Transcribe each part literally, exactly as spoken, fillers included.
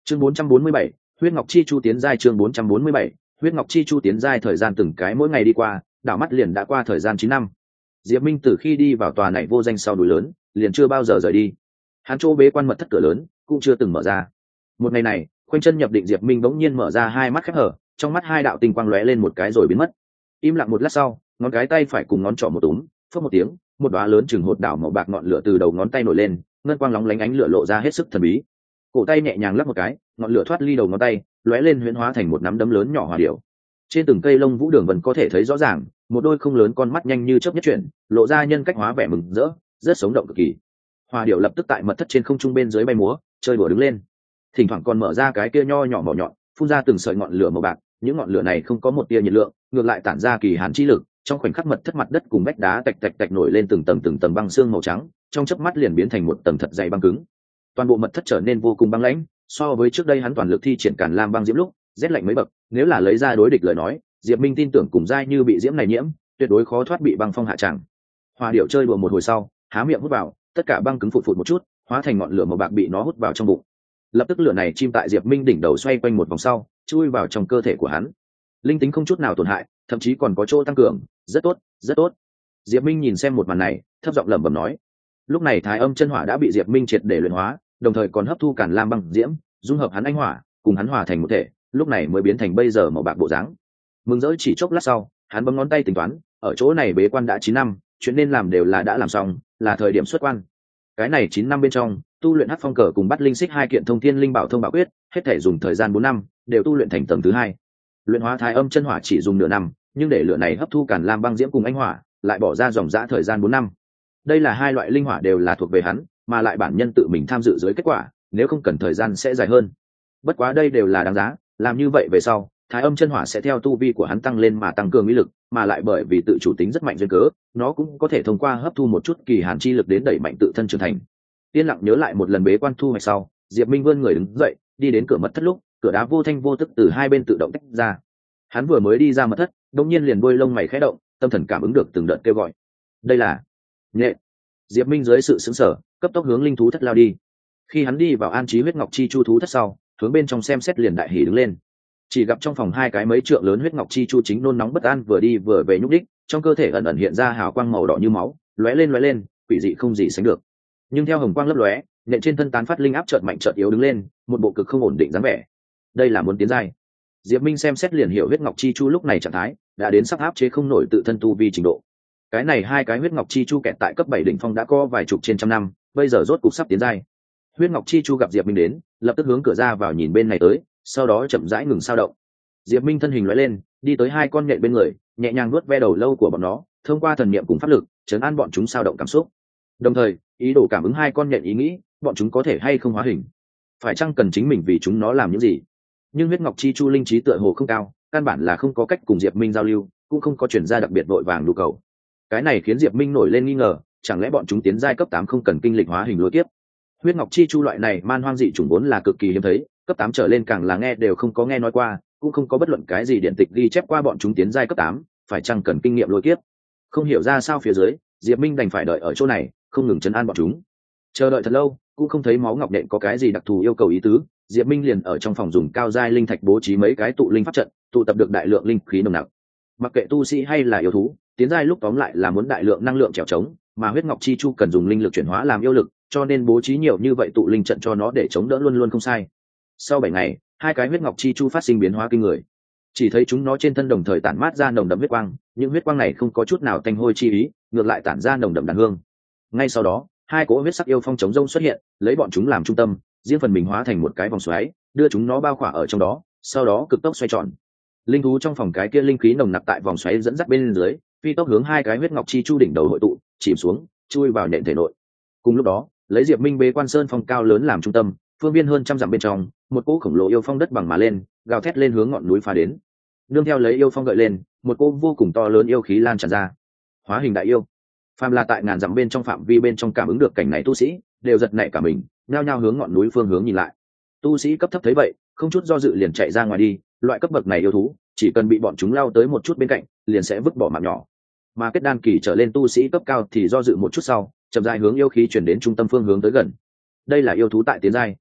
chương bốn trăm bốn mươi bảy, huyết ngọc chi chu tiến giai. Chương bốn trăm bốn mươi bảy, huyết ngọc chi chu tiến giai. Thời gian từng cái mỗi ngày đi qua, đảo mắt liền đã qua thời gian chín năm. Diệp Minh từ khi đi vào tòa này vô danh sau núi lớn, liền chưa bao giờ rời đi. Hắn chỗ bế quan mật thất cửa lớn cũng chưa từng mở ra. Một ngày này, khoanh chân nhập định Diệp Minh bỗng nhiên mở ra hai mắt khép hở, trong mắt hai đạo tinh quang lóe lên một cái rồi biến mất. Im lặng một lát sau, ngón cái tay phải cùng ngón trỏ một túm, phất một tiếng, một đóa lớn chừng hột đảo màu bạc ngọn lửa từ đầu ngón tay nổi lên, ngân quang lóng lánh ánh lửa lộ ra hết sức thần bí. Cổ tay nhẹ nhàng lắc một cái, ngọn lửa thoát ly đầu ngón tay, lóe lên huyễn hóa thành một nắm đấm lớn nhỏ hỏa điểu. Trên từng cây lông vũ đường vẫn có thể thấy rõ ràng, một đôi không lớn con mắt nhanh như chớp nhất chuyển, lộ ra nhân cách hóa vẻ mừng rỡ, rất sống động cực kỳ. Hỏa điểu lập tức tại mật thất trên không trung bên dưới bay múa, chơi đùa đứng lên. Thỉnh thoảng còn mở ra cái kia nho nhỏ mỏ nhọn, phun ra từng sợi ngọn lửa màu bạc, những ngọn lửa này không có một tia nhiệt lượng, ngược lại tản ra kỳ hàn chi lực. Trong khoảnh khắc mật thất mặt đất cùng vách đá tạch tạch tạch nổi lên từng tầng từng tầng băng xương màu trắng, trong chớp mắt liền biến thành một tầng thật dày băng cứng. Toàn bộ mật thất trở nên vô cùng băng lãnh, so với trước đây hắn toàn lực thi triển Càn Lam băng diễm lúc rét lạnh mấy bậc. Nếu là lấy ra đối địch lời nói, Diệp Minh tin tưởng cùng giai như bị diễm này nhiễm, tuyệt đối khó thoát bị băng phong hạ tràng. Hỏa điểu chơi đùa một hồi sau, há miệng hút vào, tất cả băng cứng phụt phụt một chút, hóa thành ngọn lửa màu bạc bị nó hút vào trong bụng. Lập tức lửa này chim tại Diệp Minh đỉnh đầu xoay quanh một vòng sau, chui vào trong cơ thể của hắn. Linh tính không chút nào tổn hại, thậm chí còn có chỗ tăng cường, rất tốt, rất tốt. Diệp Minh nhìn xem một màn này, thấp giọng lẩm bẩm nói. Lúc này Thái Âm chân hỏa đã bị Diệp Minh triệt để luyện hóa, đồng thời còn hấp thu Càn Lam băng diễm, dung hợp hắn anh hỏa, cùng hắn hòa thành một thể, lúc này mới biến thành bây giờ màu bạc bộ dáng. Mừng rỡ chỉ chốc lát sau, hắn bấm ngón tay tính toán, ở chỗ này bế quan đã chín năm, chuyện nên làm đều là đã làm xong, là thời điểm xuất quan. Cái này chín năm bên trong, tu luyện Hắc Phong cờ cùng bắt linh xích hai kiện thông thiên linh bảo thông bảo quyết, hết thể dùng thời gian bốn năm, đều tu luyện thành tầng thứ hai. Luyện hóa Thái Âm chân hỏa chỉ dùng nửa năm, nhưng để lửa này hấp thu Càn Lam băng diễm cùng anh hỏa, lại bỏ ra dòng dã thời gian bốn năm. Đây là hai loại linh hỏa đều là thuộc về hắn, mà lại bản nhân tự mình tham dự dưới kết quả, nếu không cần thời gian sẽ dài hơn. Bất quá đây đều là đáng giá, làm như vậy về sau, Thái Âm chân hỏa sẽ theo tu vi của hắn tăng lên mà tăng cường uy lực, mà lại bởi vì tự chủ tính rất mạnh duyên cớ, nó cũng có thể thông qua hấp thu một chút kỳ hàn chi lực đến đẩy mạnh tự thân trưởng thành. Yên lặng nhớ lại một lần bế quan thu hoạch sau, Diệp Minh vươn người đứng dậy, đi đến cửa mật thất lúc, cửa đá vô thanh vô tức từ hai bên tự động tách ra. Hắn vừa mới đi ra mật thất, đột nhiên liền đôi lông mày khẽ động, tâm thần cảm ứng được từng đợt kêu gọi. Đây là nhẹ. Diệp Minh dưới sự sững sờ, cấp tốc hướng linh thú thất lao đi. Khi hắn đi vào an trí huyết ngọc chi chu thú thất sau, hướng bên trong xem xét liền đại hỉ đứng lên. Chỉ gặp trong phòng hai cái mấy trượng lớn huyết ngọc chi chu chính nôn nóng bất an vừa đi vừa về nhúc đích, trong cơ thể ẩn ẩn hiện ra hào quang màu đỏ như máu, lóe lên lóe lên, quỷ dị không gì sánh được. Nhưng theo hồng quang lấp lóe, nện trên thân tán phát linh áp chợt mạnh chợt yếu đứng lên, một bộ cực không ổn định dáng vẻ. Đây là muốn tiến giai. Diệp Minh xem xét liền hiểu huyết ngọc chi chu lúc này trạng thái đã đến sắp áp chế không nổi tự thân tu vi trình độ. Cái này hai cái huyết ngọc chi chu kẹt tại cấp bảy đỉnh phong đã có vài chục trên trăm năm, bây giờ rốt cục sắp tiến giai. Huyết ngọc chi chu gặp Diệp Minh đến, lập tức hướng cửa ra vào nhìn bên này tới, sau đó chậm rãi ngừng sao động. Diệp Minh thân hình lóe lên, đi tới hai con nhện bên người, nhẹ nhàng nuốt ve đầu lâu của bọn nó, thông qua thần niệm cùng pháp lực, trấn an bọn chúng sao động cảm xúc. Đồng thời, ý đồ cảm ứng hai con nhện ý nghĩ, bọn chúng có thể hay không hóa hình, phải chăng cần chính mình vì chúng nó làm những gì. Nhưng huyết ngọc chi chu linh trí tựa hồ không cao, căn bản là không có cách cùng Diệp Minh giao lưu, cũng không có chuyển ra đặc biệt vội vàng nhu cầu. Cái này khiến Diệp Minh nổi lên nghi ngờ, chẳng lẽ bọn chúng tiến giai cấp tám không cần kinh lịch hóa hình lôi kiếp? Huyết ngọc chi chu loại này man hoang dị chủng vốn là cực kỳ hiếm thấy, cấp tám trở lên càng là nghe đều không có nghe nói qua, cũng không có bất luận cái gì điện tịch ghi chép qua bọn chúng tiến giai cấp tám, phải chăng cần kinh nghiệm lôi kiếp. Không hiểu ra sao phía dưới, Diệp Minh đành phải đợi ở chỗ này, không ngừng trấn an bọn chúng. Chờ đợi thật lâu, cũng không thấy máu ngọc nện có cái gì đặc thù yêu cầu ý tứ, Diệp Minh liền ở trong phòng dùng cao giai linh thạch bố trí mấy cái tụ linh pháp trận, tụ tập được đại lượng linh khí nồng nặc. Mặc kệ tu sĩ hay là yêu thú, tiến giai lúc tóm lại là muốn đại lượng năng lượng trèo trống, mà huyết ngọc chi chu cần dùng linh lực chuyển hóa làm yêu lực, cho nên bố trí nhiều như vậy tụ linh trận cho nó để chống đỡ luôn luôn không sai. Sau bảy ngày, hai cái huyết ngọc chi chu phát sinh biến hóa kinh người. Chỉ thấy chúng nó trên thân đồng thời tản mát ra nồng đậm huyết quang, những huyết quang này không có chút nào tanh hôi chi ý, ngược lại tản ra nồng đậm đàn hương. Ngay sau đó, hai cỗ huyết sắc yêu phong chống rông xuất hiện, lấy bọn chúng làm trung tâm, riêng phần mình hóa thành một cái vòng xoáy, đưa chúng nó bao khỏa ở trong đó, sau đó cực tốc xoay tròn. Linh thú trong phòng cái kia linh khí nồng nặc tại vòng xoáy dẫn dắt bên dưới, phi tốc hướng hai cái huyết ngọc chi chu đỉnh đầu hội tụ, chìm xuống, chui vào nện thể nội. Cùng lúc đó, lấy Diệp Minh bế quan sơn phong cao lớn làm trung tâm, phương viên hơn trăm dặm bên trong, một cỗ khổng lồ yêu phong đất bằng mà lên, gào thét lên hướng ngọn núi phá đến. Nương theo lấy yêu phong gợi lên, một cỗ vô cùng to lớn yêu khí lan tràn ra. Hóa hình đại yêu. Phàm là tại ngàn dặm bên trong phạm vi bên trong cảm ứng được cảnh này tu sĩ, đều giật nảy cả mình, nhao nhao hướng ngọn núi phương hướng nhìn lại. Tu sĩ cấp thấp thấy vậy, không chút do dự liền chạy ra ngoài đi, loại cấp bậc này yêu thú, chỉ cần bị bọn chúng lao tới một chút bên cạnh, liền sẽ vứt bỏ mạng nhỏ. Mà kết đan kỳ trở lên tu sĩ cấp cao thì do dự một chút sau, chậm rãi hướng yêu khí chuyển đến trung tâm phương hướng tới gần. Đây là yêu thú tại tiến giai.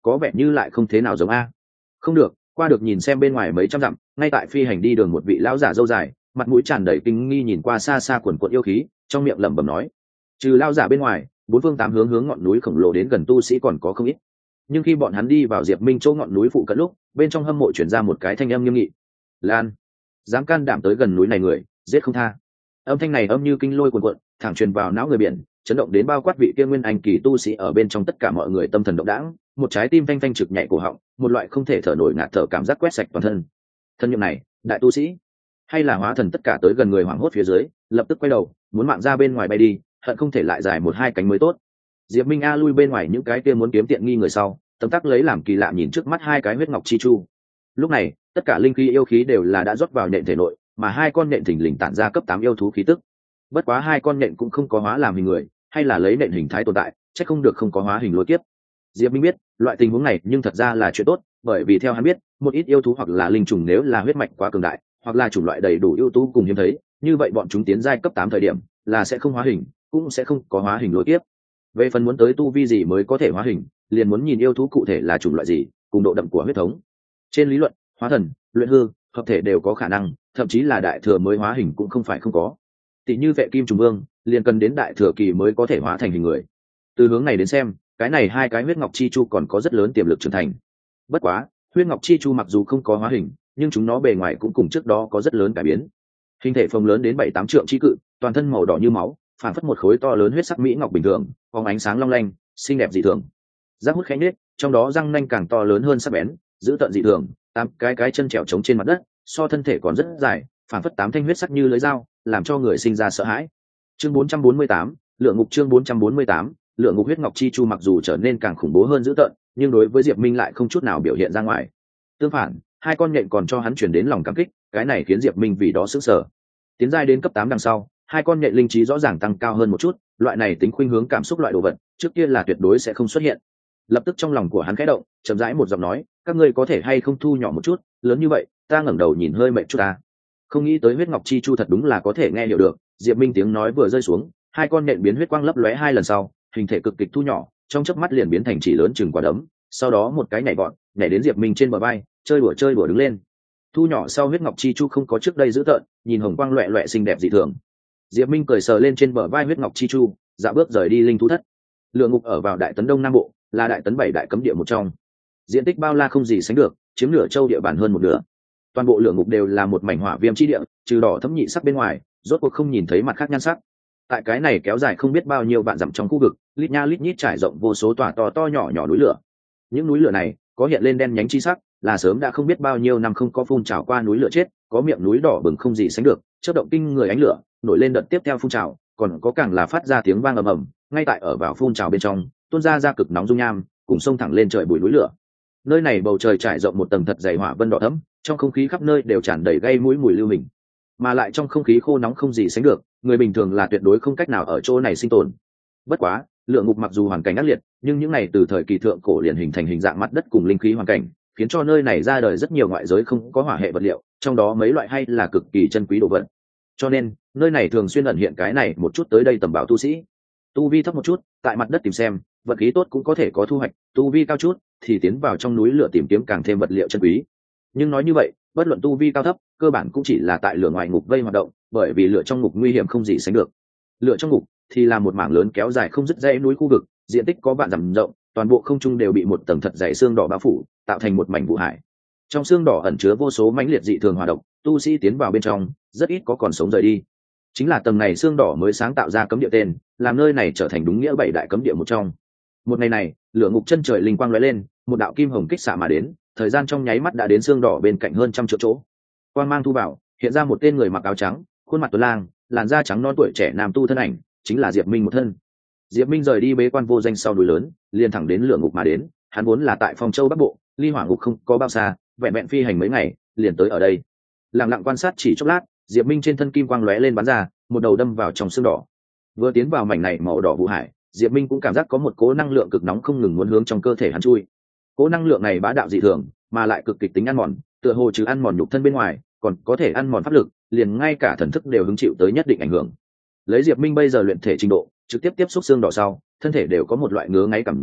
có vẻ như lại không thế nào giống a. Không được, qua được nhìn xem bên ngoài mấy trăm dặm, ngay tại phi hành đi đường một vị lão giả râu dài, mặt mũi tràn đầy kinh nghi nhìn qua xa xa quần quận yêu khí, trong miệng lẩm bẩm nói: trừ lão giả bên ngoài, bốn phương tám hướng hướng ngọn núi khổng lồ đến gần tu sĩ còn có không ít. Nhưng khi bọn hắn đi vào Diệp Minh chỗ ngọn núi phụ cận lúc, bên trong hâm mộ chuyển ra một cái thanh âm nghiêm nghị: lan, dám can đảm tới gần núi này người, giết không tha. Âm thanh này âm như kinh lôi cuồn cuộn, thẳng truyền vào não người biển, chấn động đến bao quát vị kia nguyên anh kỳ tu sĩ ở bên trong tất cả mọi người tâm thần động đãng, một trái tim phanh phanh trực nhảy cổ họng, một loại không thể thở nổi ngạt thở cảm giác quét sạch toàn thân. Thân nhiệm này, đại tu sĩ, hay là hóa thần tất cả tới gần người hoảng hốt phía dưới, lập tức quay đầu, muốn mạng ra bên ngoài bay đi, hận không thể lại dài một hai cánh mới tốt. Diệp Minh a lui bên ngoài những cái kia muốn kiếm tiện nghi người sau, tấm tắc lấy làm kỳ lạ nhìn trước mắt hai cái huyết ngọc chi chu. Lúc này, tất cả linh khí yêu khí đều là đã rót vào nhện thể nội, mà hai con nhện thình lình tản ra cấp tám yêu thú khí tức. Bất quá hai con nhện cũng không có hóa làm hình người, hay là lấy nện hình thái tồn tại, chắc không được không có hóa hình lôi kiếp. Diệp Minh biết, loại tình huống này nhưng thật ra là chuyện tốt, bởi vì theo hắn biết, một ít yêu thú hoặc là linh trùng nếu là huyết mạch quá cường đại, hoặc là chủng loại đầy đủ ưu tú cùng hiếm thấy, như vậy bọn chúng tiến giai cấp tám thời điểm, là sẽ không hóa hình, cũng sẽ không có hóa hình lôi kiếp. Về phần muốn tới tu vi gì mới có thể hóa hình, liền muốn nhìn yêu thú cụ thể là chủng loại gì, cùng độ đậm của huyết thống. Trên lý luận, hóa thần, luyện hư, hợp thể đều có khả năng, thậm chí là đại thừa mới hóa hình cũng không phải không có. Tỷ như vệ kim trùng vương, liền cần đến đại thừa kỳ mới có thể hóa thành hình người. Từ hướng này đến xem, cái này hai cái huyết ngọc chi chu còn có rất lớn tiềm lực trưởng thành. Bất quá, huyết ngọc chi chu mặc dù không có hóa hình, nhưng chúng nó bề ngoài cũng cùng trước đó có rất lớn cải biến. Hình thể phồng lớn đến bảy tám trượng chi cự, toàn thân màu đỏ như máu, phản phất một khối to lớn huyết sắc mỹ ngọc bình thường, phóng ánh sáng long lanh, xinh đẹp dị thường. Răng hút khẽ nết, trong đó răng nanh càng to lớn hơn sắc bén, giữ tận dị thường, tám cái cái chân trèo trống trên mặt đất, so thân thể còn rất dài, phản phất tám thanh huyết sắc như lưỡi dao, làm cho người sinh ra sợ hãi. Chương bốn trăm bốn mươi tám, lượng ngục chương bốn trăm bốn mươi tám, lượng ngục huyết ngọc chi chu mặc dù trở nên càng khủng bố hơn dữ tợn, nhưng đối với Diệp Minh lại không chút nào biểu hiện ra ngoài. Tương phản, hai con nhện còn cho hắn truyền đến lòng cảm kích, cái này khiến Diệp Minh vì đó sửng sở. Tiến giai đến cấp tám đằng sau, hai con nhện linh trí rõ ràng tăng cao hơn một chút, loại này tính khuynh hướng cảm xúc loại đồ vật, trước kia là tuyệt đối sẽ không xuất hiện. Lập tức trong lòng của hắn khẽ động, chậm rãi một giọng nói, các ngươi có thể hay không thu nhỏ một chút, lớn như vậy, ta ngẩng đầu nhìn hơi mệt chút ta. Không nghĩ tới huyết ngọc chi chu thật đúng là có thể nghe hiểu được. Diệp Minh tiếng nói vừa rơi xuống, hai con nện biến huyết quang lấp lóe hai lần sau, hình thể cực kịch thu nhỏ, trong chớp mắt liền biến thành chỉ lớn chừng quả đấm, sau đó một cái nhảy vọt, nhảy đến Diệp Minh trên bờ vai, chơi đùa chơi đùa đứng lên. Thu nhỏ sau huyết ngọc chi chu không có trước đây dữ tợn, nhìn hồng quang loẹt loẹt xinh đẹp dị thường. Diệp Minh cười sờ lên trên bờ vai huyết ngọc chi chu, dạo bước rời đi linh thú thất. Lượng ngục ở vào đại tấn đông nam bộ, là đại tấn bảy đại cấm địa một trong, diện tích bao la không gì sánh được, chiếm nửa châu địa bàn hơn một nửa. Toàn bộ lượng ngục đều là một mảnh hỏa viêm chi địa, trừ đỏ thẫm nhị sắc bên ngoài, rốt cuộc không nhìn thấy mặt khác nhan sắc. Tại cái này kéo dài không biết bao nhiêu vạn dặm trong khu vực, lít nha lít nhít trải rộng vô số tòa to to nhỏ nhỏ núi lửa. Những núi lửa này có hiện lên đen nhánh chi sắc, là sớm đã không biết bao nhiêu năm không có phun trào qua núi lửa chết, có miệng núi đỏ bừng không gì sánh được, chớp động kinh người ánh lửa, nổi lên đợt tiếp theo phun trào, còn có càng là phát ra tiếng vang ầm ầm, ngay tại ở vào phun trào bên trong, tuôn ra ra cực nóng dung nham, cùng sông thẳng lên trời bụi núi lửa. Nơi này bầu trời trải rộng một tầng thật dày hỏa vân đỏ thẫm, trong không khí khắp nơi đều tràn đầy gây mũi mùi lưu hình, mà lại trong không khí khô nóng không gì sánh được, người bình thường là tuyệt đối không cách nào ở chỗ này sinh tồn. Bất quá, lượng ngục mặc dù hoàn cảnh ác liệt, nhưng những này từ thời kỳ thượng cổ liền hình thành hình dạng mặt đất cùng linh khí hoàn cảnh, khiến cho nơi này ra đời rất nhiều ngoại giới không có hỏa hệ vật liệu, trong đó mấy loại hay là cực kỳ chân quý đồ vật. Cho nên, nơi này thường xuyên ẩn hiện cái này một chút tới đây tầm bảo tu sĩ. Tu vi thấp một chút, tại mặt đất tìm xem, vật khí tốt cũng có thể có thu hoạch, tu vi cao chút thì tiến vào trong núi lửa tìm kiếm càng thêm vật liệu chân quý. Nhưng nói như vậy, bất luận tu vi cao thấp, cơ bản cũng chỉ là tại lửa ngoài ngục vây hoạt động, bởi vì lửa trong ngục nguy hiểm không gì sánh được. Lửa trong ngục thì là một mảng lớn kéo dài không dứt dãy núi khu vực, diện tích có vạn dặm rộng, toàn bộ không trung đều bị một tầng thật dày xương đỏ bao phủ, tạo thành một mảnh vụ hải. Trong xương đỏ ẩn chứa vô số mãnh liệt dị thường hỏa độc, tu sĩ tiến vào bên trong, rất ít có còn sống rời đi. Chính là tầng này xương đỏ mới sáng tạo ra cấm địa tên, làm nơi này trở thành đúng nghĩa bảy đại cấm địa một trong. Một ngày này, lửa ngục chân trời linh quang lóe lên, một đạo kim hồng kích xạ mà đến, thời gian trong nháy mắt đã đến xương đỏ bên cạnh hơn trăm triệu chỗ. Quang mang thu vào, hiện ra một tên người mặc áo trắng, khuôn mặt tuấn lang, làn da trắng non tuổi trẻ nam tu thân ảnh, chính là Diệp Minh một thân. Diệp Minh rời đi bế quan vô danh sau núi lớn, liền thẳng đến lửa ngục mà đến. Hắn vốn là tại Phong Châu Bắc Bộ, ly hỏa ngục không có bao xa, vẹn vẹn phi hành mấy ngày, liền tới ở đây. Lặng lặng quan sát chỉ chốc lát, Diệp Minh trên thân kim quang lóe lên bắn ra, một đầu đâm vào trong xương đỏ. Vừa tiến vào mảnh này màu đỏ vụ hải, Diệp Minh cũng cảm giác có một cỗ năng lượng cực nóng không ngừng muốn hướng trong cơ thể hắn chui. Cỗ năng lượng này bá đạo dị thường, mà lại cực kịch tính ăn mòn, tựa hồ trừ ăn mòn nhục thân bên ngoài, còn có thể ăn mòn pháp lực, liền ngay cả thần thức đều hứng chịu tới nhất định ảnh hưởng. Lấy Diệp Minh bây giờ luyện thể trình độ, trực tiếp tiếp xúc xương đỏ sau, thân thể đều có một loại ngứa ngáy cảm giác,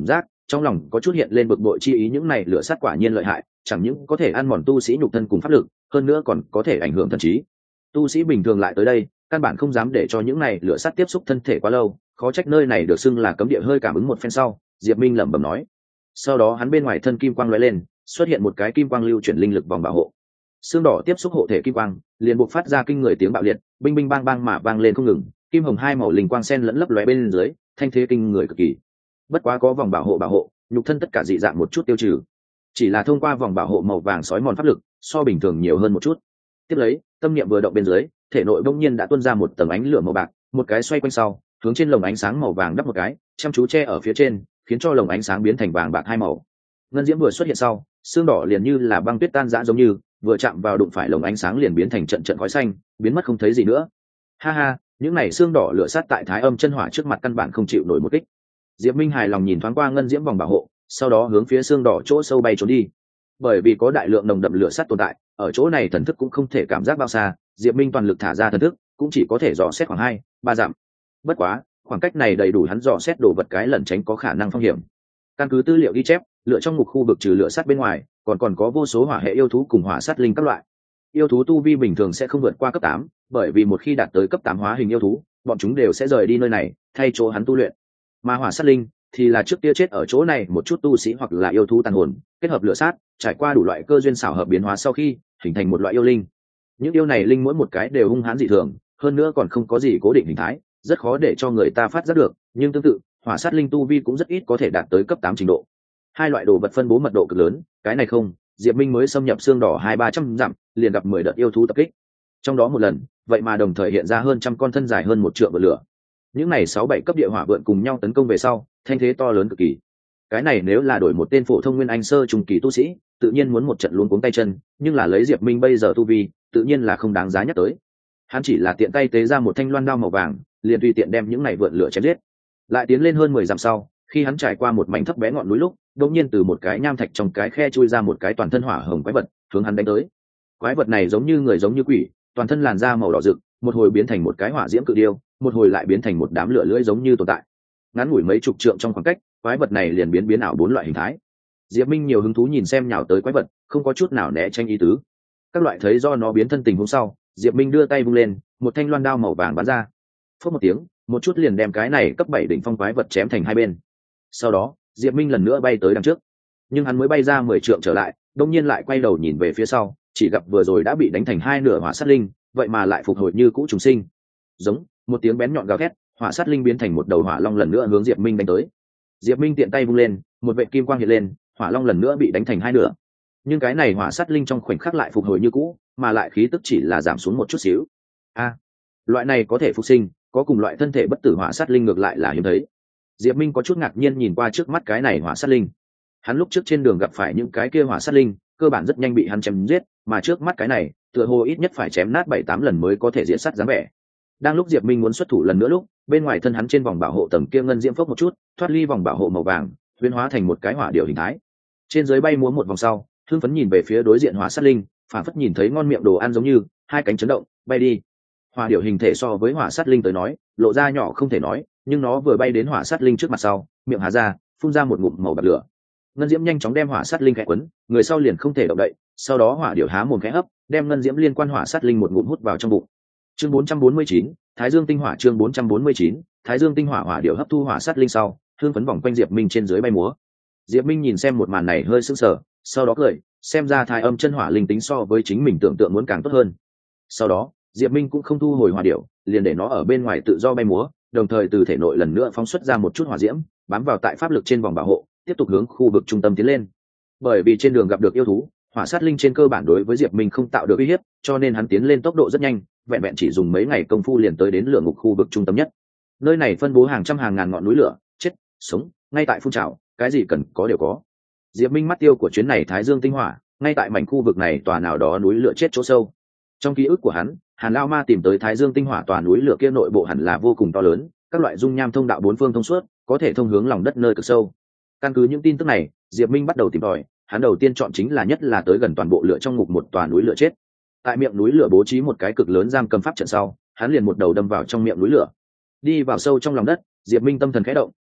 trong lòng có chút hiện lên bực bội chi ý, những này lửa sát quả nhiên lợi hại, chẳng những có thể ăn mòn tu sĩ nhục thân cùng pháp lực, hơn nữa còn có thể ảnh hưởng thần trí. Tu sĩ bình thường lại tới đây căn bản không dám để cho những này lửa sát tiếp xúc thân thể quá lâu, khó trách nơi này được xưng là cấm địa. Hơi cảm ứng một phen sau, Diệp Minh lẩm bẩm nói. Sau đó hắn bên ngoài thân kim quang lóe lên, xuất hiện một cái kim quang lưu chuyển linh lực vòng bảo hộ. Xương đỏ tiếp xúc hộ thể kim quang, liền buộc phát ra kinh người tiếng bạo liệt, binh binh bang bang mà vang lên không ngừng, kim hồng hai màu linh quang xen lẫn lấp lóe bên dưới, thanh thế kinh người cực kỳ. Bất quá có vòng bảo hộ bảo hộ, nhục thân tất cả dị dạng một chút tiêu trừ. Chỉ là thông qua vòng bảo hộ màu vàng sói mòn pháp lực, so bình thường nhiều hơn một chút. Tiếp lấy, tâm niệm vừa động bên dưới, thể nội bỗng nhiên đã tuôn ra một tầng ánh lửa màu bạc, một cái xoay quanh sau, hướng trên lồng ánh sáng màu vàng đắp một cái, chăm chú che ở phía trên, khiến cho lồng ánh sáng biến thành vàng bạc hai màu. Ngân diễm vừa xuất hiện sau, xương đỏ liền như là băng tuyết tan rã giống như, vừa chạm vào đụng phải lồng ánh sáng liền biến thành trận trận khói xanh, biến mất không thấy gì nữa. Ha ha, những này xương đỏ lửa sát tại Thái Âm chân hỏa trước mặt căn bản không chịu nổi một kích. Diệp Minh hài lòng nhìn thoáng qua ngân diễm vòng bảo hộ, sau đó hướng phía xương đỏ chỗ sâu bay trốn đi. Bởi vì có đại lượng nồng đậm lửa sắt tồn tại, ở chỗ này thần thức cũng không thể cảm giác bao xa, Diệp Minh toàn lực thả ra thần thức, cũng chỉ có thể dò xét khoảng hai, ba dặm. Bất quá, khoảng cách này đầy đủ hắn dò xét đồ vật cái lẩn tránh có khả năng phong hiểm. Căn cứ tư liệu ghi chép, lửa trong ngục khu vực trừ lửa sắt bên ngoài, còn còn có vô số hỏa hệ yêu thú cùng hỏa sát linh các loại. Yêu thú tu vi bình thường sẽ không vượt qua cấp tám, bởi vì một khi đạt tới cấp tám hóa hình yêu thú, bọn chúng đều sẽ rời đi nơi này, thay chỗ hắn tu luyện. Mà hỏa sát linh thì là trước kia chết ở chỗ này một chút tu sĩ hoặc là yêu thú tàn hồn, kết hợp lửa sát, trải qua đủ loại cơ duyên xảo hợp biến hóa sau khi hình thành một loại yêu linh. Những yêu này linh mỗi một cái đều hung hãn dị thường, hơn nữa còn không có gì cố định hình thái, rất khó để cho người ta phát giác được, nhưng tương tự, hỏa sát linh tu vi cũng rất ít có thể đạt tới cấp tám trình độ. Hai loại đồ vật phân bố mật độ cực lớn, cái này không, Diệp Minh mới xâm nhập xương đỏ hai ba trăm dặm, liền gặp mười đợt yêu thú tập kích. Trong đó một lần, vậy mà đồng thời hiện ra hơn trăm con thân dài hơn một trượng vượn lửa. Những này sáu bảy cấp địa hỏa vượn cùng nhau tấn công về sau, thanh thế to lớn cực kỳ. Cái này nếu là đổi một tên phổ thông nguyên anh sơ trùng kỳ tu sĩ, tự nhiên muốn một trận luống cuống tay chân, nhưng là lấy Diệp Minh bây giờ tu vi, tự nhiên là không đáng giá nhắc tới. Hắn chỉ là tiện tay tế ra một thanh loan đao màu vàng, liền tùy tiện đem những này vượn lửa chém giết. Lại tiến lên hơn mười dặm sau, khi hắn trải qua một mảnh thấp bé ngọn núi lúc, đột nhiên từ một cái nham thạch trong cái khe chui ra một cái toàn thân hỏa hồng quái vật, hướng hắn đánh tới. Quái vật này giống như người giống như quỷ, toàn thân làn da màu đỏ rực, một hồi biến thành một cái hỏa diễm cự điêu, một hồi lại biến thành một đám lửa lưỡi giống như tồn tại. Ngắn ngủi mấy chục trượng trong khoảng cách, quái vật này liền biến biến ảo bốn loại hình thái. Diệp Minh nhiều hứng thú nhìn xem nhào tới quái vật, không có chút nào né tránh ý tứ. Các loại thấy do nó biến thân tình hôm sau, Diệp Minh đưa tay vung lên, một thanh loan đao màu vàng bắn ra. Phất một tiếng, một chút liền đem cái này cấp bảy đỉnh phong quái vật chém thành hai bên. Sau đó, Diệp Minh lần nữa bay tới đằng trước. Nhưng hắn mới bay ra mười trượng trở lại, đột nhiên lại quay đầu nhìn về phía sau, chỉ gặp vừa rồi đã bị đánh thành hai nửa hỏa sát linh, vậy mà lại phục hồi như cũ trùng sinh. Giống, một tiếng bén nhọn gào thét, hỏa sát linh biến thành một đầu hỏa long lần nữa hướng Diệp Minh đánh tới. Diệp Minh tiện tay vung lên, một vệt kim quang hiện lên, hỏa long lần nữa bị đánh thành hai nửa. Nhưng cái này hỏa sát linh trong khoảnh khắc lại phục hồi như cũ, mà lại khí tức chỉ là giảm xuống một chút xíu. A, loại này có thể phục sinh, có cùng loại thân thể bất tử hỏa sát linh ngược lại là hiếm thấy. Diệp Minh có chút ngạc nhiên nhìn qua trước mắt cái này hỏa sát linh. Hắn lúc trước trên đường gặp phải những cái kia hỏa sát linh, cơ bản rất nhanh bị hắn chém giết, mà trước mắt cái này, tựa hồ ít nhất phải chém nát bảy tám lần mới có thể diễn sát dáng vẻ. Đang lúc Diệp Minh muốn xuất thủ lần nữa lúc, bên ngoài thân hắn trên vòng bảo hộ tầng kia ngân diễm phốc một chút, thoát ly vòng bảo hộ màu vàng, biến hóa thành một cái hỏa điểu hình thái. Trên dưới bay múa một vòng sau, hưng phấn nhìn về phía đối diện hỏa sát linh, phản phất nhìn thấy ngon miệng đồ ăn giống như, hai cánh chấn động, bay đi. Hỏa điểu hình thể so với hỏa sát linh tới nói, lộ ra nhỏ không thể nói, nhưng nó vừa bay đến hỏa sát linh trước mặt sau, miệng há ra, phun ra một ngụm màu bạc lửa. Ngân diễm nhanh chóng đem hỏa sát linh khẽ quấn, người sau liền không thể động đậy, sau đó hỏa điểu há mồm khẽ hấp, đem ngân diễm liên quan hỏa sát linh một ngụm hút vào trong bụng. Chương bốn trăm bốn mươi chín, Thái Dương tinh hỏa. Chương bốn trăm bốn mươi chín, Thái Dương tinh hỏa. Hỏa điểu hấp thu hỏa sát linh sau, hương phấn vòng quanh Diệp Minh trên dưới bay múa. Diệp Minh nhìn xem một màn này hơi sững sờ, sau đó cười, xem ra Thái Âm chân hỏa linh tính so với chính mình tưởng tượng muốn càng tốt hơn. Sau đó, Diệp Minh cũng không thu hồi hỏa điểu, liền để nó ở bên ngoài tự do bay múa, đồng thời từ thể nội lần nữa phóng xuất ra một chút hỏa diễm, bám vào tại pháp lực trên vòng bảo hộ, tiếp tục hướng khu vực trung tâm tiến lên. Bởi vì trên đường gặp được yêu thú, hỏa sát linh trên cơ bản đối với Diệp Minh không tạo được uy hiếp, cho nên hắn tiến lên tốc độ rất nhanh, vẹn vẹn chỉ dùng mấy ngày công phu liền tới đến lửa ngục khu vực trung tâm nhất. Nơi này phân bố hàng trăm hàng ngàn ngọn núi lửa, chết, sống, ngay tại phun trào, cái gì cần có đều có. Diệp Minh mắt tiêu của chuyến này Thái Dương tinh hỏa, ngay tại mảnh khu vực này tòa nào đó núi lửa chết chỗ sâu. Trong ký ức của hắn, Hàn Lão Ma tìm tới Thái Dương tinh hỏa tòa núi lửa kia nội bộ hẳn là vô cùng to lớn, các loại dung nham thông đạo bốn phương thông suốt, có thể thông hướng lòng đất nơi cực sâu. Căn cứ những tin tức này, Diệp Minh bắt đầu tìm tòi, hắn đầu tiên chọn chính là nhất là tới gần toàn bộ lửa trong ngục một tòa núi lửa chết. Tại miệng núi lửa bố trí một cái cực lớn giam cầm pháp trận sau, hắn liền một đầu đâm vào trong miệng núi lửa. Đi vào sâu trong lòng đất, Diệp Minh tâm thần khẽ động,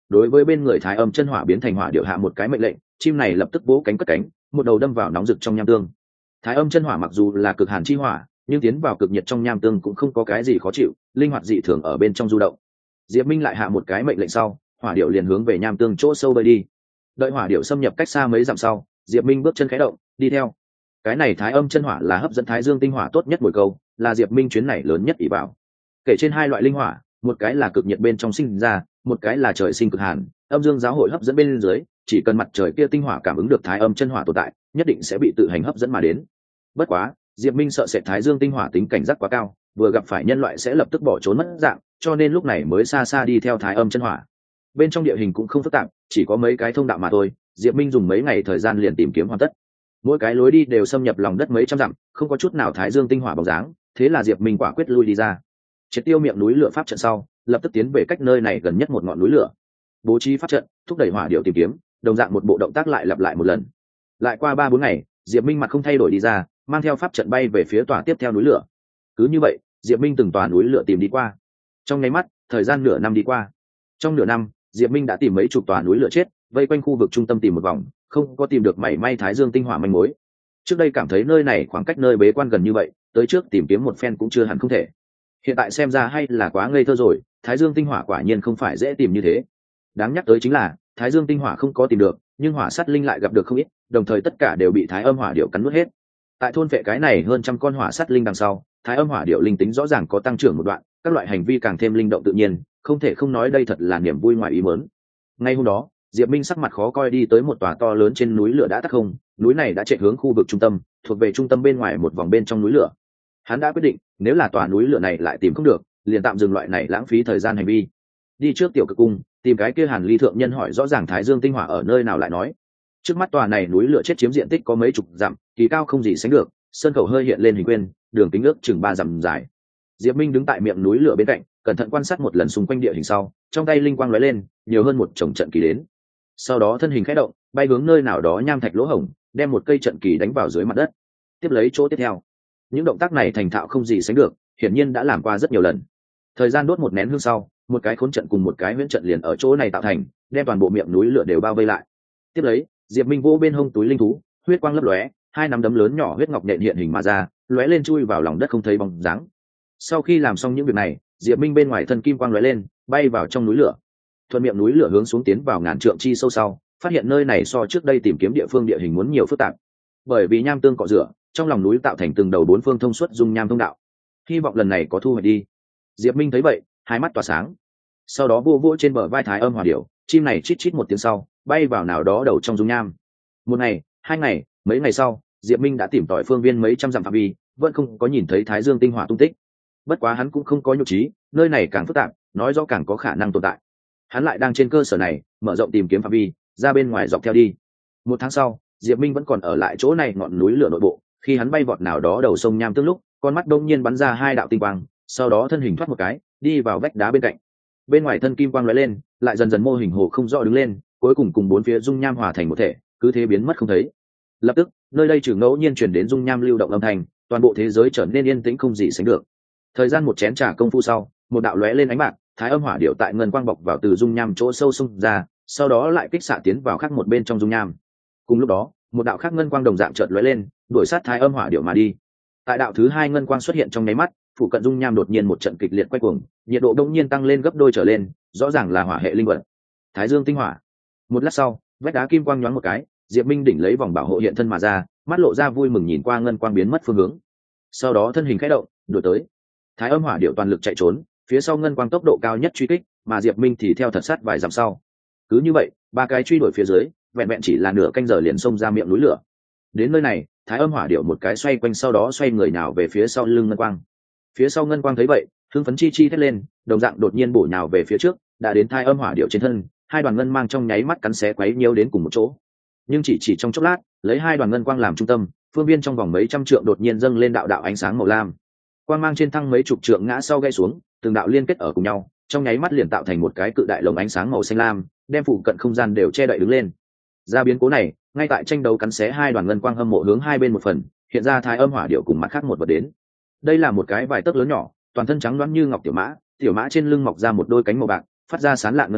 đối với bên người thái âm chân hỏa biến thành hỏa điệu hạ một cái mệnh lệnh, chim này lập tức vỗ cánh cất cánh, một đầu đâm vào nóng rực trong nham tương. Thái âm chân hỏa mặc dù là cực hàn chi hỏa, nhưng tiến vào cực nhiệt trong nham tương cũng không có cái gì khó chịu, linh hoạt dị thường ở bên trong du động. Diệp Minh lại hạ một cái mệnh lệnh sau, hỏa điệu liền hướng về nham tương chỗ sâu bơi đi. Đợi hỏa điệu xâm nhập cách xa mấy dặm sau, Diệp Minh bước chân khẽ động, đi theo. Cái này thái âm chân hỏa là hấp dẫn thái dương tinh hỏa tốt nhất mồi câu, là Diệp Minh chuyến này lớn nhất ỷ bảo. Kể trên hai loại linh hỏa, một cái là cực nhiệt bên trong sinh ra, một cái là trời sinh cực hàn, âm dương giáo hội hấp dẫn bên dưới, chỉ cần mặt trời kia tinh hỏa cảm ứng được thái âm chân hỏa tồn tại, nhất định sẽ bị tự hành hấp dẫn mà đến. Bất quá, Diệp Minh sợ sệt thái dương tinh hỏa tính cảnh giác quá cao, vừa gặp phải nhân loại sẽ lập tức bỏ trốn mất dạng, cho nên lúc này mới xa xa đi theo thái âm chân hỏa. Bên trong địa hình cũng không phức tạp, chỉ có mấy cái thông đạo mà thôi, Diệp Minh dùng mấy ngày thời gian liền tìm kiếm hoàn tất. Mỗi cái lối đi đều xâm nhập lòng đất mấy trăm dặm, không có chút nào thái dương tinh hỏa bóng dáng, thế là Diệp Minh quả quyết lui đi ra. Triệt tiêu miệng núi lửa pháp trận sau, lập tức tiến về cách nơi này gần nhất một ngọn núi lửa. Bố trí pháp trận, thúc đẩy hỏa điệu tìm kiếm, đồng dạng một bộ động tác lại lặp lại một lần. Lại qua ba bốn ngày, Diệp Minh mặt không thay đổi đi ra, mang theo pháp trận bay về phía tòa tiếp theo núi lửa. Cứ như vậy, Diệp Minh từng tòa núi lửa tìm đi qua. Trong nháy mắt, thời gian nửa năm đi qua. Trong nửa năm, Diệp Minh đã tìm mấy chục tòa núi lửa chết, vây quanh khu vực trung tâm tìm một vòng, không có tìm được mảy may thái dương tinh hỏa manh mối. Trước đây cảm thấy nơi này khoảng cách nơi bế quan gần như vậy, tới trước tìm kiếm một phen cũng chưa hẳn không thể. Hiện tại xem ra hay là quá ngây thơ rồi, thái dương tinh hỏa quả nhiên không phải dễ tìm như thế. Đáng nhắc tới chính là, thái dương tinh hỏa không có tìm được, nhưng hỏa sát linh lại gặp được không ít, đồng thời tất cả đều bị thái âm hỏa điệu cắn nuốt hết. Tại thôn vệ cái này hơn trăm con hỏa sát linh đằng sau, thái âm hỏa điệu linh tính rõ ràng có tăng trưởng một đoạn, các loại hành vi càng thêm linh động tự nhiên, không thể không nói đây thật là niềm vui ngoài ý muốn. Ngay hôm đó, Diệp Minh sắc mặt khó coi đi tới một tòa to lớn trên núi lửa đã tắt không, núi này đã chạy hướng khu vực trung tâm, thuộc về trung tâm bên ngoài một vòng bên trong núi lửa. Hắn đã quyết định, nếu là tòa núi lửa này lại tìm không được, liền tạm dừng loại này lãng phí thời gian hành vi. Đi trước tiểu cực cung, tìm cái kia Hàn Ly thượng nhân hỏi rõ ràng thái dương tinh hỏa ở nơi nào lại nói. Trước mắt tòa này núi lửa chết chiếm diện tích có mấy chục dặm, kỳ cao không gì sánh được, sơn khẩu hơi hiện lên hình quyên, đường kính ước chừng ba dặm dài. Diệp Minh đứng tại miệng núi lửa bên cạnh, cẩn thận quan sát một lần xung quanh địa hình sau, trong tay linh quang lóe lên, nhiều hơn một chồng trận kỳ đến. Sau đó thân hình khẽ động, bay hướng nơi nào đó nham thạch lỗ hổng, đem một cây trận kỳ đánh vào dưới mặt đất. Tiếp lấy chỗ tiếp theo. Những động tác này thành thạo không gì sánh được, hiển nhiên đã làm qua rất nhiều lần. Thời gian đốt một nén hương sau, một cái khốn trận cùng một cái huyễn trận liền ở chỗ này tạo thành, đem toàn bộ miệng núi lửa đều bao vây lại. Tiếp lấy, Diệp Minh vô bên hông túi linh thú, huyết quang lấp lóe, hai nắm đấm lớn nhỏ huyết ngọc nện hiện hình mà ra, lóe lên chui vào lòng đất không thấy bóng dáng. Sau khi làm xong những việc này, Diệp Minh bên ngoài thân kim quang lóe lên, bay vào trong núi lửa. Thuận miệng núi lửa hướng xuống tiến vào ngàn trượng chi sâu sau, phát hiện nơi này so trước đây tìm kiếm địa phương địa hình muốn nhiều phức tạp. Bởi vì nham tương cọ rửa, trong lòng núi tạo thành từng đầu bốn phương thông suốt dung nham thông đạo. Hy vọng lần này có thu hoạch đi. Diệp Minh thấy vậy, hai mắt tỏa sáng. Sau đó vô vỗ trên bờ vai thái âm hỏa điểu, chim này chít chít một tiếng sau, bay vào nào đó đầu trong dung nham. Một ngày, hai ngày, mấy ngày sau, Diệp Minh đã tìm tỏi phương viên mấy trăm dặm phạm vi, vẫn không có nhìn thấy thái dương tinh hỏa tung tích. Bất quá hắn cũng không có nhục trí, nơi này càng phức tạp, nói rõ càng có khả năng tồn tại. Hắn lại đang trên cơ sở này mở rộng tìm kiếm phạm vi, ra bên ngoài dọc theo đi. Một tháng sau, Diệp Minh vẫn còn ở lại chỗ này ngọn núi lửa nội bộ, khi hắn bay vọt nào đó đầu sông nham tương lúc, con mắt đông nhiên bắn ra hai đạo tinh quang, sau đó thân hình thoát một cái, đi vào vách đá bên cạnh. Bên ngoài thân kim quang lóe lên, lại dần dần mô hình hồ không rõ đứng lên, cuối cùng cùng bốn phía dung nham hòa thành một thể, cứ thế biến mất không thấy. Lập tức, nơi đây trừ ngẫu nhiên truyền đến dung nham lưu động âm thanh, toàn bộ thế giới trở nên yên tĩnh không gì sánh được. Thời gian một chén trà công phu sau, một đạo lóe lên ánh bạc, thái âm hỏa điệu tại ngân quang bọc vào từ dung nham chỗ sâu xung ra, sau đó lại kích xạ tiến vào khác một bên trong dung nham. Cùng lúc đó, một đạo khác ngân quang đồng dạng chợt lóe lên, đuổi sát thái âm hỏa điệu mà đi. Tại đạo thứ hai ngân quang xuất hiện trong nháy mắt, phụ cận dung nham đột nhiên một trận kịch liệt quay cuồng, nhiệt độ đông nhiên tăng lên gấp đôi trở lên, rõ ràng là hỏa hệ linh vật. Thái dương tinh hỏa. Một lát sau, vách đá kim quang nhoáng một cái, Diệp Minh đỉnh lấy vòng bảo hộ hiện thân mà ra, mắt lộ ra vui mừng nhìn qua ngân quang biến mất phương hướng. Sau đó thân hình khẽ động, đuổi tới. Thái âm hỏa điệu toàn lực chạy trốn, phía sau ngân quang tốc độ cao nhất truy kích, mà Diệp Minh thì theo thật sát vài dặm sau. Cứ như vậy, ba cái truy đuổi phía dưới, vẹn vẹn chỉ là nửa canh giờ liền xông ra miệng núi lửa. Đến nơi này, thái âm hỏa điệu một cái xoay quanh sau đó xoay người nào về phía sau lưng ngân quang. Phía sau ngân quang thấy vậy, hưng phấn chi chi thét lên, đồng dạng đột nhiên bổ nhào về phía trước, đã đến thái âm hỏa điệu trên thân, hai đoàn ngân mang trong nháy mắt cắn xé quấy nhiễu đến cùng một chỗ. Nhưng chỉ chỉ trong chốc lát, lấy hai đoàn ngân quang làm trung tâm, phương viên trong vòng mấy trăm trượng đột nhiên dâng lên đạo đạo ánh sáng màu lam. Quang mang trên thăng mấy chục trượng ngã sau gãy xuống, từng đạo liên kết ở cùng nhau, trong nháy mắt liền tạo thành một cái cự đại lồng ánh sáng màu xanh lam, đem phụ cận không gian đều che đậy đứng lên. Ra biến cố này, ngay tại tranh đấu cắn xé hai đoàn ngân quang hâm mộ hướng hai bên một phần, hiện ra thái âm hỏa điệu cùng mặt khác một vật đến. Đây là một cái vài tấc lớn nhỏ, toàn thân trắng loáng như ngọc tiểu mã, tiểu mã trên lưng mọc ra một đôi cánh màu bạc, phát ra sáng lạng ngân mang,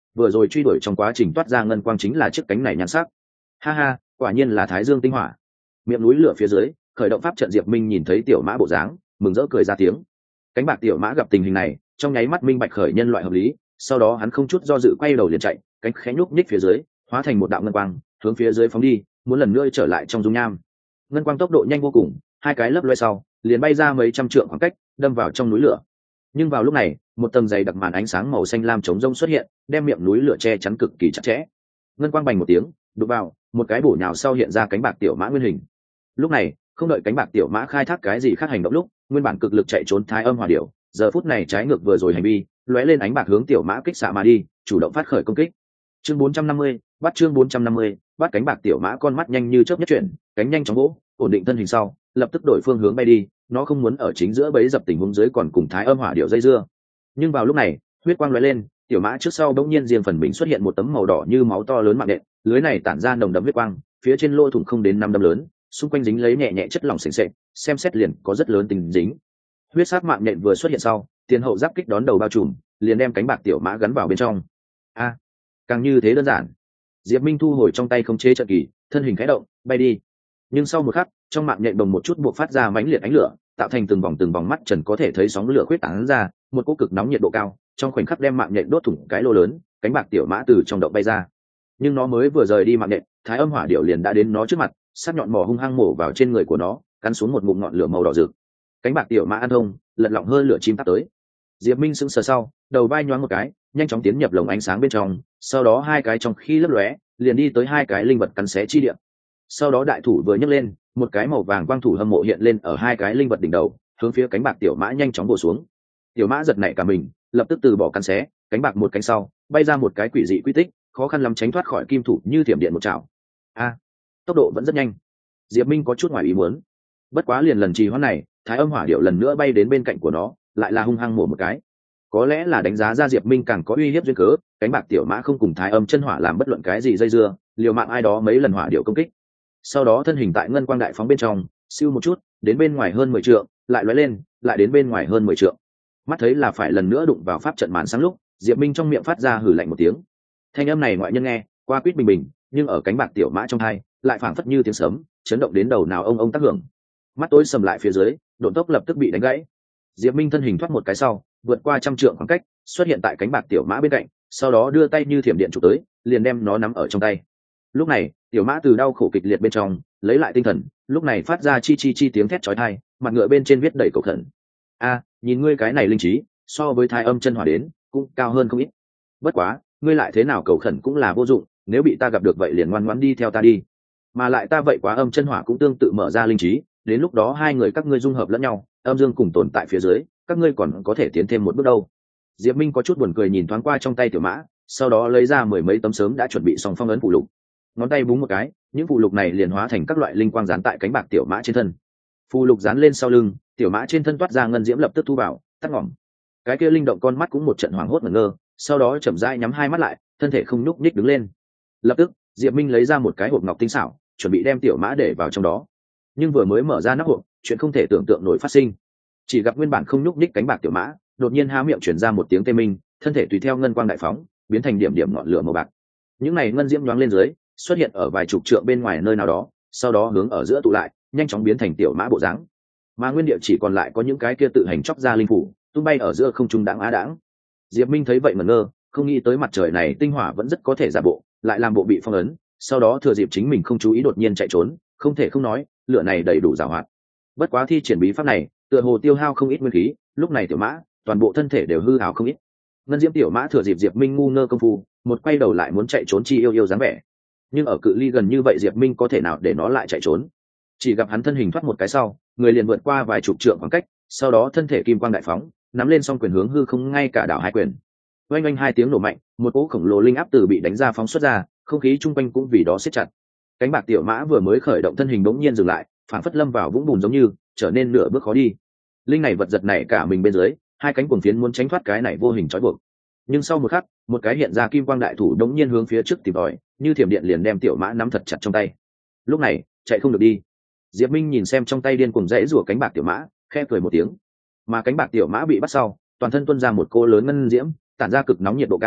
vừa rồi truy đuổi trong quá trình toát ra ngân quang chính là chiếc cánh này nhan sắc. Ha ha, quả nhiên là thái dương tinh hỏa. Miệng núi lửa phía dưới khởi động pháp trận, Diệp Minh nhìn thấy tiểu mã bộ dáng mừng rỡ cười ra tiếng. Cánh bạc tiểu mã gặp tình hình này trong nháy mắt minh bạch khởi nhân loại hợp lý, sau đó hắn không chút do dự quay đầu liền chạy, cánh khẽ nhúc nhích phía dưới hóa thành một đạo ngân quang hướng phía dưới phóng đi, muốn lần nữa trở lại trong dung nham. Ngân quang tốc độ nhanh vô cùng, hai cái lấp loe sau liền bay ra mấy trăm trượng khoảng cách, đâm vào trong núi lửa. Nhưng vào lúc này một tầng dày đặc màn ánh sáng màu xanh lam chống rông xuất hiện, đem miệng núi lửa che chắn cực kỳ chặt chẽ. Ngân quang bành một tiếng đụng vào, một cái bổ nhào sau hiện ra cánh bạc tiểu mã nguyên hình. Lúc này không đợi cánh bạc tiểu mã khai thác cái gì khác hành động lúc, nguyên bản cực lực chạy trốn thái âm hỏa điểu giờ phút này trái ngược vừa rồi hành vi, lóe lên ánh bạc hướng tiểu mã kích xạ mà đi, chủ động phát khởi công kích. Chương bốn trăm năm mươi, bắt chương bốn trăm năm mươi, bắt. Cánh bạc tiểu mã con mắt nhanh như chớp nhất chuyển, cánh nhanh chóng vỗ, ổn định thân hình sau, lập tức đổi phương hướng bay đi, nó không muốn ở chính giữa bẫy dập tình huống dưới còn cùng thái âm hỏa điểu dây dưa. Nhưng vào lúc này huyết quang lóe lên, tiểu mã trước sau bỗng nhiên riêng phần mình xuất hiện một tấm màu đỏ như máu to lớn mạng nện, lưới này tản ra nồng đậm huyết quang, phía trên lỗ thủng không đến năm đâm lớn, xung quanh dính lấy nhẹ nhẹ chất lỏng sền sệt, xem xét liền có rất lớn tình dính. Huyết sát mạng nện vừa xuất hiện sau, tiền hậu giáp kích đón đầu bao trùm, liền đem cánh bạc tiểu mã gắn vào bên trong. A, càng như thế đơn giản. Diệp Minh thu hồi trong tay không chế trận kỳ, thân hình khẽ động bay đi. Nhưng sau một khắc trong mạng nhện đồng một chút buộc phát ra mãnh liệt ánh lửa, tạo thành từng vòng từng vòng mắt trần có thể thấy sóng lửa khuyết tán ra, một cỗ cực nóng nhiệt độ cao trong khoảnh khắc đem mạng nhện đốt thủng cái lô lớn, cánh bạc tiểu mã từ trong động bay ra. Nhưng nó mới vừa rời đi mạng nhện, thái âm hỏa điểu liền đã đến nó trước mặt, sắc nhọn mỏ hung hăng mổ vào trên người của nó, cắn xuống một ngụm ngọn lửa màu đỏ rực. Cánh bạc tiểu mã ăn thông lật lọng hơi lửa chim tắt tới. Diệp Minh sững sờ sau đầu vai nhoáng một cái, nhanh chóng tiến nhập lồng ánh sáng bên trong, sau đó hai cái trong khi lấp lóe liền đi tới hai cái linh vật cắn xé chi địa. Sau đó đại thủ vừa nhấc lên, một cái màu vàng quang thủ hâm mộ hiện lên ở hai cái linh vật đỉnh đầu, hướng phía cánh bạc tiểu mã nhanh chóng bổ xuống. Tiểu mã giật nảy cả mình, lập tức từ bỏ cắn xé, cánh bạc một cánh sau bay ra một cái quỷ dị quy tích, khó khăn lắm tránh thoát khỏi kim thủ như thiểm điện một chảo. A, tốc độ vẫn rất nhanh. Diệp Minh có chút ngoài ý muốn. Bất quá liền lần trì hoãn này, thái âm hỏa điểu lần nữa bay đến bên cạnh của nó, lại là hung hăng mổ một cái. Có lẽ là đánh giá ra Diệp Minh càng có uy hiếp duyên cớ, cánh bạc tiểu mã không cùng thái âm chân hỏa làm bất luận cái gì dây dưa, liều mạng ai đó mấy lần hỏa điểu công kích. Sau đó thân hình tại ngân quang đại phóng bên trong siêu một chút đến bên ngoài hơn mười trượng, lại lóe lên lại đến bên ngoài hơn mười trượng. Mắt thấy là phải lần nữa đụng vào pháp trận màn sáng lúc, Diệp Minh trong miệng phát ra hừ lạnh một tiếng. Thanh âm này ngoại nhân nghe qua quýt bình bình, nhưng ở cánh bạc tiểu mã trong tai lại phảng phất như tiếng sấm, chấn động đến đầu nào ông ông tác hưởng. Mắt tối sầm lại phía dưới, độn tốc lập tức bị đánh gãy. Diệp Minh thân hình thoát một cái sau, vượt qua trăm trượng khoảng cách, xuất hiện tại cánh bạc tiểu mã bên cạnh, sau đó đưa tay như thiểm điện chụp tới, liền đem nó nắm ở trong tay. Lúc này tiểu mã từ đau khổ kịch liệt bên trong lấy lại tinh thần, lúc này phát ra chi chi chi tiếng thét chói tai, mặt ngựa bên trên viết đầy cầu khẩn. A, nhìn ngươi cái này linh trí so với thái âm chân hỏa đến cũng cao hơn không ít. Bất quá ngươi lại thế nào cầu khẩn cũng là vô dụng, nếu bị ta gặp được vậy liền ngoan ngoãn đi theo ta đi. Mà lại ta vậy quá âm chân hỏa cũng tương tự mở ra linh trí, đến lúc đó hai người các ngươi dung hợp lẫn nhau, âm dương cùng tồn tại phía dưới, các ngươi còn có thể tiến thêm một bước đâu. Diệp Minh có chút buồn cười nhìn thoáng qua trong tay tiểu mã, sau đó lấy ra mười mấy tấm sớm đã chuẩn bị xong phong ấn phụ lục, ngón tay búng một cái, những phụ lục này liền hóa thành các loại linh quang dán tại cánh bạc tiểu mã trên thân. Phụ lục dán lên sau lưng, tiểu mã trên thân toát ra ngân diễm lập tức thu vào, tắt ngỏm. Cái kia linh động con mắt cũng một trận hoảng hốt ngẩn ngơ, sau đó chậm rãi nhắm hai mắt lại, thân thể không nhúc nhích đứng lên. Lập tức Diệp Minh lấy ra một cái hộp ngọc tinh xảo, chuẩn bị đem tiểu mã để vào trong đó. Nhưng vừa mới mở ra nắp hộp, chuyện không thể tưởng tượng nổi phát sinh. Chỉ gặp nguyên bản không nhúc nhích cánh bạc tiểu mã đột nhiên há miệng truyền ra một tiếng tê minh, thân thể tùy theo ngân quang đại phóng, biến thành điểm điểm ngọn lửa màu bạc. Những này ngân diễm nhoáng lên dưới, xuất hiện ở vài chục trượng bên ngoài nơi nào đó, sau đó hướng ở giữa tụ lại, nhanh chóng biến thành tiểu mã bộ dáng. Mà nguyên địa chỉ còn lại có những cái kia tự hành chóc ra linh phủ, tung bay ở giữa không trung đãng á đãng. Diệp Minh thấy vậy ngẩn ngơ, không nghĩ tới mặt trời này tinh hỏa vẫn rất có thể giả bộ, lại làm bộ bị phong ấn, sau đó thừa dịp chính mình không chú ý đột nhiên chạy trốn, không thể không nói, lửa này đầy đủ giàu hoạt. Bất quá thi triển bí pháp này, tựa hồ tiêu hao không ít nguyên khí, lúc này tiểu mã toàn bộ thân thể đều hư hào không ít. Ngân diễm tiểu mã thừa dịp Diệp Minh ngu ngơ công phu, một quay đầu lại muốn chạy trốn chi yêu yêu dáng vẻ. Nhưng ở cự ly gần như vậy Diệp Minh có thể nào để nó lại chạy trốn. Chỉ gặp hắn thân hình thoát một cái sau, người liền vượt qua vài chục trượng khoảng cách, sau đó thân thể kim quang đại phóng, nắm lên song quyền hướng hư không ngay cả đảo hai quyền. Oanh oanh hai tiếng nổ mạnh, một cỗ khổng lồ linh áp từ bị đánh ra phóng xuất ra, không khí chung quanh cũng vì đó siết chặt. Cánh bạc tiểu mã vừa mới khởi động thân hình bỗng nhiên dừng lại, phản phất lâm vào vũng bùn giống như trở nên nửa bước khó đi. Linh này vật giật này cả mình bên dưới, hai cánh cuồng phiến muốn tránh thoát cái này vô hình trói buộc. Nhưng sau một khắc, một cái hiện ra kim quang đại thủ đống nhiên hướng phía trước tìm tòi, như thiểm điện liền đem tiểu mã nắm thật chặt trong tay. Lúc này chạy không được đi. Diệp Minh nhìn xem trong tay điên cuồng rẽ rủa cánh bạc tiểu mã, khẽ cười một tiếng. Mà cánh bạc tiểu mã bị bắt sau, toàn thân tuôn ra một cô lớn ngân diễm, tản ra cực nóng nhiệt độ cao,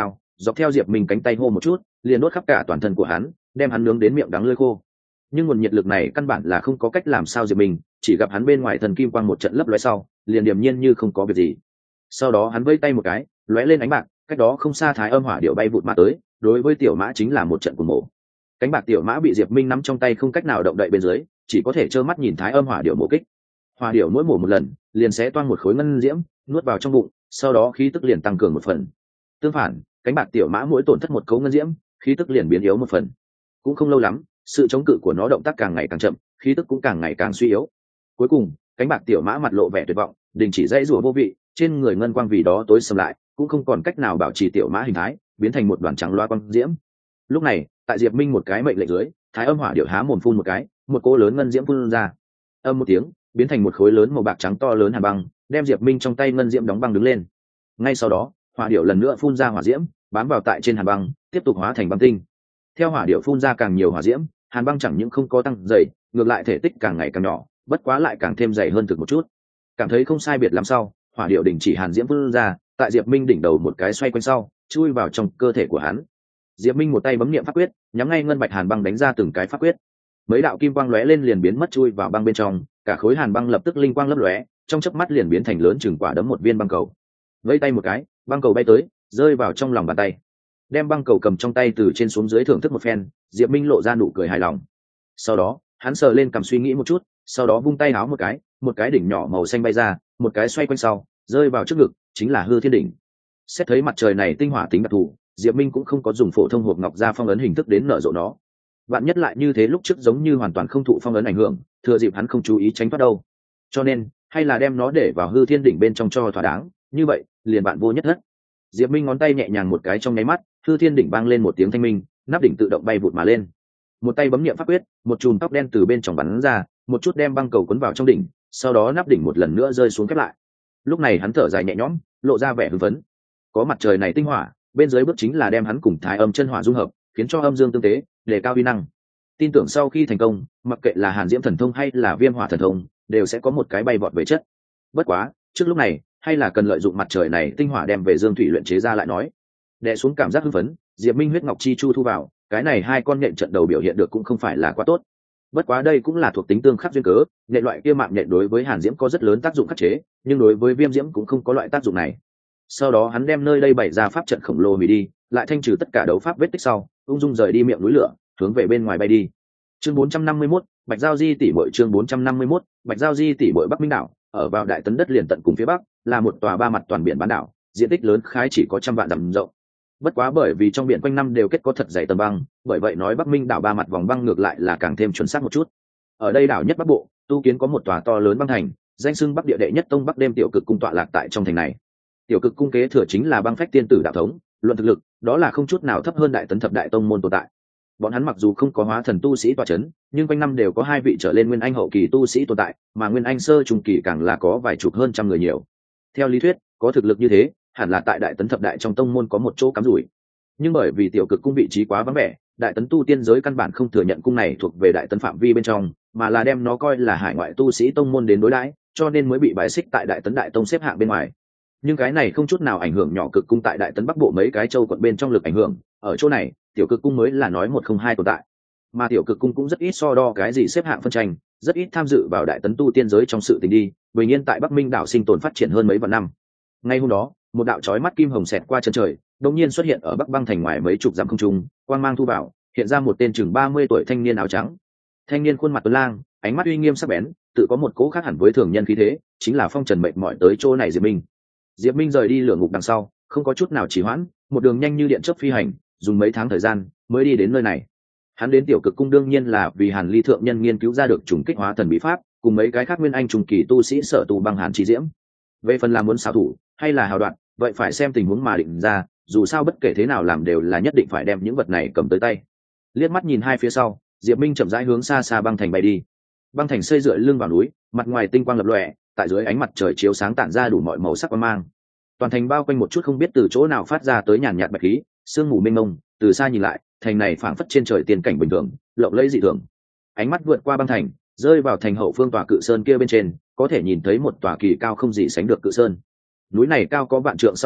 dọc theo Diệp Minh cánh tay hô một chút liền đốt khắp cả toàn thân của hắn, đem hắn nướng đến miệng đắng lưỡi khô. Nhưng nguồn nhiệt lực này căn bản là không có cách làm sao Diệp Minh, chỉ gặp hắn bên ngoài thần kim quang một trận lấp lóe sau liền điềm nhiên như không có việc gì. Sau đó hắn vây tay một cái, lóe lên ánh bạc, cách đó không xa Thái Âm Hỏa Điểu bay vụt mà tới, đối với tiểu mã chính là một trận cuồng mổ. Cánh bạc tiểu mã bị Diệp Minh nắm trong tay không cách nào động đậy bên dưới, chỉ có thể trơ mắt nhìn Thái Âm Hỏa Điểu mổ kích. Hỏa Điểu mỗi mổ một lần liền sẽ toang một khối ngân diễm nuốt vào trong bụng, sau đó khí tức liền tăng cường một phần. Tương phản, cánh bạc tiểu mã mỗi tổn thất một cấu ngân diễm, khí tức liền biến yếu một phần. Cũng không lâu lắm, sự chống cự của nó động tác càng ngày càng chậm, khí tức cũng càng ngày càng suy yếu. Cuối cùng, cánh bạc tiểu mã mặt lộ vẻ tuyệt vọng, đình chỉ dãy rủa vô vị, trên người ngân quang vì đó tối sầm lại, cũng không còn cách nào bảo trì tiểu mã hình thái, biến thành một đoàn trắng loa quang diễm. Lúc này, tại Diệp Minh một cái mệnh lệnh dưới, Thái Âm Hỏa Điểu há mồm phun một cái, một cỗ lớn ngân diễm phun ra. Âm một tiếng, biến thành một khối lớn màu bạc trắng to lớn hàn băng, đem Diệp Minh trong tay ngân diễm đóng băng đứng lên. Ngay sau đó, hỏa điểu lần nữa phun ra hỏa diễm, bám vào tại trên hàn băng, tiếp tục hóa thành băng tinh. Theo hỏa điểu phun ra càng nhiều hỏa diễm, hàn băng chẳng những không có tăng dày, ngược lại thể tích càng ngày càng nhỏ, bất quá lại càng thêm dày hơn thực một chút. Cảm thấy không sai biệt lắm sau, hỏa điểu đình chỉ hàn diễm phun ra, tại Diệp Minh đỉnh đầu một cái xoay quanh sau, chui vào trong cơ thể của hắn. Diệp Minh một tay bấm niệm pháp quyết, nhắm ngay ngân bạch hàn băng đánh ra từng cái pháp quyết. Mấy đạo kim quang lóe lên liền biến mất chui vào băng bên trong, cả khối hàn băng lập tức linh quang lấp lóe, trong chớp mắt liền biến thành lớn chừng quả đấm một viên băng cầu. Vẫy tay một cái, băng cầu bay tới, rơi vào trong lòng bàn tay. Đem băng cầu cầm trong tay từ trên xuống dưới thưởng thức một phen, Diệp Minh lộ ra nụ cười hài lòng. Sau đó, hắn sờ lên cầm suy nghĩ một chút, sau đó vung tay áo một cái, một cái đỉnh nhỏ màu xanh bay ra, một cái xoay quanh sau, rơi vào trước ngực, chính là Hư Thiên đỉnh. Xét thấy mặt trời này tinh hỏa tính đặc thù, Diệp Minh cũng không có dùng phổ thông hộp ngọc ra phong ấn hình thức đến nở rộ nó. Vạn nhất lại như thế lúc trước giống như hoàn toàn không thụ phong ấn ảnh hưởng, thừa dịp hắn không chú ý tránh thoát đâu. Cho nên, hay là đem nó để vào Hư Thiên đỉnh bên trong cho thỏa đáng, như vậy, liền bạn vô nhất thất. Diệp Minh ngón tay nhẹ nhàng một cái trong nháy mắt, Hư Thiên đỉnh vang lên một tiếng thanh minh, nắp đỉnh tự động bay vụt mà lên. Một tay bấm niệm pháp quyết, một chùm tóc đen từ bên trong bắn ra, một chút đem băng cầu cuốn vào trong đỉnh, sau đó nắp đỉnh một lần nữa rơi xuống khép lại. Lúc này hắn thở dài nhẹ nhõm, lộ ra vẻ hưng phấn. Có mặt trời này tinh hỏa, bên dưới bước chính là đem hắn cùng Thái Âm chân hỏa dung hợp, khiến cho âm dương tương tế, đề cao uy năng. Tin tưởng sau khi thành công, mặc kệ là Hàn Diễm thần thông hay là Viêm Hỏa thần thông, đều sẽ có một cái bay vọt về chất. Bất quá, trước lúc này, hay là cần lợi dụng mặt trời này tinh hỏa đem về dương thủy luyện chế ra lại nói. Đè xuống cảm giác hưng phấn, Diệp Minh huyết ngọc chi chu thu vào, cái này hai con nhện trận đầu biểu hiện được cũng không phải là quá tốt. Bất quá đây cũng là thuộc tính tương khắc duyên cớ, nhện loại kia mạng nhện đối với Hàn Diễm có rất lớn tác dụng khắc chế, nhưng đối với Viêm Diễm cũng không có loại tác dụng này. Sau đó hắn đem nơi đây bày ra pháp trận khổng lồ hủy đi, lại thanh trừ tất cả đấu pháp vết tích sau, ung dung rời đi miệng núi lửa, hướng về bên ngoài bay đi. Chương bốn trăm năm mươi mốt, Bạch Giao Di tỷ muội chương bốn trăm năm mươi mốt, Bạch Giao Di tỷ muội Bắc Minh đảo, ở vào đại tấn đất liền tận cùng phía bắc, là một tòa ba mặt toàn biển bán đảo, diện tích lớn khái chỉ có trăm vạn dặm rộng. Bất quá bởi vì trong biển quanh năm đều kết có thật dày tầng băng, bởi vậy nói Bắc Minh đảo ba mặt vòng băng ngược lại là càng thêm chuẩn xác một chút. Ở đây đảo nhất Bắc Bộ, tu kiến có một tòa to lớn băng thành, danh xưng Bắc địa đệ nhất tông Bắc đêm tiểu cực cung tọa lạc tại trong thành này. Tiểu cực cung kế thừa chính là băng phách tiên tử đạo thống, luận thực lực, đó là không chút nào thấp hơn đại tấn thập đại tông môn tồn tại. Bọn hắn mặc dù không có hóa thần tu sĩ tọa chấn, nhưng quanh năm đều có hai vị trở lên nguyên anh hậu kỳ tu sĩ tồn tại, mà nguyên anh sơ trung kỳ càng là có vài chục hơn trăm người nhiều. Theo lý thuyết, có thực lực như thế, hẳn là tại đại tấn thập đại trong tông môn có một chỗ cắm rủi. Nhưng bởi vì tiểu cực cung vị trí quá vắng vẻ, đại tấn tu tiên giới căn bản không thừa nhận cung này thuộc về đại tấn phạm vi bên trong, mà là đem nó coi là hải ngoại tu sĩ tông môn đến đối đãi, cho nên mới bị bài xích tại đại tấn đại tông xếp hạng bên ngoài. Nhưng cái này không chút nào ảnh hưởng nhỏ cực cung tại đại tấn bắc bộ mấy cái châu quận bên trong lực ảnh hưởng, ở chỗ này tiểu cực cung mới là nói một không hai tồn tại. Mà tiểu cực cung cũng rất ít so đo cái gì xếp hạng phân tranh, rất ít tham dự vào đại tấn tu tiên giới trong sự tình đi, bình yên tại Bắc Minh đảo sinh tồn phát triển hơn mấy vạn năm. Ngay hôm đó, một đạo chói mắt kim hồng xẹt qua chân trời, đột nhiên xuất hiện ở Bắc Băng thành ngoài mấy chục dặm không trung, quang mang thu vào, hiện ra một tên chừng ba mươi tuổi thanh niên áo trắng. Thanh niên khuôn mặt tuấn lang, ánh mắt uy nghiêm sắc bén, tự có một cỗ khác hẳn với thường nhân khí thế, chính là phong trần mệnh mỏi tới chỗ này Diệp Minh. Diệp Minh rời đi lửa ngục đằng sau, không có chút nào trì hoãn, một đường nhanh như điện chớp phi hành, dùng mấy tháng thời gian mới đi đến nơi này. Hắn đến tiểu cực cung đương nhiên là vì Hàn Ly thượng nhân nghiên cứu ra được trùng kích hóa thần bí pháp, cùng mấy cái khác nguyên anh trùng kỳ tu sĩ sở tu băng hàn chi diễm. Về phần làm muốn xảo thủ hay là hào đoạn, vậy phải xem tình huống mà định ra, dù sao bất kể thế nào làm đều là nhất định phải đem những vật này cầm tới tay. Liếc mắt nhìn hai phía sau, Diệp Minh chậm rãi hướng xa xa băng thành bay đi. Băng thành xây dựa lưng vào núi, mặt ngoài tinh quang lập lòe, tại dưới ánh mặt trời chiếu sáng tản ra đủ mọi màu sắc quang mang. Toàn thành bao quanh một chút không biết từ chỗ nào phát ra tới nhàn nhạt bạch khí, sương mù mênh mông, từ xa nhìn lại, thành này phảng phất trên trời tiên cảnh bình thường, lộng lẫy dị thường. Ánh mắt vượt qua băng thành, rơi vào thành hậu phương tòa cự sơn kia bên trên, có thể nhìn thấy một tòa kỳ cao không gì sánh được cự sơn. Núi này cao có vạn trượng sau khi,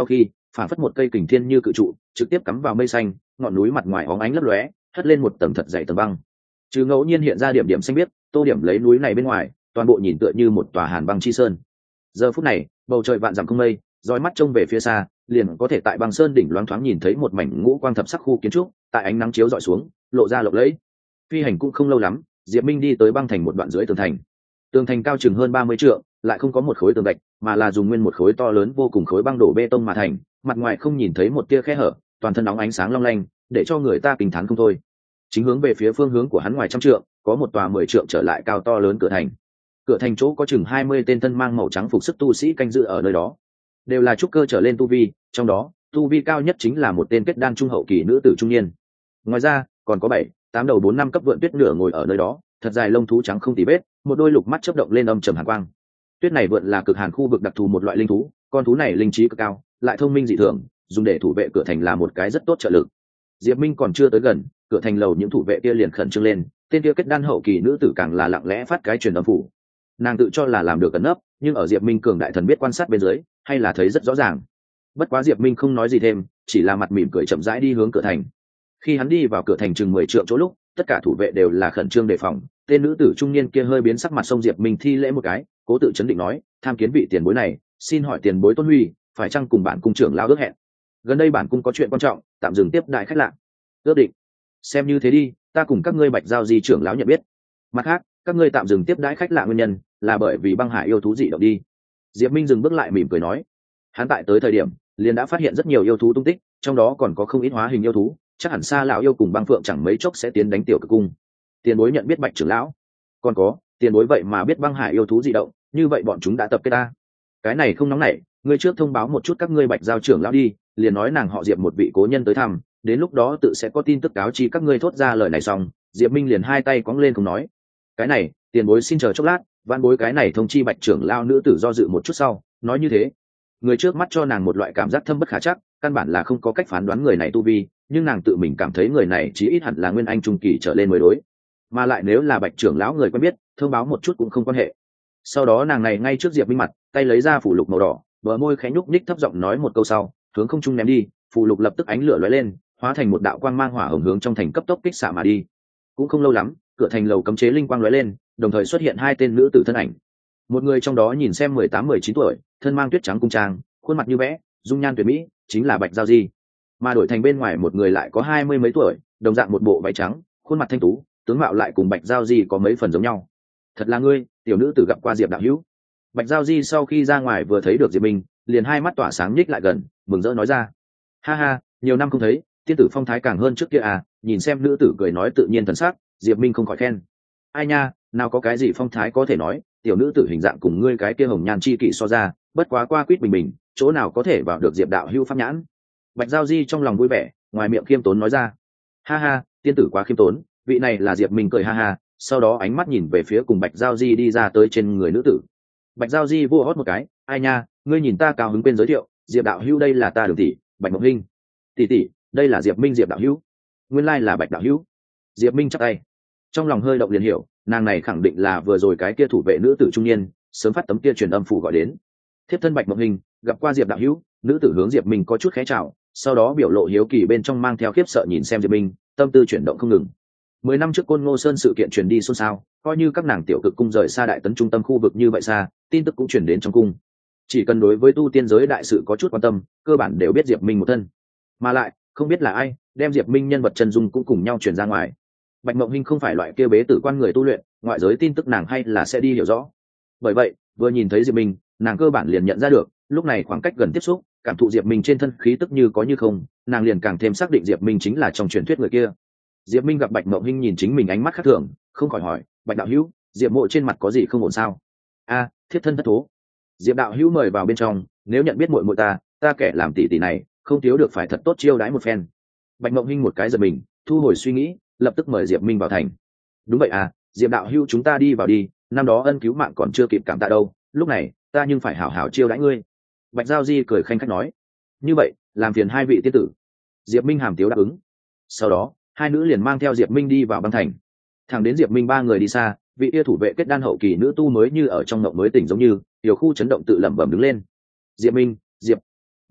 phản phất một cây kình thiên như cự trụ trực tiếp cắm vào mây xanh, ngọn núi mặt ngoài óng ánh lấp lóe hất lên một tầng thật dày tầng băng. Chứ ngẫu nhiên hiện ra điểm điểm xanh biếc, tô điểm lấy núi này bên ngoài, toàn bộ nhìn tựa như một tòa hàn băng chi sơn. Giờ phút này bầu trời vạn dặm không mây, dõi mắt trông về phía xa liền có thể tại băng sơn đỉnh loáng thoáng nhìn thấy một mảnh ngũ quang thập sắc khu kiến trúc tại ánh nắng chiếu dọi xuống lộ ra lộng lẫy. Phi hành cũng không lâu lắm, diệp minh đi tới băng thành một đoạn dưới tường thành. Tường thành cao chừng hơn ba mươi trượng, lại không có một khối tường gạch, mà là dùng nguyên một khối to lớn vô cùng khối băng đổ bê tông mà thành, mặt ngoài không nhìn thấy một tia khe hở, toàn thân nóng ánh sáng long lanh, để cho người ta kinh thán không thôi. Chính hướng về phía phương hướng của hắn ngoài trăm trượng, có một tòa mười trượng trở lại cao to lớn cửa thành. Cửa thành chỗ có chừng hai mươi tên thân mang màu trắng phục sức tu sĩ canh giữ ở nơi đó, đều là trúc cơ trở lên tu vi, trong đó tu vi cao nhất chính là một tên kết đan trung hậu kỳ nữ tử trung niên. Ngoài ra còn có bảy tám đầu bốn năm cấp vượn tuyết nửa ngồi ở nơi đó, thật dài lông thú trắng không tì vết, một đôi lục mắt chớp động lên âm trầm hàn quang. Tuyết này vượn là cực hàn khu vực đặc thù một loại linh thú, con thú này linh trí cực cao, lại thông minh dị thường, dùng để thủ vệ cửa thành là một cái rất tốt trợ lực. Diệp Minh còn chưa tới gần, cửa thành lầu những thủ vệ kia liền khẩn trương lên, tên kia kết đan hậu kỳ nữ tử càng là lặng lẽ phát cái truyền âm phủ. Nàng tự cho là làm được cẩn nấp, nhưng ở Diệp Minh cường đại thần biết quan sát bên dưới, hay là thấy rất rõ ràng. Bất quá Diệp Minh không nói gì thêm, chỉ là mặt mỉm cười chậm rãi đi hướng cửa thành. Khi hắn đi vào cửa thành chừng mười trượng chỗ lúc, tất cả thủ vệ đều là khẩn trương đề phòng. Tên nữ tử trung niên kia hơi biến sắc mặt, xông Diệp Minh thi lễ một cái, cố tự chấn định nói: "Tham kiến vị tiền bối này, xin hỏi tiền bối Tôn Huy, phải chăng cùng bản cung trưởng lão ước hẹn? Gần đây bản cung có chuyện quan trọng, tạm dừng tiếp đại khách lạ." "Ước định." "Xem như thế đi, ta cùng các ngươi Bạch Giao Di trưởng lão nhận biết. Mặt khác, các ngươi tạm dừng tiếp đãi khách lạ nguyên nhân là bởi vì băng hải yêu thú dị động đi." Diệp Minh dừng bước lại mỉm cười nói. Hắn tại tới thời điểm liền đã phát hiện rất nhiều yêu thú tung tích, trong đó còn có không ít hóa hình yêu thú, chắc hẳn Sa lão yêu cùng băng phượng chẳng mấy chốc sẽ tiến đánh tiểu cực cung. Tiền bối nhận biết Bạch trưởng lão, còn có tiền bối vậy mà biết băng hải yêu thú dị động, như vậy bọn chúng đã tập kết ta. Cái này không nóng nảy, ngươi trước thông báo một chút các ngươi Bạch Giao trưởng lão đi, liền nói nàng họ Diệp một vị cố nhân tới thăm, đến lúc đó tự sẽ có tin tức cáo chi các ngươi. Thốt ra lời này xong, Diệp Minh liền hai tay cõng lên không nói. Cái này, tiền bối xin chờ chốc lát, vạn bối cái này thông chi Bạch trưởng lão. Nữ tử do dự một chút sau nói như thế. Người trước mắt cho nàng một loại cảm giác thâm bất khả chắc, căn bản là không có cách phán đoán người này tu vi, nhưng nàng tự mình cảm thấy người này chí ít hẳn là nguyên anh trung kỳ trở lên mới đối, mà lại nếu là Bạch trưởng lão người quen biết, thông báo một chút cũng không quan hệ. Sau đó nàng này ngay trước Diệp Minh mặt, tay lấy ra phù lục màu đỏ, bờ môi khẽ nhúc nhích thấp giọng nói một câu sau, hướng không trung ném đi, phù lục lập tức ánh lửa lóe lên, hóa thành một đạo quang mang hỏa hồng hướng trong thành cấp tốc kích xạ mà đi. Cũng không lâu lắm, cửa thành lầu cấm chế linh quang lóe lên, đồng thời xuất hiện hai tên nữ tử thân ảnh. Một người trong đó nhìn xem mười tám mười chín tuổi, thân mang tuyết trắng cung trang, khuôn mặt như vẽ, dung nhan tuyệt mỹ, chính là Bạch Giao Di. Mà đổi thành bên ngoài một người lại có hai mươi mấy tuổi, đồng dạng một bộ váy trắng, khuôn mặt thanh tú, tướng mạo lại cùng Bạch Giao Di có mấy phần giống nhau. Thật là ngươi, tiểu nữ tử gặp qua Diệp đạo hữu. Bạch Giao Di sau khi ra ngoài vừa thấy được Diệp Minh, liền hai mắt tỏa sáng nhích lại gần, mừng rỡ nói ra: "Ha ha, nhiều năm không thấy, tiên tử phong thái càng hơn trước kia à." Nhìn xem nữ tử cười nói tự nhiên thần sắc, Diệp Minh không khỏi khen: "Ai nha, nào có cái gì phong thái có thể nói, tiểu nữ tử hình dạng cùng ngươi cái kia hồng nhan chi kỵ so ra, bất quá qua quýt bình bình, chỗ nào có thể vào được Diệp đạo hữu pháp nhãn." Bạch Giao Di trong lòng vui vẻ, ngoài miệng khiêm tốn nói ra: "Ha ha, tiên tử quá khiêm tốn." Vị này là Diệp Minh cười ha ha, sau đó ánh mắt nhìn về phía cùng Bạch Giao Di đi ra tới trên người nữ tử. Bạch Giao Di vua hót một cái: "Ai nha, ngươi nhìn ta cao hứng quên giới thiệu, Diệp đạo hữu đây là ta Đường tỷ, Bạch Mộng Hinh. Tỷ tỷ, đây là Diệp Minh Diệp đạo hữu." Nguyên lai là Bạch đạo hữu. Diệp Minh chắp tay, trong lòng hơi động liền hiểu, nàng này khẳng định là vừa rồi cái kia thủ vệ nữ tử trung niên, sớm phát tấm kia truyền âm phủ gọi đến. Thiếp thân Bạch Mộng Hinh, gặp qua Diệp đạo hữu. Nữ tử hướng Diệp Minh có chút khẽ chào, sau đó biểu lộ hiếu kỳ bên trong mang theo khiếp sợ nhìn xem Diệp Minh, tâm tư chuyển động không ngừng. Mười năm trước Côn Ngô Sơn sự kiện truyền đi xôn xao, coi như các nàng tiểu cực cung rời xa đại tấn trung tâm khu vực như vậy xa, tin tức cũng truyền đến trong cung. Chỉ cần đối với tu tiên giới đại sự có chút quan tâm, cơ bản đều biết Diệp Minh một thân. Mà lại, không biết là ai, đem Diệp Minh nhân vật chân dung cũng cùng nhau truyền ra ngoài. Bạch Mộng Hinh không phải loại kia bế tử quan người tu luyện, ngoại giới tin tức nàng hay là sẽ đi hiểu rõ. Bởi vậy, vừa nhìn thấy Diệp Minh, nàng cơ bản liền nhận ra được, lúc này khoảng cách gần tiếp xúc, cảm thụ Diệp Minh trên thân khí tức như có như không, nàng liền càng thêm xác định Diệp Minh chính là trong truyền thuyết người kia. Diệp Minh gặp Bạch Mộng Hinh nhìn chính mình ánh mắt khác thường, không khỏi hỏi: "Bạch đạo hữu, Diệp mộ trên mặt có gì không ổn sao?" "A, thiết thân thất thố." "Diệp đạo hữu mời vào bên trong, nếu nhận biết muội muội ta, ta kẻ làm tỷ tỷ này, không thiếu được phải thật tốt chiêu đãi một phen." Bạch Mộng Hinh một cái giật mình, thu hồi suy nghĩ, lập tức mời Diệp Minh vào thành. "Đúng vậy à, Diệp đạo hữu chúng ta đi vào đi, năm đó ân cứu mạng còn chưa kịp cảm tạ đâu, lúc này ta nhưng phải hảo hảo chiêu đãi ngươi." Bạch Giao Di cười khanh khách nói: "Như vậy, làm phiền hai vị tiên tử." Diệp Minh hàm tiếu đáp ứng. Sau đó, hai nữ liền mang theo Diệp Minh đi vào băng thành. Thẳng đến Diệp Minh ba người đi xa, vị yêu thủ vệ kết đan hậu kỳ nữ tu mới như ở trong ngộng mới tỉnh giống như, tiểu khu chấn động tự lẩm bẩm đứng lên: "Diệp Minh, Diệp Minh,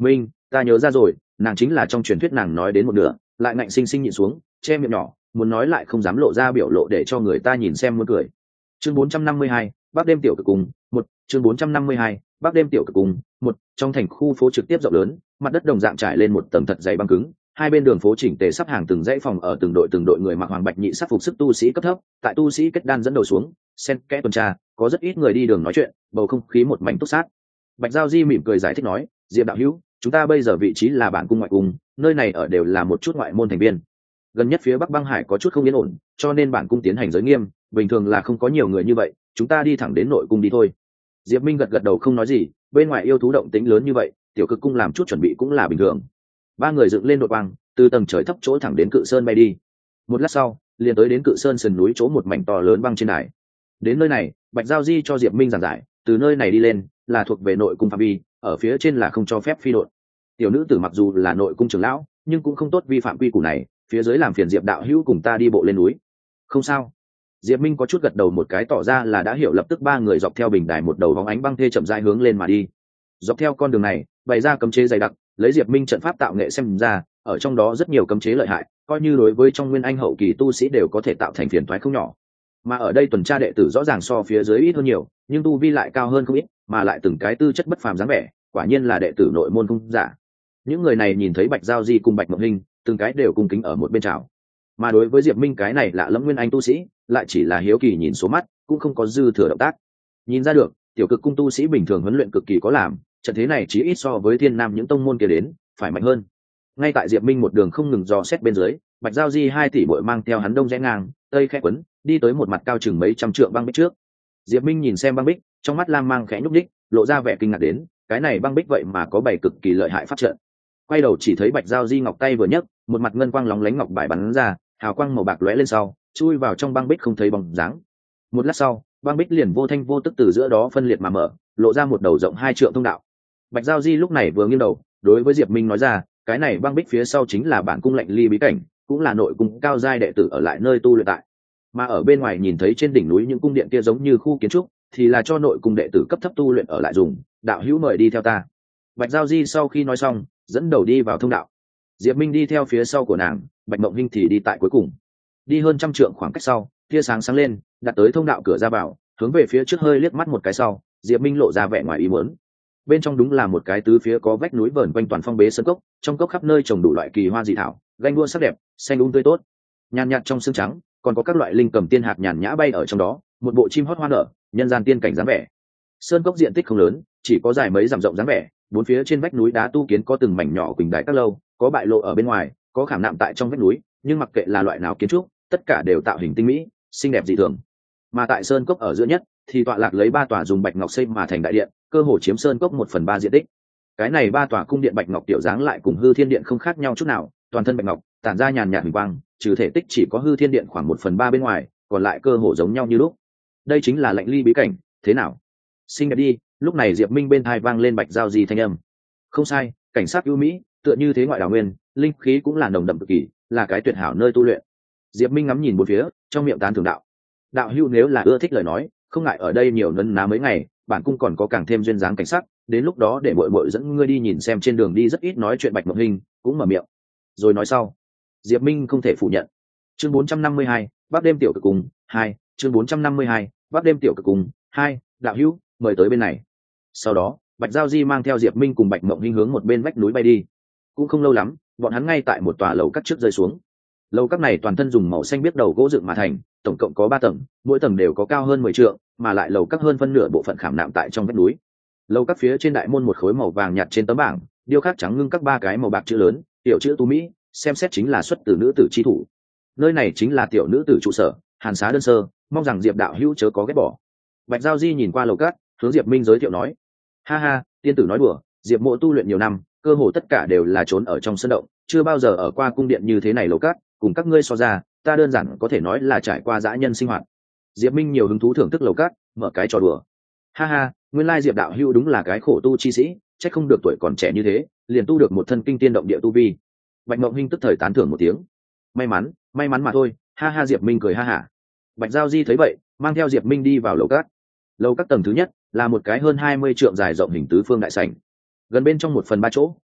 ta nhớ ra rồi, nàng chính là trong truyền thuyết nàng nói đến một nửa lại ngạnh sinh sinh nhịn xuống, che miệng nhỏ muốn nói lại không dám lộ ra biểu lộ để cho người ta nhìn xem muốn cười. Chương bốn trăm năm mươi hai, Bắc đêm tiểu cực cùng một. Chương bốn trăm năm mươi hai, Bắc đêm tiểu cực cùng một. Trong thành khu phố trực tiếp rộng lớn, mặt đất đồng dạng trải lên một tầng thật dày băng cứng, hai bên đường phố chỉnh tề sắp hàng từng dãy phòng ở từng đội từng đội người mặc hoàng bạch nhị sắc phục sức tu sĩ cấp thấp, tại tu sĩ kết đan dẫn đầu xuống, xen kẽ tuần tra, có rất ít người đi đường nói chuyện, bầu không khí một mảnh túc sát. Bạch Giao Di mỉm cười giải thích nói, Diệp đạo hữu, chúng ta bây giờ vị trí là bản cung ngoại cung, nơi này ở đều là một chút ngoại môn thành viên. Gần nhất phía Bắc Băng Hải có chút không yên ổn, cho nên bản cung tiến hành giới nghiêm, bình thường là không có nhiều người như vậy, chúng ta đi thẳng đến nội cung đi thôi. Diệp Minh gật gật đầu không nói gì, bên ngoài yêu thú động tĩnh lớn như vậy, tiểu cực cung làm chút chuẩn bị cũng là bình thường. Ba người dựng lên đột quang, từ tầng trời thấp chỗ thẳng đến Cự Sơn bay đi. Một lát sau, liền tới đến Cự Sơn sườn núi chỗ một mảnh to lớn băng trên đài. Đến nơi này, Bạch Giao Di cho Diệp Minh giảng giải, từ nơi này đi lên là thuộc về nội cung phạm vi, ở phía trên là không cho phép phi độn. Tiểu nữ tử mặc dù là nội cung trưởng lão, nhưng cũng không tốt vi phạm quy củ này, phía dưới làm phiền Diệp đạo hữu cùng ta đi bộ lên núi. Không sao. Diệp Minh có chút gật đầu một cái tỏ ra là đã hiểu, lập tức ba người dọc theo bình đài một đầu vóng ánh băng thê chậm rãi hướng lên mà đi. Dọc theo con đường này, bày ra cấm chế dày đặc, lấy Diệp Minh trận pháp tạo nghệ xem ra, ở trong đó rất nhiều cấm chế lợi hại, coi như đối với trong nguyên anh hậu kỳ tu sĩ đều có thể tạo thành phiền toái không nhỏ. Mà ở đây tuần tra đệ tử rõ ràng so phía dưới ít hơn nhiều, nhưng tu vi lại cao hơn không ít, mà lại từng cái tư chất bất phàm dáng vẻ, quả nhiên là đệ tử nội môn không giả. Những người này nhìn thấy Bạch Giao Di cùng Bạch Mộng Hinh, từng cái đều cung kính ở một bên chào. Mà đối với Diệp Minh cái này lạ lẫm nguyên anh tu sĩ, lại chỉ là hiếu kỳ nhìn số mắt, cũng không có dư thừa động tác. Nhìn ra được, tiểu cực cung tu sĩ bình thường huấn luyện cực kỳ có làm, trận thế này chỉ ít so với Thiên Nam những tông môn kia đến, phải mạnh hơn. Ngay tại Diệp Minh một đường không ngừng dò xét bên dưới, Bạch Giao Di hai tỷ muội mang theo hắn đông rẽ ngang, tây khẽ quấn, đi tới một mặt cao chừng mấy trăm trượng băng bích trước. Diệp Minh nhìn xem băng bích, trong mắt lam mang khẽ nhúc nhích, lộ ra vẻ kinh ngạc đến, cái này băng bích vậy mà có bảy cực kỳ lợi hại pháp trận. Quay đầu chỉ thấy Bạch Giao Di ngọc tay vừa nhấc, một mặt ngân quang lóng lánh ngọc bài bắn ra, hào quang màu bạc lóe lên sau, chui vào trong băng bích không thấy bóng dáng. Một lát sau, băng bích liền vô thanh vô tức từ giữa đó phân liệt mà mở, lộ ra một đầu rộng hai trượng thông đạo. Bạch Giao Di lúc này vừa nghiêng đầu, đối với Diệp Minh nói ra, cái này băng bích phía sau chính là bản cung lệnh ly bí cảnh, cũng là nội cung cao giai đệ tử ở lại nơi tu luyện tại. Mà ở bên ngoài nhìn thấy trên đỉnh núi những cung điện kia giống như khu kiến trúc, thì là cho nội cung đệ tử cấp thấp tu luyện ở lại dùng. Đạo hữu mời đi theo ta. Bạch Giao Di sau khi nói xong, dẫn đầu đi vào thông đạo. Diệp Minh đi theo phía sau của nàng, Bạch Mộng Hinh thì đi tại cuối cùng. Đi hơn trăm trượng khoảng cách sau, tia sáng sáng lên, đặt tới thông đạo cửa ra vào, hướng về phía trước hơi liếc mắt một cái sau, Diệp Minh lộ ra vẻ ngoài ý muốn. Bên trong đúng là một cái tứ phía có vách núi vờn quanh toàn phong bế sơn cốc, trong cốc khắp nơi trồng đủ loại kỳ hoa dị thảo, ganh đua sắc đẹp, xanh um tươi tốt. Nhàn nhạt trong sương trắng, còn có các loại linh cầm tiên hạt nhàn nhã bay ở trong đó, một bộ chim hót hoa nở, nhân gian tiên cảnh dáng vẻ. Sơn cốc diện tích không lớn, chỉ có dài mấy dặm rộng dáng vẻ, bốn phía trên vách núi đá tu kiến có từng mảnh nhỏ quỳnh đài các lâu, có bại lộ ở bên ngoài, có khảm nạm tại trong vách núi, nhưng mặc kệ là loại nào kiến trúc, tất cả đều tạo hình tinh mỹ, xinh đẹp dị thường. Mà tại sơn cốc ở giữa nhất, thì tọa lạc lấy ba tòa dùng bạch ngọc xây mà thành đại điện, cơ hồ chiếm sơn cốc một phần ba diện tích. Cái này ba tòa cung điện bạch ngọc tiểu dáng lại cùng hư thiên điện không khác nhau chút nào, toàn thân bạch ngọc, tản ra nhàn nhạt huỳnh quang, trừ thể tích chỉ có hư thiên điện khoảng một phần ba bên ngoài, còn lại cơ hồ giống nhau như lúc. Đây chính là lệnh ly bí cảnh, thế nào? Xinh đẹp đi. Lúc này Diệp Minh bên tai vang lên Bạch Giao Di thanh âm. Không sai, cảnh sát ưu mỹ, tựa như thế ngoại đảo nguyên, linh khí cũng là nồng đậm cực kỳ, là cái tuyệt hảo nơi tu luyện. Diệp Minh ngắm nhìn bốn phía, trong miệng tán thưởng đạo: đạo hữu nếu là ưa thích lời nói, không ngại ở đây nhiều nấn ná mấy ngày, bản cung còn có càng thêm duyên dáng cảnh sắc, đến lúc đó để muội muội dẫn ngươi đi nhìn xem. Trên đường đi rất ít nói chuyện Bạch Mộng Hinh cũng mở miệng rồi nói sau. Diệp Minh không thể phủ nhận. Chương bốn trăm năm mươi hai, Bắc đêm tiểu cực cùng hai. Chương bốn trăm năm mươi hai, Bắc đêm tiểu cực cùng hai. Đạo hữu, mời tới bên này. Sau đó, Bạch Giao Di mang theo Diệp Minh cùng Bạch Mộng Hinh hướng một bên vách núi bay đi. Cũng không lâu lắm, bọn hắn ngay tại một tòa lầu các trước rơi xuống. Lầu các này toàn thân dùng màu xanh biếc đầu gỗ dựng mà thành, tổng cộng có ba tầng, mỗi tầng đều có cao hơn mười trượng, mà lại lầu các hơn phân nửa bộ phận khảm nạm tại trong vách núi. Lầu các phía trên đại môn một khối màu vàng nhạt trên tấm bảng, điêu khắc trắng ngưng các ba cái màu bạc chữ lớn, tiểu chữ tu mỹ, xem xét chính là xuất từ nữ tử chi thủ. Nơi này chính là tiểu nữ tử trụ sở, Hàn Xá đơn sơ, mong rằng Diệp đạo hữu chớ có ghét bỏ. Bạch Giao Di nhìn qua lầu các, hướng Diệp Minh giới thiệu nói: ha ha, tiên tử nói đùa, Diệp mộ tu luyện nhiều năm, cơ hồ tất cả đều là trốn ở trong sân động, chưa bao giờ ở qua cung điện như thế này lầu các, cùng các ngươi so ra, ta đơn giản có thể nói là trải qua dã nhân sinh hoạt. Diệp Minh nhiều hứng thú thưởng thức lầu các, mở cái trò đùa. Ha ha, nguyên lai Diệp đạo hữu đúng là cái khổ tu chi sĩ, chắc không được tuổi còn trẻ như thế, liền tu được một thân kinh tiên động địa tu vi. Bạch Mộng Hinh tức thời tán thưởng một tiếng. May mắn, may mắn mà thôi. Ha ha. Diệp Minh cười ha hả. Bạch Giao Di thấy vậy, mang theo Diệp Minh đi vào lầu các. Lầu các tầng thứ nhất là một cái hơn hai mươi trượng dài rộng hình tứ phương đại sảnh. Gần bên trong một phần ba chỗ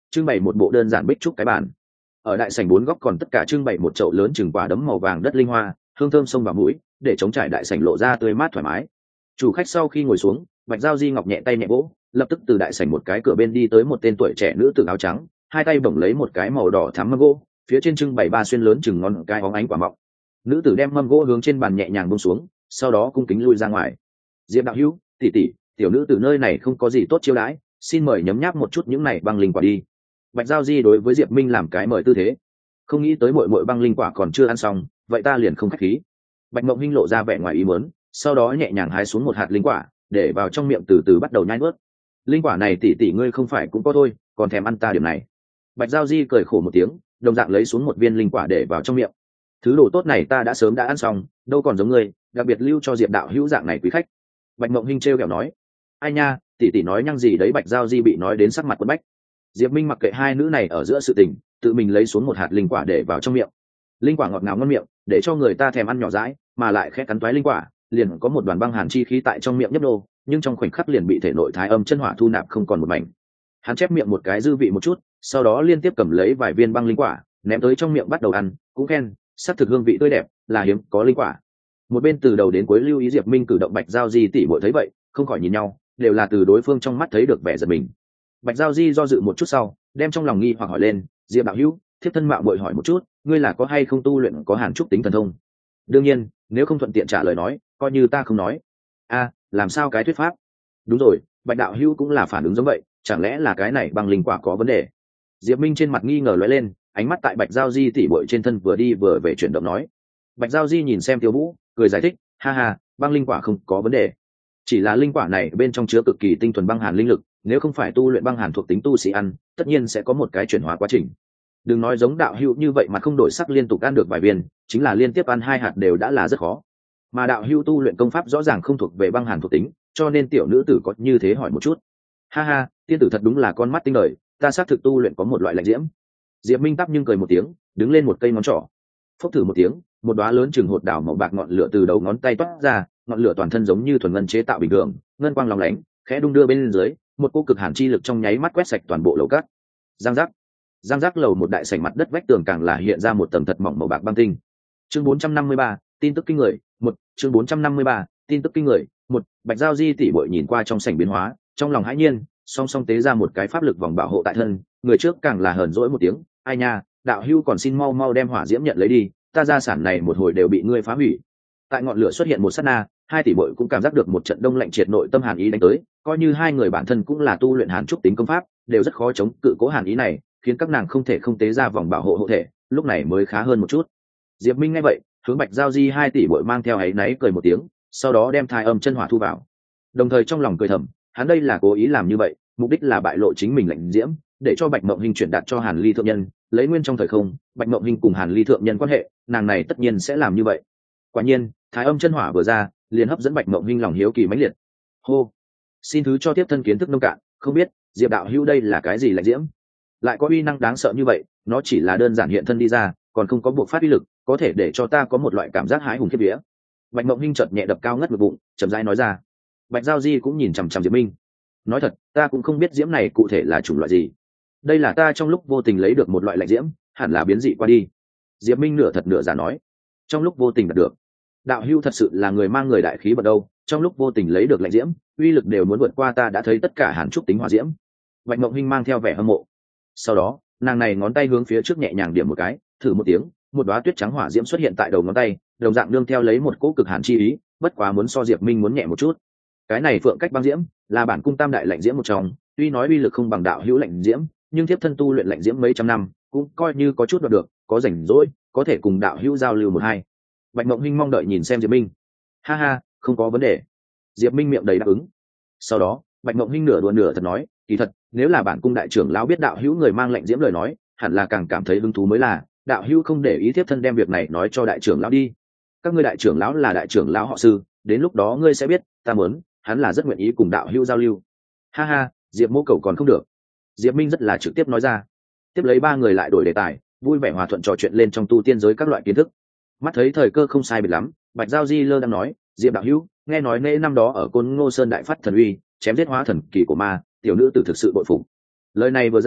trưng bày một bộ đơn giản bích trúc cái bàn. Ở đại sảnh bốn góc còn tất cả trưng bày một chậu lớn chừng quả đấm màu vàng đất linh hoa, hương thơm xông vào mũi, để chống trải đại sảnh lộ ra tươi mát thoải mái. Chủ khách sau khi ngồi xuống, Bạch Giao Di ngọc nhẹ tay nhẹ vỗ, lập tức từ đại sảnh một cái cửa bên đi tới một tên tuổi trẻ nữ tử áo trắng, hai tay bổng lấy một cái màu đỏ thắm mâm gỗ, phía trên trưng bày ba xuyên lớn chừng ngón cái óng ánh quả mọng. Nữ tử đem mâm gỗ hướng trên bàn nhẹ nhàng buông xuống, sau đó cung kính lui ra ngoài. Diệp đạo hữu, tỷ tỷ, tiểu nữ tử nơi này không có gì tốt chiêu đãi, xin mời nhấm nháp một chút những này băng linh quả đi. Bạch Giao Di đối với Diệp Minh làm cái mời tư thế. Không nghĩ tới muội muội băng linh quả còn chưa ăn xong, vậy ta liền không khách khí. Bạch Mộng Hinh lộ ra vẻ ngoài ý muốn, sau đó nhẹ nhàng hái xuống một hạt linh quả, để vào trong miệng từ từ bắt đầu nhai nuốt. Linh quả này tỷ tỷ ngươi không phải cũng có thôi, còn thèm ăn ta điểm này. Bạch Giao Di cười khổ một tiếng, đồng dạng lấy xuống một viên linh quả để vào trong miệng. Thứ đồ tốt này ta đã sớm đã ăn xong, đâu còn giống ngươi, đặc biệt lưu cho Diệp đạo hữu dạng này quý khách. Bạch Mộng Hinh trêu ghẹo nói. Ai nha, tỷ tỷ nói nhăng gì đấy. Bạch Giao Di bị nói đến sắc mặt quẫn bách. Diệp Minh mặc kệ hai nữ này ở giữa sự tình, tự mình lấy xuống một hạt linh quả để vào trong miệng. Linh quả ngọt ngào ngon miệng, để cho người ta thèm ăn nhỏ dãi, mà lại khẽ cắn toái linh quả, liền có một đoàn băng hàn chi khí tại trong miệng nhấp nô, nhưng trong khoảnh khắc liền bị thể nội thái âm chân hỏa thu nạp không còn một mảnh. Hắn chép miệng một cái dư vị một chút, sau đó liên tiếp cầm lấy vài viên băng linh quả, ném tới trong miệng bắt đầu ăn, cũng khen, sắc thực hương vị tươi đẹp, là hiếm có linh quả. Một bên từ đầu đến cuối lưu ý Diệp Minh cử động. Bạch Giao Di tỷ muội thấy vậy, không khỏi nhìn nhau, đều là từ đối phương trong mắt thấy được vẻ giận mình. Bạch Giao Di do dự một chút sau, đem trong lòng nghi hoặc hỏi lên, Diệp đạo hữu, thiếp thân mạo muội hỏi một chút, ngươi là có hay không tu luyện có hàn trúc tính thần thông? Đương nhiên, nếu không thuận tiện trả lời nói, coi như ta không nói. A, làm sao cái thuyết pháp? Đúng rồi, Bạch đạo hữu cũng là phản ứng giống vậy, chẳng lẽ là cái này băng linh quả có vấn đề? Diệp Minh trên mặt nghi ngờ lóe lên, ánh mắt tại Bạch Giao Di tỷ muội trên thân vừa đi vừa về chuyển động nói. Bạch Giao Di nhìn xem Tiêu Vũ, cười giải thích, ha ha, băng linh quả không có vấn đề, chỉ là linh quả này bên trong chứa cực kỳ tinh thuần băng hàn linh lực, nếu không phải tu luyện băng hàn thuộc tính tu sĩ ăn, tất nhiên sẽ có một cái chuyển hóa quá trình. Đừng nói giống đạo hữu như vậy mà không đổi sắc liên tục ăn được vài viên, chính là liên tiếp ăn hai hạt đều đã là rất khó. Mà đạo hữu tu luyện công pháp rõ ràng không thuộc về băng hàn thuộc tính, cho nên tiểu nữ tử có như thế hỏi một chút. Ha ha, tiên tử thật đúng là con mắt tinh đời, ta xác thực tu luyện có một loại lạnh diễm. Diệp Minh tắp nhưng cười một tiếng, đứng lên một cây ngón trỏ, phốc thử một tiếng, một đóa lớn chừng hột đảo màu bạc ngọn lửa từ đầu ngón tay toát ra, ngọn lửa toàn thân giống như thuần ngân chế tạo bình thường, ngân quang lóng lánh, khẽ đung đưa bên dưới, một cô cực hàn chi lực trong nháy mắt quét sạch toàn bộ lầu cát. Giang giác, giang giác, lầu một đại sảnh mặt đất vách tường càng là hiện ra một tầng thật mỏng màu bạc băng tinh. Chương bốn trăm năm mươi ba, tin tức kinh người, một, chương bốn trăm năm mươi ba, tin tức kinh người, một. Bạch Giao Di tỷ muội nhìn qua trong sảnh biến hóa, trong lòng hãi nhiên, song song tế ra một cái pháp lực vòng bảo hộ tại thân, người trước càng là hờn dỗi một tiếng, ai nha, đạo hữu còn xin mau mau đem hỏa diễm nhận lấy đi, ta gia sản này một hồi đều bị ngươi phá hủy. Tại ngọn lửa xuất hiện một sát na, hai tỷ muội cũng cảm giác được một trận đông lạnh triệt nội tâm hàn ý đánh tới, coi như hai người bản thân cũng là tu luyện hàn trúc tính công pháp, đều rất khó chống cự cố hàn ý này, khiến các nàng không thể không tế ra vòng bảo hộ hộ thể, lúc này mới khá hơn một chút. Diệp Minh nghe vậy, hướng Bạch Giao Di hai tỷ muội mang theo áy náy cười một tiếng, sau đó đem thai âm chân hỏa thu vào. Đồng thời trong lòng cười thầm, hắn đây là cố ý làm như vậy, mục đích là bại lộ chính mình lạnh diễm, để cho Bạch Mộng Hinh chuyển đạt cho Hàn Ly thượng nhân, lấy nguyên trong thời không, Bạch Mộng Hinh cùng Hàn Ly thượng nhân quan hệ, nàng này tất nhiên sẽ làm như vậy. Quả nhiên, thái âm chân hỏa vừa ra, liền hấp dẫn Bạch Mộng Hinh lòng hiếu kỳ mãnh liệt. Hô, xin thứ cho tiếp thân kiến thức nông cạn, không biết Diệp đạo hữu đây là cái gì lạnh diễm, lại có uy năng đáng sợ như vậy, nó chỉ là đơn giản hiện thân đi ra, còn không có buộc phát uy lực, có thể để cho ta có một loại cảm giác hãi hùng khiếp vía. Bạch Mộng Hinh chợt nhẹ đập cao ngất ngực bụng, chậm rãi nói ra. Bạch Giao Di cũng nhìn chằm chằm Diệp Minh, nói thật, ta cũng không biết diễm này cụ thể là chủng loại gì, đây là ta trong lúc vô tình lấy được một loại lạnh diễm, hẳn là biến dị qua đi. Diệp Minh nửa thật nửa giả nói, trong lúc vô tình đạt được, đạo hữu thật sự là người mang người đại khí bật đâu, trong lúc vô tình lấy được lạnh diễm, uy lực đều muốn vượt qua ta đã thấy tất cả hàn trúc tính hỏa diễm. Bạch Mộng Hinh mang theo vẻ hâm mộ, sau đó nàng này ngón tay hướng phía trước nhẹ nhàng điểm một cái, thử một tiếng, một đóa tuyết trắng hỏa diễm xuất hiện tại đầu ngón tay, đồng dạng nương theo lấy một cỗ cực hàn chi ý, bất quá muốn so Diệp Minh muốn nhẹ một chút. Cái này phượng cách băng diễm là bản cung tam đại lạnh diễm một trong, tuy nói uy lực không bằng đạo hữu lạnh diễm, nhưng thiếp thân tu luyện lạnh diễm mấy trăm năm, cũng coi như có chút đoạt được, có rảnh rỗi có thể cùng đạo hữu giao lưu một hai. Bạch Mộng Hinh mong đợi nhìn xem Diệp Minh. Ha ha, không có vấn đề. Diệp Minh miệng đầy đáp ứng. Sau đó Bạch Mộng Hinh nửa đùa nửa thật nói, kỳ thật nếu là bản cung đại trưởng lão biết đạo hữu người mang lạnh diễm lời nói, hẳn là càng cảm thấy hứng thú mới là, đạo hữu không để ý thiếp thân đem việc này nói cho đại trưởng lão đi. Các ngươi đại trưởng lão là đại trưởng lão họ Sư, đến lúc đó ngươi sẽ biết, ta muốn, hắn là rất nguyện ý cùng đạo hữu giao lưu. Ha ha, Diệp mô cầu còn không được. Diệp Minh rất là trực tiếp nói ra. Tiếp lấy ba người lại đổi đề tài, vui vẻ hòa thuận trò chuyện lên trong tu tiên giới các loại kiến thức. Mắt thấy thời cơ không sai biệt lắm, Bạch Giao Di lơ đang nói, Diệp đạo hữu, nghe nói nễ năm đó ở Côn Ngô Sơn đại phát thần uy, chém giết hóa thần kỳ của ma, tiểu nữ tử thực sự bội phục. Lời này vừa ra,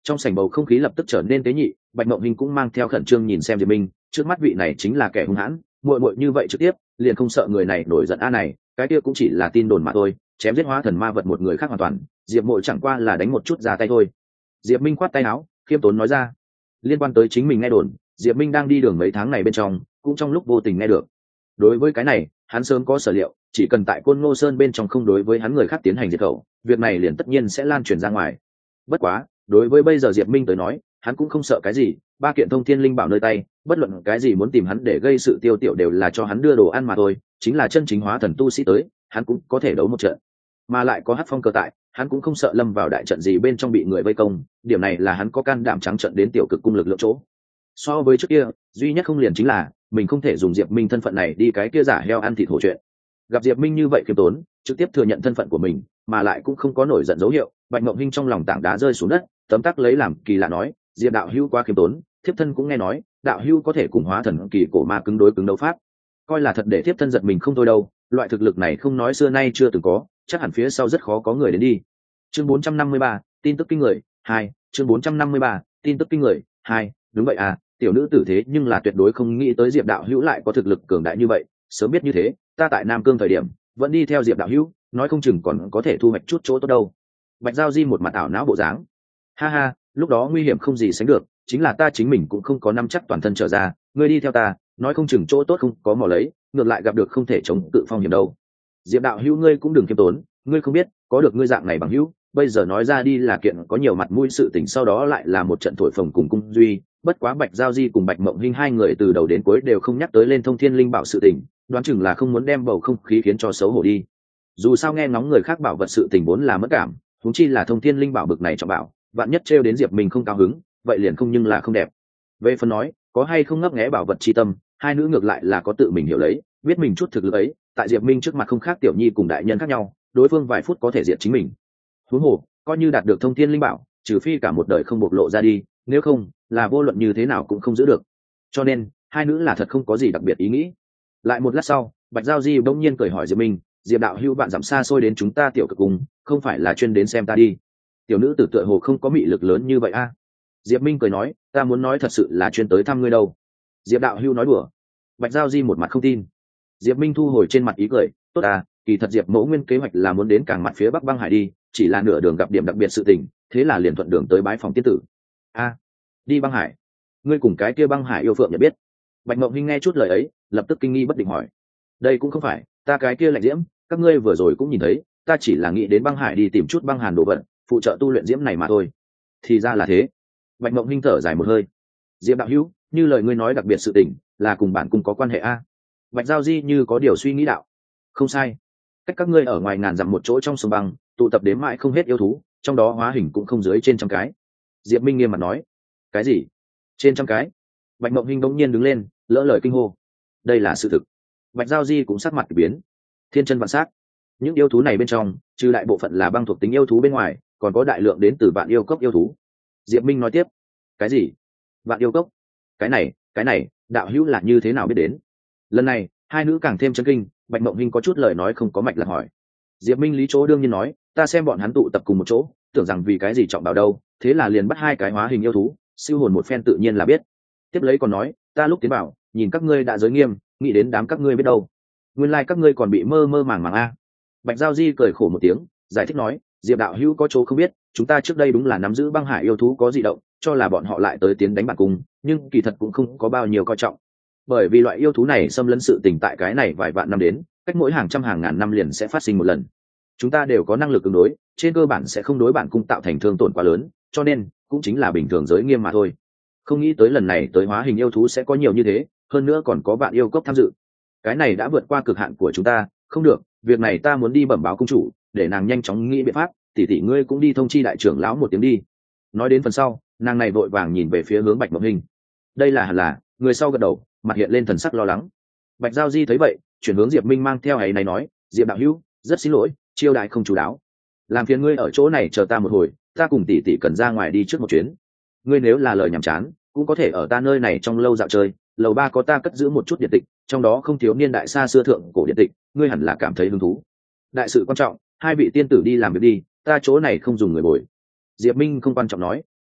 Trong sảnh bầu không khí lập tức trở nên tế nhị, Bạch Mộng Hinh cũng mang theo khẩn trương nhìn xem Diệp Minh, trước mắt vị này chính là kẻ hung hãn, muội muội như vậy trực tiếp, liền không sợ người này nổi giận a này, cái kia cũng chỉ là tin đồn mà thôi, chém giết hóa thần ma vật một người khác hoàn toàn, Diệp Mộ chẳng qua là đánh một chút ra tay thôi. Diệp Minh khoát tay áo, khiêm tốn nói ra. Liên quan tới chính mình nghe đồn, Diệp Minh đang đi đường mấy tháng này bên trong, cũng trong lúc vô tình nghe được. Đối với cái này, hắn sớm có sở liệu, chỉ cần tại Côn Ngô Sơn bên trong không đối với hắn người khác tiến hành diệt khẩu, việc này liền tất nhiên sẽ lan truyền ra ngoài. Bất quá, đối với bây giờ Diệp Minh tới nói, hắn cũng không sợ cái gì, ba kiện thông thiên linh bảo nơi tay, bất luận cái gì muốn tìm hắn để gây sự tiêu tiểu đều là cho hắn đưa đồ ăn mà thôi, chính là chân chính hóa thần tu sĩ tới, hắn cũng có thể đấu một trận. Mà lại có Hắc Phong cơ tại, hắn cũng không sợ lâm vào đại trận gì bên trong bị người vây công, điểm này là hắn có can đảm trắng trận đến tiểu cực cung lực lượng chỗ. So với trước kia, duy nhất không liền chính là mình không thể dùng Diệp Minh thân phận này đi cái kia giả heo ăn thịt hổ chuyện. Gặp Diệp Minh như vậy khiêm tốn, trực tiếp thừa nhận thân phận của mình, mà lại cũng không có nổi giận dấu hiệu, Bạch Mộng Hinh trong lòng tảng đá rơi xuống đất, tấm tắc lấy làm kỳ lạ nói, Diệp đạo hữu quá khiêm tốn, thiếp thân cũng nghe nói, đạo hữu có thể cùng hóa thần kỳ cổ ma cứng đối cứng đấu pháp, coi là thật để thiếp thân giật mình không thôi đâu, loại thực lực này không nói xưa nay chưa từng có, chắc hẳn phía sau rất khó có người đến đi. Chương bốn trăm năm mươi ba, tin tức kinh người hai, chương bốn trăm năm mươi ba, tin tức kinh người hai, đúng vậy à, tiểu nữ tử thế nhưng là tuyệt đối không nghĩ tới Diệp đạo hữu lại có thực lực cường đại như vậy, sớm biết như thế, ta tại Nam Cương thời điểm, vẫn đi theo Diệp đạo hữu, nói không chừng còn có thể thu hoạch chút chỗ tốt đâu. Bạch Giao Di một mặt ảo não bộ dáng. Ha ha, lúc đó nguy hiểm không gì sánh được, chính là ta chính mình cũng không có nắm chắc toàn thân trở ra, ngươi đi theo ta, nói không chừng chỗ tốt không có mò lấy, ngược lại gặp được không thể chống tự phong hiểm đâu. Diệp đạo hữu ngươi cũng đừng kiêm tốn, ngươi không biết, có được ngươi dạng này bằng hữu, bây giờ nói ra đi là kiện có nhiều mặt mũi sự tình, sau đó lại là một trận thổi phồng cùng cung duy. Bất quá Bạch Giao Di cùng Bạch Mộng Hinh hai người từ đầu đến cuối đều không nhắc tới lên thông thiên linh bảo sự tình, đoán chừng là không muốn đem bầu không khí khiến cho xấu hổ đi. Dù sao nghe ngóng người khác bảo vật sự tình vốn là mất cảm, huống chi là thông thiên linh bảo bực này trọng bảo, vạn nhất trêu đến Diệp mình không cao hứng, vậy liền không nhưng là không đẹp. Về phần nói, có hay không ngấp nghé bảo vật chi tâm, hai nữ ngược lại là có tự mình hiểu lấy, biết mình chút thực lực ấy, tại Diệp Minh trước mặt không khác tiểu nhi cùng đại nhân khác nhau, đối phương vài phút có thể diệt chính mình. Huống hồ, coi như đạt được thông thiên linh bảo, trừ phi cả một đời không bộc lộ ra đi, nếu không, là vô luận như thế nào cũng không giữ được. Cho nên, hai nữ là thật không có gì đặc biệt ý nghĩ. Lại một lát sau, Bạch Giao Di bỗng nhiên cười hỏi Diệp Minh, Diệp đạo hữu bạn dặm xa xôi đến chúng ta tiểu cực cùng, không phải là chuyên đến xem ta đi. Tiểu nữ tử tựa hồ không có mị lực lớn như vậy a. À? Diệp Minh cười nói, ta muốn nói thật sự là chuyên tới thăm ngươi đâu. Diệp đạo hữu nói đùa. Bạch Giao Di một mặt không tin. Diệp Minh thu hồi trên mặt ý cười, tốt à, kỳ thật Diệp mẫu nguyên kế hoạch là muốn đến cảng mặt phía bắc băng hải đi, chỉ là nửa đường gặp điểm đặc biệt sự tình, thế là liền thuận đường tới bái phòng tiên tử. A, à, đi băng hải? Ngươi cùng cái kia băng hải yêu phượng nhận biết? Bạch Mộng Hinh nghe chút lời ấy, lập tức kinh nghi bất định hỏi. Đây cũng không phải, ta cái kia lạnh diễm, các ngươi vừa rồi cũng nhìn thấy, ta chỉ là nghĩ đến băng hải đi tìm chút băng hàn đồ vật, phụ trợ tu luyện diễm này mà thôi. Thì ra là thế. Bạch Mộng Hinh thở dài một hơi. Diệp đạo hữu, như lời ngươi nói đặc biệt sự tình, là cùng bản cung có quan hệ a? Bạch Giao Di như có điều suy nghĩ đạo. Không sai, cách các ngươi ở ngoài ngàn dặm một chỗ trong sông băng, tụ tập đến mãi không hết yêu thú, trong đó hóa hình cũng không dưới trên trăm cái. Diệp Minh nghiêm mặt nói. Cái gì? Trên trăm cái? Bạch Mộng Hinh bỗng nhiên đứng lên, lỡ lời kinh hô. Đây là sự thực. Bạch Giao Di cũng sắc mặt biến. Thiên chân vạn sát. Những yêu thú này bên trong, trừ đại bộ phận là băng thuộc tính yêu thú bên ngoài, còn có đại lượng đến từ vạn yêu cốc yêu thú. Diệp Minh nói tiếp. Cái gì? Vạn yêu cốc? Cái này, cái này, đạo hữu là như thế nào biết đến? Lần này, hai nữ càng thêm chấn kinh. Bạch Mộng Hinh có chút lời nói không có mạch là hỏi. Diệp Minh lý chỗ đương nhiên nói, ta xem bọn hắn tụ tập cùng một chỗ, tưởng rằng vì cái gì trọng bảo đâu, thế là liền bắt hai cái hóa hình yêu thú, siêu hồn một phen tự nhiên là biết. Tiếp lấy còn nói, ta lúc tiến bảo, nhìn các ngươi đã giới nghiêm, nghĩ đến đám các ngươi biết đâu, nguyên lai like các ngươi còn bị mơ mơ màng màng a. Bạch Giao Di cười khổ một tiếng, giải thích nói, Diệp đạo hữu có chỗ không biết, chúng ta trước đây đúng là nắm giữ băng hải yêu thú có dị động, cho là bọn họ lại tới tiến đánh bản cung, nhưng kỳ thật cũng không có bao nhiêu coi trọng, bởi vì loại yêu thú này xâm lấn sự tình tại cái này vài vạn năm đến, cách mỗi hàng trăm hàng ngàn năm liền sẽ phát sinh một lần. Chúng ta đều có năng lực ứng đối, trên cơ bản sẽ không đối bản cung tạo thành thương tổn quá lớn, cho nên cũng chính là bình thường giới nghiêm mà thôi. Không nghĩ tới lần này tới hóa hình yêu thú sẽ có nhiều như thế, hơn nữa còn có bạn yêu cốc tham dự. Cái này đã vượt qua cực hạn của chúng ta, không được, việc này ta muốn đi bẩm báo cung chủ, để nàng nhanh chóng nghĩ biện pháp, tỷ tỷ ngươi cũng đi thông chi đại trưởng lão một tiếng đi. Nói đến phần sau, nàng này vội vàng nhìn về phía hướng Bạch Mộng Hinh. Đây là hẳn là, người sau gật đầu, mặt hiện lên thần sắc lo lắng. Bạch Giao Di thấy vậy, chuyển hướng Diệp Minh mang theo ấy này nói, Diệp đạo hữu, rất xin lỗi, chiêu đại không chú đáo, làm phiền ngươi ở chỗ này chờ ta một hồi, ta cùng tỷ tỷ cần ra ngoài đi trước một chuyến. Ngươi nếu là lời nhảm chán, cũng có thể ở ta nơi này trong lâu dạo chơi, lầu ba có ta cất giữ một chút điện tịch, trong đó không thiếu niên đại xa xưa thượng cổ điện tịch, ngươi hẳn là cảm thấy hứng thú. Đại sự quan trọng, hai vị tiên tử đi làm việc đi, ta chỗ này không dùng người bồi. Diệp Minh không quan trọng nói.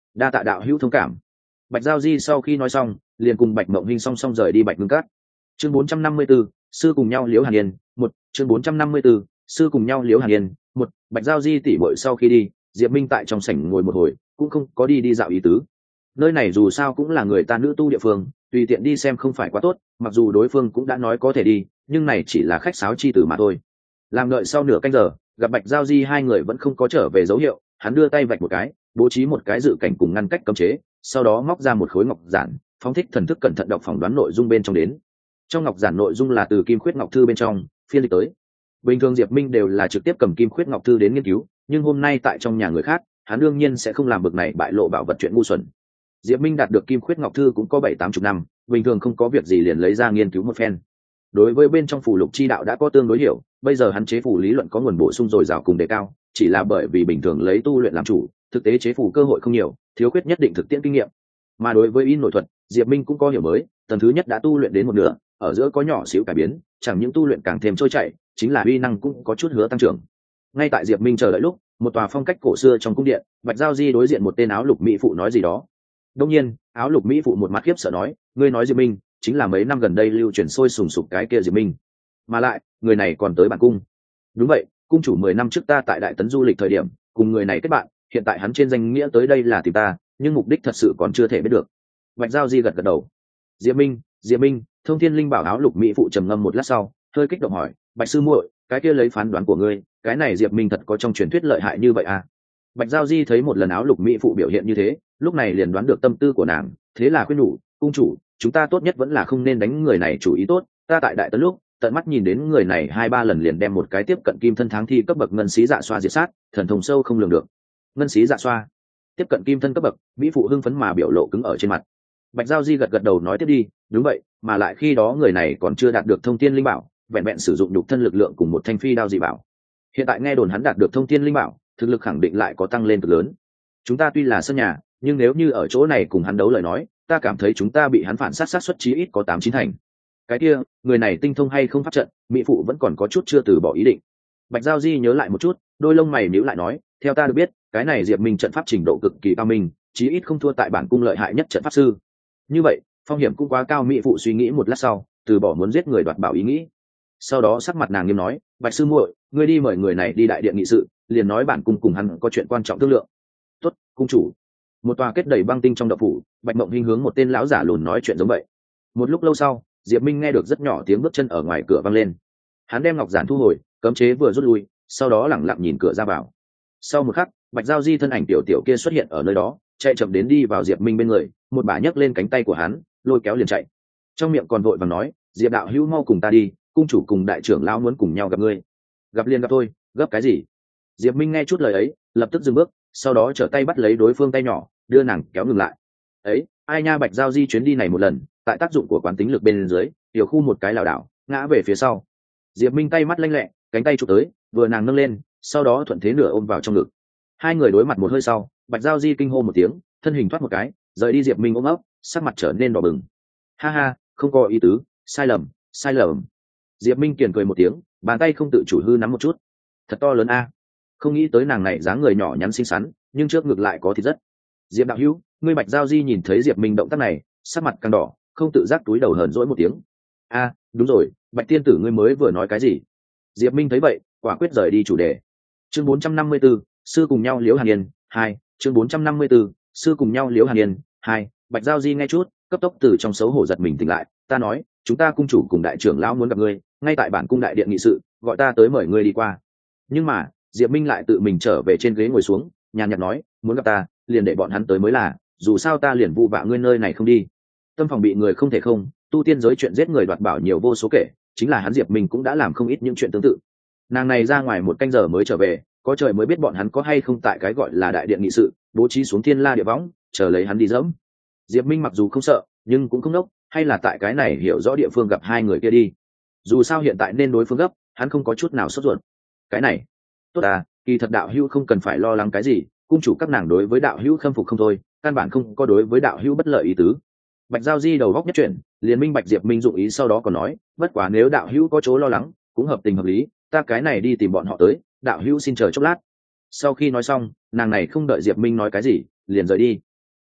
đa tạ đạo hữu thông cảm. Bạch Giao Di sau khi nói xong liền cùng Bạch Mộng Hinh song song rời đi Bạch Ngưng Cát. Chương bốn trăm năm mươi 4, sư cùng nhau liễu hàn yên một. Chương bốn trăm năm mươi 4, sư cùng nhau liễu hàn yên một. Bạch Giao Di tỉ muội sau khi đi, Diệp Minh tại trong sảnh ngồi một hồi cũng không có đi đi dạo ý tứ. Nơi này dù sao cũng là người ta nữ tu địa phương, tùy tiện đi xem không phải quá tốt, mặc dù đối phương cũng đã nói có thể đi, nhưng này chỉ là khách sáo chi tử mà thôi. Làm đợi sau nửa canh giờ, gặp Bạch Giao Di hai người vẫn không có trở về dấu hiệu, hắn đưa tay vạch một cái, bố trí một cái dự cảnh cùng ngăn cách cấm chế, sau đó móc ra một khối ngọc giản, phóng thích thần thức cẩn thận đọc phỏng đoán nội dung bên trong đến. Trong ngọc giản nội dung là từ Kim Khuyết Ngọc Thư bên trong phiên dịch tới. Bình thường Diệp Minh đều là trực tiếp cầm Kim Khuyết Ngọc Thư đến nghiên cứu, nhưng hôm nay tại trong nhà người khác, hắn đương nhiên sẽ không làm bực này bại lộ bảo vật chuyện ngu xuẩn. Diệp Minh đạt được Kim Khuyết Ngọc Thư cũng có bảy tám chục năm, bình thường không có việc gì liền lấy ra nghiên cứu một phen. Đối với bên trong phù lục chi đạo đã có tương đối hiểu, bây giờ hắn chế phù lý luận có nguồn bổ sung dồi dào cùng đề cao, chỉ là bởi vì bình thường lấy tu luyện làm chủ, thực tế chế phù cơ hội không nhiều, thiếu khuyết nhất định thực tiễn kinh nghiệm. Mà đối với in nội thuật, Diệp Minh cũng có hiểu mới, tầng thứ nhất đã tu luyện đến một nửa, ở giữa có nhỏ xíu cải biến, chẳng những tu luyện càng thêm trôi chảy, chính là uy năng cũng có chút hứa tăng trưởng. Ngay tại Diệp Minh chờ đợi lúc, một tòa phong cách cổ xưa trong cung điện, Bạch Giao Di đối diện một tên áo lục mỹ phụ nói gì đó. Đương nhiên, áo lục mỹ phụ một mặt khiếp sợ nói, ngươi nói Diệp Minh chính là mấy năm gần đây lưu truyền sôi sùng sục cái kia Diệp Minh, mà lại người này còn tới bản cung. Đúng vậy, cung chủ mười năm trước ta tại Đại Tấn du lịch thời điểm cùng người này kết bạn, hiện tại hắn trên danh nghĩa tới đây là tìm ta, nhưng mục đích thật sự còn chưa thể biết được. Bạch Giao Di gật gật đầu. Diệp Minh, Diệp Minh, Thông Thiên Linh bảo áo lục mỹ phụ trầm ngâm một lát sau, hơi kích động hỏi, Bạch sư muội, cái kia lấy phán đoán của ngươi, cái này Diệp Minh thật có trong truyền thuyết lợi hại như vậy à? Bạch Giao Di thấy một lần áo lục mỹ phụ biểu hiện như thế, lúc này liền đoán được tâm tư của nàng, thế là khuyên nhủ, cung chủ, chúng ta tốt nhất vẫn là không nên đánh người này chủ ý tốt, ta tại Đại Tấn lúc tận mắt nhìn đến người này hai ba lần liền đem một cái tiếp cận kim thân tháng thi cấp bậc ngân xí dạ xoa diệt sát, thần thông sâu không lường được. Ngân xí dạ xoa, tiếp cận kim thân cấp bậc, mỹ phụ hưng phấn mà biểu lộ cứng ở trên mặt. Bạch Giao Di gật gật đầu nói tiếp đi, đúng vậy, mà lại khi đó người này còn chưa đạt được thông thiên linh bảo, vẹn vẹn sử dụng nhục thân lực lượng cùng một thanh phi đao dị bảo. Hiện tại nghe đồn hắn đạt được thông thiên linh bảo, thực lực khẳng định lại có tăng lên cực lớn. Chúng ta tuy là sân nhà, nhưng nếu như ở chỗ này cùng hắn đấu lời nói, ta cảm thấy chúng ta bị hắn phản sát sát suất chí ít có tám chín thành. Cái kia, người này tinh thông hay không pháp trận, mỹ phụ vẫn còn có chút chưa từ bỏ ý định. Bạch Giao Di nhớ lại một chút, đôi lông mày nhíu lại nói, theo ta được biết, cái này Diệp Minh trận pháp trình độ cực kỳ cao minh, chí ít không thua tại bản cung lợi hại nhất trận pháp sư. Như vậy, phong hiểm cũng quá cao, mỹ phụ suy nghĩ một lát sau, từ bỏ muốn giết người đoạt bảo ý nghĩ. Sau đó sắc mặt nàng nghiêm nói, Bạch sư muội, ngươi đi mời người này đi đại điện nghị sự, liền nói bản cung cùng hắn có chuyện quan trọng thương lượng. Tốt, cung chủ. Một tòa kết đầy băng tinh trong động phủ, Bạch Mộng Hinh hướng một tên lão giả lùn nói chuyện giống vậy. Một lúc lâu sau, Diệp Minh nghe được rất nhỏ tiếng bước chân ở ngoài cửa vang lên. Hắn đem ngọc giản thu hồi, cấm chế vừa rút lui, sau đó lẳng lặng nhìn cửa ra vào. Sau một khắc, Bạch Giao Di thân ảnh tiểu tiểu kia xuất hiện ở nơi đó, chạy chậm đến đi vào Diệp Minh bên người, một bà nhấc lên cánh tay của hắn, lôi kéo liền chạy. Trong miệng còn vội vàng nói, Diệp đạo hữu mau cùng ta đi, cung chủ cùng đại trưởng lão muốn cùng nhau gặp ngươi. Gặp liền gặp thôi, gấp cái gì? Diệp Minh nghe chút lời ấy, lập tức dừng bước, sau đó trở tay bắt lấy đối phương tay nhỏ, đưa nàng kéo ngừng lại. Ấy, ai nha, Bạch Giao Di chuyến đi này một lần, tại tác dụng của quán tính lực bên dưới, tiểu khu một cái lảo đảo, ngã về phía sau. Diệp Minh tay mắt lanh lẹ, cánh tay chụp tới, vừa nàng nâng lên, sau đó thuận thế nửa ôm vào trong ngực. Hai người đối mặt một hơi sau, Bạch Giao Di kinh hô một tiếng, thân hình thoát một cái, rời đi Diệp Minh ôm ấp, sắc mặt trở nên đỏ bừng. Ha ha, không có ý tứ, sai lầm, sai lầm. Diệp Minh kiền cười một tiếng, bàn tay không tự chủ hư nắm một chút. Thật to lớn a. Không nghĩ tới nàng này dáng người nhỏ nhắn xinh xắn, nhưng trước ngực lại có thịt rất. Diệp đạo hữu, ngươi Bạch Giao Di nhìn thấy Diệp Minh động tác này, sắc mặt càng đỏ, không tự giác túi đầu hờn dỗi một tiếng. A, đúng rồi, Bạch tiên tử ngươi mới vừa nói cái gì? Diệp Minh thấy vậy, quả quyết rời đi chủ đề. Chương bốn trăm năm mươi 4, sư cùng nhau liễu hàn yên hai. Chương bốn trăm năm mươi 4, sư cùng nhau liễu hàn yên hai. Bạch Giao Di nghe chút, cấp tốc từ trong xấu hổ giật mình tỉnh lại, ta nói, chúng ta cung chủ cùng đại trưởng lão muốn gặp ngươi, ngay tại bản cung đại điện nghị sự, gọi ta tới mời ngươi đi qua. Nhưng mà, Diệp Minh lại tự mình trở về trên ghế ngồi xuống, nhàn nhạt nói, muốn gặp ta, liền để bọn hắn tới mới là, dù sao ta liền vụ vạ ngươi nơi này không đi. Tâm phòng bị người không thể không, tu tiên giới chuyện giết người đoạt bảo nhiều vô số kể, chính là hắn Diệp Minh cũng đã làm không ít những chuyện tương tự. Nàng này ra ngoài một canh giờ mới trở về, có trời mới biết bọn hắn có hay không tại cái gọi là đại điện nghị sự, bố trí xuống thiên la địa võng, chờ lấy hắn đi dẫm. Diệp Minh mặc dù không sợ, nhưng cũng không nốc, hay là tại cái này hiểu rõ địa phương gặp hai người kia đi. Dù sao hiện tại nên đối phương gấp, hắn không có chút nào sốt ruột. Cái này, tốt à, kỳ thật đạo hữu không cần phải lo lắng cái gì, cung chủ các nàng đối với đạo hữu khâm phục không thôi, căn bản không có đối với đạo hữu bất lợi ý tứ. Bạch Giao Di đầu góc nhất chuyển, liền minh bạch Diệp Minh dụng ý, sau đó còn nói, bất quá nếu đạo hữu có chỗ lo lắng, cũng hợp tình hợp lý, ta cái này đi tìm bọn họ tới, đạo hữu xin chờ chốc lát. Sau khi nói xong, nàng này không đợi Diệp Minh nói cái gì, liền rời đi.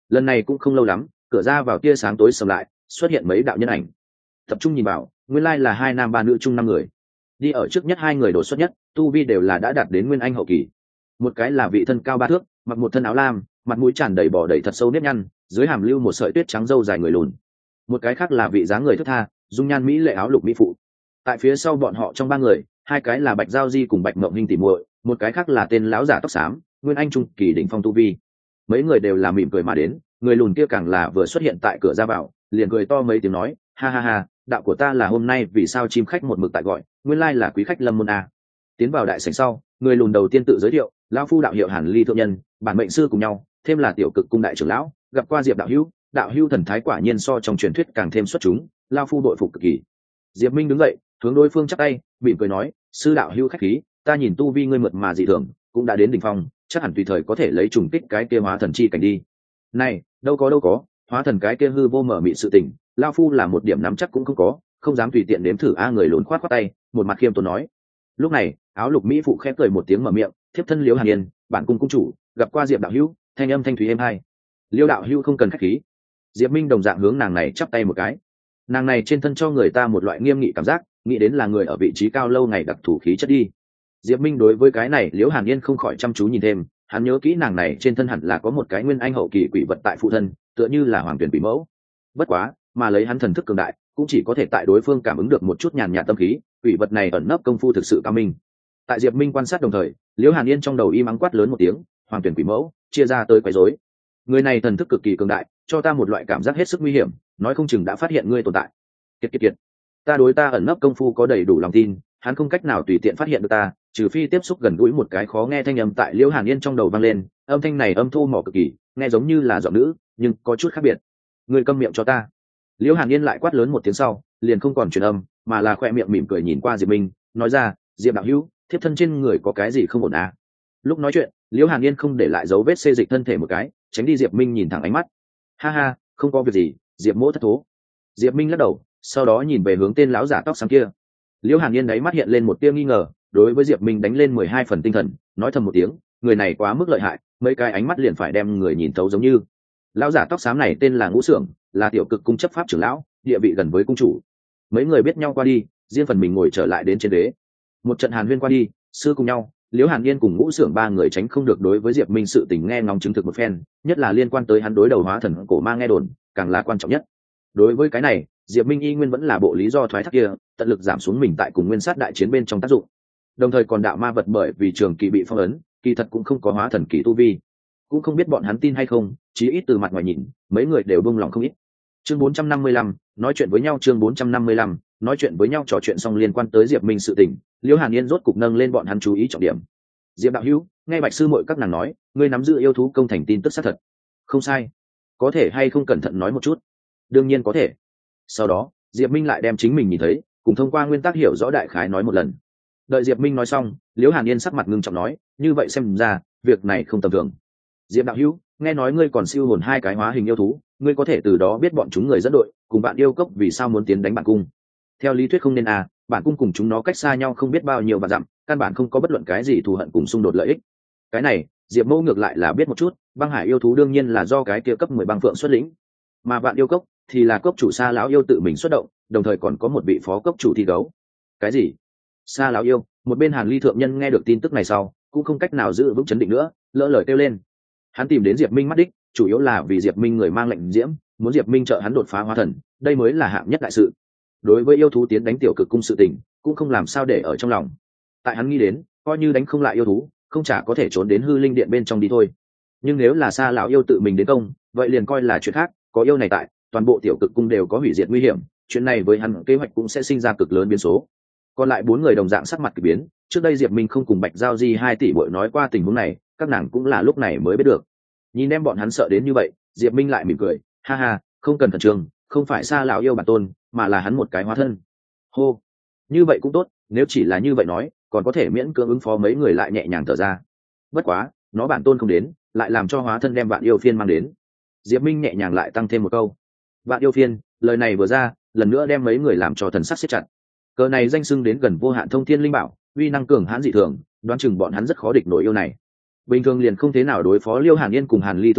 lần này cũng không lâu lắm, cửa ra vào tia sáng tối sầm lại, xuất hiện mấy đạo nhân ảnh. Tập trung nhìn vào, nguyên lai là hai nam ba nữ chung năm người. Đi ở trước nhất hai người đột xuất nhất, tu vi đều là đã đạt đến nguyên anh hậu kỳ. Một cái là vị thân cao ba thước, mặc một thân áo lam, mặt mũi tràn đầy bò đầy thật sâu nếp nhăn, dưới hàm lưu một sợi tuyết trắng râu dài người lùn. Một cái khác là vị dáng người thướt tha, dung nhan mỹ lệ áo lục mỹ phụ. Tại phía sau bọn họ trong ba người, hai cái là Bạch Giao Di cùng Bạch Mộng Hinh tỉ muội, một cái khác là tên lão giả tóc xám, nguyên anh trung kỳ đỉnh phong tu vi. Mấy người đều là mỉm cười mà đến, người lùn kia càng là vừa xuất hiện tại cửa ra vào, liền cười to mấy tiếng nói, ha ha ha, đạo của ta là hôm nay vì sao chim khách một mực tại gọi, nguyên lai là quý khách Lâm môn a. Tiến vào đại sảnh sau, người lùn đầu tiên tự giới thiệu, lão phu đạo hiệu Hàn Ly thượng nhân, bản mệnh sư cùng nhau, thêm là tiểu cực cung đại trưởng lão, gặp qua Diệp đạo hữu, đạo hữu thần thái quả nhiên so trong truyền thuyết càng thêm xuất chúng, lão phu đội phục cực kỳ. Diệp Minh đứng dậy, hướng đối phương chắp tay, mỉm cười nói, sư đạo hữu khách khí, ta nhìn tu vi ngươi mượt mà dị thường, cũng đã đến đỉnh phong, chắc hẳn tùy thời có thể lấy trùng kích cái kia hóa thần chi cảnh đi. Này, đâu có đâu có, hóa thần cái kia hư vô mở mị sự tình, lão phu là một điểm nắm chắc cũng không có, không dám tùy tiện đếm thử. A người lùn khoát khoát tay, một mặt khiêm tốn nói. Lúc này, áo lục mỹ phụ khẽ cười một tiếng mở miệng, thiếp thân Liễu Hàn Yên, bản cung cung chủ, gặp qua Diệp đạo hữu, thanh âm thanh thúy êm hai. Liễu đạo hữu không cần khách khí. Diệp Minh đồng dạng hướng nàng này chắp tay một cái. Nàng này trên thân cho người ta một loại nghiêm nghị cảm giác, nghĩ đến là người ở vị trí cao lâu ngày đặc thủ khí chất đi. Diệp Minh đối với cái này Liễu Hàn Yên không khỏi chăm chú nhìn thêm, hắn nhớ kỹ nàng này trên thân hẳn là có một cái nguyên anh hậu kỳ quỷ vật tại phụ thân, tựa như là hoàng tuyển quỷ mẫu. Bất quá, mà lấy hắn thần thức cường đại, cũng chỉ có thể tại đối phương cảm ứng được một chút nhàn nhạt tâm khí, quỷ vật này ẩn nấp công phu thực sự cao minh. Tại Diệp Minh quan sát đồng thời, Liễu Hàn Yên trong đầu im ắng quát lớn một tiếng, hoàng tuyển quỷ mẫu, chia ra tới quấy rối. Người này thần thức cực kỳ cường đại, cho ta một loại cảm giác hết sức nguy hiểm, nói không chừng đã phát hiện ngươi tồn tại. Kiệt kiệt kiệt, ta đối ta ẩn nấp công phu có đầy đủ lòng tin, hắn không cách nào tùy tiện phát hiện được ta, trừ phi tiếp xúc gần gũi. Một cái khó nghe thanh âm tại Liễu Hàn Yên trong đầu vang lên, âm thanh này âm thu mỏ cực kỳ, nghe giống như là giọng nữ, nhưng có chút khác biệt. Ngươi câm miệng cho ta. Liễu Hàn Yên lại quát lớn một tiếng sau, liền không còn truyền âm, mà là khoe miệng mỉm cười nhìn qua Diệp Minh, nói ra, Diệp đạo hữu, thiếp thân trên người có cái gì không ổn à? Lúc nói chuyện, Liễu Hàn Yên không để lại dấu vết xê dịch thân thể một cái, tránh đi Diệp Minh nhìn thẳng ánh mắt. Ha ha, không có việc gì, Diệp mỗ thất thố. Diệp Minh lắc đầu, sau đó nhìn về hướng tên lão giả tóc xám kia. Liễu Hàn Yên đáy mắt hiện lên một tia nghi ngờ, đối với Diệp Minh đánh lên mười hai phần tinh thần, nói thầm một tiếng, người này quá mức lợi hại, mấy cái ánh mắt liền phải đem người nhìn thấu giống như. Lão giả tóc xám này tên là Ngũ Sưởng, là tiểu cực cung chấp pháp trưởng lão, địa vị gần với cung chủ. Mấy người biết nhau qua đi, riêng phần mình ngồi trở lại đến trên ghế. Một trận hàn huyên qua đi, sư cùng nhau, Liễu Hàn Yên cùng Ngũ Sưởng ba người tránh không được đối với Diệp Minh sự tình nghe ngóng chứng thực một phen, nhất là liên quan tới hắn đối đầu hóa thần cổ ma nghe đồn, càng là quan trọng nhất. Đối với cái này, Diệp Minh y nguyên vẫn là bộ lý do thoái thác kia, tận lực giảm xuống mình tại cùng nguyên sát đại chiến bên trong tác dụng. Đồng thời còn đạo ma vật bởi vì trường kỳ bị phong ấn, kỳ thật cũng không có hóa thần kỳ tu vi. Cũng không biết bọn hắn tin hay không, chí ít từ mặt ngoài nhìn, mấy người đều buông lòng không ít. Chương bốn trăm năm mươi lăm, nói chuyện với nhau. Chương bốn trăm năm mươi lăm, nói chuyện với nhau. Trò chuyện xong liên quan tới Diệp Minh sự tình, Liễu Hàn Yên rốt cục nâng lên bọn hắn chú ý trọng điểm. Diệp đạo hữu, nghe Bạch sư muội các nàng nói, ngươi nắm giữ yêu thú công thành tin tức xác thật. Không sai. Có thể hay không cẩn thận nói một chút? Đương nhiên có thể. Sau đó, Diệp Minh lại đem chính mình nhìn thấy, cùng thông qua nguyên tắc hiểu rõ đại khái nói một lần. Đợi Diệp Minh nói xong, Liễu Hàn Yên sắc mặt ngưng trọng nói, như vậy xem ra, việc này không tầm thường. Diệp đạo hữu, nghe nói ngươi còn siêu hồn hai cái hóa hình yêu thú, ngươi có thể từ đó biết bọn chúng người dẫn đội cùng bạn yêu cốc vì sao muốn tiến đánh bản cung. Theo lý thuyết không nên à, bản cung cùng chúng nó cách xa nhau không biết bao nhiêu vạn dặm, căn bản không có bất luận cái gì thù hận cùng xung đột lợi ích. Cái này, Diệp Mẫu ngược lại là biết một chút, băng hải yêu thú đương nhiên là do cái kia cấp mười băng phượng xuất lĩnh, mà bạn yêu cốc thì là cốc chủ Sa lão yêu tự mình xuất động, đồng thời còn có một vị phó cốc chủ thi gấu. Cái gì? Sa lão yêu? Một bên Hàn Ly thượng nhân nghe được tin tức này sau, cũng không cách nào giữ vững chấn định nữa, lỡ lời kêu lên. Hắn tìm đến Diệp Minh mắt đích, chủ yếu là vì Diệp Minh người mang lệnh diễm, muốn Diệp Minh trợ hắn đột phá hóa thần, đây mới là hạng nhất đại sự. Đối với yêu thú tiến đánh tiểu cực cung sự tình, cũng không làm sao để ở trong lòng. Tại hắn nghĩ đến, coi như đánh không lại yêu thú, không chả có thể trốn đến hư linh điện bên trong đi thôi. Nhưng nếu là Sa lão yêu tự mình đến công, vậy liền coi là chuyện khác, có yêu này tại, toàn bộ tiểu cực cung đều có hủy diệt nguy hiểm, chuyện này với hắn kế hoạch cũng sẽ sinh ra cực lớn biến số. Còn lại bốn người đồng dạng sắc mặt kỳ biến, trước đây Diệp Minh không cùng Bạch Giao Di hai tỷ muội nói qua tình huống này, các nàng cũng là lúc này mới biết được. Nhìn em bọn hắn sợ đến như vậy, Diệp Minh lại mỉm cười, ha ha, không cần khẩn trương, không phải Sa lão yêu bản tôn, mà là hắn một cái hóa thân. Hô, như vậy cũng tốt, nếu chỉ là như vậy nói, còn có thể miễn cưỡng ứng phó. Mấy người lại nhẹ nhàng thở ra. Bất quá, nó bản tôn không đến, lại làm cho hóa thân đem Vạn Yêu Phiên mang đến. Diệp Minh nhẹ nhàng lại tăng thêm một câu. Vạn Yêu Phiên, lời này vừa ra, lần nữa đem mấy người làm cho thần sắc siết chặt. Cờ này danh xưng đến gần vô hạn thông thiên linh bảo, uy năng cường hãn dị thường, đoán chừng bọn hắn rất khó địch nổi yêu này. Bình thường liền không thế nào đối phó Liêu Hàn Yên cùng Hàn Ly thượng nhân,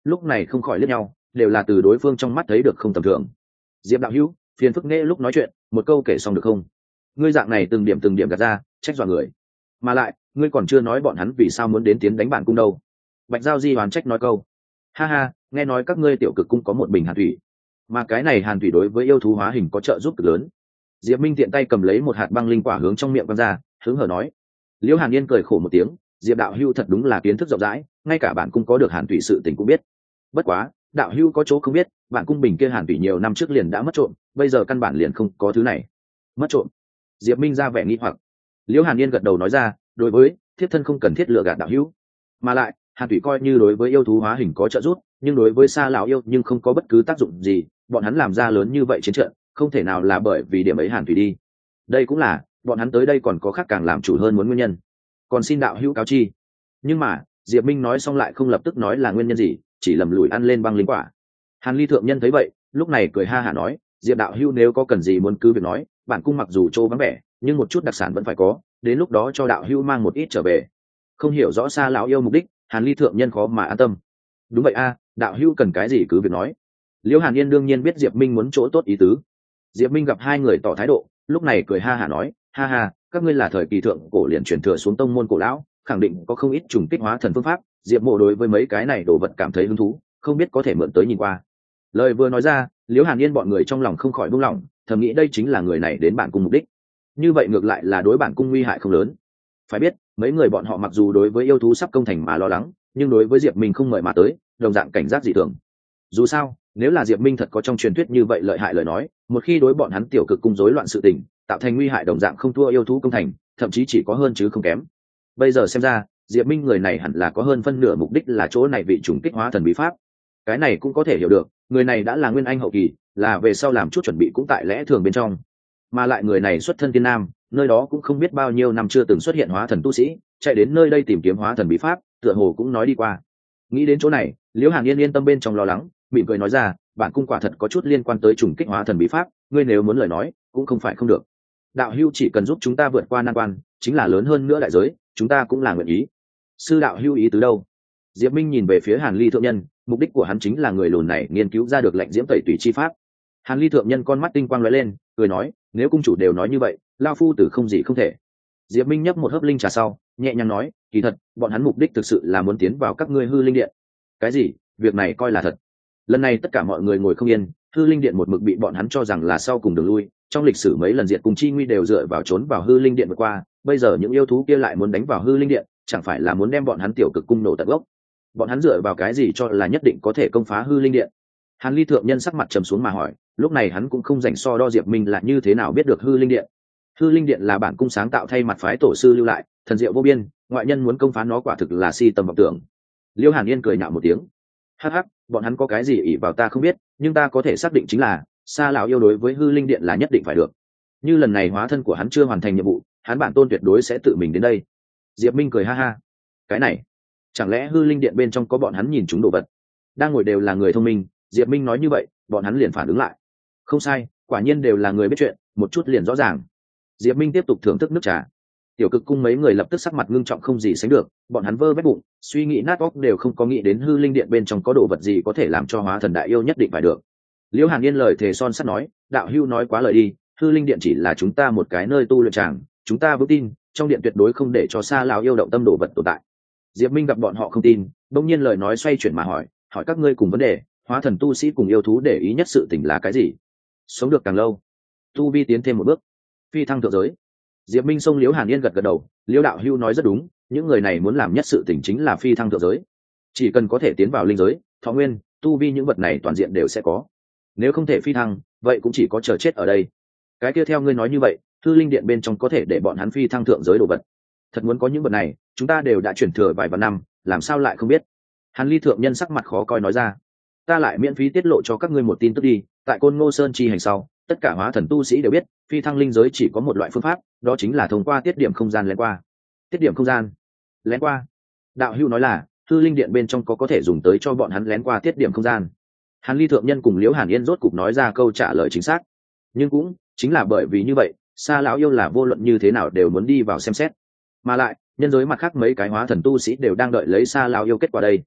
lúc này không khỏi liếc nhau, đều là từ đối phương trong mắt thấy được không tầm thường. Diệp đạo hữu, phiền phức nghe lúc nói chuyện một câu kể xong được không? Ngươi dạng này từng điểm từng điểm gạt ra, trách dọa người. Mà lại ngươi còn chưa nói bọn hắn vì sao muốn đến tiến đánh bản cung đâu. Bạch Giao Di hoàn trách nói câu, ha ha, nghe nói các ngươi tiểu cực cung có một bình hàn thủy, mà cái này hàn thủy đối với yêu thú hóa hình có trợ giúp cực lớn. Diệp Minh tiện tay cầm lấy một hạt băng linh quả hướng trong miệng quăng ra, hứng hở nói. Liễu Hàn Yên cười khổ một tiếng, Diệp đạo hữu thật đúng là kiến thức rộng rãi, ngay cả bản cung có được hàn thủy sự tình cũng biết. Bất quá, đạo hữu có chỗ không biết, bản cung bình kia hàn thủy nhiều năm trước liền đã mất trộm, bây giờ căn bản liền không có thứ này. Mất trộm? Diệp Minh ra vẻ nghi hoặc. Liễu Hàn Yên gật đầu nói ra, đối với thiếp thân không cần thiết lừa gạt đạo hữu, mà lại hàn thủy coi như đối với yêu thú hóa hình có trợ giúp, nhưng đối với Sa lão yêu nhưng không có bất cứ tác dụng gì, bọn hắn làm ra lớn như vậy chiến trận, không thể nào là bởi vì điểm ấy hàn thủy đi. Đây cũng là bọn hắn tới đây còn có khác càng làm chủ hơn muốn nguyên nhân, còn xin đạo hữu cáo chi. Nhưng mà Diệp Minh nói xong lại không lập tức nói là nguyên nhân gì, chỉ lầm lùi ăn lên băng linh quả. Hàn Ly thượng nhân thấy vậy, lúc này cười ha hả nói, Diệp đạo hữu nếu có cần gì muốn cứ việc nói, bản cung mặc dù trô vắng vẻ, nhưng một chút đặc sản vẫn phải có, đến lúc đó cho đạo hữu mang một ít trở về. Không hiểu rõ Sa lão yêu mục đích, Hàn Ly thượng nhân khó mà an tâm. Đúng vậy a, đạo hữu cần cái gì cứ việc nói. Liễu Hàn Yên đương nhiên biết Diệp Minh muốn chỗ tốt ý tứ. Diệp Minh gặp hai người tỏ thái độ, lúc này cười ha hả nói, ha ha, các ngươi là thời kỳ thượng cổ liền truyền thừa xuống tông môn cổ lão, khẳng định có không ít trùng kích hóa thần phương pháp. Diệp Mộ đối với mấy cái này đồ vật cảm thấy hứng thú, không biết có thể mượn tới nhìn qua. Lời vừa nói ra, Liễu Hàn Yên bọn người trong lòng không khỏi buông lỏng, thầm nghĩ đây chính là người này đến bản cung mục đích. Như vậy ngược lại là đối bản cung nguy hại không lớn. Phải biết, mấy người bọn họ mặc dù đối với yêu thú sắp công thành mà lo lắng, nhưng đối với Diệp Minh không mời mà tới, đồng dạng cảnh giác dị thường. Dù sao, nếu là Diệp Minh thật có trong truyền thuyết như vậy lợi hại lời nói, một khi đối bọn hắn tiểu cực cung rối loạn sự tình, tạo thành nguy hại đồng dạng không thua yêu thú công thành, thậm chí chỉ có hơn chứ không kém. Bây giờ xem ra, Diệp Minh người này hẳn là có hơn phân nửa mục đích là chỗ này vị trùng kích hóa thần bí pháp. Cái này cũng có thể hiểu được, người này đã là nguyên anh hậu kỳ, là về sau làm chút chuẩn bị cũng tại lẽ thường bên trong. Mà lại người này xuất thân Tiên Nam, nơi đó cũng không biết bao nhiêu năm chưa từng xuất hiện hóa thần tu sĩ, chạy đến nơi đây tìm kiếm hóa thần bí pháp, tựa hồ cũng nói đi qua. Nghĩ đến chỗ này, Liễu Hàn Yên yên tâm bên trong lo lắng, mỉm cười nói ra, bản cung quả thật có chút liên quan tới trùng kích hóa thần bí pháp, ngươi nếu muốn lời nói, cũng không phải không được. Đạo hữu chỉ cần giúp chúng ta vượt qua nan quan, chính là lớn hơn nữa đại giới, chúng ta cũng là nguyện ý. Sư đạo hữu ý tứ đâu? Diệp Minh nhìn về phía Hàn Ly thượng nhân, mục đích của hắn chính là người lùn này nghiên cứu ra được lệnh diễm tẩy tùy chi pháp. Hàn Ly thượng nhân con mắt tinh quang lóe lên, cười nói, nếu cung chủ đều nói như vậy, lao phu tử không gì không thể. Diệp Minh nhấp một hớp linh trà sau, nhẹ nhàng nói, kỳ thật, bọn hắn mục đích thực sự là muốn tiến vào các ngươi hư linh điện. Cái gì? Việc này coi là thật. Lần này tất cả mọi người ngồi không yên, hư linh điện một mực bị bọn hắn cho rằng là sau cùng đường lui, trong lịch sử mấy lần diệt cùng chi nguy đều dựa vào trốn vào hư linh điện vượt qua, bây giờ những yêu thú kia lại muốn đánh vào hư linh điện, chẳng phải là muốn đem bọn hắn tiểu cực cung nổ tận gốc. Bọn hắn dựa vào cái gì cho là nhất định có thể công phá hư linh điện? Hàn Ly thượng nhân sắc mặt trầm xuống mà hỏi, lúc này hắn cũng không rảnh so đo Diệp Minh là như thế nào biết được hư linh điện. Hư linh điện là bản cung sáng tạo thay mặt phái tổ sư lưu lại, thần diệu vô biên, ngoại nhân muốn công phá nó quả thực là si tầm vọng tưởng. Liêu Hàn Yên cười nhạo một tiếng, hắc hắc, bọn hắn có cái gì ỷ vào ta không biết, nhưng ta có thể xác định chính là Sa lão yêu đối với hư linh điện là nhất định phải được. Như lần này hóa thân của hắn chưa hoàn thành nhiệm vụ, hắn bản tôn tuyệt đối sẽ tự mình đến đây. Diệp Minh cười ha ha, cái này, chẳng lẽ hư linh điện bên trong có bọn hắn nhìn chúng đồ vật? Đang ngồi đều là người thông minh, Diệp Minh nói như vậy, bọn hắn liền phản ứng lại. Không sai, quả nhiên đều là người biết chuyện, một chút liền rõ ràng. Diệp Minh tiếp tục thưởng thức nước trà. Tiểu cực cung mấy người lập tức sắc mặt ngưng trọng không gì sánh được, bọn hắn vơ vét bụng, suy nghĩ nát óc đều không có nghĩ đến hư linh điện bên trong có đồ vật gì có thể làm cho hóa thần đại yêu nhất định phải được. Liễu Hàn Yên lời thề son sắt nói, đạo hưu nói quá lời đi, hư linh điện chỉ là chúng ta một cái nơi tu luyện tràng, chúng ta vững tin, trong điện tuyệt đối không để cho Sa lão yêu động tâm đồ vật tồn tại. Diệp Minh gặp bọn họ không tin, bỗng nhiên lời nói xoay chuyển mà hỏi, hỏi các ngươi cùng vấn đề, hóa thần tu sĩ cùng yêu thú để ý nhất sự tình là cái gì? Sống được càng lâu, tu vi tiến thêm một bước, phi thăng thượng giới. Diệp Minh xông Liễu Hàn Yên gật gật đầu, Liễu đạo hưu nói rất đúng, những người này muốn làm nhất sự tình chính là phi thăng thượng giới. Chỉ cần có thể tiến vào linh giới, thọ nguyên, tu vi những vật này toàn diện đều sẽ có. Nếu không thể phi thăng, vậy cũng chỉ có chờ chết ở đây. Cái kia theo ngươi nói như vậy, hư linh điện bên trong có thể để bọn hắn phi thăng thượng giới đồ vật. Thật muốn có những vật này, chúng ta đều đã chuyển thừa vài vạn năm, làm sao lại không biết? Hàn Ly thượng nhân sắc mặt khó coi nói ra, ta lại miễn phí tiết lộ cho các ngươi một tin tức đi, tại Côn Ngô Sơn chi hành sau, tất cả hóa thần tu sĩ đều biết, phi thăng linh giới chỉ có một loại phương pháp, đó chính là thông qua tiết điểm không gian lén qua. Tiết điểm không gian lén qua? Đạo hữu nói là hư linh điện bên trong có có thể dùng tới cho bọn hắn lén qua tiết điểm không gian. Hàn Ly thượng nhân cùng Liễu Hàn Yên rốt cục nói ra câu trả lời chính xác. Nhưng cũng chính là bởi vì như vậy, Sa lão yêu là vô luận như thế nào đều muốn đi vào xem xét. Mà lại, nhân giới mặt khác mấy cái hóa thần tu sĩ đều đang đợi lấy Sa lão yêu kết quả đây.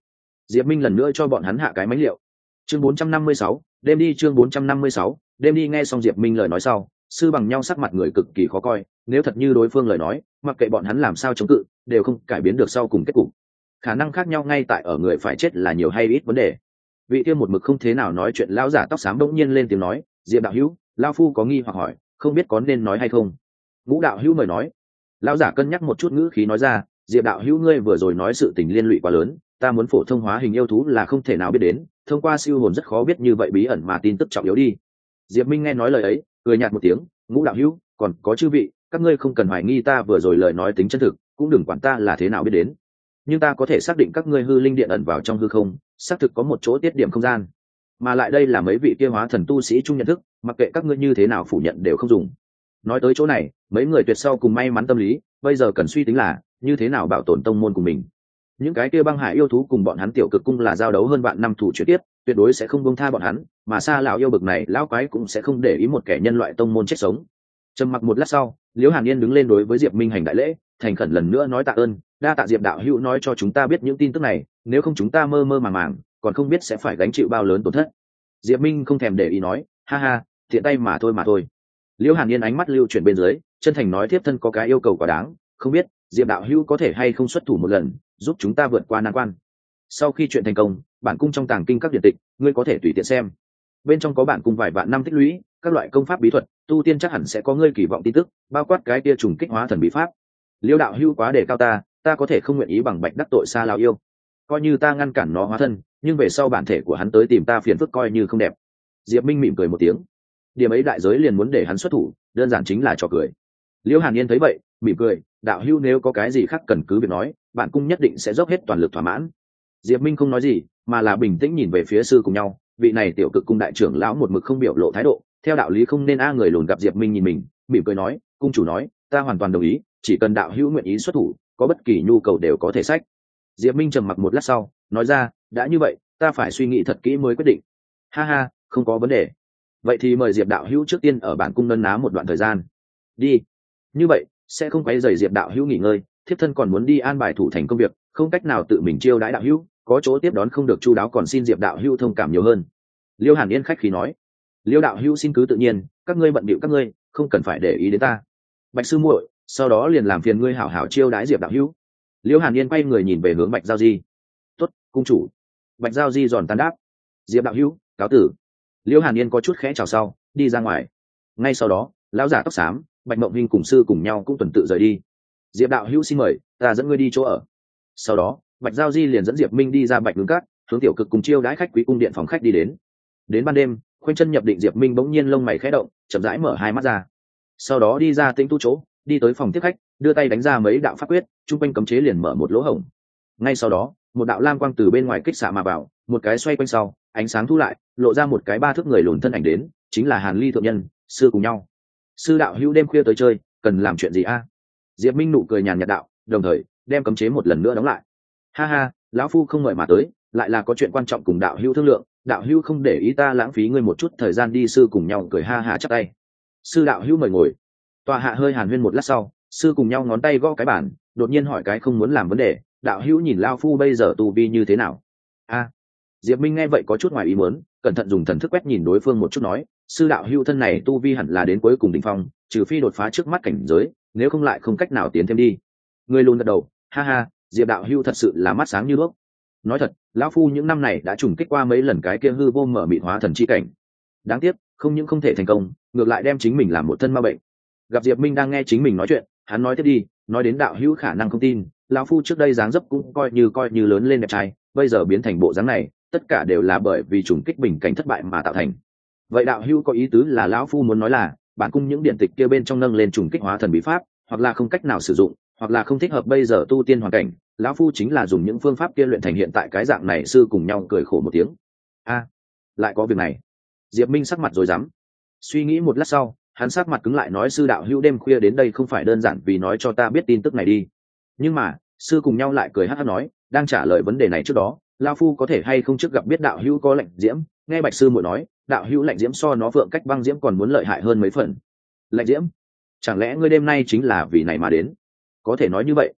Diệp Minh lần nữa cho bọn hắn hạ cái mánh liệu. Chương bốn trăm năm mươi sáu, đêm đi. Chương bốn trăm năm mươi sáu, đêm đi. Nghe xong Diệp Minh lời nói sau, sư bằng nhau sắc mặt người cực kỳ khó coi, nếu thật như đối phương lời nói, mặc kệ bọn hắn làm sao chống cự, đều không cải biến được sau cùng kết cục. Khả năng khác nhau ngay tại ở người phải chết là nhiều hay ít vấn đề. Vị kia một mực không thế nào nói chuyện lão giả tóc xám bỗng nhiên lên tiếng nói, Diệp đạo hữu, lão phu có nghi hoặc hỏi, không biết có nên nói hay không. Ngũ đạo hữu mời nói. Lão giả cân nhắc một chút ngữ khí nói ra, Diệp đạo hữu ngươi vừa rồi nói sự tình liên lụy quá lớn, ta muốn phổ thông hóa hình yêu thú là không thể nào biết đến, thông qua siêu hồn rất khó biết như vậy bí ẩn mà tin tức trọng yếu đi. Diệp Minh nghe nói lời ấy, cười nhạt một tiếng, Ngũ đạo hữu, còn có chư vị, các ngươi không cần hoài nghi ta vừa rồi lời nói tính chân thực, cũng đừng quản ta là thế nào biết đến. Nhưng ta có thể xác định các ngươi hư linh điện ẩn vào trong hư không, xác thực có một chỗ tiết điểm không gian, mà lại đây là mấy vị kia hóa thần tu sĩ chung nhận thức, mặc kệ các ngươi như thế nào phủ nhận đều không dùng. Nói tới chỗ này, mấy người tuyệt sau cùng may mắn tâm lý, bây giờ cần suy tính là như thế nào bảo tồn tông môn của mình. Những cái kia băng hải yêu thú cùng bọn hắn tiểu cực cung là giao đấu hơn vạn năm thủ chuyển tiếp, tuyệt đối sẽ không buông tha bọn hắn, mà xa lão yêu bực này lão quái cũng sẽ không để ý một kẻ nhân loại tông môn chết sống. Trầm mặc một lát sau, Liễu Hàn Yên đứng lên đối với Diệp Minh hành đại lễ, thành khẩn lần nữa nói tạ ơn, đa tạ Diệp đạo hữu nói cho chúng ta biết những tin tức này, nếu không chúng ta mơ mơ màng màng, còn không biết sẽ phải gánh chịu bao lớn tổn thất. Diệp Minh không thèm để ý nói, ha ha, thiện tay mà thôi mà thôi. Liễu Hàn Yên ánh mắt lưu chuyển bên dưới, chân thành nói tiếp thân có cái yêu cầu quá đáng, không biết Diệp đạo hữu có thể hay không xuất thủ một lần, giúp chúng ta vượt qua nan quan. Sau khi chuyện thành công, bản cung trong tàng kinh các điện tịch, ngươi có thể tùy tiện xem. Bên trong có bản cung vài vạn năm tích lũy, các loại công pháp bí thuật, tu tiên chắc hẳn sẽ có ngươi kỳ vọng tin tức, bao quát cái kia trùng kích hóa thần bí pháp. Liễu đạo hữu quá đề cao ta, ta có thể không nguyện ý bằng bạch đắc tội xa lão yêu. Coi như ta ngăn cản nó hóa thân, nhưng về sau bản thể của hắn tới tìm ta phiền phức coi như không đẹp. Diệp Minh mỉm cười một tiếng. Điểm ấy đại giới liền muốn để hắn xuất thủ, đơn giản chính là trò cười. Liễu Hàn Yên thấy vậy, mỉm cười, đạo hữu nếu có cái gì khác cần cứ việc nói, bản cung nhất định sẽ dốc hết toàn lực thỏa mãn. Diệp Minh không nói gì, mà là bình tĩnh nhìn về phía sư cùng nhau, vị này tiểu cực cung đại trưởng lão một mực không biểu lộ thái độ, theo đạo lý không nên a người lùn gặp Diệp Minh nhìn mình, mỉm cười nói, cung chủ nói, ta hoàn toàn đồng ý, chỉ cần đạo hữu nguyện ý xuất thủ, có bất kỳ nhu cầu đều có thể sách. Diệp Minh trầm mặc một lát sau, nói ra, đã như vậy, ta phải suy nghĩ thật kỹ mới quyết định. Ha ha, không có vấn đề. Vậy thì mời Diệp đạo hữu trước tiên ở bản cung nấn ná một đoạn thời gian. Đi. Như vậy, sẽ không quấy rầy Diệp đạo hữu nghỉ ngơi, thiếp thân còn muốn đi an bài thủ thành công việc, không cách nào tự mình chiêu đãi đạo hữu, có chỗ tiếp đón không được chu đáo, còn xin Diệp đạo hữu thông cảm nhiều hơn. Liêu Hàn Yên khách khí nói. Liêu đạo hữu xin cứ tự nhiên, các ngươi bận bịu các ngươi, không cần phải để ý đến ta. Bạch sư muội, sau đó liền làm phiền ngươi hảo hảo chiêu đãi Diệp đạo hữu. Liêu Hàn Yên quay người nhìn về hướng Bạch Giao Di. Tốt, cung chủ. Bạch Giao Di giòn tan đáp. Diệp đạo hữu, cáo tử. Liêu Hàn Yên có chút khẽ chào sau, đi ra ngoài. Ngay sau đó, lão giả tóc xám, Bạch Mộng Hinh cùng sư cùng nhau cũng tuần tự rời đi. Diệp đạo hữu xin mời, ta dẫn ngươi đi chỗ ở. Sau đó, Bạch Giao Di liền dẫn Diệp Minh đi ra Bạch Ngưng Các, hướng tiểu cực cùng chiêu đãi khách quý cung điện phòng khách đi đến. Đến ban đêm, khoanh chân nhập định Diệp Minh bỗng nhiên lông mày khẽ động, chậm rãi mở hai mắt ra. Sau đó đi ra tĩnh tu chỗ, đi tới phòng tiếp khách, đưa tay đánh ra mấy đạo pháp quyết, trung quanh cấm chế liền mở một lỗ hổng. Ngay sau đó, một đạo lam quang từ bên ngoài kích xạ mà vào, một cái xoay quanh sau, ánh sáng thu lại, lộ ra một cái ba thước người lùn thân ảnh đến, chính là Hàn Ly thượng nhân, sư cùng nhau. Sư đạo hữu đêm khuya tới chơi, cần làm chuyện gì a? Diệp Minh nụ cười nhàn nhạt đạo, đồng thời đem cấm chế một lần nữa đóng lại. Ha ha, lão phu không ngợi mà tới, lại là có chuyện quan trọng cùng đạo hữu thương lượng, đạo hữu không để ý ta lãng phí ngươi một chút thời gian đi. Sư cùng nhau cười ha ha chắp tay. Sư đạo hữu mời ngồi. Tòa hạ hơi hàn huyên một lát sau, sư cùng nhau ngón tay gõ cái bàn, đột nhiên hỏi cái không muốn làm vấn đề, đạo hữu nhìn lão phu bây giờ tu vi như thế nào? A. Diệp Minh nghe vậy có chút ngoài ý muốn, cẩn thận dùng thần thức quét nhìn đối phương một chút nói, sư đạo hữu thân này tu vi hẳn là đến cuối cùng đỉnh phong, trừ phi đột phá trước mắt cảnh giới, nếu không lại không cách nào tiến thêm đi. Người lùn gật đầu, ha ha, Diệp đạo hữu thật sự là mắt sáng như đuốc. Nói thật, lão phu những năm này đã trùng kích qua mấy lần cái kia hư vô mở mịt hóa thần chi cảnh. Đáng tiếc, không những không thể thành công, ngược lại đem chính mình làm một thân ma bệnh. Gặp Diệp Minh đang nghe chính mình nói chuyện, hắn nói tiếp đi, nói đến đạo hữu khả năng không tin, lão phu trước đây dáng dấp cũng coi như coi như lớn lên đẹp trai, bây giờ biến thành bộ dáng này, tất cả đều là bởi vì trùng kích bình cảnh thất bại mà tạo thành. Vậy đạo hữu có ý tứ là lão phu muốn nói là, bản cung những điện tịch kia bên trong nâng lên trùng kích hóa thần bí pháp, hoặc là không cách nào sử dụng, hoặc là không thích hợp bây giờ tu tiên hoàn cảnh, lão phu chính là dùng những phương pháp kia luyện thành hiện tại cái dạng này. Sư cùng nhau cười khổ một tiếng. A, lại có việc này. Diệp Minh sắc mặt rồi dám. Suy nghĩ một lát sau, hắn sắc mặt cứng lại nói, sư đạo hữu đêm khuya đến đây không phải đơn giản vì nói cho ta biết tin tức này đi. Nhưng mà, sư cùng nhau lại cười hắc hắc nói, đang trả lời vấn đề này trước đó, lão phu có thể hay không trước gặp biết đạo hữu có lệnh diễm. Nghe Bạch sư muội nói, đạo hữu lệnh diễm so nó vượng cách băng diễm còn muốn lợi hại hơn mấy phần. Lệnh diễm? Chẳng lẽ ngươi đêm nay chính là vì này mà đến? Có thể nói như vậy.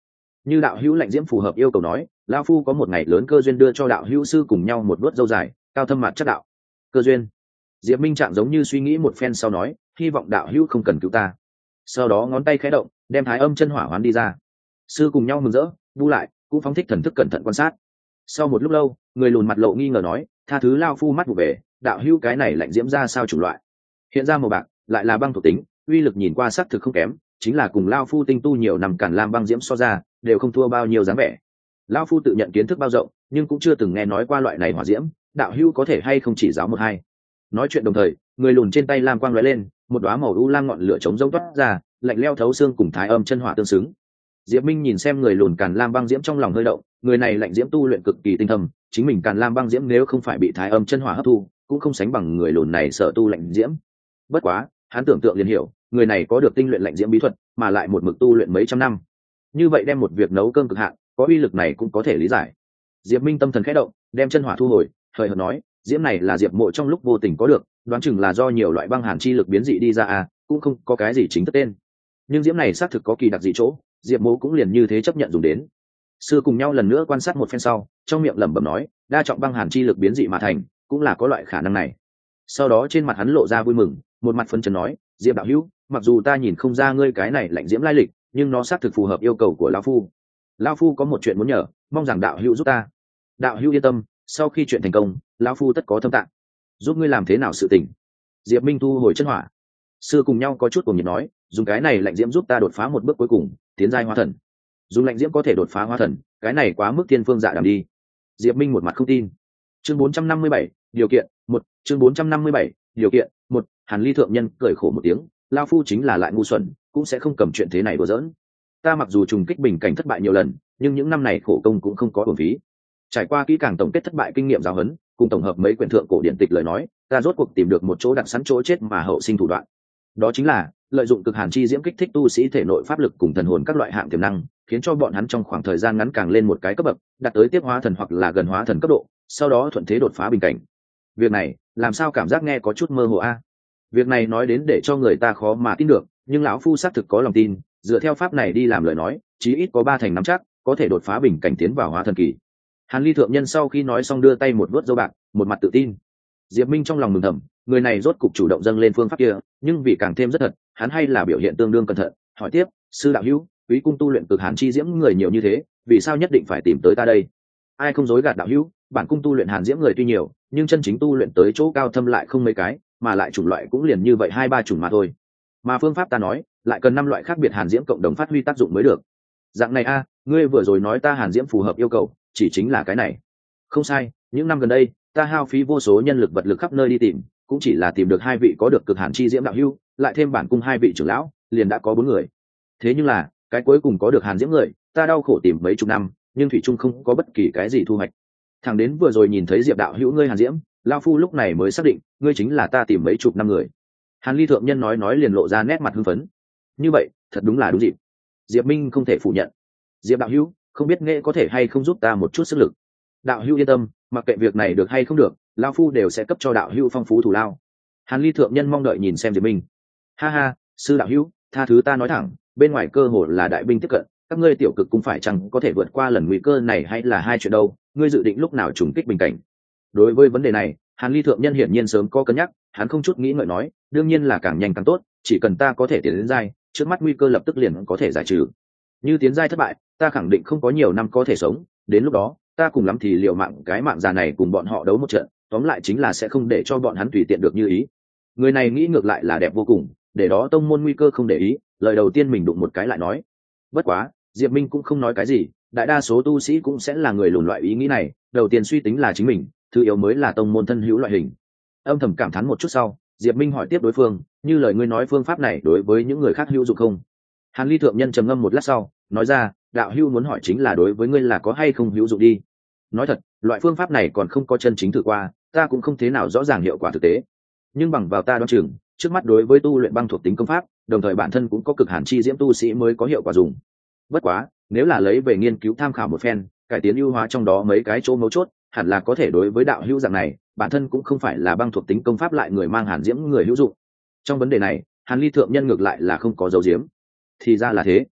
như đạo hữu lạnh diễm phù hợp yêu cầu nói, lão phu có một ngày lớn cơ duyên đưa cho đạo hữu sư cùng nhau một vớt dâu dài cao thâm mặt chắc đạo. Cơ duyên? Diệp Minh trạng giống như suy nghĩ một phen sau nói, hy vọng đạo hữu không cần cứu ta. Sau đó ngón tay khẽ động, đem thái âm chân hỏa hoán đi ra. Sư cùng nhau mừng rỡ, bu lại cũng phóng thích thần thức cẩn thận quan sát. Sau một lúc lâu, người lùn mặt lộ nghi ngờ nói, tha thứ lao phu mắt vụ về, đạo hữu cái này lạnh diễm ra sao chủng loại? Hiện ra màu bạc, lại là băng thuộc tính, uy lực nhìn qua sắc thực không kém, chính là cùng lao phu tinh tu nhiều năm cản lam băng diễm so ra, đều không thua bao nhiêu dáng vẻ. Lao phu tự nhận kiến thức bao rộng, nhưng cũng chưa từng nghe nói qua loại này hỏa diễm, đạo hữu có thể hay không chỉ giáo một hai. Nói chuyện đồng thời, người lùn trên tay lam quang lóe lên, một đóa màu u lam ngọn lửa chống rông toát ra, lạnh lẽo thấu xương cùng thái âm chân hỏa tương xứng. Diệp Minh nhìn xem người lùn càn lam băng diễm trong lòng hơi động, người này lạnh diễm tu luyện cực kỳ tinh thâm, chính mình càn lam băng diễm nếu không phải bị thái âm chân hỏa hấp thu, cũng không sánh bằng người lùn này sở tu lạnh diễm. Bất quá, hắn tưởng tượng liền hiểu, người này có được tinh luyện lạnh diễm bí thuật, mà lại một mực tu luyện mấy trăm năm. Như vậy đem một việc nấu cơm cực hạn, có uy lực này cũng có thể lý giải. Diệp Minh tâm thần khẽ động, đem chân hỏa thu hồi, hời hợt nói, diễm này là Diệp Mộ trong lúc vô tình có được, đoán chừng là do nhiều loại băng hàn chi lực biến dị đi ra à, cũng không có cái gì chính thức tên. Nhưng diễm này xác thực có kỳ đặc dị chỗ, Diệp Mộ cũng liền như thế chấp nhận dùng đến. Sư cùng nhau lần nữa quan sát một phen sau, trong miệng lẩm bẩm nói, đa trọng băng hàn chi lực biến dị mà thành, cũng là có loại khả năng này. Sau đó trên mặt hắn lộ ra vui mừng, một mặt phấn chấn nói, Diệp đạo hữu, mặc dù ta nhìn không ra ngươi cái này lạnh diễm lai lịch, nhưng nó xác thực phù hợp yêu cầu của lão phu. Lão phu có một chuyện muốn nhờ, mong rằng đạo hữu giúp ta. Đạo hữu yên tâm, sau khi chuyện thành công, lão phu tất có thâm tạng. Giúp ngươi làm thế nào sự tình? Diệp Minh thu hồi chân hỏa. Sư cùng nhau có chút cùng nhiệt nói, dùng cái này lạnh diễm giúp ta đột phá một bước cuối cùng, tiến giai hóa thần. Dùng lạnh diễm có thể đột phá hóa thần, cái này quá mức thiên phương dạ đàm đi. Diệp Minh một mặt không tin. Chương bốn trăm năm mươi bảy, điều kiện một. Chương bốn trăm năm mươi bảy, điều kiện một. Hàn Ly thượng nhân cười khổ một tiếng, lão phu chính là lại ngu xuẩn, cũng sẽ không cầm chuyện thế này đùa giỡn. Ta mặc dù trùng kích bình cảnh thất bại nhiều lần, nhưng những năm này khổ công cũng không có uổng phí. Trải qua kỹ càng tổng kết thất bại kinh nghiệm giáo huấn, cùng tổng hợp mấy quyển thượng cổ điển tịch lời nói, ta rốt cuộc tìm được một chỗ đặt sẵn chỗ chết mà hậu sinh thủ đoạn. Đó chính là lợi dụng cực hàn chi diễm kích thích tu sĩ thể nội pháp lực cùng thần hồn các loại hạng tiềm năng, khiến cho bọn hắn trong khoảng thời gian ngắn càng lên một cái cấp bậc, đạt tới tiếp hóa thần hoặc là gần hóa thần cấp độ, sau đó thuận thế đột phá bình cảnh. Việc này, làm sao cảm giác nghe có chút mơ hồ a? Việc này nói đến để cho người ta khó mà tin được, nhưng lão phu xác thực có lòng tin, dựa theo pháp này đi làm lời nói, chí ít có ba thành nắm chắc, có thể đột phá bình cảnh tiến vào hóa thần kỳ. Hàn Ly thượng nhân sau khi nói xong đưa tay một vuốt râu bạc, một mặt tự tin. Diệp Minh trong lòng mừng thầm, người này rốt cục chủ động dâng lên phương pháp kia, nhưng vì càng thêm rất thật, hắn hay là biểu hiện tương đương cẩn thận, hỏi tiếp, sư đạo hữu, quý cung tu luyện cực hàn chi diễm người nhiều như thế, vì sao nhất định phải tìm tới ta đây? Ai không dối gạt đạo hữu, bản cung tu luyện hàn diễm người tuy nhiều, nhưng chân chính tu luyện tới chỗ cao thâm lại không mấy cái, mà lại chủng loại cũng liền như vậy hai ba chủng mà thôi. Mà phương pháp ta nói, lại cần năm loại khác biệt hàn diễm cộng đồng phát huy tác dụng mới được. Dạng này a, ngươi vừa rồi nói ta hàn diễm phù hợp yêu cầu, chỉ chính là cái này. Không sai, những năm gần đây, ta hao phí vô số nhân lực vật lực khắp nơi đi tìm, cũng chỉ là tìm được hai vị có được cực hàn chi diễm đạo hữu, lại thêm bản cung hai vị trưởng lão, liền đã có bốn người. Thế nhưng là, cái cuối cùng có được hàn diễm người, ta đau khổ tìm mấy chục năm, nhưng thủy trung không có bất kỳ cái gì thu hoạch. Thằng đến vừa rồi nhìn thấy Diệp đạo hữu ngươi hàn diễm, lão phu lúc này mới xác định, ngươi chính là ta tìm mấy chục năm người. Hàn Ly thượng nhân nói nói liền lộ ra nét mặt hưng phấn. Như vậy, thật đúng là đúng dịp. Diệp Minh không thể phủ nhận. Diệp đạo hữu, không biết nghệ có thể hay không giúp ta một chút sức lực. Đạo hữu yên tâm, mặc kệ việc này được hay không được, lão phu đều sẽ cấp cho đạo hữu phong phú thù lao. Hàn Ly thượng nhân mong đợi nhìn xem Diệp Minh. Ha ha, sư đạo hữu, tha thứ ta nói thẳng, bên ngoài cơ hồ là đại binh tiếp cận, các ngươi tiểu cực cũng phải chăng có thể vượt qua lần nguy cơ này hay là hai chuyện đâu, ngươi dự định lúc nào trùng kích bình cảnh? Đối với vấn đề này, Hàn Ly thượng nhân hiển nhiên sớm có cân nhắc, hắn không chút nghĩ ngợi nói, đương nhiên là càng nhanh càng tốt, chỉ cần ta có thể tiến đến giai, trước mắt nguy cơ lập tức liền có thể giải trừ. Như tiến giai thất bại, ta khẳng định không có nhiều năm có thể sống, đến lúc đó, ta cùng lắm thì liều mạng cái mạng già này cùng bọn họ đấu một trận, tóm lại chính là sẽ không để cho bọn hắn tùy tiện được như ý. Người này nghĩ ngược lại là đẹp vô cùng, để đó tông môn nguy cơ không để ý, lời đầu tiên mình đụng một cái lại nói. Bất quá, Diệp Minh cũng không nói cái gì, đại đa số tu sĩ cũng sẽ là người lùn loại ý nghĩ này, đầu tiên suy tính là chính mình, thứ yếu mới là tông môn thân hữu loại hình. Âm thầm cảm thán một chút sau, Diệp Minh hỏi tiếp đối phương, như lời ngươi nói phương pháp này đối với những người khác hữu dụng không? Hàn Ly thượng nhân trầm ngâm một lát sau, nói ra, đạo hữu muốn hỏi chính là đối với ngươi là có hay không hữu dụng đi. Nói thật, loại phương pháp này còn không có chân chính thử qua, ta cũng không thế nào rõ ràng hiệu quả thực tế. Nhưng bằng vào ta đoán chừng, trước mắt đối với tu luyện băng thuộc tính công pháp, đồng thời bản thân cũng có cực hàn chi diễm tu sĩ mới có hiệu quả dùng. Bất quá, nếu là lấy về nghiên cứu tham khảo một phen, cải tiến ưu hóa trong đó mấy cái chỗ mấu chốt, hẳn là có thể đối với đạo hữu dạng này, bản thân cũng không phải là băng thuộc tính công pháp lại người mang hàn diễm người hữu dụng. Trong vấn đề này, Hàn Ly thượng nhân ngược lại là không có dấu diếm. Thì ra là thế.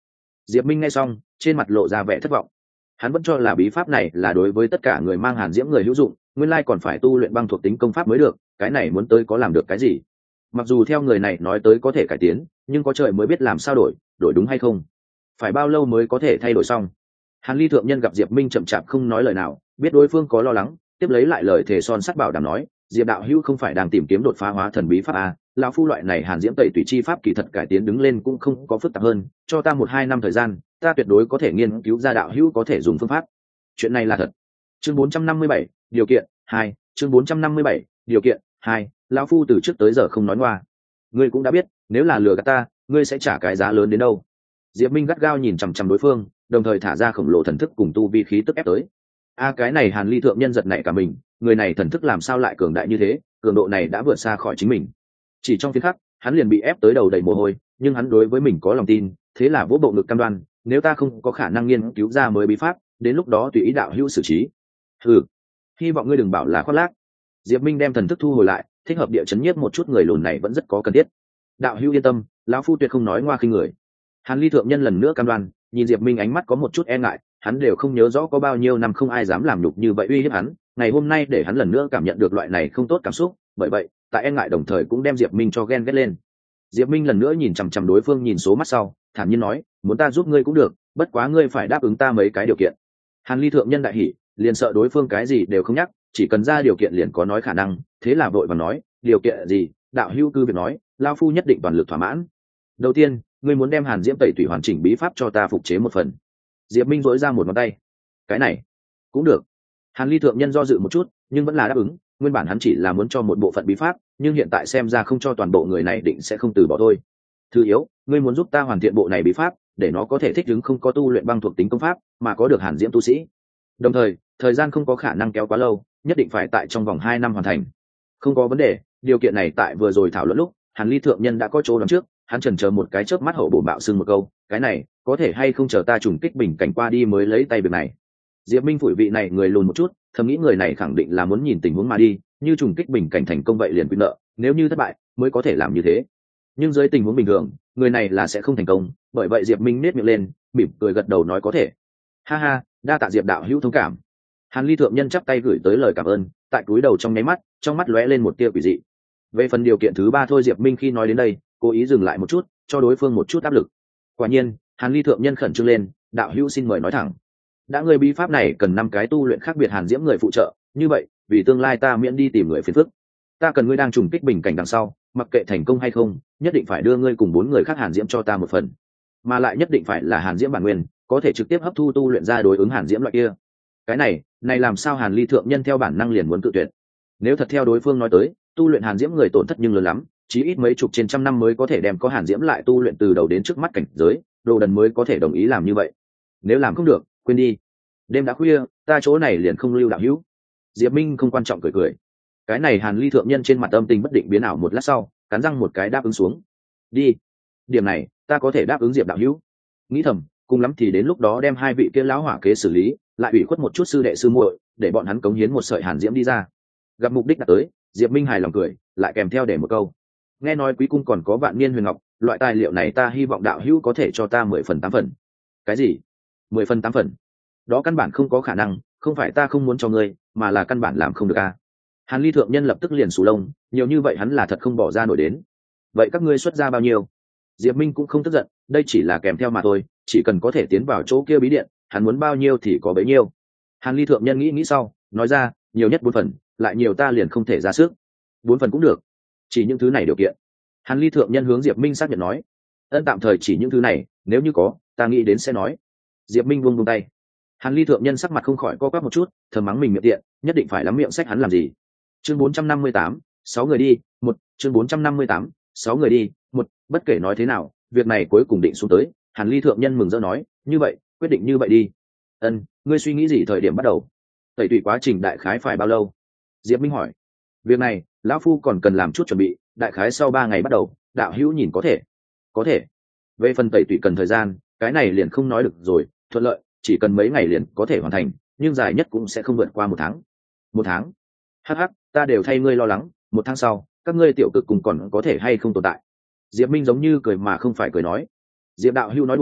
Diệp Minh nghe xong trên mặt lộ ra vẻ thất vọng. Hắn vẫn cho là bí pháp này là đối với tất cả người mang hàn diễm người hữu dụng, nguyên lai còn phải tu luyện băng thuộc tính công pháp mới được, cái này muốn tới có làm được cái gì? Mặc dù theo người này nói tới có thể cải tiến, nhưng có trời mới biết làm sao đổi, đổi đúng hay không, phải bao lâu mới có thể thay đổi xong. Hàn Ly thượng nhân gặp Diệp Minh chậm chạp không nói lời nào, biết đối phương có lo lắng, tiếp lấy lại lời thề son sắt bảo đảm nói, Diệp đạo hữu không phải đang tìm kiếm đột phá hóa thần bí pháp à, lão phu loại này hàn diễm tẩy tùy chi pháp kỳ thật cải tiến đứng lên cũng không có phức tạp hơn, cho ta một hai năm thời gian, ta tuyệt đối có thể nghiên cứu ra đạo hữu có thể dùng phương pháp. Chuyện này là thật. Chương bốn trăm năm mươi bảy, điều kiện hai. Chương bốn trăm năm mươi bảy, điều kiện hai. Lão phu từ trước tới giờ không nói ngoa. Ngươi cũng đã biết, nếu là lừa gạt ta, ngươi sẽ trả cái giá lớn đến đâu. Diệp Minh gắt gao nhìn chằm chằm đối phương, đồng thời thả ra khổng lồ thần thức cùng tu vi khí tức ép tới. A cái này Hàn Ly thượng nhân giật nảy cả mình, người này thần thức làm sao lại cường đại như thế, cường độ này đã vượt xa khỏi chính mình. Chỉ trong phiên khắc, hắn liền bị ép tới đầu đầy mồ hôi, nhưng hắn đối với mình có lòng tin, thế là vỗ bộ ngực cam đoan, nếu ta không có khả năng nghiên cứu ra mới bí pháp, đến lúc đó tùy ý đạo hữu xử trí. Ừ, hy vọng ngươi đừng bảo là khoác lác. Diệp Minh đem thần thức thu hồi lại, thích hợp địa chấn nhiếp một chút người lùn này vẫn rất có cần thiết. Đạo hữu yên tâm, lão phu tuyệt không nói ngoa khinh người. Hàn Ly thượng nhân lần nữa cam đoan, nhìn Diệp Minh ánh mắt có một chút e ngại, hắn đều không nhớ rõ có bao nhiêu năm không ai dám làm nhục như vậy uy hiếp hắn, ngày hôm nay để hắn lần nữa cảm nhận được loại này không tốt cảm xúc, bởi vậy, tại e ngại đồng thời cũng đem Diệp Minh cho ghen ghét lên. Diệp Minh lần nữa nhìn chằm chằm đối phương nhìn số mắt sau, thản nhiên nói, muốn ta giúp ngươi cũng được, bất quá ngươi phải đáp ứng ta mấy cái điều kiện. Hàn Ly thượng nhân đại hỉ, liền sợ đối phương cái gì đều không nhắc, chỉ cần ra điều kiện liền có nói khả năng, thế là vội vàng nói, điều kiện gì? Đạo hữu cứ việc nói, lão phu nhất định toàn lực thỏa mãn. Đầu tiên, ngươi muốn đem hàn diễm tẩy tủy hoàn chỉnh bí pháp cho ta phục chế một phần. Diệp Minh dỗi ra một ngón tay. Cái này cũng được. Hàn Ly thượng nhân do dự một chút, nhưng vẫn là đáp ứng. Nguyên bản hắn chỉ là muốn cho một bộ phận bí pháp, nhưng hiện tại xem ra không cho toàn bộ, người này định sẽ không từ bỏ thôi. Thứ yếu, ngươi muốn giúp ta hoàn thiện bộ này bí pháp, để nó có thể thích ứng không có tu luyện băng thuộc tính công pháp, mà có được hàn diễm tu sĩ. Đồng thời, thời gian không có khả năng kéo quá lâu, nhất định phải tại trong vòng hai năm hoàn thành. Không có vấn đề, điều kiện này tại vừa rồi thảo luận lúc, Hàn Ly thượng nhân đã có chỗ đoán trước, hắn chần chờ một cái chớp mắt hậu bổ bạo sưng một câu, cái này có thể hay không chờ ta trùng kích bình cảnh qua đi mới lấy tay việc này. Diệp Minh phủi vị này người lùn một chút, thầm nghĩ người này khẳng định là muốn nhìn tình huống mà đi, như trùng kích bình cảnh thành công vậy liền quy nợ, nếu như thất bại mới có thể làm như thế. Nhưng dưới tình huống bình thường, người này là sẽ không thành công, bởi vậy Diệp Minh nét miệng lên, mỉm cười gật đầu nói có thể. Ha ha, đa tạ Diệp đạo hữu thông cảm. Hàn Ly thượng nhân chắp tay gửi tới lời cảm ơn, tại cúi đầu trong nháy mắt, trong mắt lóe lên một tia quỷ dị. Về phần điều kiện thứ ba thôi, Diệp Minh khi nói đến đây, cố ý dừng lại một chút, cho đối phương một chút áp lực. Quả nhiên, Hàn Ly thượng nhân khẩn trương lên, đạo hữu xin mời nói thẳng. Đã người bí pháp này cần năm cái tu luyện khác biệt hàn diễm người phụ trợ, như vậy, vì tương lai ta miễn đi tìm người phiền phức, ta cần ngươi đang trùng kích bình cảnh đằng sau, mặc kệ thành công hay không, nhất định phải đưa ngươi cùng bốn người khác hàn diễm cho ta một phần, mà lại nhất định phải là hàn diễm bản nguyên, có thể trực tiếp hấp thu tu luyện ra đối ứng hàn diễm loại kia. Cái này, này làm sao Hàn Ly thượng nhân theo bản năng liền muốn tự tuyệt. Nếu thật theo đối phương nói tới, tu luyện hàn diễm người tổn thất nhưng lớn lắm, chí ít mấy chục trên trăm năm mới có thể đem có hàn diễm lại tu luyện từ đầu đến trước mắt cảnh giới, đồ đần mới có thể đồng ý làm như vậy. Nếu làm không được, quên đi. Đêm đã khuya, ta chỗ này liền không lưu đạo hữu. Diệp Minh không quan trọng cười cười. Cái này Hàn Ly thượng nhân trên mặt âm tình bất định biến ảo một lát sau, cắn răng một cái đáp ứng xuống. Đi. Điểm này, ta có thể đáp ứng Diệp đạo hữu. Nghĩ thầm, cùng lắm thì đến lúc đó đem hai vị kia lão hỏa kế xử lý, lại ủy khuất một chút sư đệ sư muội, để bọn hắn cống hiến một sợi hàn diễm đi ra. Gặp mục đích đã tới, Diệp Minh hài lòng cười, lại kèm theo để một câu. Nghe nói quý cung còn có vạn niên huyền ngọc, loại tài liệu này ta hy vọng đạo hữu có thể cho ta mười phần tám phần. Cái gì? Mười phần tám phần? Đó căn bản không có khả năng, không phải ta không muốn cho ngươi, mà là căn bản làm không được a. Hàn Ly thượng nhân lập tức liền sù lông, nhiều như vậy hắn là thật không bỏ ra nổi đến. Vậy các ngươi xuất ra bao nhiêu? Diệp Minh cũng không tức giận, đây chỉ là kèm theo mà thôi, chỉ cần có thể tiến vào chỗ kia bí điện, hắn muốn bao nhiêu thì có bấy nhiêu. Hàn Ly thượng nhân nghĩ nghĩ sau, nói ra, nhiều nhất bốn phần, lại nhiều ta liền không thể ra sức. Bốn phần cũng được, chỉ những thứ này điều kiện. Hàn Ly thượng nhân hướng Diệp Minh xác nhận nói, ân tạm thời chỉ những thứ này, nếu như có, ta nghĩ đến sẽ nói. Diệp Minh buông buông tay. Hàn Ly thượng nhân sắc mặt không khỏi co quắp một chút, thầm mắng mình miệng tiện, nhất định phải lắm miệng sách hắn làm gì. Chương bốn trăm năm mươi tám, sáu người đi, một, chương bốn trăm năm mươi tám, sáu người đi, một, bất kể nói thế nào, việc này cuối cùng định xuống tới, Hàn Ly thượng nhân mừng rỡ nói, như vậy, quyết định như vậy đi. Ân, ngươi suy nghĩ gì thời điểm bắt đầu? Tẩy tùy quá trình đại khái phải bao lâu? Diệp Minh hỏi. Việc này, lão phu còn cần làm chút chuẩn bị, đại khái sau ba ngày bắt đầu, đạo hữu nhìn có thể. Có thể. Về phần tẩy tùy cần thời gian, cái này liền không nói được rồi, thuận lợi, chỉ cần mấy ngày liền có thể hoàn thành, nhưng dài nhất cũng sẽ không vượt qua một tháng. Một tháng? Hắc hắc, ta đều thay ngươi lo lắng, một tháng sau, các ngươi tiểu cực cùng còn có thể hay không tồn tại. Diệp Minh giống như cười mà không phải cười nói. Diệp đạo hữu nói đùa,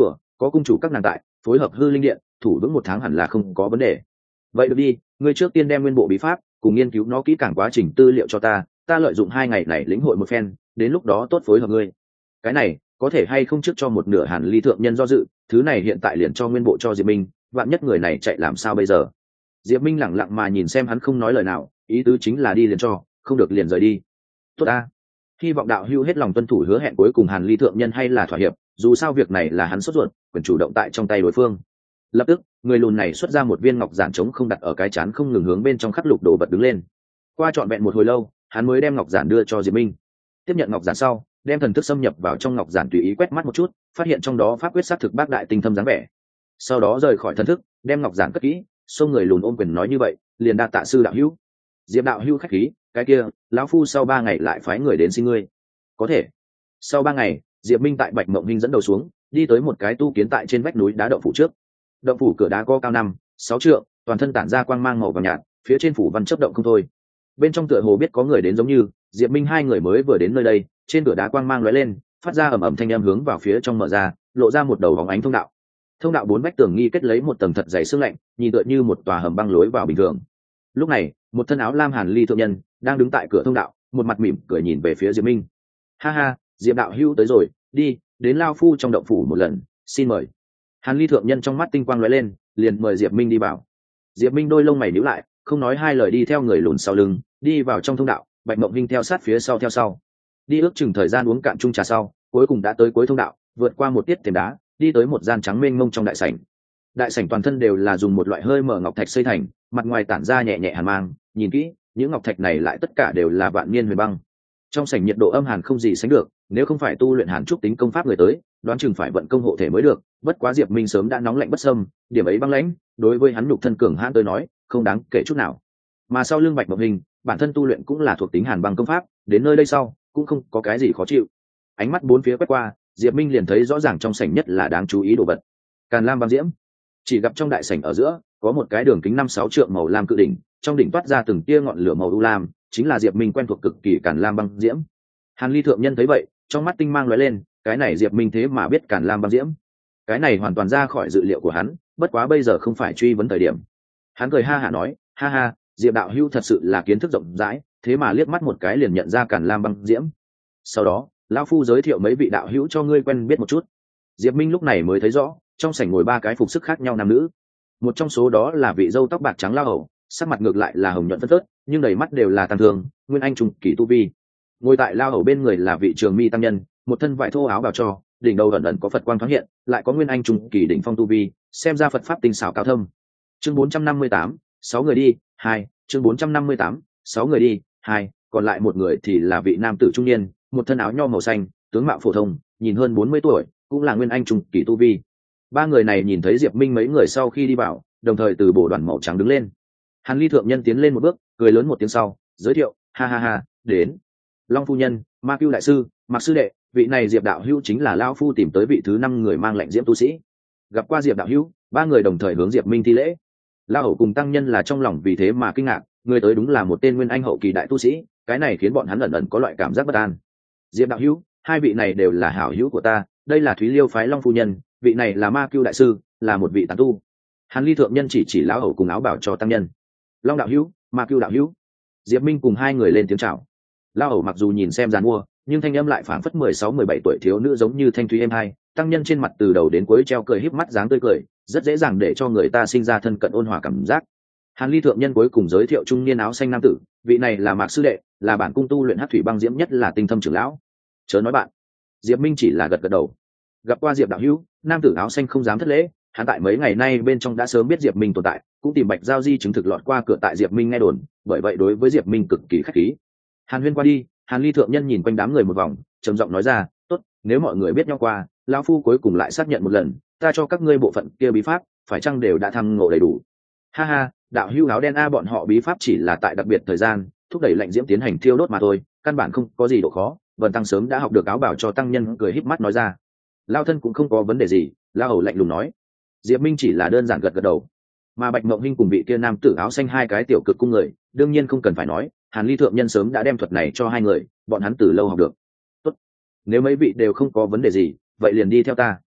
có cung chủ các nàng tại phối hợp hư linh điện thủ vững một tháng hẳn là không có vấn đề. Vậy được đi, ngươi trước tiên đem nguyên bộ bí pháp cùng nghiên cứu nó kỹ càng quá trình tư liệu cho ta, ta lợi dụng hai ngày này lĩnh hội một phen, đến lúc đó tốt phối hợp ngươi. Cái này có thể hay không trước cho một nửa Hàn Ly thượng nhân do dự, thứ này hiện tại liền cho nguyên bộ cho Diệp Minh, vạn nhất người này chạy làm sao bây giờ. Diệp Minh lẳng lặng mà nhìn xem hắn không nói lời nào, ý tứ chính là đi liền cho, không được liền rời đi. Tốt a, hy vọng đạo hữu hết lòng tuân thủ hứa hẹn cuối cùng Hàn Ly thượng nhân hay là thỏa hiệp, dù sao việc này là hắn sốt ruột, quyền chủ động tại trong tay đối phương. Lập tức người lùn này xuất ra một viên ngọc giản trống không đặt ở cái chán, không ngừng hướng bên trong khắc lục đồ vật đứng lên. Qua trọn vẹn một hồi lâu, hắn mới đem ngọc giản đưa cho Diệp Minh. Tiếp nhận ngọc giản sau, đem thần thức xâm nhập vào trong ngọc giản, tùy ý quét mắt một chút, phát hiện trong đó pháp quyết sát thực bác đại tinh thâm dáng vẻ. Sau đó rời khỏi thần thức, đem ngọc giản cất kỹ, xông người lùn ôm quyền nói như vậy, liền đa tạ sư đạo hữu. Diệp đạo hữu khách khí, cái kia lão phu sau ba ngày lại phái người đến xin ngươi. Có thể. Sau ba ngày, Diệp Minh tại Bạch Mộng Hinh dẫn đầu xuống, đi tới một cái tu kiến tại trên vách núi đá động phủ trước. Động phủ cửa đá có cao năm sáu trượng, toàn thân tản ra quang mang màu vàng nhạt, phía trên phủ văn chớp động không thôi. Bên trong tựa hồ biết có người đến giống như, Diệp Minh hai người mới vừa đến nơi đây, trên cửa đá quang mang lóe lên, phát ra ầm ầm thanh âm hướng vào phía trong mở ra, lộ ra một đầu bóng ánh thông đạo. Thông đạo bốn vách tường nghi kết lấy một tầng thật dày sương lạnh, nhìn tựa như một tòa hầm băng lối vào bình thường. Lúc này, một thân áo lam Hàn Ly thượng nhân đang đứng tại cửa thông đạo, một mặt mỉm cười nhìn về phía Diệp Minh. Ha ha, Diệp đạo hữu tới rồi, đi, đến lao phu trong động phủ một lần, xin mời. Hàn Ly thượng nhân trong mắt tinh quang lóe lên, liền mời Diệp Minh đi vào. Diệp Minh đôi lông mày nhíu lại, không nói hai lời đi theo người lùn sau lưng, đi vào trong thông đạo. Bạch Mộng Hinh theo sát phía sau theo sau. Đi ước chừng thời gian uống cạn chung trà sau, cuối cùng đã tới cuối thông đạo, vượt qua một tiết thềm đá, đi tới một gian trắng mênh mông trong đại sảnh. Đại sảnh toàn thân đều là dùng một loại hơi mở ngọc thạch xây thành, mặt ngoài tản ra nhẹ nhẹ hàn mang, nhìn kỹ, những ngọc thạch này lại tất cả đều là vạn niên huyền băng. Trong sảnh nhiệt độ âm hàn không gì sánh được, nếu không phải tu luyện hàn trúc tính công pháp người tới, đoán chừng phải vận công hộ thể mới được. Bất quá Diệp Minh sớm đã nóng lạnh bất xâm, điểm ấy băng lãnh, đối với hắn nhục thân cường hãn tới nói, không đáng kể chút nào. Mà sau lưng Bạch Mộng Hinh, bản thân tu luyện cũng là thuộc tính hàn băng công pháp, đến nơi đây sau cũng không có cái gì khó chịu. Ánh mắt bốn phía quét qua, Diệp Minh liền thấy rõ ràng trong sảnh nhất là đáng chú ý đồ vật. Càn lam băng diễm. Chỉ gặp trong đại sảnh ở giữa có một cái đường kính năm sáu trượng màu lam cự đỉnh, trong đỉnh toát ra từng tia ngọn lửa màu u lam, chính là Diệp Minh quen thuộc cực kỳ Càn lam băng diễm. Hàn Ly thượng nhân thấy vậy, trong mắt tinh mang lóe lên, cái này Diệp Minh thế mà biết Càn lam băng diễm, cái này hoàn toàn ra khỏi dự liệu của hắn, bất quá bây giờ không phải truy vấn thời điểm. Hắn cười ha hả nói, ha ha, Diệp đạo hữu thật sự là kiến thức rộng rãi, thế mà liếc mắt một cái liền nhận ra Càn lam băng diễm. Sau đó lão phu giới thiệu mấy vị đạo hữu cho ngươi quen biết một chút. Diệp Minh lúc này mới thấy rõ, trong sảnh ngồi ba cái phục sức khác nhau nam nữ. Một trong số đó là vị râu tóc bạc trắng lao hầu, sắc mặt ngược lại là hồng nhuận phất phớt, nhưng đầy mắt đều là tàn thương, nguyên anh trùng kỳ tu vi. Ngồi tại lao hầu bên người là vị trường mi tăng nhân, một thân vải thô áo bào cho, đỉnh đầu ẩn ẩn có Phật quang thoáng hiện, lại có nguyên anh trùng kỳ đỉnh phong tu vi, xem ra Phật pháp tinh xảo cao thâm. Chương bốn trăm năm mươi tám, sáu người đi, hai, chương bốn trăm năm mươi tám, sáu người đi, hai, còn lại một người thì là vị nam tử trung niên, một thân áo nho màu xanh, tướng mạo phổ thông, nhìn hơn bốn mươi tuổi, cũng là nguyên anh trùng kỳ tu vi. Ba người này nhìn thấy Diệp Minh mấy người sau khi đi vào, đồng thời từ bộ đoàn màu trắng đứng lên. Hàn Ly thượng nhân tiến lên một bước, cười lớn một tiếng sau, giới thiệu, ha ha ha, đến. Long phu nhân, Ma Cưu đại sư, Mạc sư đệ, vị này Diệp đạo hữu chính là lão phu tìm tới vị thứ năm người mang lệnh diễm tu sĩ. Gặp qua Diệp đạo hữu, ba người đồng thời hướng Diệp Minh thi lễ. Lão hầu cùng tăng nhân là trong lòng vì thế mà kinh ngạc, người tới đúng là một tên nguyên anh hậu kỳ đại tu sĩ, cái này khiến bọn hắn ẩn ẩn có loại cảm giác bất an. Diệp đạo hữu, hai vị này đều là hảo hữu của ta, đây là Thúy Liêu phái Long phu nhân, vị này là Ma Cưu đại sư, là một vị tán tu. Hàn Ly thượng nhân chỉ chỉ lão hầu cùng áo bảo cho tăng nhân. Long đạo hữu, Ma Cưu đạo hữu. Diệp Minh cùng hai người lên tiếng chào. Lão hầu mặc dù nhìn xem giàn mua, nhưng thanh âm lại phảng phất mười sáu mười bảy tuổi thiếu nữ giống như thanh thúy êm hai. Tăng nhân trên mặt từ đầu đến cuối treo cười híp mắt dáng tươi cười, rất dễ dàng để cho người ta sinh ra thân cận ôn hòa cảm giác. Hàn Ly thượng nhân cuối cùng giới thiệu trung niên áo xanh nam tử, vị này là Mạc sư đệ, là bản cung tu luyện hắc thủy băng diễm nhất là tinh thâm trưởng lão. Chớ nói bạn. Diệp Minh chỉ là gật gật đầu. Gặp qua Diệp đạo hữu, nam tử áo xanh không dám thất lễ, hắn tại mấy ngày nay bên trong đã sớm biết Diệp Minh tồn tại, cũng tìm Bạch Giao Di chứng thực lọt qua cửa tại Diệp Minh nghe đồn, bởi vậy đối với Diệp Minh cực kỳ khách khí. Hàn Huyên qua đi, Hàn Ly thượng nhân nhìn quanh đám người một vòng, trầm giọng nói ra, tốt, nếu mọi người biết nhau qua, lão phu cuối cùng lại xác nhận một lần, ta cho các ngươi bộ phận kia bí pháp, phải chăng đều đã thăm ngộ đầy đủ. Ha ha, đạo hữu áo đen a, bọn họ bí pháp chỉ là tại đặc biệt thời gian thúc đẩy lệnh diễm tiến hành thiêu đốt mà thôi, căn bản không có gì độ khó. Vân tăng sớm đã học được áo bảo cho tăng nhân cười híp mắt nói ra. Lao thân cũng không có vấn đề gì, Lao hầu lạnh lùng nói. Diệp Minh chỉ là đơn giản gật gật đầu. Mà Bạch Mộng Hinh cùng vị kia nam tử áo xanh hai cái tiểu cực cung người, đương nhiên không cần phải nói, Hàn Ly thượng nhân sớm đã đem thuật này cho hai người, bọn hắn từ lâu học được. Tốt, nếu mấy vị đều không có vấn đề gì, vậy liền đi theo ta.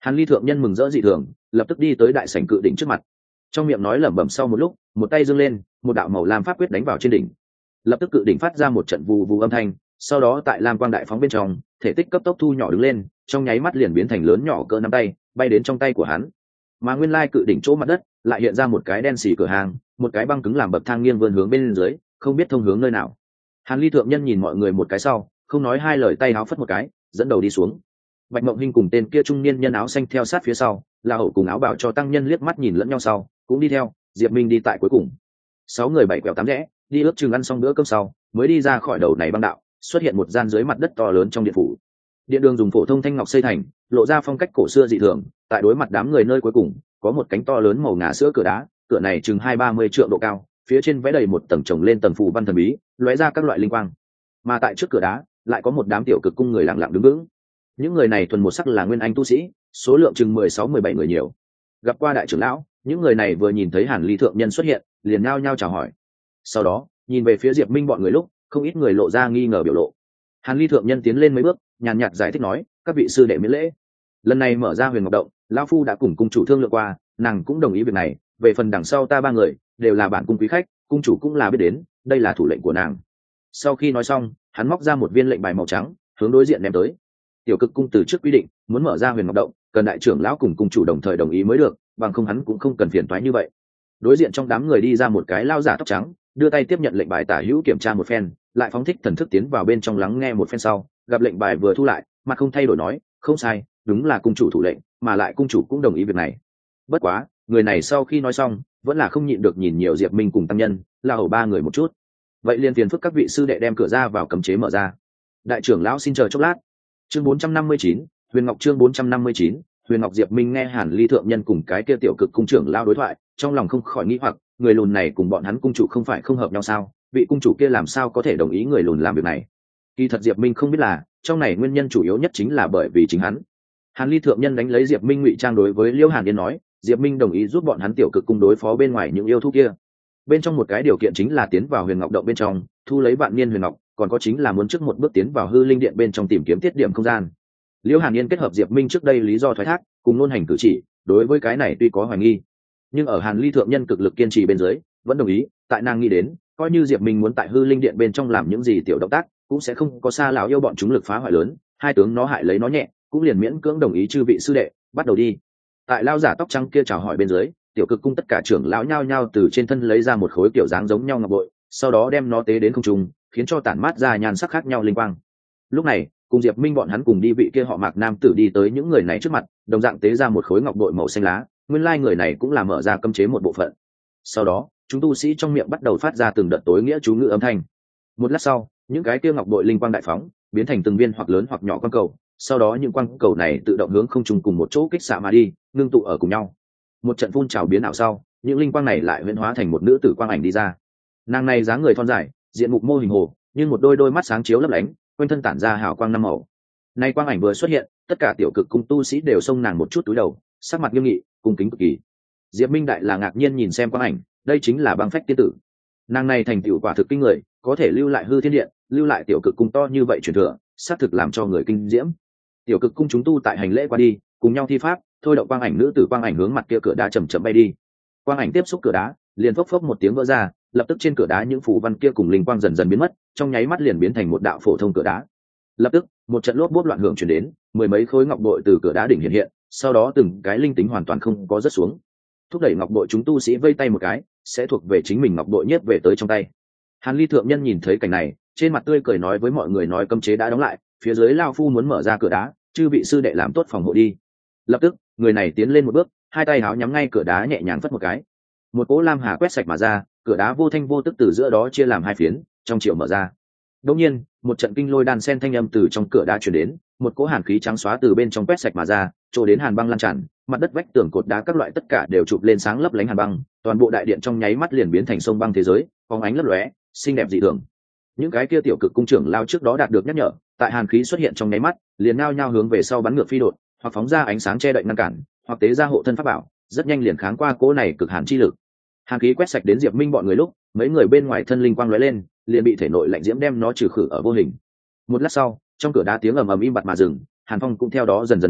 Hàn Ly thượng nhân mừng rỡ dị thường, lập tức đi tới đại sảnh cự đỉnh trước mặt, trong miệng nói lẩm bẩm, sau một lúc một tay giương lên, một đạo màu lam pháp quyết đánh vào trên đỉnh, lập tức cự đỉnh phát ra một trận vù vù âm thanh, sau đó tại lam quang đại phóng bên trong, thể tích cấp tốc thu nhỏ đứng lên, trong nháy mắt liền biến thành lớn nhỏ cỡ nắm tay, bay đến trong tay của hắn. Mà nguyên lai cự đỉnh chỗ mặt đất lại hiện ra một cái đen xì cửa hàng, một cái băng cứng làm bậc thang nghiêng vươn hướng bên dưới, không biết thông hướng nơi nào. Hàn Ly thượng nhân nhìn mọi người một cái sau, không nói hai lời, tay áo phất một cái, dẫn đầu đi xuống. Bạch Mộng Hinh cùng tên kia trung niên nhân áo xanh theo sát phía sau, La Hậu cùng áo bào cho tăng nhân liếc mắt nhìn lẫn nhau sau, cũng đi theo. Diệp Minh đi tại cuối cùng. Sáu người bảy quẹo tám rẽ, đi ước chừng ăn xong bữa cơm sau, mới đi ra khỏi đầu này băng đạo, xuất hiện một gian dưới mặt đất to lớn trong điện phủ. Điện đường dùng phổ thông thanh ngọc xây thành, lộ ra phong cách cổ xưa dị thường. Tại đối mặt đám người nơi cuối cùng, có một cánh to lớn màu ngà sữa cửa đá, cửa này chừng hai ba mươi trượng độ cao, phía trên vẽ đầy một tầng chồng lên tầng phù văn thần bí, lóe ra các loại linh quang. Mà tại trước cửa đá, lại có một đám tiểu cực cung người lặng lặng đứng vững. Những người này thuần một sắc là nguyên anh tu sĩ, số lượng chừng mười sáu mười bảy người nhiều. Gặp qua đại trưởng lão, những người này vừa nhìn thấy Hàn Ly thượng nhân xuất hiện, liền nhao nhao chào hỏi. Sau đó, nhìn về phía Diệp Minh bọn người lúc, không ít người lộ ra nghi ngờ biểu lộ. Hàn Ly thượng nhân tiến lên mấy bước, nhàn nhạt giải thích nói, các vị sư đệ miễn lễ. Lần này mở ra Huyền Ngọc Động, lão phu đã cùng cung chủ thương lượng qua, nàng cũng đồng ý việc này, về phần đằng sau ta ba người đều là bản cung quý khách, cung chủ cũng là biết đến, đây là thủ lệnh của nàng. Sau khi nói xong, hắn móc ra một viên lệnh bài màu trắng, hướng đối diện ném tới. Tiểu Cực cung từ trước quy định, muốn mở ra Huyền Ngọc Động, cần đại trưởng lão cùng cung chủ đồng thời đồng ý mới được, bằng không hắn cũng không cần phiền toái như vậy. Đối diện trong đám người đi ra một cái lao giả tóc trắng, đưa tay tiếp nhận lệnh bài, tả hữu kiểm tra một phen, lại phóng thích thần thức tiến vào bên trong lắng nghe một phen sau, gặp lệnh bài vừa thu lại, mặt không thay đổi nói, không sai, đúng là cung chủ thủ lệnh, mà lại cung chủ cũng đồng ý việc này. Bất quá, người này sau khi nói xong, vẫn là không nhịn được nhìn nhiều Diệp Minh cùng tăng nhân, La Hầu ba người một chút. Vậy liền phiền phức các vị sư đệ đem cửa ra vào cấm chế mở ra. Đại trưởng lão xin chờ chốc lát. Chương bốn trăm năm mươi chín, Huyền Ngọc chương bốn trăm năm mươi chín, Huyền Ngọc. Diệp Minh nghe Hàn Ly thượng nhân cùng cái kia tiểu cực cung trưởng lão đối thoại, trong lòng không khỏi nghĩ hoặc, người lùn này cùng bọn hắn cung chủ không phải không hợp nhau sao? Vị cung chủ kia làm sao có thể đồng ý người lùn làm việc này? Kỳ thật Diệp Minh không biết là, trong này nguyên nhân chủ yếu nhất chính là bởi vì chính hắn. Hàn Ly thượng nhân đánh lấy Diệp Minh ngụy trang đối với Liễu Hàn Yên nói, Diệp Minh đồng ý giúp bọn hắn tiểu cực cung đối phó bên ngoài những yêu thú kia. Bên trong một cái điều kiện chính là tiến vào Huyền Ngọc Động bên trong, thu lấy vạn niên huyền ngọc, còn có chính là muốn trước một bước tiến vào hư linh điện bên trong tìm kiếm tiết điểm không gian. Liễu Hàn Yên kết hợp Diệp Minh trước đây lý do thoái thác cùng ngôn hành cử chỉ, đối với cái này tuy có hoài nghi, nhưng ở Hàn Ly thượng nhân cực lực kiên trì bên dưới, vẫn đồng ý. Tại nàng nghĩ đến, coi như Diệp Minh muốn tại hư linh điện bên trong làm những gì tiểu động tác, cũng sẽ không có xa lão yêu bọn chúng lực phá hoại lớn, hai tướng nó hại lấy nó nhẹ, cũng liền miễn cưỡng đồng ý. Chư vị sư đệ, bắt đầu đi. Tại lao giả tóc trắng kia chào hỏi bên dưới, tiểu cực cung tất cả trưởng lão nhao nhao từ trên thân lấy ra một khối kiểu dáng giống nhau ngọc bội, sau đó đem nó tế đến không trung, khiến cho tản mát ra nhan sắc khác nhau linh quang. Lúc này, cùng Diệp Minh bọn hắn cùng đi vị kia họ Mạc nam tử đi tới những người này trước mặt, đồng dạng tế ra một khối ngọc bội màu xanh lá, nguyên lai người này cũng là mở ra cấm chế một bộ phận. Sau đó, chúng tu sĩ trong miệng bắt đầu phát ra từng đợt tối nghĩa chú ngữ âm thanh. Một lát sau, những cái kia ngọc bội linh quang đại phóng, biến thành từng viên hoặc lớn hoặc nhỏ quang cầu, sau đó những quang cầu này tự động hướng không trung cùng một chỗ kích xạ mà đi, ngưng tụ ở cùng nhau. Một trận phun trào biến ảo sau, những linh quang này lại huyễn hóa thành một nữ tử quang ảnh đi ra. Nàng này dáng người thon dài, diện mục mô hình hồ, nhưng một đôi đôi mắt sáng chiếu lấp lánh, quanh thân tản ra hào quang năm màu. Nay quang ảnh vừa xuất hiện, tất cả tiểu cực cung tu sĩ đều xông nàng một chút túi đầu, sắc mặt nghiêm nghị, cung kính cực kỳ. Diệp Minh đại là ngạc nhiên nhìn xem quang ảnh, đây chính là băng phách tiên tử. Nàng này thành tựu quả thực kinh người, có thể lưu lại hư thiên điện, lưu lại tiểu cực cung to như vậy truyền thừa, xác thực làm cho người kinh diễm. Tiểu cực cung chúng tu tại hành lễ qua đi, cùng nhau thi pháp, thôi động quang ảnh nữ tử quang ảnh hướng mặt kia cửa đá chậm chậm bay đi. Quang ảnh tiếp xúc cửa đá, liền phốc phốc một tiếng vỡ ra, lập tức trên cửa đá những phù văn kia cùng linh quang dần dần biến mất, trong nháy mắt liền biến thành một đạo phổ thông cửa đá. Lập tức, một trận lốp bốp loạn hưởng truyền đến, mười mấy khối ngọc bội từ cửa đá đỉnh hiện hiện, sau đó từng cái linh tính hoàn toàn không có rớt xuống. Thúc đẩy ngọc bội chúng tu sĩ vây tay một cái, sẽ thuộc về chính mình ngọc bội nhất về tới trong tay. Hàn Ly thượng nhân nhìn thấy cảnh này, trên mặt tươi cười nói với mọi người nói cấm chế đã đóng lại, phía dưới lao phu muốn mở ra cửa đá, chư vị sư đệ làm tốt phòng hộ đi. Lập tức, người này tiến lên một bước, hai tay háo nhắm ngay cửa đá nhẹ nhàng phất một cái. Một cỗ lam hà quét sạch mà ra, cửa đá vô thanh vô tức từ giữa đó chia làm hai phiến, trong chiều mở ra. Đột nhiên, một trận kinh lôi đan sen thanh âm từ trong cửa đá truyền đến, một cỗ hàn khí trắng xóa từ bên trong quét sạch mà ra, chỗ đến hàn băng lan tràn, mặt đất vách tường cột đá các loại tất cả đều chụp lên sáng lấp lánh hàn băng, toàn bộ đại điện trong nháy mắt liền biến thành sông băng thế giới, phóng ánh lấp lóe, xinh đẹp dị thường. Những cái kia tiểu cực cung trưởng lao trước đó đạt được nhắc nhở, tại hàn khí xuất hiện trong nháy mắt, liền nao nhao hướng về sau bắn ngược phi đột, hoặc phóng ra ánh sáng che đậy ngăn cản, hoặc tế ra hộ thân pháp bảo, rất nhanh liền kháng qua cỗ này cực hàn chi lực. Hàn khí quét sạch đến Diệp Minh bọn người lúc, mấy người bên ngoài thân linh quang lóe lên, liền bị thể nội lạnh diễm đem nó trừ khử ở vô hình. Một lát sau, trong cửa đá tiếng ầm ầm im bặt mà dừng, hàn phong cũng theo đó dần dần ngừng,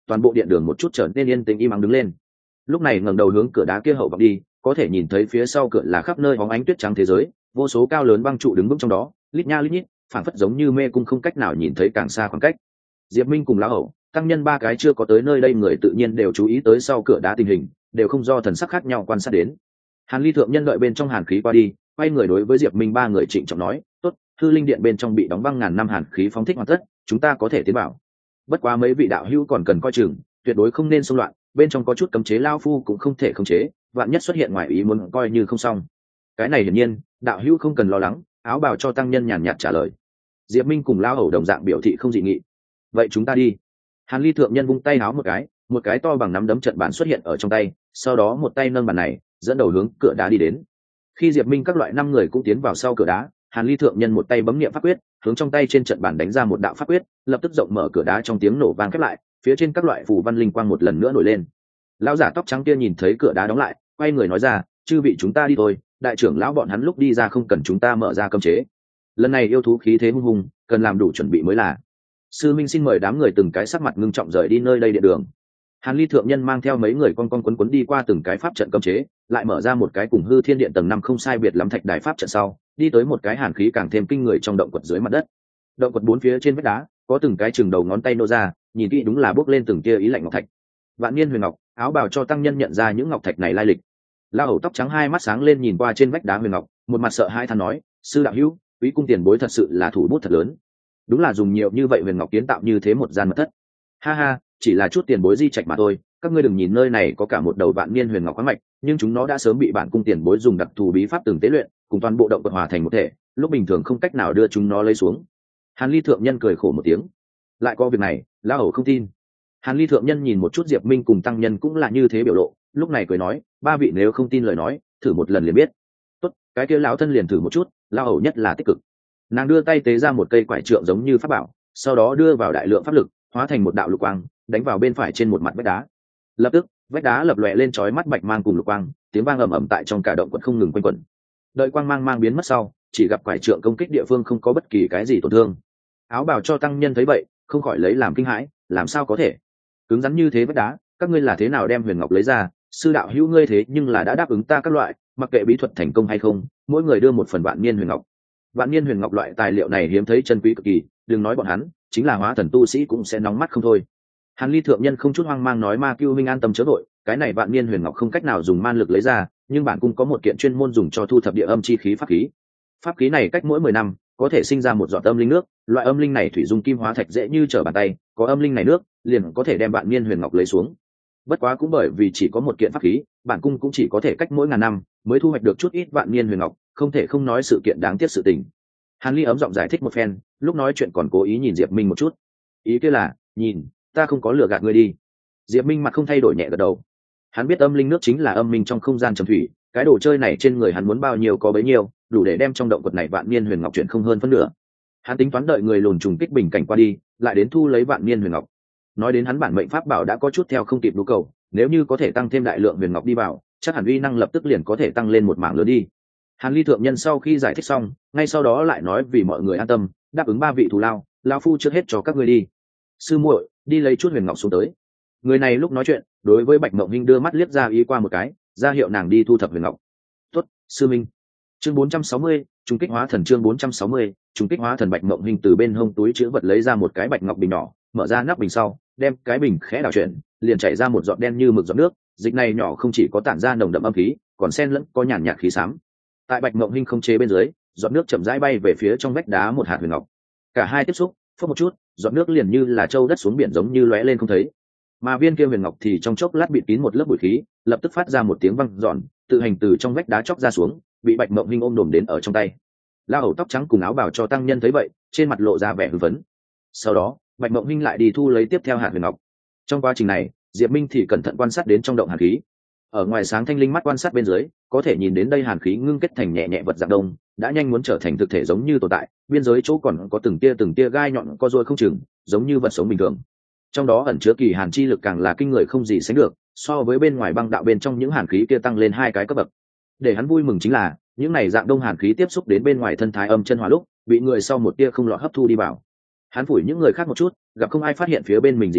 toàn bộ điện đường một chút trở nên yên tĩnh im ắng đứng lên. Lúc này ngẩng đầu hướng cửa đá kia hậu vọng đi, có thể nhìn thấy phía sau cửa là khắp nơi bóng ánh tuyết trắng thế giới, vô số cao lớn băng trụ đứng vững trong đó, lít nha lít nhít, phảng phất giống như mê cung không cách nào nhìn thấy càng xa khoảng cách. Diệp Minh cùng lão hậu, tăng nhân ba cái chưa có tới nơi đây người tự nhiên đều chú ý tới sau cửa đá tình hình, đều không do thần sắc khác nhau quan sát đến. Hàn Ly thượng nhân đợi bên trong hàn khí qua đi, quay người đối với Diệp Minh ba người trịnh trọng nói, "Tốt, hư linh điện bên trong bị đóng băng ngàn năm hàn khí phóng thích hoàn tất, chúng ta có thể tiến vào. Bất quá mấy vị đạo hữu còn cần coi chừng, tuyệt đối không nên xung loạn, bên trong có chút cấm chế lao phu cũng không thể khống chế, vạn nhất xuất hiện ngoài ý muốn coi như không xong." Cái này hiển nhiên, đạo hữu không cần lo lắng, áo bào cho tăng nhân nhàn nhạt trả lời. Diệp Minh cùng lão hầu đồng dạng biểu thị không dị nghị. "Vậy chúng ta đi." Hàn Ly thượng nhân vung tay áo một cái, một cái to bằng nắm đấm trận bàn xuất hiện ở trong tay, sau đó một tay nâng bàn này, dẫn đầu hướng cửa đá đi đến. Khi Diệp Minh các loại năm người cũng tiến vào sau cửa đá, Hàn Ly thượng nhân một tay bấm niệm pháp quyết, hướng trong tay trên trận bàn đánh ra một đạo pháp quyết, lập tức rộng mở cửa đá trong tiếng nổ vang khép lại, phía trên các loại phù văn linh quang một lần nữa nổi lên. Lão giả tóc trắng kia nhìn thấy cửa đá đóng lại, quay người nói ra, "Chư vị chúng ta đi thôi, đại trưởng lão bọn hắn lúc đi ra không cần chúng ta mở ra cấm chế. Lần này yêu thú khí thế hung hùng, cần làm đủ chuẩn bị mới là." Sư Minh xin mời đám người từng cái sắc mặt ngưng trọng rời đi nơi đây điện đường. Hàn Ly thượng nhân mang theo mấy người con con quấn quấn đi qua từng cái pháp trận cấm chế, lại mở ra một cái cùng hư thiên điện tầng năm không sai biệt lắm thạch đài pháp trận sau, đi tới một cái hàn khí càng thêm kinh người trong động quật dưới mặt đất. Động quật bốn phía trên vách đá, có từng cái chừng đầu ngón tay nô ra, nhìn kỹ đúng là bước lên từng kia ý lạnh ngọc thạch. Vạn niên huyền ngọc, áo bào cho tăng nhân nhận ra những ngọc thạch này lai lịch. La hầu tóc trắng hai mắt sáng lên nhìn qua trên vách đá huyền ngọc, một mặt sợ hãi than nói, "Sư đạo hữu, quý cung tiền bối thật sự là thủ bút thật lớn. Đúng là dùng nhiều như vậy huyền ngọc kiến tạo như thế một gian mật thất. Ha ha, chỉ là chút tiền bối di trạch mà thôi, các ngươi đừng nhìn nơi này có cả một đầu vạn niên huyền ngọc khoáng mạch, nhưng chúng nó đã sớm bị bản cung tiền bối dùng đặc thù bí pháp từng tế luyện, cùng toàn bộ động vật hòa thành một thể, lúc bình thường không cách nào đưa chúng nó lấy xuống." Hàn Ly thượng nhân cười khổ một tiếng. "Lại có việc này, La hầu không tin." Hàn Ly thượng nhân nhìn một chút Diệp Minh cùng tăng nhân cũng là như thế biểu lộ, lúc này cười nói, "Ba vị nếu không tin lời nói, thử một lần liền biết." "Tốt, cái kia lão thân liền thử một chút." La hầu nhất là tích cực. Nàng đưa tay tế ra một cây quải trượng giống như pháp bảo, sau đó đưa vào đại lượng pháp lực, hóa thành một đạo lục quang, đánh vào bên phải trên một mặt vách đá. Lập tức, vách đá lập lòe lên chói mắt bạch mang cùng lục quang, tiếng vang ầm ầm tại trong cả động quật không ngừng quanh quẩn. Đợi quang mang mang biến mất sau, chỉ gặp quải trượng công kích địa phương không có bất kỳ cái gì tổn thương. Áo bào cho tăng nhân thấy vậy, không khỏi lấy làm kinh hãi, làm sao có thể? Cứng rắn như thế vách đá, các ngươi là thế nào đem huyền ngọc lấy ra? Sư đạo hữu ngươi thế nhưng là đã đáp ứng ta các loại, mặc kệ bí thuật thành công hay không, mỗi người đưa một phần vạn niên huyền ngọc. Vạn niên huyền ngọc loại tài liệu này hiếm thấy chân quý cực kỳ, đừng nói bọn hắn, chính là hóa thần tu sĩ cũng sẽ nóng mắt không thôi. Hàn Ly thượng nhân không chút hoang mang nói, Ma Cưu Minh an tâm chớ vội, cái này vạn niên huyền ngọc không cách nào dùng man lực lấy ra, nhưng bản cung có một kiện chuyên môn dùng cho thu thập địa âm chi khí pháp khí. Pháp khí này cách mỗi mười năm có thể sinh ra một giọt âm linh nước, loại âm linh này thủy dung kim hóa thạch dễ như trở bàn tay, có âm linh này nước, liền có thể đem vạn niên huyền ngọc lấy xuống. Bất quá cũng bởi vì chỉ có một kiện pháp khí, bản cung cũng chỉ có thể cách mỗi ngàn năm mới thu hoạch được chút ít vạn niên huyền ngọc, không thể không nói sự kiện đáng tiếc sự tình. Hàn Ly ấm giọng giải thích một phen, lúc nói chuyện còn cố ý nhìn Diệp Minh một chút. Ý kia là, nhìn, ta không có lừa gạt ngươi đi. Diệp Minh mặt không thay đổi nhẹ gật đầu. Hắn biết âm linh nước chính là âm minh trong không gian trầm thủy, cái đồ chơi này trên người hắn muốn bao nhiêu có bấy nhiêu, đủ để đem trong động quật này vạn niên huyền ngọc chuyển không hơn phân nửa. Hắn tính toán đợi người lùn trùng kích bình cảnh qua đi, lại đến thu lấy vạn niên huyền ngọc. Nói đến hắn bản mệnh pháp bảo đã có chút theo không kịp nhu cầu, nếu như có thể tăng thêm đại lượng huyền ngọc đi vào, chắc hẳn uy năng lập tức liền có thể tăng lên một mảng lớn đi. Hàn Ly thượng nhân sau khi giải thích xong, ngay sau đó lại nói vì mọi người an tâm, đáp ứng ba vị thù lao, lão phu trước hết cho các ngươi đi. Sư muội, đi lấy chút huyền ngọc xuống tới. Người này lúc nói chuyện, đối với Bạch Mộng Hinh đưa mắt liếc ra ý qua một cái, ra hiệu nàng đi thu thập huyền ngọc. Tốt, sư minh. Chương bốn trăm sáu mươi, trùng kích hóa thần chương bốn trăm sáu mươi, trùng kích hóa thần. Bạch Mộng Hinh từ bên hông túi chứa vật lấy ra một cái bạch ngọc bình nhỏ, mở ra nắp bình sau, đem cái bình khẽ đảo chuyển, liền chảy ra một giọt đen như mực giọt nước, dịch này nhỏ không chỉ có tản ra nồng đậm âm khí, còn xen lẫn có nhàn nhạt khí xám. Tại Bạch Mộng Hinh không chế bên dưới, giọt nước chậm rãi bay về phía trong vách đá một hạt huyền ngọc. Cả hai tiếp xúc, phất một chút, giọt nước liền như là trâu đất xuống biển giống như lóe lên không thấy. Mà viên kia huyền ngọc thì trong chốc lát bị kín một lớp bụi khí, lập tức phát ra một tiếng vang giòn, tự hành từ trong vách đá chóc ra xuống, bị Bạch Mộng Hinh ôm đồm đến ở trong tay. La hầu tóc trắng cùng áo bào cho tăng nhân thấy vậy, trên mặt lộ ra vẻ hưng phấn. Sau đó, Bạch Mộng Hinh lại đi thu lấy tiếp theo hạt huyền ngọc. Trong quá trình này, Diệp Minh thì cẩn thận quan sát đến trong động hàn khí. Ở ngoài sáng thanh linh mắt quan sát bên dưới, có thể nhìn đến đây hàn khí ngưng kết thành nhẹ nhẹ vật dạng đông, đã nhanh muốn trở thành thực thể giống như tồn tại, biên giới chỗ còn có từng tia từng tia gai nhọn co ruôi không chừng, giống như vật sống bình thường. Trong đó ẩn chứa kỳ hàn chi lực càng là kinh người không gì sánh được, so với bên ngoài băng đạo bên trong những hàn khí kia tăng lên hai cái cấp bậc. Để hắn vui mừng chính là, những này dạng đông hàn khí tiếp xúc đến bên ngoài thân thái âm chân hỏa lúc, bị người sau một tia không lọt hấp thu đi vào. Hắn phủi những người khác một chút, gặp không ai phát hiện phía bên mình dị dạng,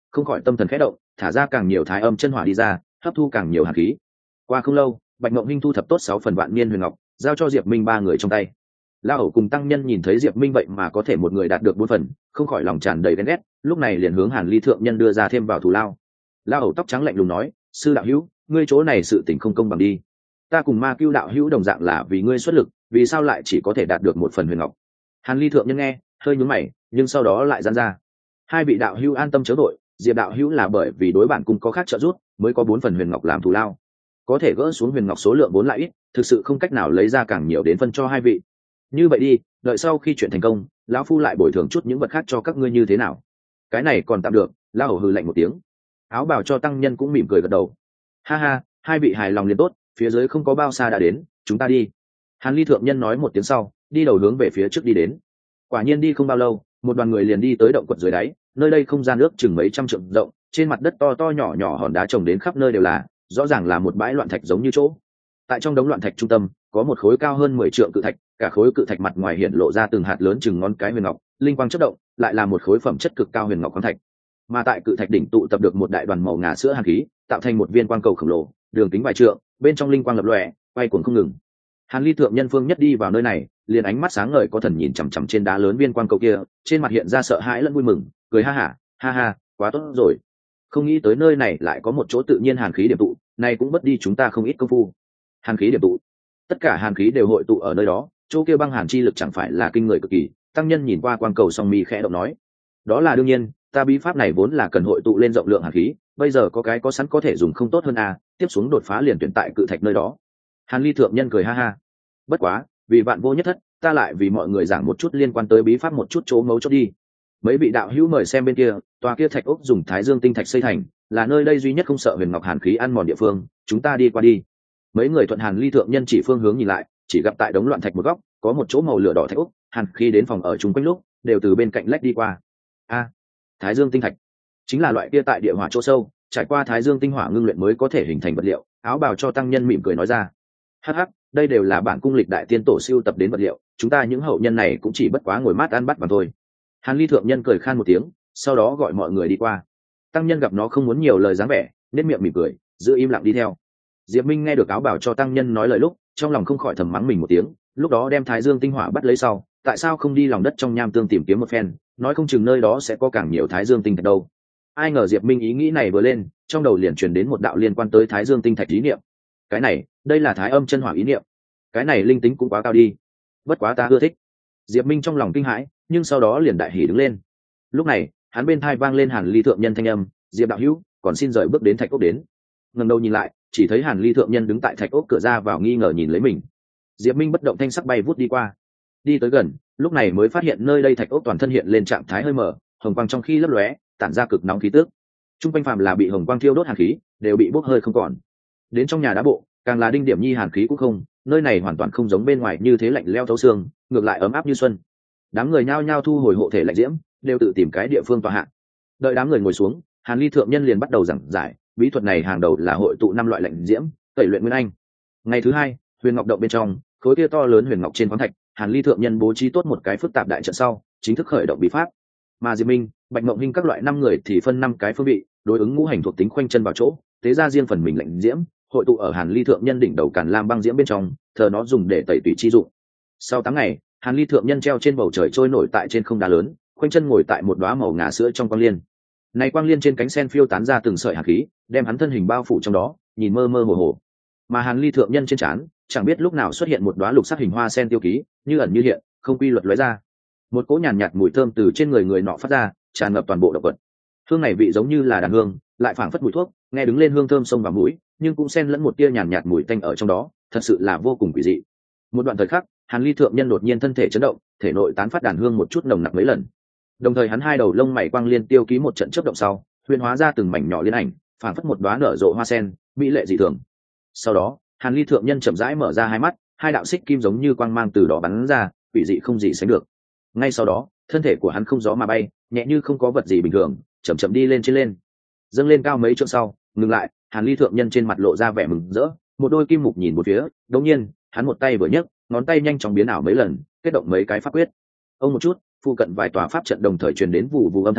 không khỏi tâm thần khẽ động, thả ra càng nhiều thái âm chân hỏa đi ra, hấp thu càng nhiều hàn khí. Qua không lâu, Bạch Mộng Hinh thu thập tốt sáu phần vạn niên huyền ngọc, giao cho Diệp Minh ba người trong tay. La Hầu cùng tăng nhân nhìn thấy Diệp Minh vậy mà có thể một người đạt được bốn phần, không khỏi lòng tràn đầy ghen ghét, lúc này liền hướng Hàn Ly thượng nhân đưa ra thêm vào thù lao. La Hầu tóc trắng lạnh lùng nói, sư đạo hữu, ngươi chỗ này sự tình không công bằng đi. Ta cùng Ma Cưu đạo hữu đồng dạng là vì ngươi xuất lực, vì sao lại chỉ có thể đạt được một phần huyền ngọc? Hàn Ly thượng nhân nghe, hơi nhướng mày, nhưng sau đó lại giãn ra. Hai vị đạo hữu an tâm chớ vội, Diệp đạo hữu là bởi vì đối bản cung có khác trợ giúp, mới có bốn phần huyền ngọc làm thù lao. Có thể gỡ xuống huyền ngọc số lượng vốn lại ít, thực sự không cách nào lấy ra càng nhiều đến phân cho hai vị. Như vậy đi, đợi sau khi chuyện thành công, lão phu lại bồi thường chút những vật khác cho các ngươi như thế nào? Cái này còn tạm được. La Hầu hừ lạnh một tiếng. Áo bào cho tăng nhân cũng mỉm cười gật đầu. Ha ha, hai vị hài lòng liền tốt, phía dưới không có bao xa đã đến, chúng ta đi. Hàn Ly thượng nhân nói một tiếng sau, đi đầu hướng về phía trước đi đến. Quả nhiên đi không bao lâu, một đoàn người liền đi tới động quật dưới đáy, nơi đây không gian nước chừng mấy trăm trượng rộng, trên mặt đất to to nhỏ nhỏ hòn đá trồng đến khắp nơi đều là, rõ ràng là một bãi loạn thạch giống như chỗ. Tại trong đống loạn thạch trung tâm, có một khối cao hơn mười trượng cự thạch, cả khối cự thạch mặt ngoài hiện lộ ra từng hạt lớn chừng ngón cái huyền ngọc, linh quang chớp động, lại là một khối phẩm chất cực cao huyền ngọc khoáng thạch. Mà tại cự thạch đỉnh tụ tập được một đại đoàn màu ngà sữa hàn khí, tạo thành một viên quang cầu khổng lồ, đường kính vài trượng, bên trong linh quang lập lòe, quay cuồng không ngừng. Hàn Ly thượng nhân phương nhất đi vào nơi này, liền ánh mắt sáng ngời có thần nhìn chằm chằm trên đá lớn viên quang cầu kia, trên mặt hiện ra sợ hãi lẫn vui mừng, cười ha hả, ha ha, quá tốt rồi. Không nghĩ tới nơi này lại có một chỗ tự nhiên hàn khí điểm tụ, này cũng mất đi chúng ta không ít công phu. Hàn khí điểm tụ, tất cả hàn khí đều hội tụ ở nơi đó, chỗ kia băng hàn chi lực chẳng phải là kinh người cực kỳ. Tăng nhân nhìn qua quang cầu song mi khẽ động nói, đó là đương nhiên, ta bí pháp này vốn là cần hội tụ lên rộng lượng hàn khí, bây giờ có cái có sẵn có thể dùng không tốt hơn à, tiếp xuống đột phá liền tuyển tại cự thạch nơi đó. Hàn Ly thượng nhân cười ha ha. Bất quá, vì vạn vô nhất thất, ta lại vì mọi người giảng một chút liên quan tới bí pháp một chút chỗ mấu chốt đi. Mấy vị đạo hữu mời xem bên kia, tòa kia thạch ốc dùng Thái Dương tinh thạch xây thành, là nơi đây duy nhất không sợ huyền ngọc hàn khí ăn mòn địa phương, chúng ta đi qua đi. Mấy người thuận Hàn Ly thượng nhân chỉ phương hướng nhìn lại, chỉ gặp tại đống loạn thạch một góc, có một chỗ màu lửa đỏ thạch ốc, hàn khí đến phòng ở chung quanh lúc, đều từ bên cạnh lách đi qua. A, Thái Dương tinh thạch, chính là loại kia tại địa hỏa chỗ sâu, trải qua Thái Dương tinh hỏa ngưng luyện mới có thể hình thành vật liệu. Áo bào cho tăng nhân mỉm cười nói ra. Hắc hắc, đây đều là bản cung lịch đại tiên tổ siêu tập đến vật liệu, chúng ta những hậu nhân này cũng chỉ bất quá ngồi mát ăn bắt mà thôi. Hàn Ly thượng nhân cười khan một tiếng, sau đó gọi mọi người đi qua. Tăng nhân gặp nó không muốn nhiều lời dáng vẻ, nên miệng mỉm cười, giữ im lặng đi theo. Diệp Minh nghe được áo bảo cho tăng nhân nói lời lúc, trong lòng không khỏi thầm mắng mình một tiếng, lúc đó đem Thái Dương tinh hỏa bắt lấy sau, tại sao không đi lòng đất trong nham tương tìm kiếm một phen, nói không chừng nơi đó sẽ có càng nhiều Thái Dương tinh thạch đâu. Ai ngờ Diệp Minh ý nghĩ này vừa lên, trong đầu liền truyền đến một đạo liên quan tới Thái Dương tinh thạch ý niệm. Cái này, đây là Thái Âm chân hỏa ý niệm. Cái này linh tính cũng quá cao đi. Bất quá ta ưa thích. Diệp Minh trong lòng kinh hãi, nhưng sau đó liền đại hỉ đứng lên. Lúc này, hắn bên tai vang lên Hàn Ly thượng nhân thanh âm, "Diệp đạo hữu, còn xin rời bước đến thạch ốc đến." Ngẩng đầu nhìn lại, chỉ thấy Hàn Ly thượng nhân đứng tại thạch ốc cửa ra vào nghi ngờ nhìn lấy mình. Diệp Minh bất động thanh sắc bay vút đi qua. Đi tới gần, lúc này mới phát hiện nơi đây thạch ốc toàn thân hiện lên trạng thái hơi mờ, hồng quang trong khi lấp lóe, tản ra cực nóng khí tức. Trung quanh phàm là bị hồng quang thiêu đốt hàn khí, đều bị bốc hơi không còn. Đến trong nhà đá bộ, càng là đinh điểm nhi hàn khí cũng không, nơi này hoàn toàn không giống bên ngoài như thế lạnh lẽo thấu xương, ngược lại ấm áp như xuân. Đám người nhao nhao thu hồi hộ thể lạnh diễm, đều tự tìm cái địa phương tọa hạ. Đợi đám người ngồi xuống, Hàn Ly thượng nhân liền bắt đầu giảng giải, bí thuật này hàng đầu là hội tụ năm loại lạnh diễm, tẩy luyện nguyên anh. Ngày thứ hai, Huyền Ngọc động bên trong, khối kia to lớn huyền ngọc trên khoáng thạch, Hàn Ly thượng nhân bố trí tốt một cái phức tạp đại trận sau, chính thức khởi động bí pháp. Mà Diệp Minh, Bạch Mộng Hinh các loại năm người thì phân năm cái phương vị, đối ứng ngũ hành thuộc tính khoanh chân vào chỗ, tế ra riêng phần mình lạnh diễm, hội tụ ở Hàn Ly thượng nhân đỉnh đầu Càn Lam băng diễm bên trong, thờ nó dùng để tẩy tủy chi dụng. Sau tám ngày, Hàn Ly thượng nhân treo trên bầu trời trôi nổi tại trên không đá lớn, khoanh chân ngồi tại một đóa màu ngà sữa trong quang liên. Này quang liên trên cánh sen phiêu tán ra từng sợi hàn khí, đem hắn thân hình bao phủ trong đó, nhìn mơ mơ hồ hồ. Mà Hàn Ly thượng nhân trên trán, chẳng biết lúc nào xuất hiện một đóa lục sắc hình hoa sen tiêu ký, như ẩn như hiện, không quy luật lóe ra. Một cỗ nhàn nhạt, nhạt mùi thơm từ trên người người nọ phát ra, tràn ngập toàn bộ động vật. Hương này vị giống như là đàn hương, lại phảng phất mùi thuốc, nghe đứng lên hương thơm sông vào mũi, nhưng cũng xen lẫn một tia nhàn nhạt, nhạt mùi tanh ở trong đó, thật sự là vô cùng quỷ dị. Một đoạn thời khắc, Hàn Ly thượng nhân đột nhiên thân thể chấn động, thể nội tán phát đàn hương một chút nồng nặc mấy lần. Đồng thời hắn hai đầu lông mày quang liên tiêu ký một trận chớp động sau, huyền hóa ra từng mảnh nhỏ liên ảnh, phảng phất một đóa nở rộ hoa sen, mỹ lệ dị thường. Sau đó, Hàn Ly thượng nhân chậm rãi mở ra hai mắt, hai đạo xích kim giống như quang mang từ đó bắn ra, quỷ dị không gì sánh được. Ngay sau đó, thân thể của hắn không gió mà bay, nhẹ như không có vật gì bình thường, chậm chậm đi lên trên lên, dâng lên cao mấy trượng sau, ngừng lại. Hàn Ly thượng nhân trên mặt lộ ra vẻ mừng rỡ, một đôi kim mục nhìn một phía, đột nhiên, hắn một tay vừa nhấc, ngón tay nhanh chóng biến ảo mấy lần, kết động mấy cái pháp quyết. Ông một chút, phụ cận vài tòa pháp trận đồng thời truyền đến vù vù âm thanh,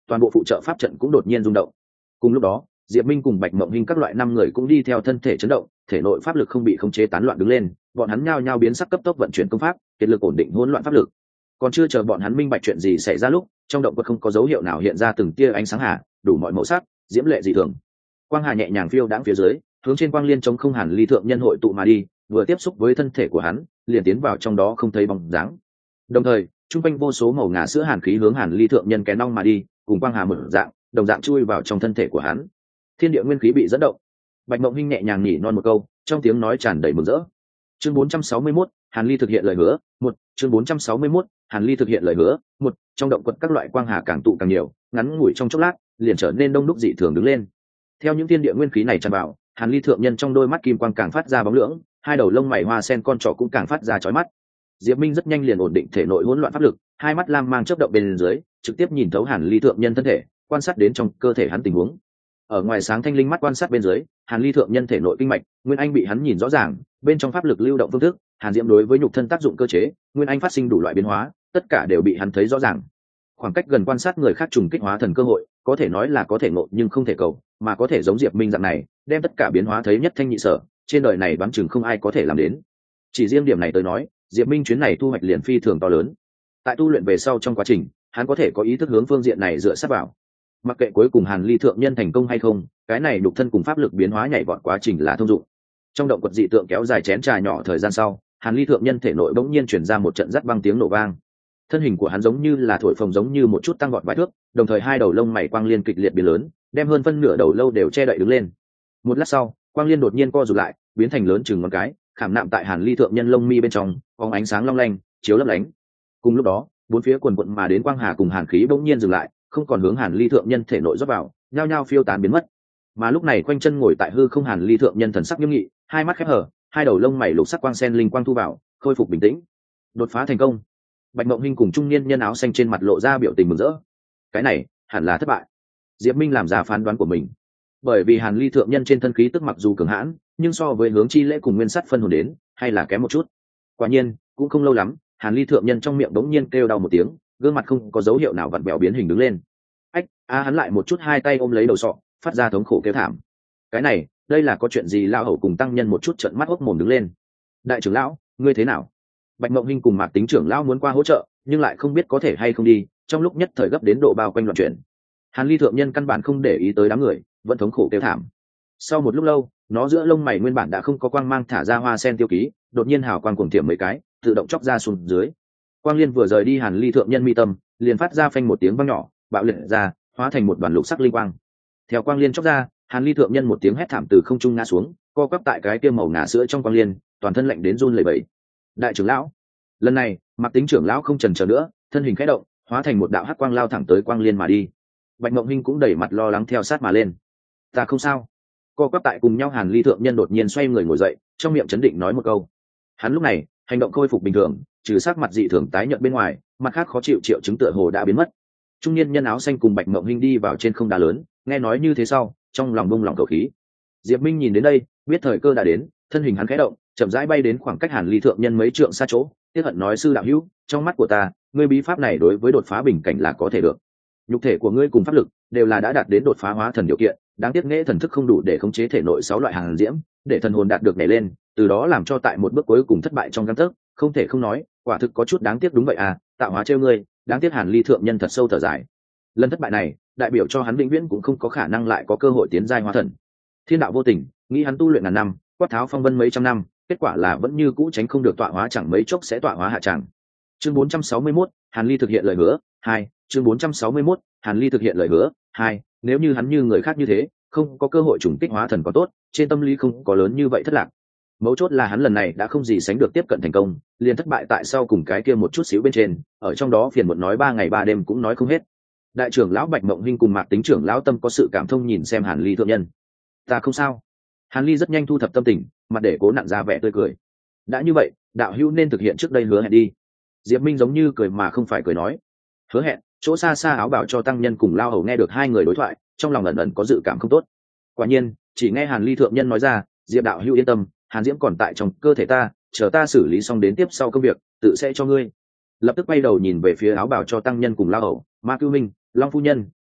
toàn bộ phụ trợ pháp trận cũng đột nhiên rung động. Cùng lúc đó, Diệp Minh cùng Bạch Mộng Hinh các loại năm người cũng đi theo thân thể chấn động, thể nội pháp lực không bị khống chế tán loạn đứng lên, bọn hắn nhao nhao biến sắc cấp tốc vận chuyển công pháp, kết lực ổn định hỗn loạn pháp lực. Còn chưa chờ bọn hắn minh bạch chuyện gì xảy ra lúc, trong động quật không có dấu hiệu nào hiện ra từng tia ánh sáng hà, đủ mọi màu sắc, diễm lệ dị thường. Quang hà nhẹ nhàng phiêu đãng phía dưới, hướng trên quang liên chống không hàn ly thượng nhân hội tụ mà đi, vừa tiếp xúc với thân thể của hắn, liền tiến vào trong đó không thấy bóng dáng. Đồng thời, trung quanh vô số màu ngà sữa hàn khí hướng hàn ly thượng nhân kén nong mà đi, cùng quang hà mở dạng, đồng dạng chui vào trong thân thể của hắn. Thiên địa nguyên khí bị dẫn động. Bạch Mộng Hinh nhẹ nhàng nhỉ non một câu, trong tiếng nói tràn đầy mừng rỡ. Chương bốn trăm sáu mươi mốt, Hàn Ly thực hiện lời hứa, một. Chương bốn trăm sáu mươi mốt, Hàn Ly thực hiện lời hứa, một. Trong động quật các loại quang hà càng tụ càng nhiều, ngắn ngủi trong chốc lát, liền trở nên đông đúc dị thường đứng lên. Theo những thiên địa nguyên khí này tràn vào, Hàn Ly thượng nhân trong đôi mắt kim quang càng phát ra bóng lưỡng, hai đầu lông mày hoa sen con trỏ cũng càng phát ra chói mắt. Diệp Minh rất nhanh liền ổn định thể nội hỗn loạn pháp lực, hai mắt lam mang chớp động bên dưới, trực tiếp nhìn thấu Hàn Ly thượng nhân thân thể, quan sát đến trong cơ thể hắn tình huống. Ở ngoài sáng thanh linh mắt quan sát bên dưới, Hàn Ly thượng nhân thể nội kinh mạch, nguyên anh bị hắn nhìn rõ ràng, bên trong pháp lực lưu động phương thức, Hàn Diễm đối với nhục thân tác dụng cơ chế, nguyên anh phát sinh đủ loại biến hóa, tất cả đều bị hắn thấy rõ ràng. Khoảng cách gần quan sát người khác trùng kích hóa thần cơ hội, có thể nói là có thể ngộ nhưng không thể cầu, mà có thể giống Diệp Minh dạng này, đem tất cả biến hóa thấy nhất thanh nhị sở, trên đời này đoán chừng không ai có thể làm đến. Chỉ riêng điểm này tới nói, Diệp Minh chuyến này thu hoạch liền phi thường to lớn. Tại tu luyện về sau trong quá trình, hắn có thể có ý thức hướng phương diện này dựa sát vào. Mặc kệ cuối cùng Hàn Ly thượng nhân thành công hay không, cái này nhục thân cùng pháp lực biến hóa nhảy vọt quá trình là thông dụng. Trong động quật dị tượng kéo dài chén trà nhỏ thời gian sau, Hàn Ly thượng nhân thể nội bỗng nhiên truyền ra một trận rắt băng tiếng nổ vang. Thân hình của hắn giống như là thổi phồng giống như một chút tăng vọt vài thước, đồng thời hai đầu lông mày quang liên kịch liệt biến lớn, đem hơn phân nửa đầu lâu đều che đậy đứng lên. Một lát sau, quang liên đột nhiên co rụt lại, biến thành lớn chừng ngón cái, khảm nạm tại Hàn Ly thượng nhân lông mi bên trong, bóng ánh sáng long lanh, chiếu lấp lánh. Cùng lúc đó, bốn phía quần quận mà đến quang hà cùng hàn khí bỗng nhiên dừng lại, không còn hướng Hàn Ly thượng nhân thể nội rót vào, nhao nhao phiêu tán biến mất. Mà lúc này quanh chân ngồi tại hư không Hàn Ly thượng nhân thần sắc nghiêm nghị, hai mắt khép hờ, hai đầu lông mày lục sắc quang sen linh quang thu vào, khôi phục bình tĩnh. Đột phá thành công. Bạch Mộng Hinh cùng trung niên nhân áo xanh trên mặt lộ ra biểu tình mừng rỡ. Cái này hẳn là thất bại. Diệp Minh làm ra phán đoán của mình. Bởi vì Hàn Ly thượng nhân trên thân khí tức mặc dù cường hãn, nhưng so với hướng chi lễ cùng nguyên sắt phân hồn đến, hay là kém một chút. Quả nhiên, cũng không lâu lắm, Hàn Ly thượng nhân trong miệng bỗng nhiên kêu đau một tiếng, gương mặt không có dấu hiệu nào vặn vẹo biến hình đứng lên. Ách, a hắn lại một chút hai tay ôm lấy đầu sọ, phát ra thống khổ kêu thảm. Cái này, đây là có chuyện gì? Lão hầu cùng tăng nhân một chút trợn mắt hốc mồm đứng lên. Đại trưởng lão, ngươi thế nào? Bạch Mộng Hinh cùng Mạc Tính trưởng lão muốn qua hỗ trợ, nhưng lại không biết có thể hay không đi, trong lúc nhất thời gấp đến độ bao quanh loạn chuyển. Hàn Ly thượng nhân căn bản không để ý tới đám người, vẫn thống khổ kêu thảm. Sau một lúc lâu, nó giữa lông mày nguyên bản đã không có quang mang thả ra hoa sen tiêu ký, đột nhiên hào quang cuồng tiệm mấy cái, tự động chọc ra xuống dưới. Quang liên vừa rời đi Hàn Ly thượng nhân mi tâm, liền phát ra phanh một tiếng vang nhỏ, bạo liệt ra, hóa thành một đoàn lục sắc linh quang. Theo quang liên chọc ra, Hàn Ly thượng nhân một tiếng hét thảm từ không trung ngã xuống, co quắp tại cái kia màu ngà sữa trong quang liên, toàn thân lạnh đến run lẩy bẩy. Đại trưởng lão, lần này, Mạc Tính trưởng lão không chần chờ nữa, thân hình khẽ động, hóa thành một đạo hắc quang lao thẳng tới quang liên mà đi. Bạch Mộng Hinh cũng đẩy mặt lo lắng theo sát mà lên. Ta không sao. Co quắp tại cùng nhau Hàn Ly thượng nhân đột nhiên xoay người ngồi dậy, trong miệng chấn định nói một câu. Hắn lúc này, hành động khôi phục bình thường, trừ sắc mặt dị thường tái nhợt bên ngoài, mặt khác khó chịu triệu chứng tựa hồ đã biến mất. Trung niên nhân áo xanh cùng Bạch Mộng Hinh đi vào trên không đá lớn, nghe nói như thế sau, trong lòng bông lòng khẩu khí. Diệp Minh nhìn đến đây, biết thời cơ đã đến, thân hình hắn khẽ động, chậm rãi bay đến khoảng cách Hàn Ly thượng nhân mấy trượng xa chỗ, tiếc hận nói: sư đạo hữu, trong mắt của ta, ngươi bí pháp này đối với đột phá bình cảnh là có thể được. Nhục thể của ngươi cùng pháp lực đều là đã đạt đến đột phá hóa thần điều kiện, đáng tiếc nghệ thần thức không đủ để khống chế thể nội sáu loại hàn diễm, để thần hồn đạt được nhảy lên, từ đó làm cho tại một bước cuối cùng thất bại trong gang tấc, không thể không nói, quả thực có chút đáng tiếc. Đúng vậy à, tạo hóa trêu ngươi, đáng tiếc. Hàn Ly thượng nhân thật sâu thở dài. Lần thất bại này, đại biểu cho hắn vĩnh viễn cũng không có khả năng lại có cơ hội tiến giai hóa thần. Thiên đạo vô tình, nghĩ hắn tu luyện ngàn năm, quát tháo phong vân mấy trăm năm, kết quả là vẫn như cũ tránh không được tọa hóa, chẳng mấy chốc sẽ tọa hóa hạ tràng. Chương bốn trăm sáu mươi mốt, Hàn Ly thực hiện lời hứa hai. Chương bốn trăm sáu mươi mốt, Hàn Ly thực hiện lời hứa hai. Nếu như hắn như người khác như thế, không có cơ hội trùng kích hóa thần có tốt, trên tâm lý không có lớn như vậy thất lạc. Mấu chốt là hắn lần này đã không gì sánh được tiếp cận thành công, liền thất bại tại sau cùng cái kia một chút xíu bên trên, ở trong đó phiền muộn nói ba ngày ba đêm cũng nói không hết. Đại trưởng lão Bạch Mộng Hinh cùng Mạc Tính trưởng lão Tâm có sự cảm thông nhìn xem Hàn Ly thượng nhân. Ta không sao. Hàn Ly rất nhanh thu thập tâm tình, mặt để cố nặng ra vẻ tươi cười. Đã như vậy, đạo hữu nên thực hiện trước đây hứa hẹn đi. Diệp Minh giống như cười mà không phải cười nói. Hứa hẹn? Chỗ xa xa áo bảo cho tăng nhân cùng lao hầu nghe được hai người đối thoại, trong lòng ẩn ẩn có dự cảm không tốt. Quả nhiên, chỉ nghe Hàn Ly thượng nhân nói ra: Diệp đạo hữu yên tâm, Hàn Diễm còn tại trong cơ thể ta, chờ ta xử lý xong đến tiếp sau công việc, tự sẽ cho ngươi. Lập tức quay đầu nhìn về phía áo bảo cho tăng nhân cùng lao hầu, Ma Cưu Minh, Long phu nhân,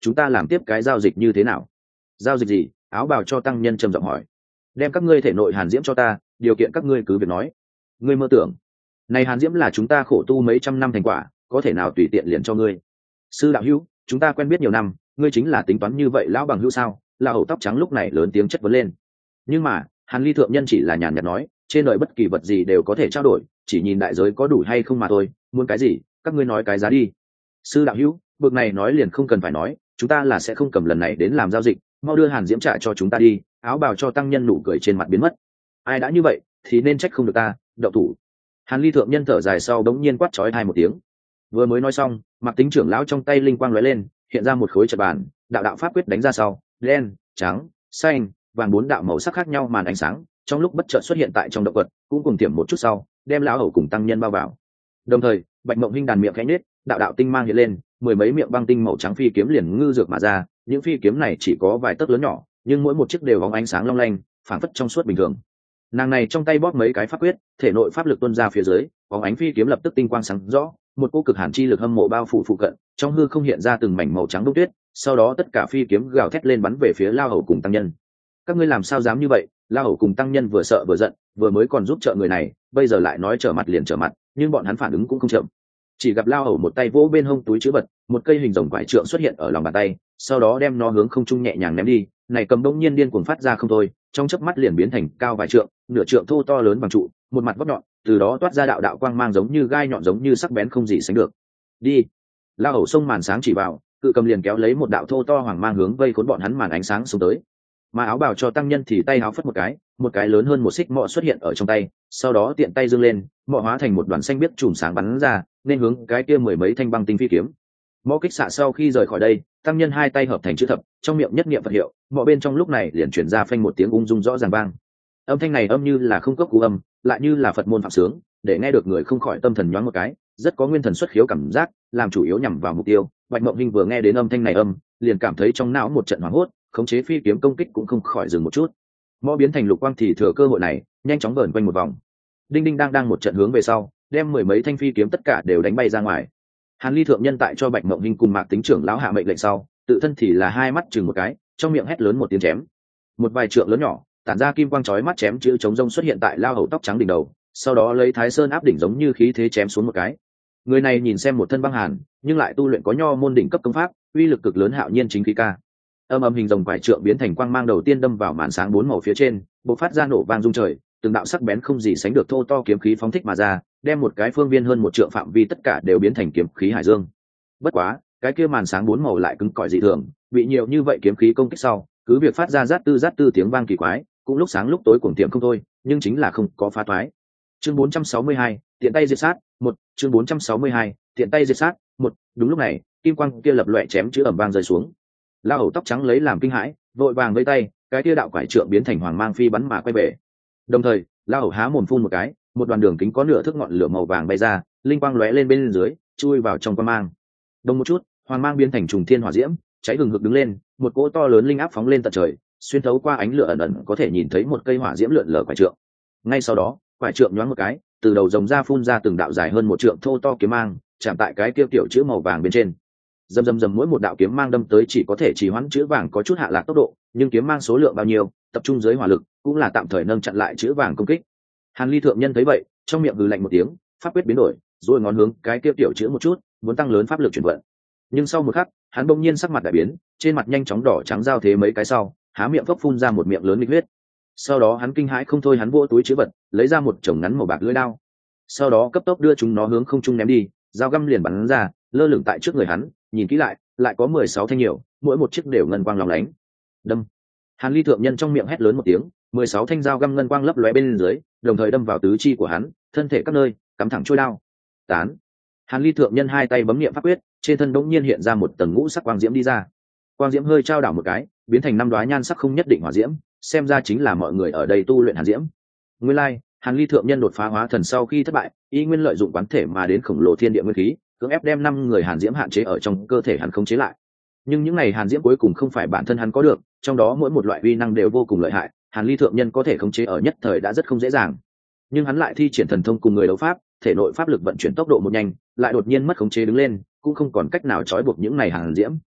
chúng ta làm tiếp cái giao dịch như thế nào? Giao dịch gì? Áo bào cho tăng nhân trầm giọng hỏi. Đem các ngươi thể nội hàn diễm cho ta, điều kiện các ngươi cứ việc nói. Ngươi mơ tưởng? Này hàn diễm là chúng ta khổ tu mấy trăm năm thành quả, có thể nào tùy tiện liền cho ngươi? Sư đạo hữu, chúng ta quen biết nhiều năm, ngươi chính là tính toán như vậy lão bằng hữu sao? La Hầu tóc trắng lúc này lớn tiếng chất vấn lên. Nhưng mà Hàn Ly thượng nhân chỉ là nhàn nhạt nói, trên đời bất kỳ vật gì đều có thể trao đổi, chỉ nhìn đại giới có đủ hay không mà thôi, muốn cái gì các ngươi nói cái giá đi. Sư đạo hữu, bực này nói liền không cần phải nói, chúng ta là sẽ không cầm lần này đến làm giao dịch, mau đưa hàn diễm trả cho chúng ta đi. Áo bào cho tăng nhân nụ cười trên mặt biến mất. Ai đã như vậy thì nên trách không được ta, đậu thủ. Hàn Ly thượng nhân thở dài sau đống nhiên quát chói hai một tiếng. Vừa mới nói xong, Mạc Tính trưởng lão trong tay linh quang lóe lên, hiện ra một khối trận bàn, đạo đạo pháp quyết đánh ra sau, đen, trắng, xanh, vàng bốn đạo màu sắc khác nhau màn ánh sáng trong lúc bất chợt xuất hiện tại trong động vật, cũng cùng tiệm một chút sau đem lão hầu cùng tăng nhân bao vào. Đồng thời Bạch Mộng Hinh đàn miệng khẽ nhếch, đạo đạo tinh mang hiện lên, mười mấy miệng băng tinh màu trắng phi kiếm liền ngư dược mà ra. Những phi kiếm này chỉ có vài tấc lớn nhỏ, nhưng mỗi một chiếc đều bóng ánh sáng long lanh, phảng phất trong suốt bình thường. Nàng này trong tay bóp mấy cái pháp quyết, thể nội pháp lực tuôn ra phía dưới, bóng ánh phi kiếm lập tức tinh quang sáng rõ, một cô cực hàn chi lực hâm mộ bao phủ phụ cận, trong hư không hiện ra từng mảnh màu trắng bông tuyết. Sau đó tất cả phi kiếm gào thét lên bắn về phía lao hầu cùng tăng nhân. Các ngươi làm sao dám như vậy? Lao hầu cùng tăng nhân vừa sợ vừa giận, vừa mới còn giúp trợ người này, bây giờ lại nói trở mặt liền trở mặt, nhưng bọn hắn phản ứng cũng không chậm. Chỉ gặp lao hầu một tay vỗ bên hông túi chứa vật, một cây hình rồng quải trượng xuất hiện ở lòng bàn tay, sau đó đem nó hướng không trung nhẹ nhàng ném đi. Này cầm đông nhiên điên cuồng phát ra không thôi, trong chớp mắt liền biến thành cao vài trượng, nửa trượng thô to lớn bằng trụ, một mặt vóc nhọn, từ đó toát ra đạo đạo quang mang giống như gai nhọn, giống như sắc bén không gì sánh được. Đi! Lao hầu xông màn sáng chỉ vào, cự cầm liền kéo lấy một đạo thô to hoàng mang hướng vây khốn bọn hắn màn ánh sáng xuống tới. Mà áo bào cho tăng nhân thì tay áo phất một cái, một cái lớn hơn một xích mọ xuất hiện ở trong tay, sau đó tiện tay giương lên, mọ hóa thành một đoàn xanh biếc chùm sáng bắn ra, nên hướng cái kia mười mấy thanh băng tinh phi kiếm. Mọ kích xạ sau khi rời khỏi đây, tăng nhân hai tay hợp thành chữ thập, trong miệng nhất niệm Phật hiệu, mọ bên trong lúc này liền truyền ra phanh một tiếng ung dung rõ ràng vang. Âm thanh này âm như là không cấp cú âm, lại như là Phật môn phạm sướng, để nghe được người không khỏi tâm thần nhoáng một cái, rất có nguyên thần xuất khiếu cảm giác, làm chủ yếu nhằm vào mục tiêu. Bạch Mộng Hinh vừa nghe đến âm thanh này âm, liền cảm thấy trong não một trận hoảng hốt, khống chế phi kiếm công kích cũng không khỏi dừng một chút. Mõ biến thành lục quang thì thừa cơ hội này, nhanh chóng vờn quanh một vòng. Đinh đinh đang đang một trận hướng về sau, đem mười mấy thanh phi kiếm tất cả đều đánh bay ra ngoài. Hàn Ly thượng nhân tại cho Bạch Mộng Hinh cùng Mạc Tính trưởng lão hạ mệnh lệnh sau, tự thân thì là hai mắt chừng một cái, trong miệng hét lớn một tiếng chém. Một vài trượng lớn nhỏ, tản ra kim quang chói mắt chém chữ chống rông xuất hiện tại lao hầu tóc trắng đỉnh đầu, sau đó lấy Thái Sơn áp đỉnh giống như khí thế chém xuống một cái. Người này nhìn xem một thân băng hàn, nhưng lại tu luyện có nho môn đỉnh cấp công pháp, uy lực cực lớn, hạo nhiên chính khí ca. Âm âm hình rồng quải trượng biến thành quang mang đầu tiên đâm vào màn sáng bốn màu phía trên, bộc phát ra nổ vang rung trời, từng đạo sắc bén không gì sánh được thô to kiếm khí phóng thích mà ra, đem một cái phương viên hơn một trượng phạm vi tất cả đều biến thành kiếm khí hải dương. Bất quá, cái kia màn sáng bốn màu lại cứng cỏi dị thường, bị nhiều như vậy kiếm khí công kích sau, cứ việc phát ra rát tư rát tư tiếng vang kỳ quái, cũng lúc sáng lúc tối cuồng tiệm không thôi, nhưng chính là không có phá toái. Chương bốn trăm sáu mươi hai, tiện tay diệt sát, một, chương bốn trăm sáu mươi hai, tiện tay diệt sát, một. Đúng lúc này, kim quang kia lập loè chém chữ ầm vang rơi xuống. La hầu tóc trắng lấy làm kinh hãi, vội vàng vây tay, cái kia đạo quải trượng biến thành hoàng mang phi bắn mà quay về. Đồng thời, La hầu há mồm phun một cái, một đoàn đường kính có nửa thước ngọn lửa màu vàng bay ra, linh quang lóe lên bên dưới, chui vào trong quang mang. Đông một chút, hoàng mang biến thành trùng thiên hỏa diễm, cháy hừng hực đứng lên, một cỗ to lớn linh áp phóng lên tận trời, xuyên thấu qua ánh lửa ẩn ẩn có thể nhìn thấy một cây hỏa diễm lượn lờ quải trượng. Ngay sau đó, quải trượng nhoáng một cái, từ đầu rồng ra phun ra từng đạo dài hơn một trượng thô to kiếm mang, chạm tại cái kia tiểu chữ màu vàng bên trên. Dầm dầm dầm, mỗi một đạo kiếm mang đâm tới chỉ có thể trì hoãn chữ vàng có chút hạ lạc tốc độ, nhưng kiếm mang số lượng bao nhiêu, tập trung dưới hỏa lực, cũng là tạm thời nâng chặn lại chữ vàng công kích. Hàn Ly thượng nhân thấy vậy, trong miệng hừ lạnh một tiếng, pháp quyết biến đổi, rồi ngón hướng cái kia tiểu chữ một chút, muốn tăng lớn pháp lực chuyển vận. Nhưng sau một khắc, hắn bỗng nhiên sắc mặt đại biến, trên mặt nhanh chóng đỏ trắng giao thế mấy cái sau, há miệng phốc phun ra một miệng lớn nghịch huyết. Sau đó hắn kinh hãi không thôi, hắn vỗ túi chữ vật, lấy ra một chồng ngắn màu bạc lưỡi đao, sau đó cấp tốc đưa chúng nó hướng không trung ném đi, dao găm liền bắn ra, lơ lửng tại trước người hắn, nhìn kỹ lại, lại có mười sáu thanh nhiều, mỗi một chiếc đều ngân quang lóng lánh. Đâm! Hàn Ly thượng nhân trong miệng hét lớn một tiếng, mười sáu thanh dao găm ngân quang lấp lóe bên dưới, đồng thời đâm vào tứ chi của hắn, thân thể các nơi, cắm thẳng chuôi đao. Tán! Hàn Ly thượng nhân hai tay bấm niệm pháp quyết, trên thân đống nhiên hiện ra một tầng ngũ sắc quang diễm đi ra. Quang diễm hơi trao đảo một cái, biến thành năm đóa nhan sắc không nhất định hỏa diễm, xem ra chính là mọi người ở đây tu luyện hàn diễm. Nguyên lai, like, Hàn Ly thượng nhân đột phá hóa thần sau khi thất bại, y nguyên lợi dụng quán thể mà đến khổng lồ thiên địa nguyên khí, cưỡng ép đem năm người hàn diễm hạn chế ở trong cơ thể hắn không chế lại. Nhưng những này hàn diễm cuối cùng không phải bản thân hắn có được, trong đó mỗi một loại uy năng đều vô cùng lợi hại, Hàn Ly thượng nhân có thể khống chế ở nhất thời đã rất không dễ dàng. Nhưng hắn lại thi triển thần thông cùng người đấu pháp, thể nội pháp lực vận chuyển tốc độ một nhanh, lại đột nhiên mất khống chế đứng lên, cũng không còn cách nào trói buộc những này hàn diễm.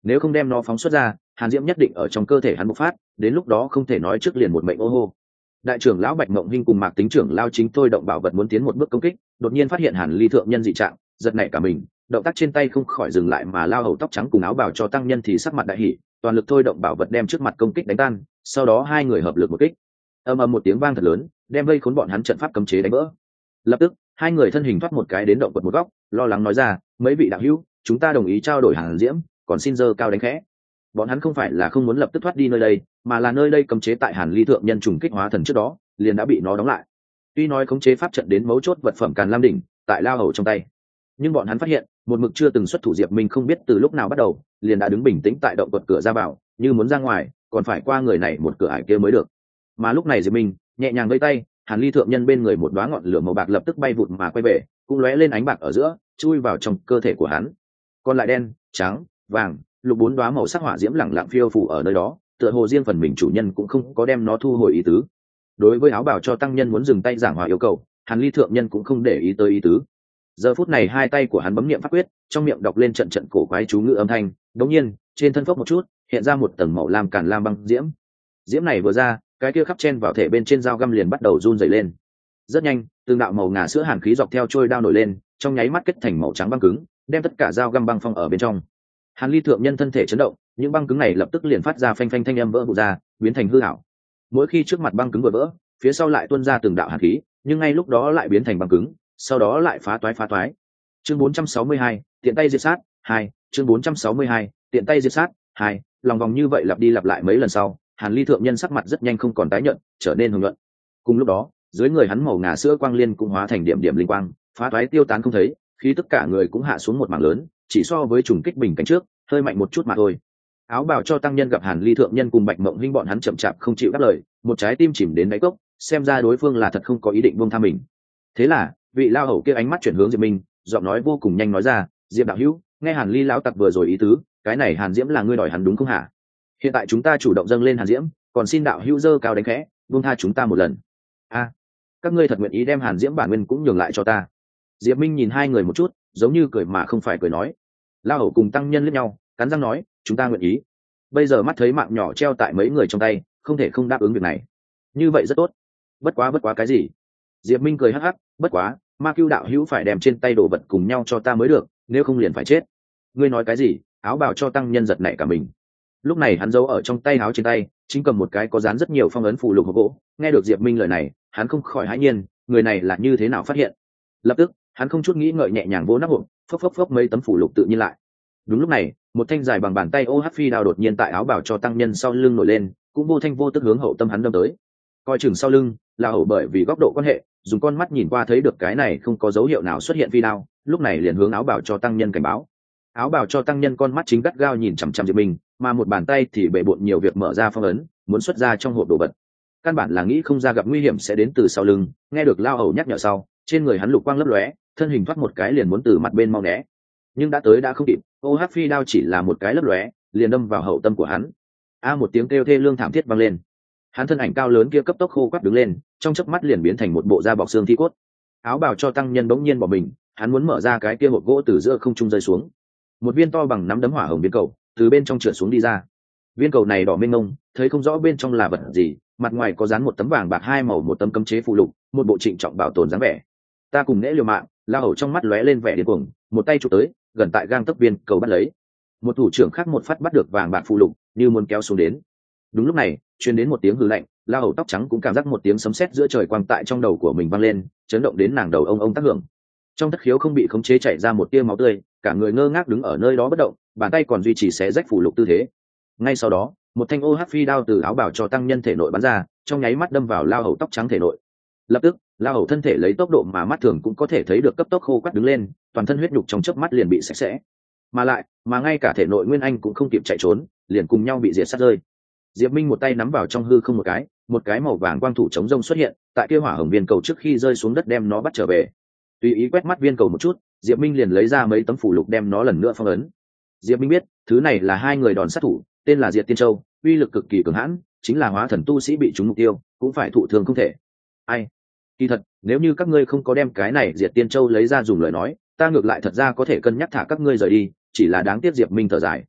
nếu không đem nó phóng xuất ra, hàn diễm nhất định ở trong cơ thể hắn bộc phát, đến lúc đó không thể nói trước liền một mệnh ô hô. Đại trưởng lão Bạch Mộng Hinh cùng Mạc Tính trưởng lao chính thôi động bảo vật muốn tiến một bước công kích, đột nhiên phát hiện Hàn Ly thượng nhân dị trạng, giật nảy cả mình, động tác trên tay không khỏi dừng lại, mà lao hầu tóc trắng cùng áo bào cho tăng nhân thì sắc mặt đại hỉ, toàn lực thôi động bảo vật đem trước mặt công kích đánh tan, sau đó hai người hợp lực một kích. Ầm ầm một tiếng vang thật lớn, đem vây khốn bọn hắn trận pháp cấm chế đánh vỡ. Lập tức, hai người thân hình thoát một cái đến động quật một góc, lo lắng nói ra, mấy vị đạo hữu, chúng ta đồng ý trao đổi Hàn Diễm, còn xin giơ cao đánh khẽ. Bọn hắn không phải là không muốn lập tức thoát đi nơi đây, mà là nơi đây cấm chế tại Hàn Ly thượng nhân trùng kích hóa thần trước đó liền đã bị nó đóng lại. Tuy nói khống chế pháp trận đến mấu chốt vật phẩm Càn Lam đỉnh tại lao hầu trong tay, nhưng bọn hắn phát hiện một mực chưa từng xuất thủ Diệp Minh không biết từ lúc nào bắt đầu liền đã đứng bình tĩnh tại động quật cửa ra vào, như muốn ra ngoài còn phải qua người này một cửa ải kia mới được. Mà lúc này Diệp Minh nhẹ nhàng vẫy tay, Hàn Ly thượng nhân bên người một đóa ngọn lửa màu bạc lập tức bay vụt mà quay về, cũng lóe lên ánh bạc ở giữa, chui vào trong cơ thể của hắn. Còn lại đen, trắng, vàng, lục bốn đóa màu sắc hỏa diễm lẳng lặng phiêu phù ở nơi đó, tựa hồ riêng phần mình chủ nhân cũng không có đem nó thu hồi ý tứ. Đối với áo bào cho tăng nhân muốn dừng tay giảng hòa yêu cầu, Hàn Ly thượng nhân cũng không để ý tới ý tứ. Giờ phút này hai tay của hắn bấm niệm pháp quyết, trong miệng đọc lên trận trận cổ quái chú ngữ âm thanh, đột nhiên, trên thân phốc một chút, hiện ra một tầng màu lam càn lam băng diễm. Diễm này vừa ra, cái kia khắp chen vào thể bên trên dao găm liền bắt đầu run rẩy lên. Rất nhanh, từng đạo màu ngà sữa hàn khí dọc theo trôi đao nổi lên, trong nháy mắt kết thành màu trắng băng cứng, đem tất cả dao găm băng phong ở bên trong. Hàn Ly thượng nhân thân thể chấn động, những băng cứng này lập tức liền phát ra phanh phanh thanh âm vỡ vụn ra, biến thành hư ảo. Mỗi khi trước mặt băng cứng vừa vỡ, phía sau lại tuôn ra từng đạo hàn khí, nhưng ngay lúc đó lại biến thành băng cứng, sau đó lại phá toái phá toái. Chương bốn trăm sáu mươi hai, tiện tay diệt sát, hai, chương bốn trăm sáu mươi hai, tiện tay diệt sát, hai, lòng vòng như vậy lặp đi lặp lại mấy lần sau, Hàn Ly thượng nhân sắc mặt rất nhanh không còn tái nhợt, trở nên hùng nhuận. Cùng lúc đó, dưới người hắn màu ngà sữa quang liên cũng hóa thành điểm điểm linh quang, phá toái tiêu tán không thấy, khi tất cả người cũng hạ xuống một mảng lớn, chỉ so với trùng kích bình cánh trước, hơi mạnh một chút mà thôi. Áo bào cho tăng nhân gặp Hàn Ly thượng nhân cùng Bạch Mộng Hinh bọn hắn chậm chạp không chịu đáp lời, một trái tim chìm đến đáy cốc, xem ra đối phương là thật không có ý định buông tha mình. Thế là, vị lao hầu kia ánh mắt chuyển hướng Diệp Minh, giọng nói vô cùng nhanh nói ra, Diệp đạo hữu, nghe Hàn Ly lão tặc vừa rồi ý tứ, cái này Hàn Diễm là ngươi đòi hắn đúng không hả? Hiện tại chúng ta chủ động dâng lên Hàn Diễm, còn xin đạo hữu dơ cao đánh khẽ, buông tha chúng ta một lần. A, các ngươi thật nguyện ý đem Hàn Diễm bản nguyên cũng nhường lại cho ta? Diệp Minh nhìn hai người một chút, giống như cười mà không phải cười nói. Lao hầu cùng tăng nhân liếc nhau, cắn răng nói, chúng ta nguyện ý. Bây giờ mắt thấy mạng nhỏ treo tại mấy người trong tay, không thể không đáp ứng việc này. Như vậy rất tốt. Bất quá bất quá cái gì? Diệp Minh cười hắc hắc, bất quá, Ma Cưu đạo hữu phải đem trên tay đồ vật cùng nhau cho ta mới được, nếu không liền phải chết. Ngươi nói cái gì? Áo bào cho tăng nhân giật nảy cả mình. Lúc này hắn giấu ở trong tay áo trên tay, chính cầm một cái có dán rất nhiều phong ấn phù lục hộp gỗ. Nghe được Diệp Minh lời này, hắn không khỏi hãi nhiên, người này là như thế nào phát hiện? Lập tức, hắn không chút nghĩ ngợi nhẹ nhàng vỗ nắp hộp, phốc phốc phốc mấy tấm phù lục tự nhiên lại. Đúng lúc này, một thanh dài bằng bàn tay ô hắc phi đao đột nhiên tại áo bào cho tăng nhân sau lưng nổi lên, cũng vô thanh vô tức hướng hậu tâm hắn đâm tới. Coi chừng sau lưng, là hậu bởi vì góc độ quan hệ, dùng con mắt nhìn qua thấy được cái này không có dấu hiệu nào xuất hiện phi đao, lúc này liền hướng áo bào cho tăng nhân cảnh báo. Áo bào cho tăng nhân con mắt chính gắt gao nhìn chằm chằm Diệp Minh, mà một bàn tay thì bệ bội nhiều việc mở ra phong ấn, muốn xuất ra trong hộp đồ vật. Căn bản là nghĩ không ra gặp nguy hiểm sẽ đến từ sau lưng, nghe được lao hầu nhắc nhở sau, trên người hắn lục quang lấp lóe, thân hình thoát một cái liền muốn từ mặt bên mau né. Nhưng đã tới đã không kịp, ô hắc phi đao chỉ là một cái lấp lóe, liền đâm vào hậu tâm của hắn. A một tiếng kêu thê lương thảm thiết vang lên. Hắn thân ảnh cao lớn kia cấp tốc khô quắt đứng lên, trong chớp mắt liền biến thành một bộ da bọc xương thi cốt. Áo bào cho tăng nhân bỗng nhiên bỏ mình, hắn muốn mở ra cái kia hộp gỗ từ giữa không trung rơi xuống. Một viên to bằng nắm đấm hỏa hồng viên cầu từ bên trong trượt xuống đi ra. Viên cầu này đỏ mênh mông, thấy không rõ bên trong là vật gì, mặt ngoài có dán một tấm vàng bạc hai màu, một tấm cấm chế phụ lục, một bộ trịnh trọng bảo tồn dáng vẻ. Ta cùng nễ liều mạng, la hầu trong mắt lóe lên vẻ điên cuồng, một tay chụp tới, gần tại gang tấc viên cầu bắt lấy. Một thủ trưởng khác một phát bắt được vàng bạc phụ lục, như muốn kéo xuống đến. Đúng lúc này, truyền đến một tiếng hừ lạnh, la hầu tóc trắng cũng cảm giác một tiếng sấm sét giữa trời quang tại trong đầu của mình vang lên, chấn động đến nàng đầu ông ông tác hưởng. Trong thất khiếu không bị khống chế chảy ra một tia máu tươi, cả người ngơ ngác đứng ở nơi đó bất động, bàn tay còn duy trì xé rách phụ lục tư thế. Ngay sau đó, một thanh ô hắc phi đao từ áo bảo cho tăng nhân thể nội bắn ra, trong nháy mắt đâm vào lao hầu tóc trắng thể nội. Lập tức, lao hầu thân thể lấy tốc độ mà mắt thường cũng có thể thấy được cấp tốc khô quắt đứng lên, toàn thân huyết nhục trong chớp mắt liền bị sạch sẽ. Mà lại, mà ngay cả thể nội nguyên anh cũng không kịp chạy trốn, liền cùng nhau bị diệt sát rơi. Diệp Minh một tay nắm vào trong hư không một cái, một cái màu vàng quang thủ chống rông xuất hiện, tại kia hỏa hồng viên cầu trước khi rơi xuống đất đem nó bắt trở về. Tùy ý quét mắt viên cầu một chút, Diệp Minh liền lấy ra mấy tấm phù lục đem nó lần nữa phong ấn. Diệp Minh biết, thứ này là hai người đòn sát thủ, tên là Diệt Tiên Châu, uy lực cực kỳ cường hãn, chính là hóa thần tu sĩ bị trúng mục tiêu, cũng phải thụ thương không thể. Ai? Kỳ thật, nếu như các ngươi không có đem cái này Diệt Tiên Châu lấy ra dùng lời nói, ta ngược lại thật ra có thể cân nhắc thả các ngươi rời đi, chỉ là đáng tiếc Diệp Minh thở dài.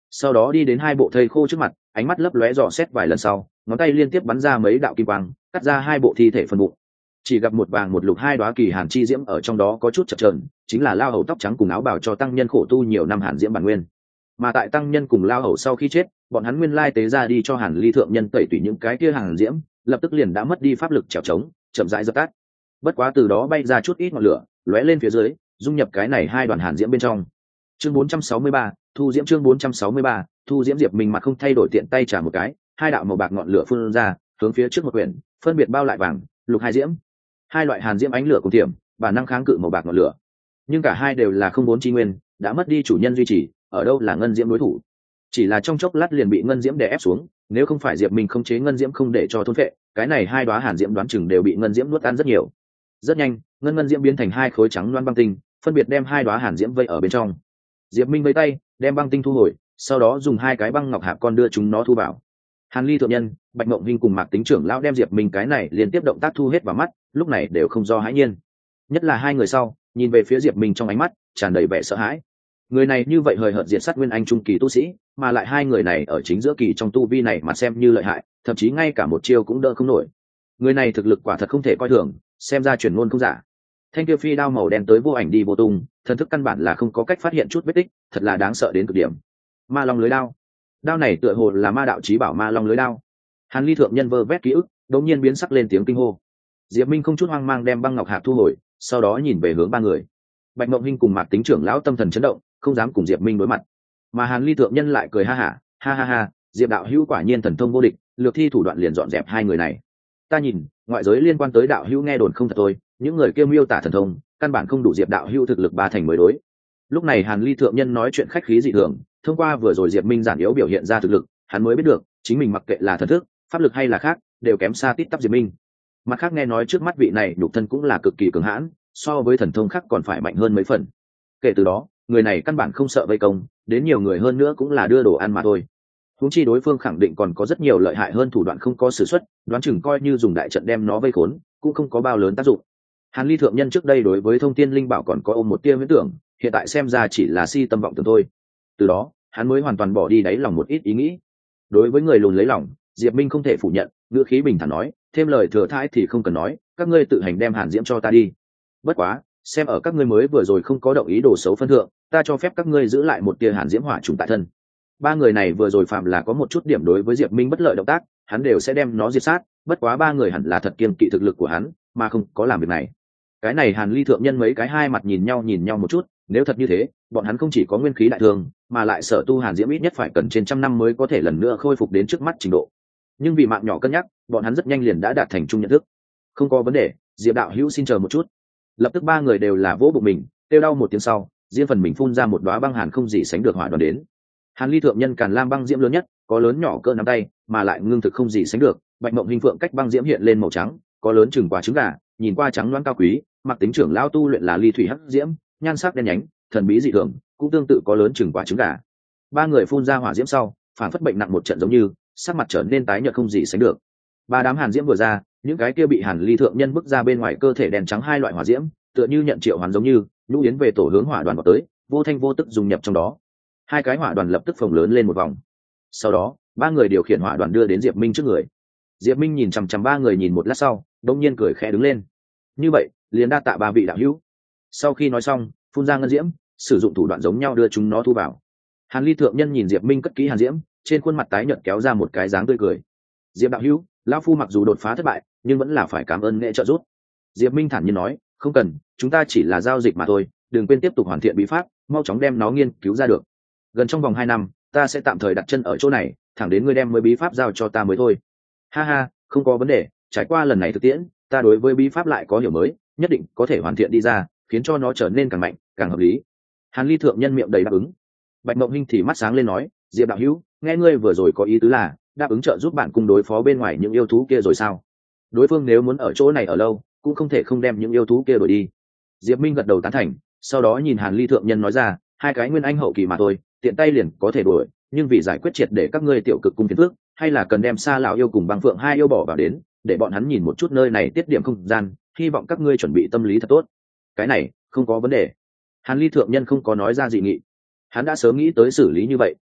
sau đó đi đến hai bộ thây khô trước mặt, ánh mắt lấp lóe dò xét vài lần sau, ngón tay liên tiếp bắn ra mấy đạo kim quang, cắt ra hai bộ thi thể phân bụng. Chỉ gặp một vàng một lục hai đóa kỳ hàn chi diễm ở trong đó có chút chập chờn, chính là lao hầu tóc trắng cùng áo bào cho tăng nhân khổ tu nhiều năm hàn diễm bản nguyên. Mà tại tăng nhân cùng lao hầu sau khi chết, bọn hắn nguyên lai tế ra đi cho hàn ly thượng nhân tẩy tủy những cái kia hàn diễm, lập tức liền đã mất đi pháp lực trèo trống, chậm rãi dập tắt. Bất quá từ đó bay ra chút ít ngọn lửa, lóe lên phía dưới, dung nhập cái này hai đoàn hàn diễm bên trong. Chương bốn trăm sáu mươi ba, thu diễm chương bốn trăm sáu mươi ba, thu diễm. Diệp Minh mặt không thay đổi tiện tay trả một cái, hai đạo màu bạc ngọn lửa phun ra, hướng phía trước một quyển, phân biệt bao lại vàng, lục hai diễm. Hai loại hàn diễm ánh lửa cùng tiềm, bản năng kháng cự màu bạc ngọn lửa. Nhưng cả hai đều là không bốn chi nguyên, đã mất đi chủ nhân duy trì, ở đâu là ngân diễm đối thủ. Chỉ là trong chốc lát liền bị ngân diễm đè ép xuống, nếu không phải Diệp Minh khống chế ngân diễm không để cho thôn phệ, cái này hai đóa hàn diễm đoán chừng đều bị ngân diễm nuốt tan rất nhiều. Rất nhanh, ngân ngân diễm biến thành hai khối trắng loan băng tinh, phân biệt đem hai đóa hàn diễm vây ở bên trong. Diệp Minh vẫy tay, đem băng tinh thu hồi, sau đó dùng hai cái băng ngọc hạp con đưa chúng nó thu vào. Hàn Ly thượng nhân, Bạch Mộng Hinh cùng Mạc Tính trưởng lão đem Diệp Minh cái này liên tiếp động tác thu hết vào mắt, lúc này đều không do hãi nhiên. Nhất là hai người sau, nhìn về phía Diệp Minh trong ánh mắt tràn đầy vẻ sợ hãi. Người này như vậy hời hợt diệt sát nguyên anh trung kỳ tu sĩ, mà lại hai người này ở chính giữa kỳ trong tu vi này mà xem như lợi hại, thậm chí ngay cả một chiêu cũng đỡ không nổi. Người này thực lực quả thật không thể coi thường, xem ra truyền ngôn không giả. Thanh kia phi đao màu đen tới vô ảnh đi vô tung, thần thức căn bản là không có cách phát hiện chút vết tích, thật là đáng sợ đến cực điểm. Ma long lưới đao, đao này tựa hồ là ma đạo chí bảo ma long lưới đao. Hàn Ly thượng nhân vơ vét ký ức, đột nhiên biến sắc lên tiếng kinh hô. Diệp Minh không chút hoang mang đem băng ngọc hạp thu hồi, sau đó nhìn về hướng ba người. Bạch Mộng Hinh cùng Mạc Tính trưởng lão tâm thần chấn động, không dám cùng Diệp Minh đối mặt. Mà Hàn Ly thượng nhân lại cười ha hả, ha ha ha, Diệp đạo hữu quả nhiên thần thông vô địch, lược thi thủ đoạn liền dọn dẹp hai người này. Ta nhìn, ngoại giới liên quan tới đạo hữu nghe đồn không thật thôi, những người kêu miêu tả thần thông, căn bản không đủ Diệp đạo hữu thực lực ba thành mới đối. Lúc này Hàn Ly thượng nhân nói chuyện khách khí dị thường, thông qua vừa rồi Diệp Minh giản yếu biểu hiện ra thực lực, hắn mới biết được, chính mình mặc kệ là thần thức, pháp lực hay là khác, đều kém xa tít tắp Diệp Minh. Mặt khác nghe nói trước mắt vị này nhục thân cũng là cực kỳ cường hãn, so với thần thông khác còn phải mạnh hơn mấy phần. Kể từ đó, người này căn bản không sợ vây công, đến nhiều người hơn nữa cũng là đưa đồ ăn mà thôi. Huống chi đối phương khẳng định còn có rất nhiều lợi hại hơn thủ đoạn không có sử xuất, đoán chừng coi như dùng đại trận đem nó vây khốn, cũng không có bao lớn tác dụng. Hàn Ly thượng nhân trước đây đối với thông thiên linh bảo còn có ôm một tia huyễn tưởng, hiện tại xem ra chỉ là si tâm vọng tưởng thôi. Từ đó, hắn mới hoàn toàn bỏ đi đáy lòng một ít ý nghĩ. Đối với người lùn lấy lòng, Diệp Minh không thể phủ nhận, ngữ khí bình thản nói, thêm lời thừa thãi thì không cần nói, các ngươi tự hành đem Hàn Diễm cho ta đi. Bất quá, xem ở các ngươi mới vừa rồi không có động ý đồ xấu phân thượng, ta cho phép các ngươi giữ lại một tia Hàn Diễm hỏa trùng tại thân. Ba người này vừa rồi phạm là có một chút điểm đối với Diệp Minh bất lợi động tác, hắn đều sẽ đem nó diệt sát, bất quá ba người hẳn là thật kiêng kỵ thực lực của hắn, mà không có làm việc này. Cái này Hàn Ly thượng nhân mấy cái hai mặt nhìn nhau nhìn nhau một chút, nếu thật như thế, bọn hắn không chỉ có nguyên khí đại thương, mà lại sở tu Hàn Diễm ít nhất phải cần trên trăm năm mới có thể lần nữa khôi phục đến trước mắt trình độ. Nhưng vì mạng nhỏ cân nhắc, bọn hắn rất nhanh liền đã đạt thành chung nhận thức. Không có vấn đề, Diệp đạo hữu xin chờ một chút. Lập tức ba người đều là vỗ bụng mình, kêu đau một tiếng sau, riêng phần mình phun ra một đóa băng hàn không gì sánh được hỏa đoàn đến. Hàn Ly thượng nhân Càn Lam băng diễm lớn nhất, có lớn nhỏ cỡ nắm tay, mà lại ngưng thực không gì sánh được. Bạch Mộng Hinh phượng cách băng diễm hiện lên màu trắng, có lớn chừng quả trứng gà, nhìn qua trắng loáng cao quý. Mặc Tính trưởng lão tu luyện là ly thủy hắc diễm, nhan sắc đen nhánh, thần bí dị thường, cũng tương tự có lớn chừng quả trứng gà. Ba người phun ra hỏa diễm sau, phản phất bệnh nặng một trận giống như, sắc mặt trở nên tái nhợt không gì sánh được. Ba đám hàn diễm vừa ra, những cái kia bị Hàn Ly thượng nhân bức ra bên ngoài cơ thể đèn trắng hai loại hỏa diễm, tựa như nhận triệu hoàn giống như, nhũ yến về tổ hướng hỏa đoàn vào tới, vô thanh vô tức dung nhập trong đó. Hai cái hỏa đoàn lập tức phồng lớn lên một vòng. Sau đó, ba người điều khiển hỏa đoàn đưa đến Diệp Minh trước người. Diệp Minh nhìn chằm chằm ba người nhìn một lát sau, đột nhiên cười khẽ đứng lên. Như vậy, liền đa tạ ba vị đạo hữu. Sau khi nói xong, phun ra ngân diễm, sử dụng thủ đoạn giống nhau đưa chúng nó thu vào. Hàn Ly thượng nhân nhìn Diệp Minh cất kỹ hàn diễm, trên khuôn mặt tái nhợt kéo ra một cái dáng tươi cười. Diệp đạo hữu, lão phu mặc dù đột phá thất bại, nhưng vẫn là phải cảm ơn nghệ trợ giúp. Diệp Minh thản nhiên nói, không cần, chúng ta chỉ là giao dịch mà thôi, đừng quên tiếp tục hoàn thiện bí pháp, mau chóng đem nó nghiên cứu ra được. Gần trong vòng hai năm, ta sẽ tạm thời đặt chân ở chỗ này, thẳng đến ngươi đem mới bí pháp giao cho ta mới thôi. Ha ha, không có vấn đề, trải qua lần này thực tiễn, ta đối với bí pháp lại có hiểu mới, nhất định có thể hoàn thiện đi ra, khiến cho nó trở nên càng mạnh, càng hợp lý. Hàn Ly thượng nhân miệng đầy đáp ứng. Bạch Mộng Hinh thì mắt sáng lên nói, Diệp đạo hữu, nghe ngươi vừa rồi có ý tứ là đáp ứng trợ giúp bạn cùng đối phó bên ngoài những yêu thú kia rồi sao? Đối phương nếu muốn ở chỗ này ở lâu, cũng không thể không đem những yêu thú kia đuổi đi. Diệp Minh gật đầu tán thành, sau đó nhìn Hàn Ly thượng nhân nói ra, hai cái nguyên anh hậu kỳ mà thôi, tiện tay liền có thể đuổi, nhưng vì giải quyết triệt để các ngươi tiểu cực cung phiền phước, hay là cần đem Sa lão yêu cùng Băng Phượng hai yêu bỏ vào đến, để bọn hắn nhìn một chút nơi này tiết điểm không gian, hy vọng các ngươi chuẩn bị tâm lý thật tốt. Cái này không có vấn đề. Hàn Ly thượng nhân không có nói ra dị nghị. Hắn đã sớm nghĩ tới xử lý như vậy,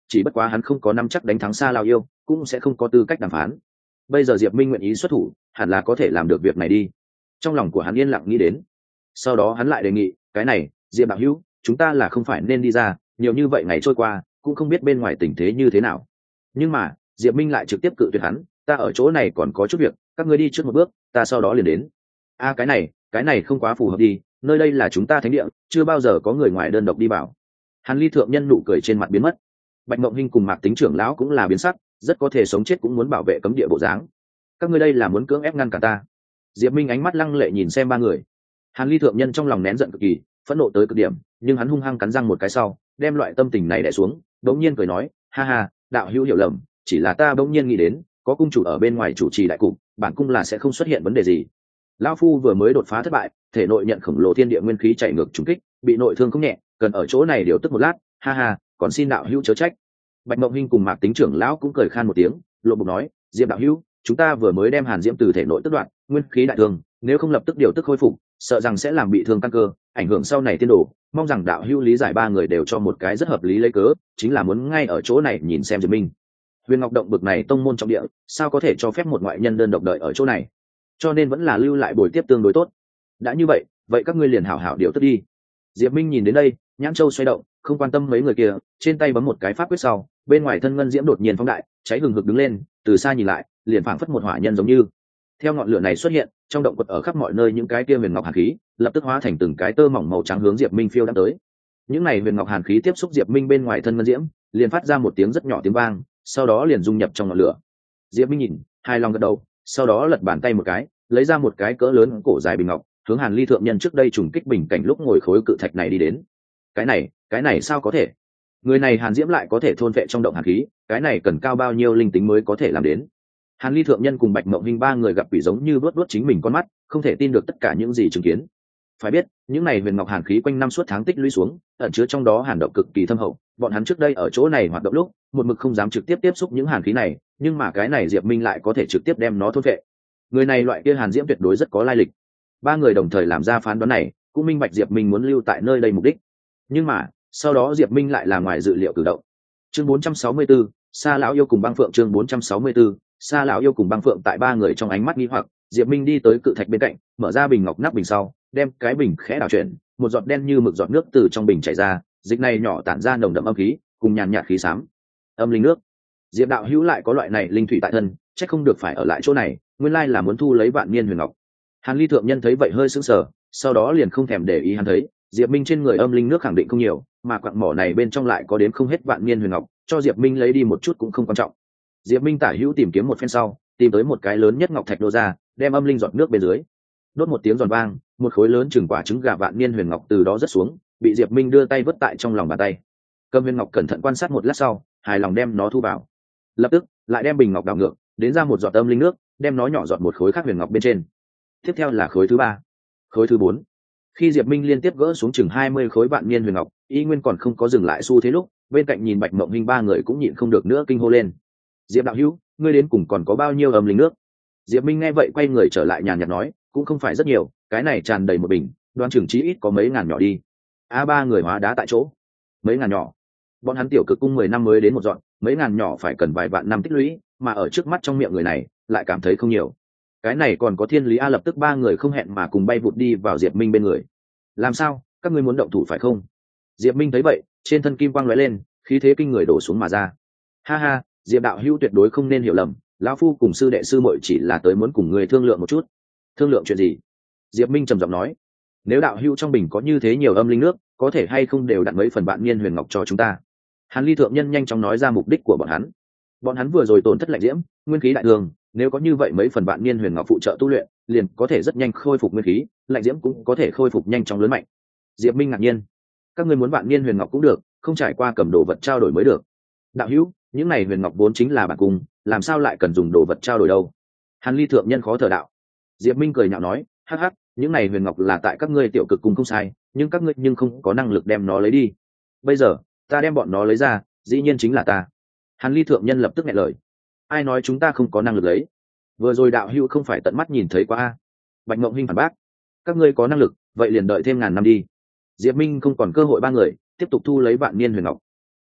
chỉ bất quá hắn không có nắm chắc đánh thắng Sa Lão yêu, cũng sẽ không có tư cách đàm phán. Bây giờ Diệp Minh nguyện ý xuất thủ, hẳn là có thể làm được việc này đi. Trong lòng của hắn yên lặng nghĩ đến. Sau đó hắn lại đề nghị, cái này, Diệp đạo hữu, chúng ta là không phải nên đi ra, nhiều như vậy ngày trôi qua, cũng không biết bên ngoài tình thế như thế nào. Nhưng mà, Diệp Minh lại trực tiếp cự tuyệt hắn, ta ở chỗ này còn có chút việc, các ngươi đi trước một bước, ta sau đó liền đến. A cái này, cái này không quá phù hợp đi, nơi đây là chúng ta thánh địa, chưa bao giờ có người ngoài đơn độc đi vào. Hàn Ly thượng nhân nụ cười trên mặt biến mất. Bạch Mộng Hinh cùng Mạc Tính trưởng lão cũng là biến sắc, rất có thể sống chết cũng muốn bảo vệ cấm địa bộ dáng. Các ngươi đây là muốn cưỡng ép ngăn cản ta? Diệp Minh ánh mắt lăng lệ nhìn xem ba người. Hàn Ly thượng nhân trong lòng nén giận cực kỳ, phẫn nộ tới cực điểm, nhưng hắn hung hăng cắn răng một cái sau, đem loại tâm tình này đè xuống, đống nhiên cười nói, ha ha, đạo hữu hiểu lầm, chỉ là ta đống nhiên nghĩ đến, có cung chủ ở bên ngoài chủ trì đại cục, bản cung là sẽ không xuất hiện vấn đề gì. Lão phu vừa mới đột phá thất bại, thể nội nhận khổng lồ thiên địa nguyên khí chạy ngược trùng kích, bị nội thương không nhẹ, cần ở chỗ này điều tức một lát, ha ha, còn xin đạo hữu chớ trách. Bạch Mộng Hinh cùng Mạc Tính trưởng lão cũng cười khan một tiếng, lộ bục nói, Diệp đạo hữu, chúng ta vừa mới đem Hàn Diễm từ thể nội tức đoạn, nguyên khí đại thương, nếu không lập tức điều tức khôi phục, sợ rằng sẽ làm bị thương căn cơ, ảnh hưởng sau này tiên đồ. Mong rằng đạo hữu lý giải. Ba người đều cho một cái rất hợp lý lấy cớ, chính là muốn ngay ở chỗ này nhìn xem Diệp Minh. Huyền Ngọc động bực này tông môn trọng địa, sao có thể cho phép một ngoại nhân đơn độc đợi ở chỗ này? Cho nên vẫn là lưu lại buổi tiếp tương đối tốt. Đã như vậy, vậy các ngươi liền hảo hảo điều tức đi. Diệp Minh nhìn đến đây, nhãn châu xoay động, không quan tâm mấy người kia, trên tay bấm một cái pháp quyết sau, bên ngoài thân ngân diễm đột nhiên phóng đại, cháy hừng hực đứng lên, từ xa nhìn lại, liền phảng phất một hỏa nhân giống như. Theo ngọn lửa này xuất hiện, trong động quật ở khắp mọi nơi những cái kia huyền ngọc hàn khí, lập tức hóa thành từng cái tơ mỏng màu trắng hướng Diệp Minh phiêu đang tới. Những này huyền ngọc hàn khí tiếp xúc Diệp Minh bên ngoài thân ngân diễm, liền phát ra một tiếng rất nhỏ tiếng vang, sau đó liền dung nhập trong ngọn lửa. Diệp Minh nhìn, hai lòng gật đầu, sau đó lật bàn tay một cái, lấy ra một cái cỡ lớn cổ dài bình ngọc, hướng Hàn Ly thượng nhân trước đây trùng kích bình cảnh lúc ngồi khối cự thạch này đi đến. Cái này, cái này sao có thể? Người này Hàn Diễm lại có thể thôn vệ trong động hàn khí, cái này cần cao bao nhiêu linh tính mới có thể làm đến? Hàn Ly thượng nhân cùng Bạch Mộng Hinh ba người gặp quỷ giống như vớt vớt chính mình con mắt, không thể tin được tất cả những gì chứng kiến. Phải biết, những này huyền ngọc hàn khí quanh năm suốt tháng tích lũy xuống, ẩn chứa trong đó hàn độc cực kỳ thâm hậu, bọn hắn trước đây ở chỗ này hoạt động lúc, một mực không dám trực tiếp tiếp xúc những hàn khí này, nhưng mà cái này Diệp Minh lại có thể trực tiếp đem nó thôn vệ. Người này loại kia Hàn Diễm tuyệt đối rất có lai lịch. Ba người đồng thời làm ra phán đoán này, cũng minh bạch Diệp Minh muốn lưu tại nơi đây mục đích. Nhưng mà, sau đó Diệp Minh lại làm ngoài dự liệu cử động. Chương bốn trăm sáu mươi tư, Sa lão yêu cùng băng phượng. Chương bốn trăm sáu mươi tư, Sa lão yêu cùng băng phượng. Tại ba người trong ánh mắt nghi hoặc, Diệp Minh đi tới cự thạch bên cạnh, mở ra bình ngọc nắp bình sau, đem cái bình khẽ đảo chuyển, một giọt đen như mực giọt nước từ trong bình chảy ra, dịch này nhỏ tản ra nồng đậm âm khí, cùng nhàn nhạt khí xám. Âm linh nước. Diệp đạo hữu lại có loại này linh thủy tại thân, chắc không được phải ở lại chỗ này, nguyên lai là muốn thu lấy vạn niên huyền ngọc. Hàn Ly thượng nhân thấy vậy hơi sững sờ, sau đó liền không thèm để ý hắn thấy, Diệp Minh trên người âm linh nước khẳng định không nhiều, mà quặng mỏ này bên trong lại có đến không hết vạn niên huyền ngọc, cho Diệp Minh lấy đi một chút cũng không quan trọng. Diệp Minh tả hữu tìm kiếm một phen sau, tìm tới một cái lớn nhất ngọc thạch đô ra, đem âm linh giọt nước bên dưới. Đốt một tiếng giòn vang, một khối lớn chừng quả trứng gà vạn niên huyền ngọc từ đó rớt xuống, bị Diệp Minh đưa tay vứt tại trong lòng bàn tay. Cầm huyền ngọc cẩn thận quan sát một lát sau, hài lòng đem nó thu vào. Lập tức, lại đem bình ngọc đảo ngược, đến ra một giọt âm linh nước, đem nó nhỏ giọt một khối khác huyền ngọc bên trên. Tiếp theo là khối thứ ba, khối thứ bốn. Khi Diệp Minh liên tiếp gỡ xuống chừng hai mươi khối vạn niên huyền ngọc, y nguyên còn không có dừng lại xu thế lúc, bên cạnh nhìn Bạch Mộng Hinh ba người cũng nhịn không được nữa kinh hô lên. Diệp đạo hữu, ngươi đến cùng còn có bao nhiêu âm linh nước? Diệp Minh nghe vậy quay người trở lại nhàn nhạt nói, cũng không phải rất nhiều, cái này tràn đầy một bình, đoán chừng chí ít có mấy ngàn nhỏ đi. A ba người hóa đá tại chỗ. Mấy ngàn nhỏ? Bọn hắn tiểu cực cung mười năm mới đến một dọn, mấy ngàn nhỏ phải cần vài vạn năm tích lũy, mà ở trước mắt trong miệng người này, lại cảm thấy không nhiều. Cái này còn có thiên lý a. Lập tức ba người không hẹn mà cùng bay vụt đi vào Diệp Minh bên người. Làm sao, các ngươi muốn động thủ phải không? Diệp Minh thấy vậy, trên thân kim quang lóe lên, khí thế kinh người đổ xuống mà ra. Ha ha, Diệp đạo hữu tuyệt đối không nên hiểu lầm, lão phu cùng sư đệ sư muội chỉ là tới muốn cùng người thương lượng một chút. Thương lượng chuyện gì? Diệp Minh trầm giọng nói, nếu đạo hữu trong bình có như thế nhiều âm linh nước, có thể hay không đều đặt mấy phần vạn niên huyền ngọc cho chúng ta? Hàn Ly thượng nhân nhanh chóng nói ra mục đích của bọn hắn. Bọn hắn vừa rồi tổn thất lạnh diễm, nguyên khí đại thương, nếu có như vậy mấy phần vạn niên huyền ngọc phụ trợ tu luyện, liền có thể rất nhanh khôi phục nguyên khí, lạnh diễm cũng có thể khôi phục nhanh chóng lớn mạnh. Diệp Minh ngạc nhiên, các ngươi muốn vạn niên huyền ngọc cũng được, không trải qua cầm đồ vật trao đổi mới được. Đạo hữu, những này huyền ngọc vốn chính là bản cung, làm sao lại cần dùng đồ vật trao đổi đâu? Hàn Ly thượng nhân khó thở đạo. Diệp Minh cười nhạo nói, hắc hắc, những này huyền ngọc là tại các ngươi tiểu cực cung không sai, nhưng các ngươi nhưng không có năng lực đem nó lấy đi. Bây giờ, ta đem bọn nó lấy ra, dĩ nhiên chính là ta. Hàn Ly thượng nhân lập tức nghẹn lời. Ai nói chúng ta không có năng lực lấy? Vừa rồi đạo hữu không phải tận mắt nhìn thấy qua a? Bạch Mộng Hinh phản bác. Các ngươi có năng lực, vậy liền đợi thêm ngàn năm đi. Diệp Minh không còn cơ hội ba người tiếp tục thu lấy vạn niên huyền ngọc.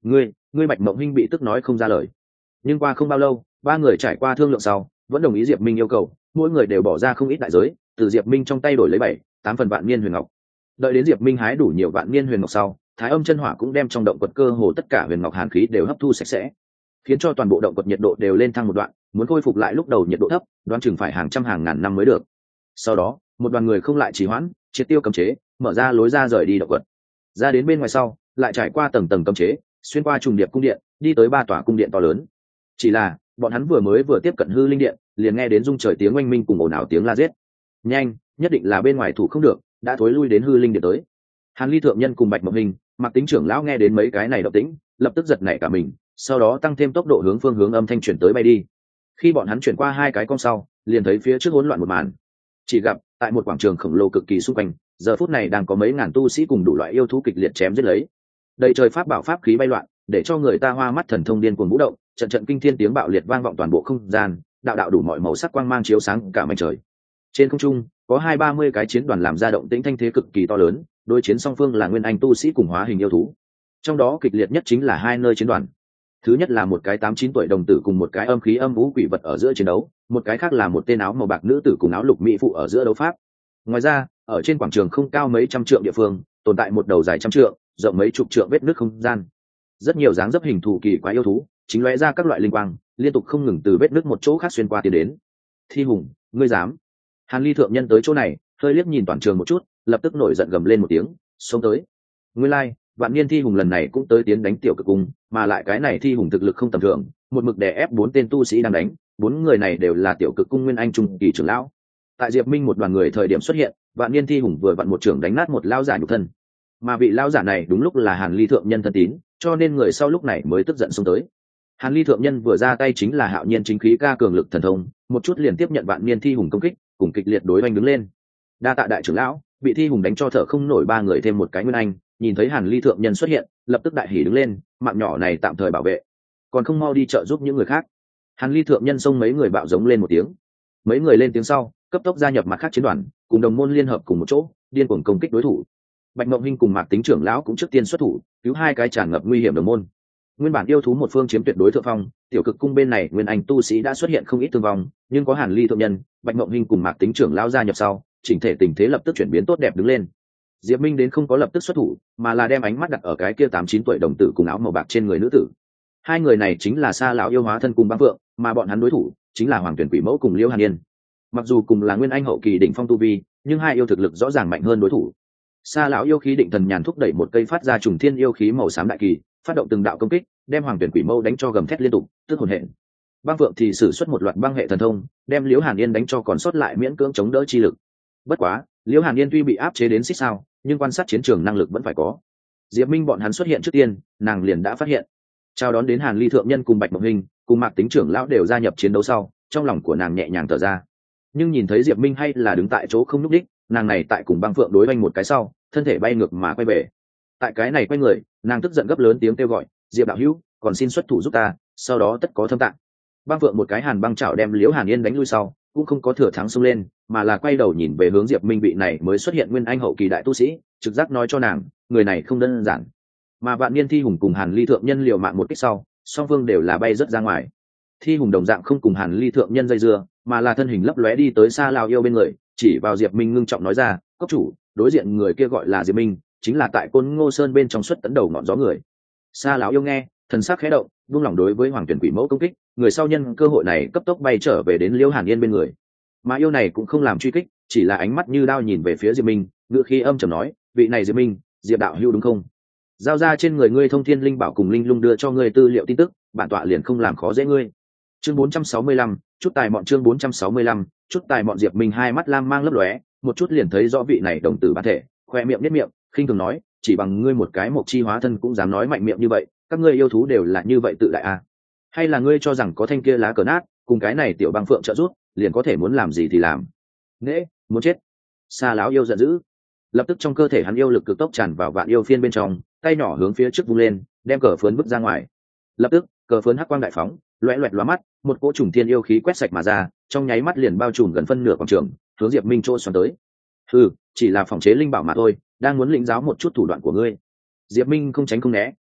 ngươi ngươi Bạch Mộng Hinh bị tức nói không ra lời. Nhưng qua không bao lâu, ba người trải qua thương lượng sau vẫn đồng ý Diệp Minh yêu cầu, mỗi người đều bỏ ra không ít đại giới, từ Diệp Minh trong tay đổi lấy bảy tám phần vạn niên huyền ngọc. Đợi đến Diệp Minh hái đủ nhiều vạn niên huyền ngọc sau, Thái Âm chân hỏa cũng đem trong động quật cơ hồ tất cả huyền ngọc hàn khí đều hấp thu sạch sẽ, khiến cho toàn bộ động quật nhiệt độ đều lên thăng một đoạn, muốn khôi phục lại lúc đầu nhiệt độ thấp, đoán chừng phải hàng trăm hàng ngàn năm mới được. Sau đó, một đoàn người không lại trì hoãn, triệt tiêu cấm chế, mở ra lối ra rời đi động quật. Ra đến bên ngoài sau, lại trải qua tầng tầng cấm chế, xuyên qua trùng điệp cung điện, đi tới ba tòa cung điện to lớn. Chỉ là, bọn hắn vừa mới vừa tiếp cận hư linh điện, liền nghe đến rung trời tiếng oanh minh cùng ồn ào tiếng la giết. Nhanh, nhất định là bên ngoài thủ không được, đã thối lui đến hư linh điện tới. Hàn Ly thượng nhân cùng Bạch Mộng Hình, Mạc Tính trưởng lão nghe đến mấy cái này động tĩnh, lập tức giật nảy cả mình, sau đó tăng thêm tốc độ hướng phương hướng âm thanh chuyển tới bay đi. Khi bọn hắn chuyển qua hai cái cong sau, liền thấy phía trước hỗn loạn một màn. Chỉ gặp tại một quảng trường khổng lồ cực kỳ xung quanh, giờ phút này đang có mấy ngàn tu sĩ cùng đủ loại yêu thú kịch liệt chém giết lấy. Đầy trời pháp bảo pháp khí bay loạn, để cho người ta hoa mắt thần thông điên cuồng vũ động, trận trận kinh thiên tiếng bạo liệt vang vọng toàn bộ không gian, đạo đạo đủ mọi màu sắc quang mang chiếu sáng cả mây trời. Trên không trung có hai ba mươi cái chiến đoàn làm ra động tĩnh thanh thế cực kỳ to lớn, đối chiến song phương là nguyên anh tu sĩ cùng hóa hình yêu thú. Trong đó kịch liệt nhất chính là hai nơi chiến đoàn. Thứ nhất là một cái tám chín tuổi đồng tử cùng một cái âm khí âm vũ quỷ vật ở giữa chiến đấu, một cái khác là một tên áo màu bạc nữ tử cùng áo lục mỹ phụ ở giữa đấu pháp. Ngoài ra, ở trên quảng trường không cao mấy trăm trượng địa phương, tồn tại một đầu dài trăm trượng, rộng mấy chục trượng vết nứt không gian. Rất nhiều dáng dấp hình thù kỳ quái yêu thú, chính lóe ra các loại linh quang, liên tục không ngừng từ vết nứt một chỗ khác xuyên qua tiến đến. Thi hùng, ngươi dám? Hàn Ly thượng nhân tới chỗ này, hơi liếc nhìn toàn trường một chút, lập tức nổi giận gầm lên một tiếng, xông tới. Nguyên lai, like, vạn niên thi hùng lần này cũng tới tiến đánh tiểu cực cung, mà lại cái này thi hùng thực lực không tầm thường, một mực đè ép bốn tên tu sĩ đang đánh, bốn người này đều là tiểu cực cung nguyên anh trung kỳ trưởng lão. Tại Diệp Minh một đoàn người thời điểm xuất hiện, vạn niên thi hùng vừa vặn một trưởng đánh nát một lão giả nhục thân, mà vị lão giả này đúng lúc là Hàn Ly thượng nhân thân tín, cho nên người sau lúc này mới tức giận xông tới. Hàn Ly thượng nhân vừa ra tay chính là hạo nhiên chính khí ca cường lực thần thông, một chút liền tiếp nhận vạn niên thi hùng công kích, cùng kịch liệt đối oanh đứng lên. Đa tạ đại trưởng lão, bị thi hùng đánh cho thở không nổi ba người thêm một cái nguyên anh, nhìn thấy Hàn Ly thượng nhân xuất hiện, lập tức đại hỉ đứng lên, mạng nhỏ này tạm thời bảo vệ, còn không mau đi trợ giúp những người khác. Hàn Ly thượng nhân xông mấy người bạo giống lên một tiếng, mấy người lên tiếng sau, cấp tốc gia nhập mặt khác chiến đoàn, cùng đồng môn liên hợp cùng một chỗ, điên cuồng công kích đối thủ. Bạch Mộng Hinh cùng Mạc Tính trưởng lão cũng trước tiên xuất thủ, cứu hai cái tràn ngập nguy hiểm đồng môn. Nguyên bản yêu thú một phương chiếm tuyệt đối thượng phong, tiểu cực cung bên này nguyên anh tu sĩ đã xuất hiện không ít thương vong, nhưng có Hàn Ly thượng nhân, Bạch Mộng Hinh cùng Mạc Tính trưởng lão gia nhập sau, chỉnh thể tình thế lập tức chuyển biến tốt đẹp đứng lên. Diệp Minh đến không có lập tức xuất thủ, mà là đem ánh mắt đặt ở cái kia tám chín tuổi đồng tử cùng áo màu bạc trên người nữ tử. Hai người này chính là Sa lão yêu hóa thân cùng Băng Phượng, mà bọn hắn đối thủ chính là Hoàng Tuyển Quỷ Mẫu cùng Liễu Hàn Yên. Mặc dù cùng là nguyên anh hậu kỳ đỉnh phong tu vi, nhưng hai yêu thực lực rõ ràng mạnh hơn đối thủ. Sa lão yêu khí định thần nhàn thúc đẩy một cây phát ra trùng thiên yêu khí màu xám đại kỳ, phát động từng đạo công kích, đem Hoàng Tuyển Quỷ Mẫu đánh cho gầm thét liên tục, tức hồn hển. Băng Phượng thì sử xuất một loạt băng hệ thần thông, đem Liễu Hàn Yên đánh cho còn sót lại miễn cưỡng chống đỡ chi lực. Bất quá, Liễu Hàn Yên tuy bị áp chế đến xích sao, nhưng quan sát chiến trường năng lực vẫn phải có. Diệp Minh bọn hắn xuất hiện trước tiên, nàng liền đã phát hiện. Chào đón đến Hàn Ly thượng nhân cùng Bạch Mộng Hinh, cùng Mạc Tính trưởng lão đều gia nhập chiến đấu sau, trong lòng của nàng nhẹ nhàng thở ra. Nhưng nhìn thấy Diệp Minh hay là đứng tại chỗ không nhúc đích, nàng này tại cùng Băng Phượng đối oanh một cái sau, thân thể bay ngược mà quay về. Tại cái này quay người, nàng tức giận gấp lớn tiếng kêu gọi, "Diệp đạo hữu, còn xin xuất thủ giúp ta, sau đó tất có thâm tạng." Băng Phượng một cái hàn băng chảo đem Liễu Hàn Yên đánh lui sau, cũng không có thừa thắng xông lên, mà là quay đầu nhìn về hướng Diệp Minh vị này mới xuất hiện nguyên anh hậu kỳ đại tu sĩ, trực giác nói cho nàng, người này không đơn giản. Mà Vạn Niên Thi Hùng cùng Hàn Ly thượng nhân liều mạng một kích sau, song phương đều là bay rất ra ngoài. Thi Hùng đồng dạng không cùng Hàn Ly thượng nhân dây dưa, mà là thân hình lấp lóe đi tới Sa lão yêu bên người, chỉ vào Diệp Minh ngưng trọng nói ra, "Cốc chủ, đối diện người kia gọi là Diệp Minh, chính là tại Côn Ngô Sơn bên trong xuất tấn đầu ngọn gió người." Sa lão yêu nghe, thần sắc khẽ động, buông lòng đối với Hoàng Tuyển Quỷ Mẫu công kích, người sau nhân cơ hội này cấp tốc bay trở về đến Liễu Hàn Yên bên người. Mà yêu này cũng không làm truy kích, chỉ là ánh mắt như đao nhìn về phía Diệp Minh, ngữ khí âm trầm nói, "Vị này Diệp Minh, Diệp đạo hữu đúng không? Giao ra trên người ngươi thông thiên linh bảo cùng linh lung đưa cho ngươi tư liệu tin tức, bản tọa liền không làm khó dễ ngươi." Chương bốn trăm sáu mươi lăm, chút tài mọn chương bốn trăm sáu mươi lăm, chút tài mọn. Diệp Minh hai mắt lam mang lấp lóe, một chút liền thấy rõ vị này đồng tử bản thể, khoe miệng nhếch miệng, khinh thường nói, "Chỉ bằng ngươi một cái mộc chi hóa thân cũng dám nói mạnh miệng như vậy, các ngươi yêu thú đều là như vậy tự đại à? Hay là ngươi cho rằng có thanh kia lá cờ nát, cùng cái này tiểu Băng Phượng trợ giúp, liền có thể muốn làm gì thì làm? Nễ, muốn chết." Sa lão yêu giận dữ, lập tức trong cơ thể hắn yêu lực cực tốc tràn vào vạn yêu phiên bên trong, tay nhỏ hướng phía trước vung lên, đem cờ phướn vứt ra ngoài. Lập tức, cờ phướn hắc quang đại phóng, loẹt loẹt lóa mắt, một cỗ trùng thiên yêu khí quét sạch mà ra, trong nháy mắt liền bao trùm gần phân nửa quảng trường, hướng Diệp Minh trôi xoắn tới. "Ừ, chỉ là phòng chế linh bảo mà thôi, đang muốn lĩnh giáo một chút thủ đoạn của ngươi." Diệp Minh không tránh không né,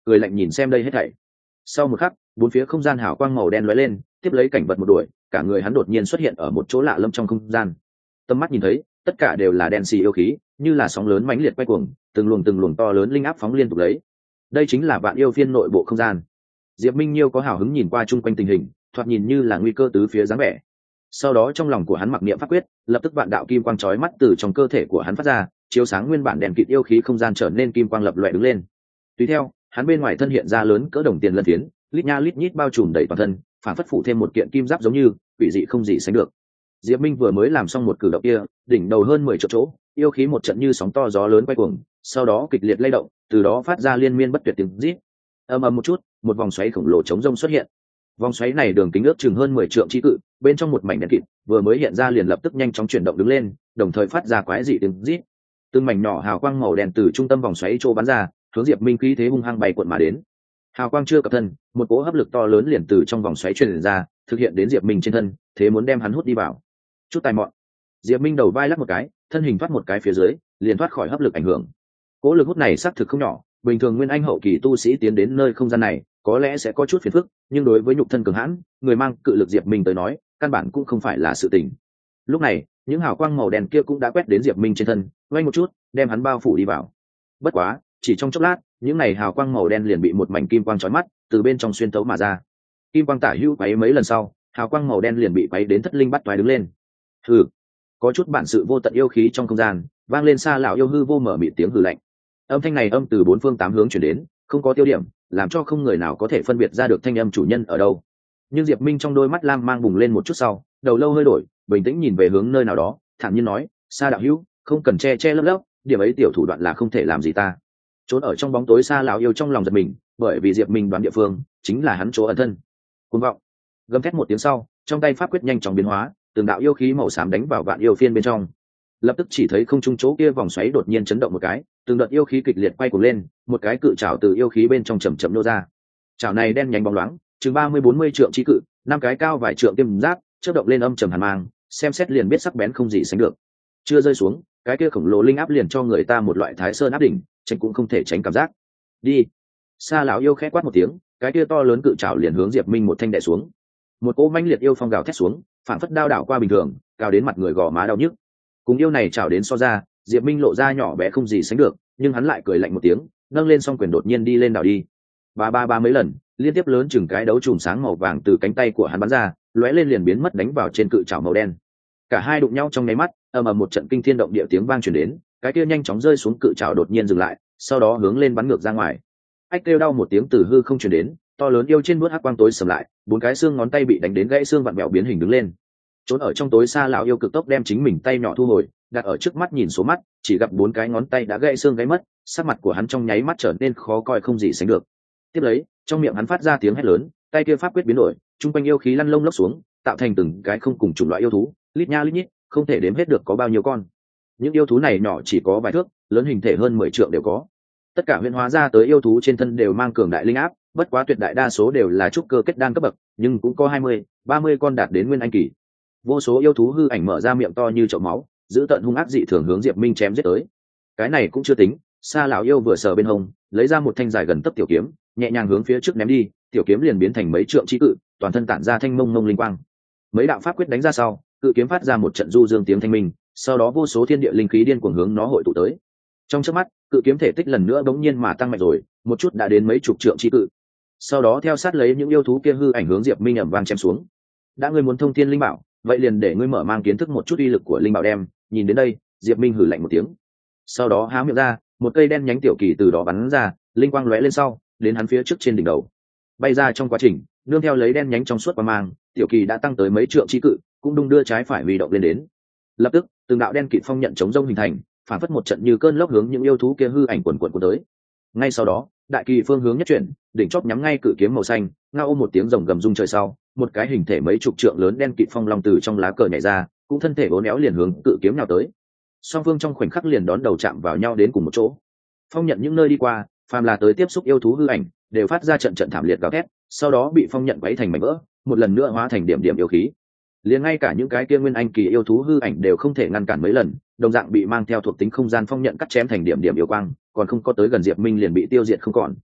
cười lạnh nhìn xem đây hết thảy. Sau một khắc, bốn phía không gian hào quang màu đen lóe lên, tiếp lấy cảnh vật một đuổi, cả người hắn đột nhiên xuất hiện ở một chỗ lạ lẫm trong không gian. Tầm mắt nhìn thấy, tất cả đều là đen xì yêu khí, như là sóng lớn mãnh liệt quay cuồng, từng luồng từng luồng to lớn linh áp phóng liên tục lấy. Đây chính là vạn yêu phiên nội bộ không gian. Diệp Minh Nhiêu có hào hứng nhìn qua chung quanh tình hình, thoạt nhìn như là nguy cơ tứ phía dáng vẻ. Sau đó trong lòng của hắn mặc niệm pháp quyết, lập tức vạn đạo kim quang chói mắt từ trong cơ thể của hắn phát ra, chiếu sáng nguyên bản đèn kịt yêu khí không gian trở nên kim quang lập loè đứng lên. Tùy theo, hắn bên ngoài thân hiện ra lớn cỡ đồng tiền lân phiến, lít nha lít nhít bao trùm đầy toàn thân, phản phất phủ thêm một kiện kim giáp giống như quỷ dị không gì sánh được. Diệp Minh vừa mới làm xong một cử động kia, đỉnh đầu hơn mười chỗ chỗ, yêu khí một trận như sóng to gió lớn quay cuồng, sau đó kịch liệt lay động, từ đó phát ra liên miên bất tuyệt tiếng rít. Ầm ầm một chút, một vòng xoáy khổng lồ chống rông xuất hiện. Vòng xoáy này đường kính ước chừng hơn mười trượng chi cự, bên trong một mảnh đen kịt, vừa mới hiện ra liền lập tức nhanh chóng chuyển động đứng lên, đồng thời phát ra quái dị tiếng rít. Từng mảnh nhỏ hào quang màu đen từ trung tâm vòng xoáy trô bắn ra, hướng Diệp Minh khí thế hung hăng bay cuộn mà đến. Hào quang chưa cập thân, một cỗ hấp lực to lớn liền từ trong vòng xoáy truyền ra, thực hiện đến Diệp Minh trên thân, thế muốn đem hắn hút đi vào. Chút tài mọn. Diệp Minh đầu vai lắc một cái, thân hình thoát một cái phía dưới, liền thoát khỏi hấp lực ảnh hưởng. Cỗ lực hút này xác thực không nhỏ, bình thường nguyên anh hậu kỳ tu sĩ tiến đến nơi không gian này, có lẽ sẽ có chút phiền phức, nhưng đối với nhục thân cường hãn, người mang cự lực Diệp Minh tới nói, căn bản cũng không phải là sự tình. Lúc này, những hào quang màu đen kia cũng đã quét đến Diệp Minh trên thân, quay một chút, đem hắn bao phủ đi vào. Bất quá, chỉ trong chốc lát, những này hào quang màu đen liền bị một mảnh kim quang chói mắt từ bên trong xuyên thấu mà ra. Kim quang tả hữu quấy mấy lần sau, hào quang màu đen liền bị quấy đến thất linh bắt toái đứng lên. Hừ, có chút bản sự vô tận yêu khí trong không gian, vang lên xa lão yêu hư vô mở mịt tiếng hừ lạnh. Âm thanh này âm từ bốn phương tám hướng truyền đến, không có tiêu điểm, làm cho không người nào có thể phân biệt ra được thanh âm chủ nhân ở đâu. Nhưng Diệp Minh trong đôi mắt lam mang bùng lên một chút sau, đầu lâu hơi đổi, bình tĩnh nhìn về hướng nơi nào đó, thản nhiên nói, xa đạo hữu, không cần che che lấp lấp, điểm ấy tiểu thủ đoạn là không thể làm gì ta. Trốn ở trong bóng tối xa lão yêu trong lòng giật mình, bởi vì Diệp Minh đoán địa phương chính là hắn chỗ ẩn thân. Cuồng vọng. Gầm thét một tiếng sau, trong tay pháp quyết nhanh chóng biến hóa, từng đạo yêu khí màu xám đánh vào vạn yêu phiên bên trong. Lập tức chỉ thấy không trung chỗ kia vòng xoáy đột nhiên chấn động một cái, từng đợt yêu khí kịch liệt quay cuồng lên, một cái cự trảo từ yêu khí bên trong chậm chậm nô ra. Trảo này đen nhánh bóng loáng, chừng ba mươi bốn mươi trượng chi cự, năm cái cao vài trượng tiêm giáp, chớp động lên âm trầm hàn mang, xem xét liền biết sắc bén không gì sánh được. Chưa rơi xuống, cái kia khổng lồ linh áp liền cho người ta một loại thái sơn áp đỉnh, tránh cũng không thể tránh cảm giác. Đi. Sa lão yêu khẽ quát một tiếng, cái kia to lớn cự trảo liền hướng Diệp Minh một thanh đè xuống. Một cỗ mãnh liệt yêu phong gào thét xuống, phản phất đao đảo qua bình thường, cao đến mặt người gò má đau nhức. Cùng yêu này chảo đến so ra, Diệp Minh lộ ra nhỏ bé không gì sánh được, nhưng hắn lại cười lạnh một tiếng, nâng lên song quyền đột nhiên đi lên đảo đi. Ba ba ba mấy lần, liên tiếp lớn chừng cái đấu trùm sáng màu vàng từ cánh tay của hắn bắn ra, lóe lên liền biến mất đánh vào trên cự trảo màu đen. Cả hai đụng nhau trong nháy mắt, ầm ầm một trận kinh thiên động địa tiếng vang truyền đến, cái kia nhanh chóng rơi xuống cự trảo đột nhiên dừng lại, sau đó hướng lên bắn ngược ra ngoài. Ách kêu đau một tiếng từ hư không truyền đến, to lớn yêu trên bước hắc quang tối sầm lại, bốn cái xương ngón tay bị đánh đến gãy xương vặn vẹo biến hình đứng lên. Trốn ở trong tối xa lão yêu cực tốc đem chính mình tay nhỏ thu hồi, đặt ở trước mắt nhìn số mắt, chỉ gặp bốn cái ngón tay đã gãy xương gãy mất, sắc mặt của hắn trong nháy mắt trở nên khó coi không gì sánh được. Tiếp lấy, trong miệng hắn phát ra tiếng hét lớn, tay kia pháp quyết biến đổi, trung quanh yêu khí lăn lông lốc xuống, tạo thành từng cái không cùng chủng loại yêu thú, lít nha lít nhít, không thể đếm hết được có bao nhiêu con. Những yêu thú này nhỏ chỉ có vài thước, lớn hình thể hơn mười trượng đều có. Tất cả huyễn hóa ra tới yêu thú trên thân đều mang cường đại linh áp, bất quá tuyệt đại đa số đều là trúc cơ kết đan cấp bậc, nhưng cũng có hai mươi, ba mươi con đạt đến nguyên anh kỳ. Vô số yêu thú hư ảnh mở ra miệng to như chậu máu, giữ tận hung ác dị thường hướng Diệp Minh chém giết tới. Cái này cũng chưa tính, Sa lão yêu vừa sờ bên hông, lấy ra một thanh dài gần tấc tiểu kiếm, nhẹ nhàng hướng phía trước ném đi, tiểu kiếm liền biến thành mấy trượng chí cự, toàn thân tản ra thanh mông mông linh quang. Mấy đạo pháp quyết đánh ra sau, cự kiếm phát ra một trận du dương tiếng thanh minh, sau đó vô số thiên địa linh khí điên cuồng hướng nó hội tụ tới. Trong chớp mắt, cự kiếm thể tích lần nữa bỗng nhiên mà tăng mạnh rồi, một chút đã đến mấy chục trượng chí cự. Sau đó theo sát lấy những yêu thú kia hư ảnh hướng Diệp Minh ầm vang chém xuống. Đã ngươi muốn thông thiên linh bảo, vậy liền để ngươi mở mang kiến thức một chút uy lực của linh bảo đem. Nhìn đến đây, Diệp Minh hừ lạnh một tiếng. Sau đó há miệng ra, một cây đen nhánh tiểu kỳ từ đó bắn ra, linh quang lóe lên sau, đến hắn phía trước trên đỉnh đầu. Bay ra trong quá trình, nương theo lấy đen nhánh trong suốt qua mang, tiểu kỳ đã tăng tới mấy trượng chí cự, cũng đung đưa trái phải huy động lên đến. Lập tức, từng đạo đen kịt phong nhận chống rông hình thành, phản phất một trận như cơn lốc hướng những yêu thú kia hư ảnh quần quần của tới. Ngay sau đó, đại kỳ phương hướng nhất chuyển, đỉnh chóp nhắm ngay cự kiếm màu xanh, ngao ôm một tiếng rồng gầm rung trời sau, một cái hình thể mấy chục trượng lớn đen kịt phong long từ trong lá cờ nhảy ra, cũng thân thể uốn éo liền hướng cự kiếm nào tới. Song phương trong khoảnh khắc liền đón đầu chạm vào nhau đến cùng một chỗ. Phong nhận những nơi đi qua, phàm là tới tiếp xúc yêu thú hư ảnh, đều phát ra trận trận thảm liệt gào thét, sau đó bị phong nhận quấy thành mảnh vỡ, một lần nữa hóa thành điểm điểm yêu khí. Liền ngay cả những cái kia nguyên anh kỳ yêu thú hư ảnh đều không thể ngăn cản mấy lần, đồng dạng bị mang theo thuộc tính không gian phong nhận cắt chém thành điểm điểm yêu quang, còn không có tới gần Diệp Minh liền bị tiêu diệt không còn.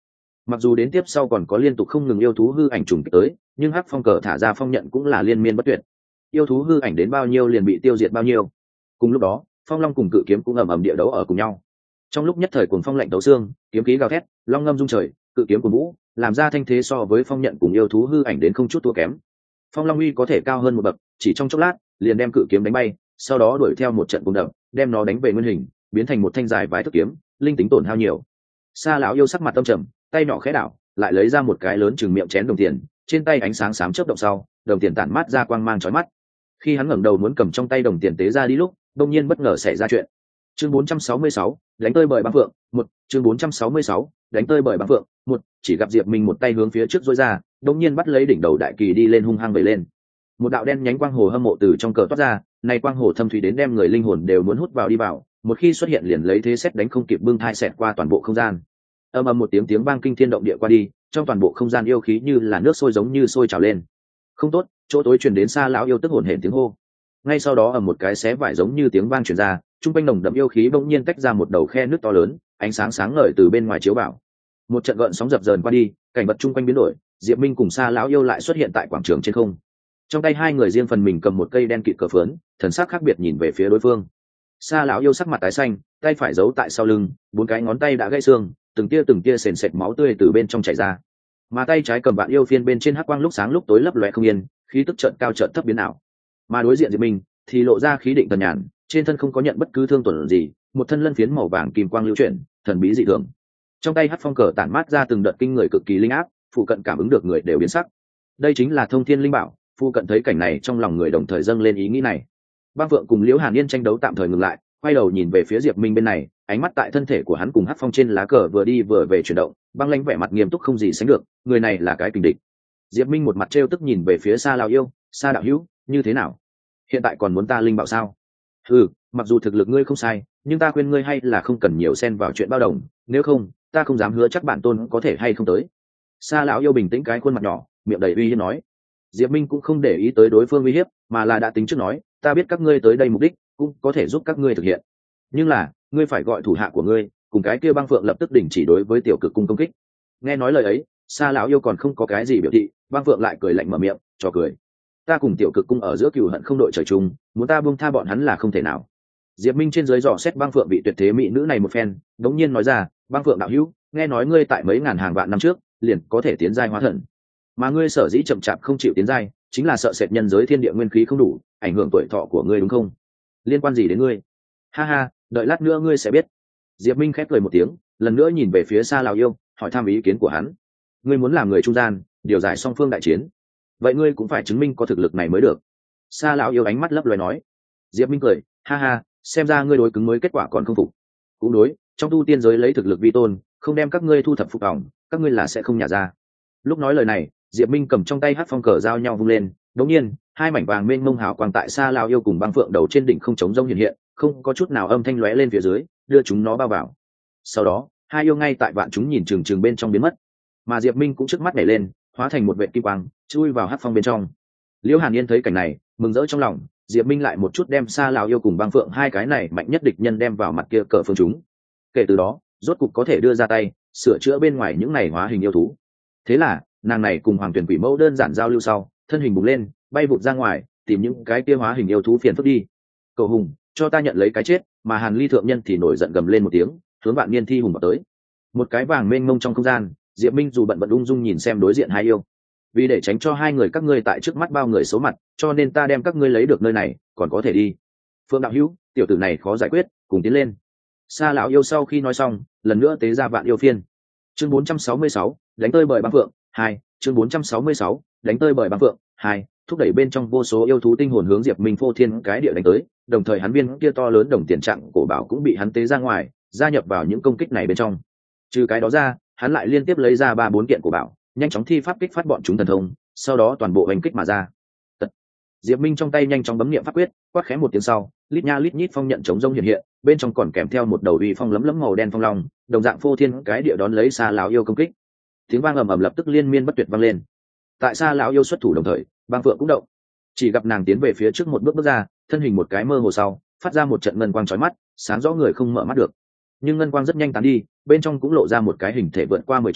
Mặc dù đến tiếp sau còn có liên tục không ngừng yêu thú hư ảnh trùng kích tới, nhưng hắc phong cờ thả ra phong nhận cũng là liên miên bất tuyệt, yêu thú hư ảnh đến bao nhiêu liền bị tiêu diệt bao nhiêu. Cùng lúc đó phong long cùng cự kiếm cũng ầm ầm địa đấu ở cùng nhau. Trong lúc nhất thời cuồng phong lạnh tấu xương, kiếm khí gào thét, long ngâm rung trời, cự kiếm của vũ làm ra thanh thế so với phong nhận cùng yêu thú hư ảnh đến không chút thua kém. Phong long uy có thể cao hơn một bậc, chỉ trong chốc lát liền đem cự kiếm đánh bay, sau đó đuổi theo một trận cùng đập, đem nó đánh về nguyên hình, biến thành một thanh dài vài thước kiếm, linh tính tổn hao nhiều. Sa lão yêu sắc mặt tâm trầm, tay nhỏ khẽ đảo, lại lấy ra một cái lớn chừng miệng chén đồng tiền, trên tay ánh sáng xám chớp động sau, đồng tiền tản mát ra quang mang chói mắt. Khi hắn ngẩng đầu muốn cầm trong tay đồng tiền tế ra đi lúc, đột nhiên bất ngờ xảy ra chuyện. Chương bốn trăm sáu mươi sáu, đánh tơi bời băng phượng, một, chương bốn trăm sáu mươi sáu, đánh tơi bời băng phượng, một, chỉ gặp Diệp Minh một tay hướng phía trước duỗi ra, đột nhiên bắt lấy đỉnh đầu đại kỳ đi lên hung hăng vẩy lên. Một đạo đen nhánh quang hồ hâm mộ từ trong cờ toát ra, này quang hồ thâm thúy đến đem người linh hồn đều muốn hút vào đi vào, một khi xuất hiện liền lấy thế xét đánh không kịp bưng thai xẹt qua toàn bộ không gian. Ầm ầm một tiếng tiếng vang kinh thiên động địa qua đi, trong toàn bộ không gian yêu khí như là nước sôi giống như sôi trào lên. Không tốt, chỗ tối truyền đến Sa lão yêu tức hồn hển tiếng hô. Ngay sau đó ầm một cái xé vải giống như tiếng vang truyền ra, trung quanh nồng đậm yêu khí bỗng nhiên tách ra một đầu khe nước to lớn, ánh sáng sáng ngời từ bên ngoài chiếu vào. Một trận gợn sóng dập dờn qua đi, cảnh vật trung quanh biến đổi, Diệp Minh cùng Sa lão yêu lại xuất hiện tại quảng trường trên không. Trong tay hai người riêng phần mình cầm một cây đen kịt cờ phớn, thần sắc khác biệt nhìn về phía đối phương. Sa lão yêu sắc mặt tái xanh, tay phải giấu tại sau lưng, bốn cái ngón tay đã gãy xương, từng tia từng tia sền sệt máu tươi từ bên trong chảy ra. Mà tay trái cầm vạn yêu phiên bên trên hắc quang lúc sáng lúc tối lấp lóe không yên, khí tức chợt cao chợt thấp biến ảo. Mà đối diện Diệp Minh thì lộ ra khí định tần nhàn, trên thân không có nhận bất cứ thương tổn gì, một thân lân phiến màu vàng kim quang lưu chuyển, thần bí dị thường. Trong tay hắc phong cờ tản mát ra từng đợt kinh người cực kỳ linh áp, phụ cận cảm ứng được người đều biến sắc. Đây chính là thông thiên linh bảo, phụ cận thấy cảnh này trong lòng người đồng thời dâng lên ý nghĩ này. Băng Phượng cùng Liễu Hàn Yên tranh đấu tạm thời ngừng lại, quay đầu nhìn về phía Diệp Minh bên này, ánh mắt tại thân thể của hắn cùng hắc phong trên lá cờ vừa đi vừa về chuyển động, băng lãnh vẻ mặt nghiêm túc không gì sánh được, người này là cái kình địch. Diệp Minh một mặt trêu tức nhìn về phía Sa lão yêu, Sa đạo hữu, như thế nào? Hiện tại còn muốn ta linh bảo sao? Ừ, mặc dù thực lực ngươi không sai, nhưng ta khuyên ngươi hay là không cần nhiều xen vào chuyện bao đồng, nếu không, ta không dám hứa chắc bản tôn có thể hay không tới. Sa lão yêu bình tĩnh cái khuôn mặt nhỏ, miệng đầy uy hiếp nói. Diệp Minh cũng không để ý tới đối phương uy hiếp, mà là đã tính trước nói, ta biết các ngươi tới đây mục đích, cũng có thể giúp các ngươi thực hiện. Nhưng là, ngươi phải gọi thủ hạ của ngươi, cùng cái kia Băng Phượng lập tức đình chỉ đối với tiểu cực cung công kích. Nghe nói lời ấy, Sa lão yêu còn không có cái gì biểu thị, Băng Phượng lại cười lạnh mở miệng, trò cười. Ta cùng tiểu cực cung ở giữa cừu hận không đội trời chung, muốn ta buông tha bọn hắn là không thể nào. Diệp Minh trên dưới dò xét Băng Phượng bị tuyệt thế mỹ nữ này một phen, đống nhiên nói ra, Băng Phượng đạo hữu, nghe nói ngươi tại mấy ngàn hàng vạn năm trước, liền có thể tiến giai hóa thần. Mà ngươi sở dĩ chậm chạp không chịu tiến giai, chính là sợ sệt nhân giới thiên địa nguyên khí không đủ, ảnh hưởng tuổi thọ của ngươi đúng không? Liên quan gì đến ngươi? Ha ha, đợi lát nữa ngươi sẽ biết. Diệp Minh khép cười một tiếng, lần nữa nhìn về phía Sa lão yêu, hỏi thăm ý kiến của hắn. Ngươi muốn làm người trung gian, điều giải song phương đại chiến, vậy ngươi cũng phải chứng minh có thực lực này mới được. Sa lão yêu ánh mắt lấp loé nói. Diệp Minh cười, ha ha, xem ra ngươi đối cứng mới kết quả còn không phục. Cũng đối, trong tu tiên giới lấy thực lực vi tôn, không đem các ngươi thu thập phục vòng, các ngươi là sẽ không nhả ra. Lúc nói lời này, Diệp Minh cầm trong tay hắc phong cờ giao nhau vung lên, đột nhiên, hai mảnh vàng mênh mông hào quang tại Sa lão yêu cùng Băng Phượng đầu trên đỉnh không chống rông hiện hiện, không có chút nào âm thanh lóe lên phía dưới, đưa chúng nó bao vào. Sau đó, hai yêu ngay tại vạn chúng nhìn chừng chừng bên trong biến mất, mà Diệp Minh cũng trước mắt nhảy lên, hóa thành một vệt kim quang, chui vào hắc phong bên trong. Liễu Hàn Yên thấy cảnh này, mừng rỡ trong lòng, Diệp Minh lại một chút đem Sa lão yêu cùng Băng Phượng hai cái này mạnh nhất địch nhân đem vào mặt kia cờ phương chúng. Kể từ đó, rốt cục có thể đưa ra tay, sửa chữa bên ngoài những này hóa hình yêu thú. Thế là, nàng này cùng Hoàng Tuyển Quỷ Mẫu đơn giản giao lưu sau, thân hình bùng lên, bay vụt ra ngoài, tìm những cái kia hóa hình yêu thú phiền phức đi. Cầu hùng, cho ta nhận lấy cái chết, mà Hàn Ly thượng nhân thì nổi giận gầm lên một tiếng, hướng Vạn Niên Thi hùng vào tới. Một cái vàng mênh mông trong không gian, Diệp Minh dù bận bận ung dung nhìn xem đối diện hai yêu. Vì để tránh cho hai người các ngươi tại trước mắt bao người xấu mặt, cho nên ta đem các ngươi lấy được nơi này, còn có thể đi. Phương đạo hữu, tiểu tử này khó giải quyết, cùng tiến lên. Sa lão yêu sau khi nói xong, lần nữa tế ra Vạn yêu phiên. Chương bốn trăm sáu mươi sáu, đánh tơi bời Băng Phượng hai, chương bốn trăm sáu mươi sáu, đánh tơi bời Băng Phượng hai, thúc đẩy bên trong vô số yêu thú tinh hồn hướng Diệp Minh phô thiên cái địa đánh tới, đồng thời hắn viên kia to lớn đồng tiền trạng cổ bảo cũng bị hắn tế ra ngoài, gia nhập vào những công kích này bên trong. Trừ cái đó ra, hắn lại liên tiếp lấy ra ba bốn kiện cổ bảo, nhanh chóng thi pháp kích phát bọn chúng thần thông, sau đó toàn bộ hành kích mà ra. Tật. Diệp Minh trong tay nhanh chóng bấm niệm pháp quyết, quát khẽ một tiếng sau, lít nha lít nhít phong nhận chống rông hiện hiện, bên trong còn kèm theo một đầu uy phong lấm lấm màu đen phong long, đồng dạng phô thiên cái địa đón lấy Sa lão yêu công kích. Tiếng vang ầm ầm lập tức liên miên bất tuyệt vang lên. Tại Sa lão yêu xuất thủ đồng thời, Băng Phượng cũng động. Chỉ gặp nàng tiến về phía trước một bước bước ra, thân hình một cái mơ hồ sau, phát ra một trận ngân quang chói mắt, sáng rõ người không mở mắt được. Nhưng ngân quang rất nhanh tán đi, bên trong cũng lộ ra một cái hình thể vượt qua mười trượng,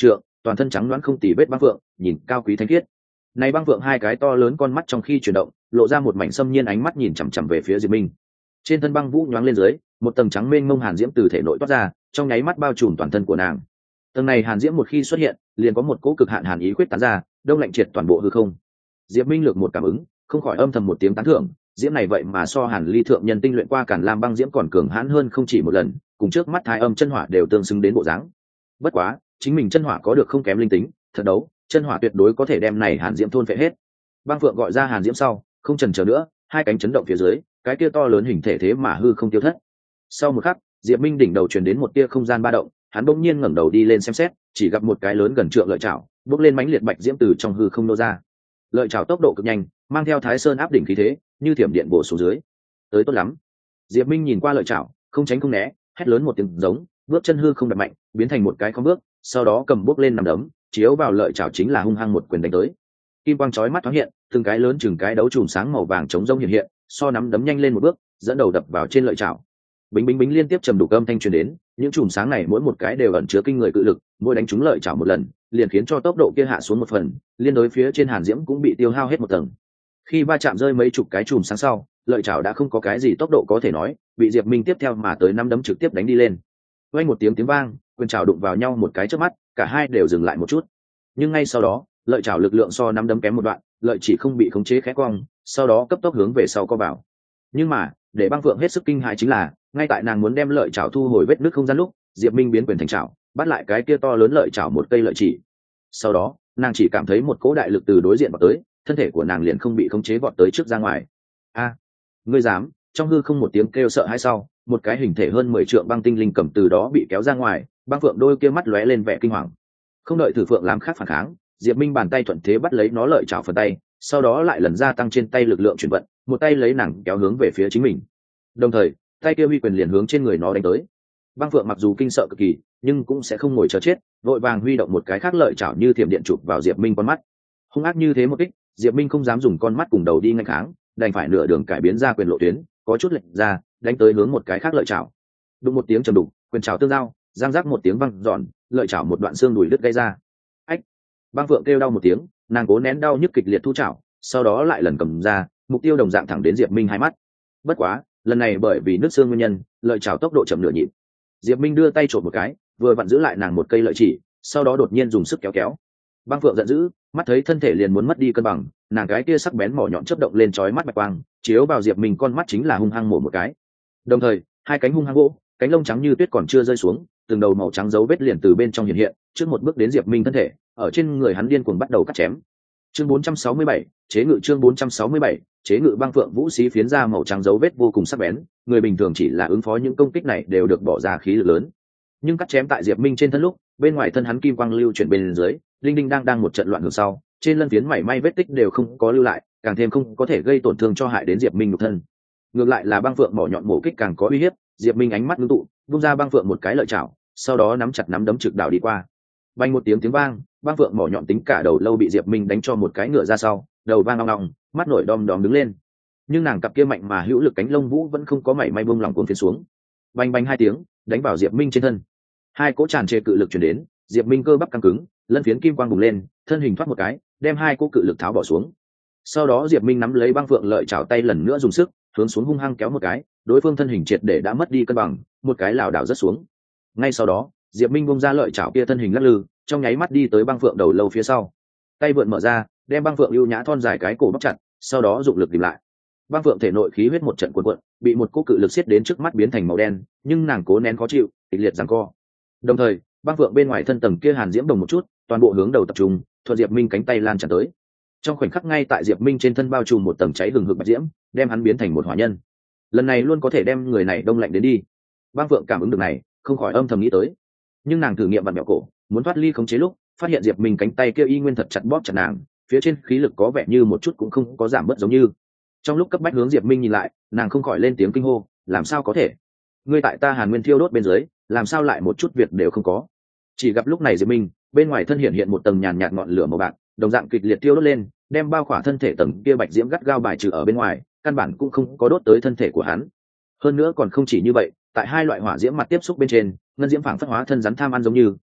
toàn thân trắng đoán không tì vết băng phượng nhìn cao quý thanh khiết. Này băng phượng hai cái to lớn con mắt trong khi chuyển động lộ ra một mảnh xâm nhiên ánh mắt nhìn chằm chằm về phía Diệp Minh. Trên thân băng vũ nhoáng lên dưới, một tầng trắng mênh mông hàn diễm từ thể nội toát ra, trong nháy mắt bao trùm toàn thân của nàng. Tầng này hàn diễm một khi xuất hiện, liền có một cỗ cực hạn hàn ý khuyết tán ra, đông lạnh triệt toàn bộ hư không. Diệp Minh lược một cảm ứng, không khỏi âm thầm một tiếng tán thưởng, diễm này vậy mà so Hàn Ly thượng nhân tinh luyện qua Càn Lam băng diễm còn cường hãn hơn không chỉ một lần, cùng trước mắt Thái Âm chân hỏa đều tương xứng đến bộ dáng. Bất quá, chính mình chân hỏa có được không kém linh tính, thật đấu, chân hỏa tuyệt đối có thể đem này hàn diễm thôn phệ hết. Băng Phượng gọi ra hàn diễm sau, không chần chờ nữa, hai cánh chấn động phía dưới, cái kia to lớn hình thể thế mà hư không tiêu thất. Sau một khắc, Diệp Minh đỉnh đầu truyền đến một tia không gian ba động, hắn bỗng nhiên ngẩng đầu đi lên xem xét, chỉ gặp một cái lớn gần trượng lợi chảo, bốc lên mãnh liệt bạch diễm từ trong hư không nô ra. Lợi chảo tốc độ cực nhanh, mang theo Thái Sơn áp đỉnh khí thế, như thiểm điện bổ xuống dưới. Tới tốt lắm. Diệp Minh nhìn qua lợi chảo, không tránh không né, hét lớn một tiếng giống, bước chân hư không đập mạnh, biến thành một cái không bước, sau đó cầm bước lên nằm đấm, chiếu vào lợi chảo chính là hung hăng một quyền đánh tới. Kim quang chói mắt thoáng hiện, từng cái lớn chừng cái đấu chùm sáng màu vàng chống rông hiện hiện, so nắm đấm nhanh lên một bước, dẫn đầu đập vào trên lợi chảo. Bính bính bính liên tiếp trầm đủ âm thanh truyền đến, những chùm sáng này mỗi một cái đều ẩn chứa kinh người cự lực, mỗi đánh trúng lợi chảo một lần, liền khiến cho tốc độ kia hạ xuống một phần, liên đối phía trên hàn diễm cũng bị tiêu hao hết một tầng. Khi va chạm rơi mấy chục cái chùm sáng sau, lợi chảo đã không có cái gì tốc độ có thể nói, bị Diệp Minh tiếp theo mà tới năm đấm trực tiếp đánh đi lên. Vang một tiếng tiếng vang, quyền chảo đụng vào nhau một cái chớp mắt, cả hai đều dừng lại một chút. Nhưng ngay sau đó, lợi chảo lực lượng so năm đấm kém một đoạn, lợi chỉ không bị khống chế khẽ cong, sau đó cấp tốc hướng về sau co vào. Nhưng mà, để Băng Phượng hết sức kinh hãi chính là, ngay tại nàng muốn đem lợi chảo thu hồi vết nứt không gian lúc, Diệp Minh biến quyền thành chảo, bắt lại cái kia to lớn lợi chảo một cây lợi chỉ. Sau đó, nàng chỉ cảm thấy một cỗ đại lực từ đối diện vọt tới, thân thể của nàng liền không bị khống chế vọt tới trước ra ngoài. A, ngươi dám? Trong hư không một tiếng kêu sợ hãi sau, một cái hình thể hơn mười trượng băng tinh linh cầm từ đó bị kéo ra ngoài, Băng Phượng đôi kia mắt lóe lên vẻ kinh hoàng. Không đợi Thử Phượng làm khác phản kháng, Diệp Minh bàn tay thuận thế bắt lấy nó lợi chảo phần tay, sau đó lại lần gia tăng trên tay lực lượng chuyển vận, một tay lấy nàng kéo hướng về phía chính mình. Đồng thời, tay kia huy quyền liền hướng trên người nó đánh tới. Băng Phượng mặc dù kinh sợ cực kỳ, nhưng cũng sẽ không ngồi chờ chết, vội vàng huy động một cái khác lợi chảo như thiểm điện chụp vào Diệp Minh con mắt. Hung ác như thế một kích, Diệp Minh không dám dùng con mắt cùng đầu đi ngăn kháng, đành phải nửa đường cải biến ra quyền lộ tuyến, có chút lệch ra, đánh tới hướng một cái khác lợi chảo. Đụng một tiếng trầm đục, quyền chảo tương giao, giang rác một tiếng vang dọn, lợi chảo một đoạn xương đùi đứt gây ra. Ách! Băng Phượng kêu đau một tiếng, nàng cố nén đau nhức kịch liệt thu chảo, sau đó lại lần cầm ra, mục tiêu đồng dạng thẳng đến Diệp Minh hai mắt. Bất quá, lần này bởi vì nứt xương nguyên nhân, lợi chảo tốc độ chậm nửa nhịp. Diệp Minh đưa tay trộm một cái, vừa vặn giữ lại nàng một cây lợi chỉ, sau đó đột nhiên dùng sức kéo kéo. Băng Phượng giận dữ, mắt thấy thân thể liền muốn mất đi cân bằng, nàng cái kia sắc bén mỏ nhọn chớp động lên chói mắt bạch quang, chiếu vào Diệp Minh con mắt chính là hung hăng mổ một cái. Đồng thời, hai cánh hung hăng gỗ, cánh lông trắng như tuyết còn chưa rơi xuống, từng đầu màu trắng dấu vết liền từ bên trong hiện hiện, trước một bước đến Diệp Minh thân thể, ở trên người hắn điên cuồng bắt đầu cắt chém. Chương bốn trăm sáu mươi bảy, chế ngự chương bốn trăm sáu mươi bảy, chế ngự Băng Phượng vũ xí phiến ra màu trắng dấu vết vô cùng sắc bén, người bình thường chỉ là ứng phó những công kích này đều được bỏ ra khí lực lớn. Nhưng cắt chém tại Diệp Minh trên thân lúc, bên ngoài thân hắn kim quang lưu chuyển bên dưới, linh đinh đang đang một trận loạn ngược sau, trên lân phiến mảy may vết tích đều không có lưu lại, càng thêm không có thể gây tổn thương cho hại đến Diệp Minh nhục thân. Ngược lại là Băng Phượng mỏ nhọn mổ kích càng có uy hiếp, Diệp Minh ánh mắt ngưng tụ, vung ra Băng Phượng một cái lợi chảo, sau đó nắm chặt nắm đấm trực đảo đi qua. Vang một tiếng tiếng vang, Băng Phượng mỏ nhọn tính cả đầu lâu bị Diệp Minh đánh cho một cái ngựa ra sau, đầu vang long long, mắt nổi đom đóm đứng lên. Nhưng nàng cặp kia mạnh mà hữu lực cánh lông vũ vẫn không có mảy may buông lỏng cuốn phiến xuống. Bành bành hai tiếng, đánh vào Diệp Minh trên thân. Hai cỗ tràn trề cự lực truyền đến, Diệp Minh cơ bắp căng cứng, lân phiến kim quang bùng lên, thân hình thoát một cái, đem hai cỗ cự lực tháo bỏ xuống. Sau đó Diệp Minh nắm lấy Băng Phượng lợi chảo tay lần nữa dùng sức, hướng xuống hung hăng kéo một cái, đối phương thân hình triệt để đã mất đi cân bằng, một cái lảo đảo rất xuống. Ngay sau đó, Diệp Minh bung ra lợi chảo kia thân hình lắc lư, trong nháy mắt đi tới Băng Phượng đầu lâu phía sau. Tay vượn mở ra, đem Băng Phượng ưu nhã thon dài cái cổ bóc chặt, sau đó dụng lực tìm lại. Băng Phượng thể nội khí huyết một trận cuộn cuộn, bị một cỗ cự lực xiết đến trước mắt biến thành màu đen, nhưng nàng cố nén khó chịu, kịch liệt giằng co. Đồng thời, Băng Phượng bên ngoài thân tầng kia hàn diễm đồng một chút, toàn bộ hướng đầu tập trung, thuận Diệp Minh cánh tay lan tràn tới. Trong khoảnh khắc ngay tại Diệp Minh trên thân bao trùm một tầng cháy hừng hực bạch diễm, đem hắn biến thành một hỏa nhân. Lần này luôn có thể đem người này đông lạnh đến đi. Băng Phượng cảm ứng được này, không khỏi âm thầm nghĩ tới. Nhưng nàng thử nghiệm vặn mẹo cổ, muốn thoát ly khống chế lúc, phát hiện Diệp Minh cánh tay kia y nguyên thật chặt bóp chặt nàng, phía trên khí lực có vẻ như một chút cũng không có giảm bớt giống như. Trong lúc cấp bách hướng Diệp Minh nhìn lại, nàng không khỏi lên tiếng kinh hô, làm sao có thể? Ngươi tại ta Hàn Nguyên thiêu đốt bên dưới, làm sao lại một chút việc đều không có? Chỉ gặp lúc này Diệp Minh, bên ngoài thân hiện hiện một tầng nhàn nhạt ngọn lửa màu bạc, đồng dạng kịch liệt thiêu đốt lên, đem bao khỏa thân thể tầng kia bạch diễm gắt gao bài trừ ở bên ngoài, căn bản cũng không có đốt tới thân thể của hắn. Hơn nữa còn không chỉ như vậy, tại hai loại hỏa diễm mặt tiếp xúc bên trên, ngân diễm phảng phất hóa thân rắn tham ăn giống như,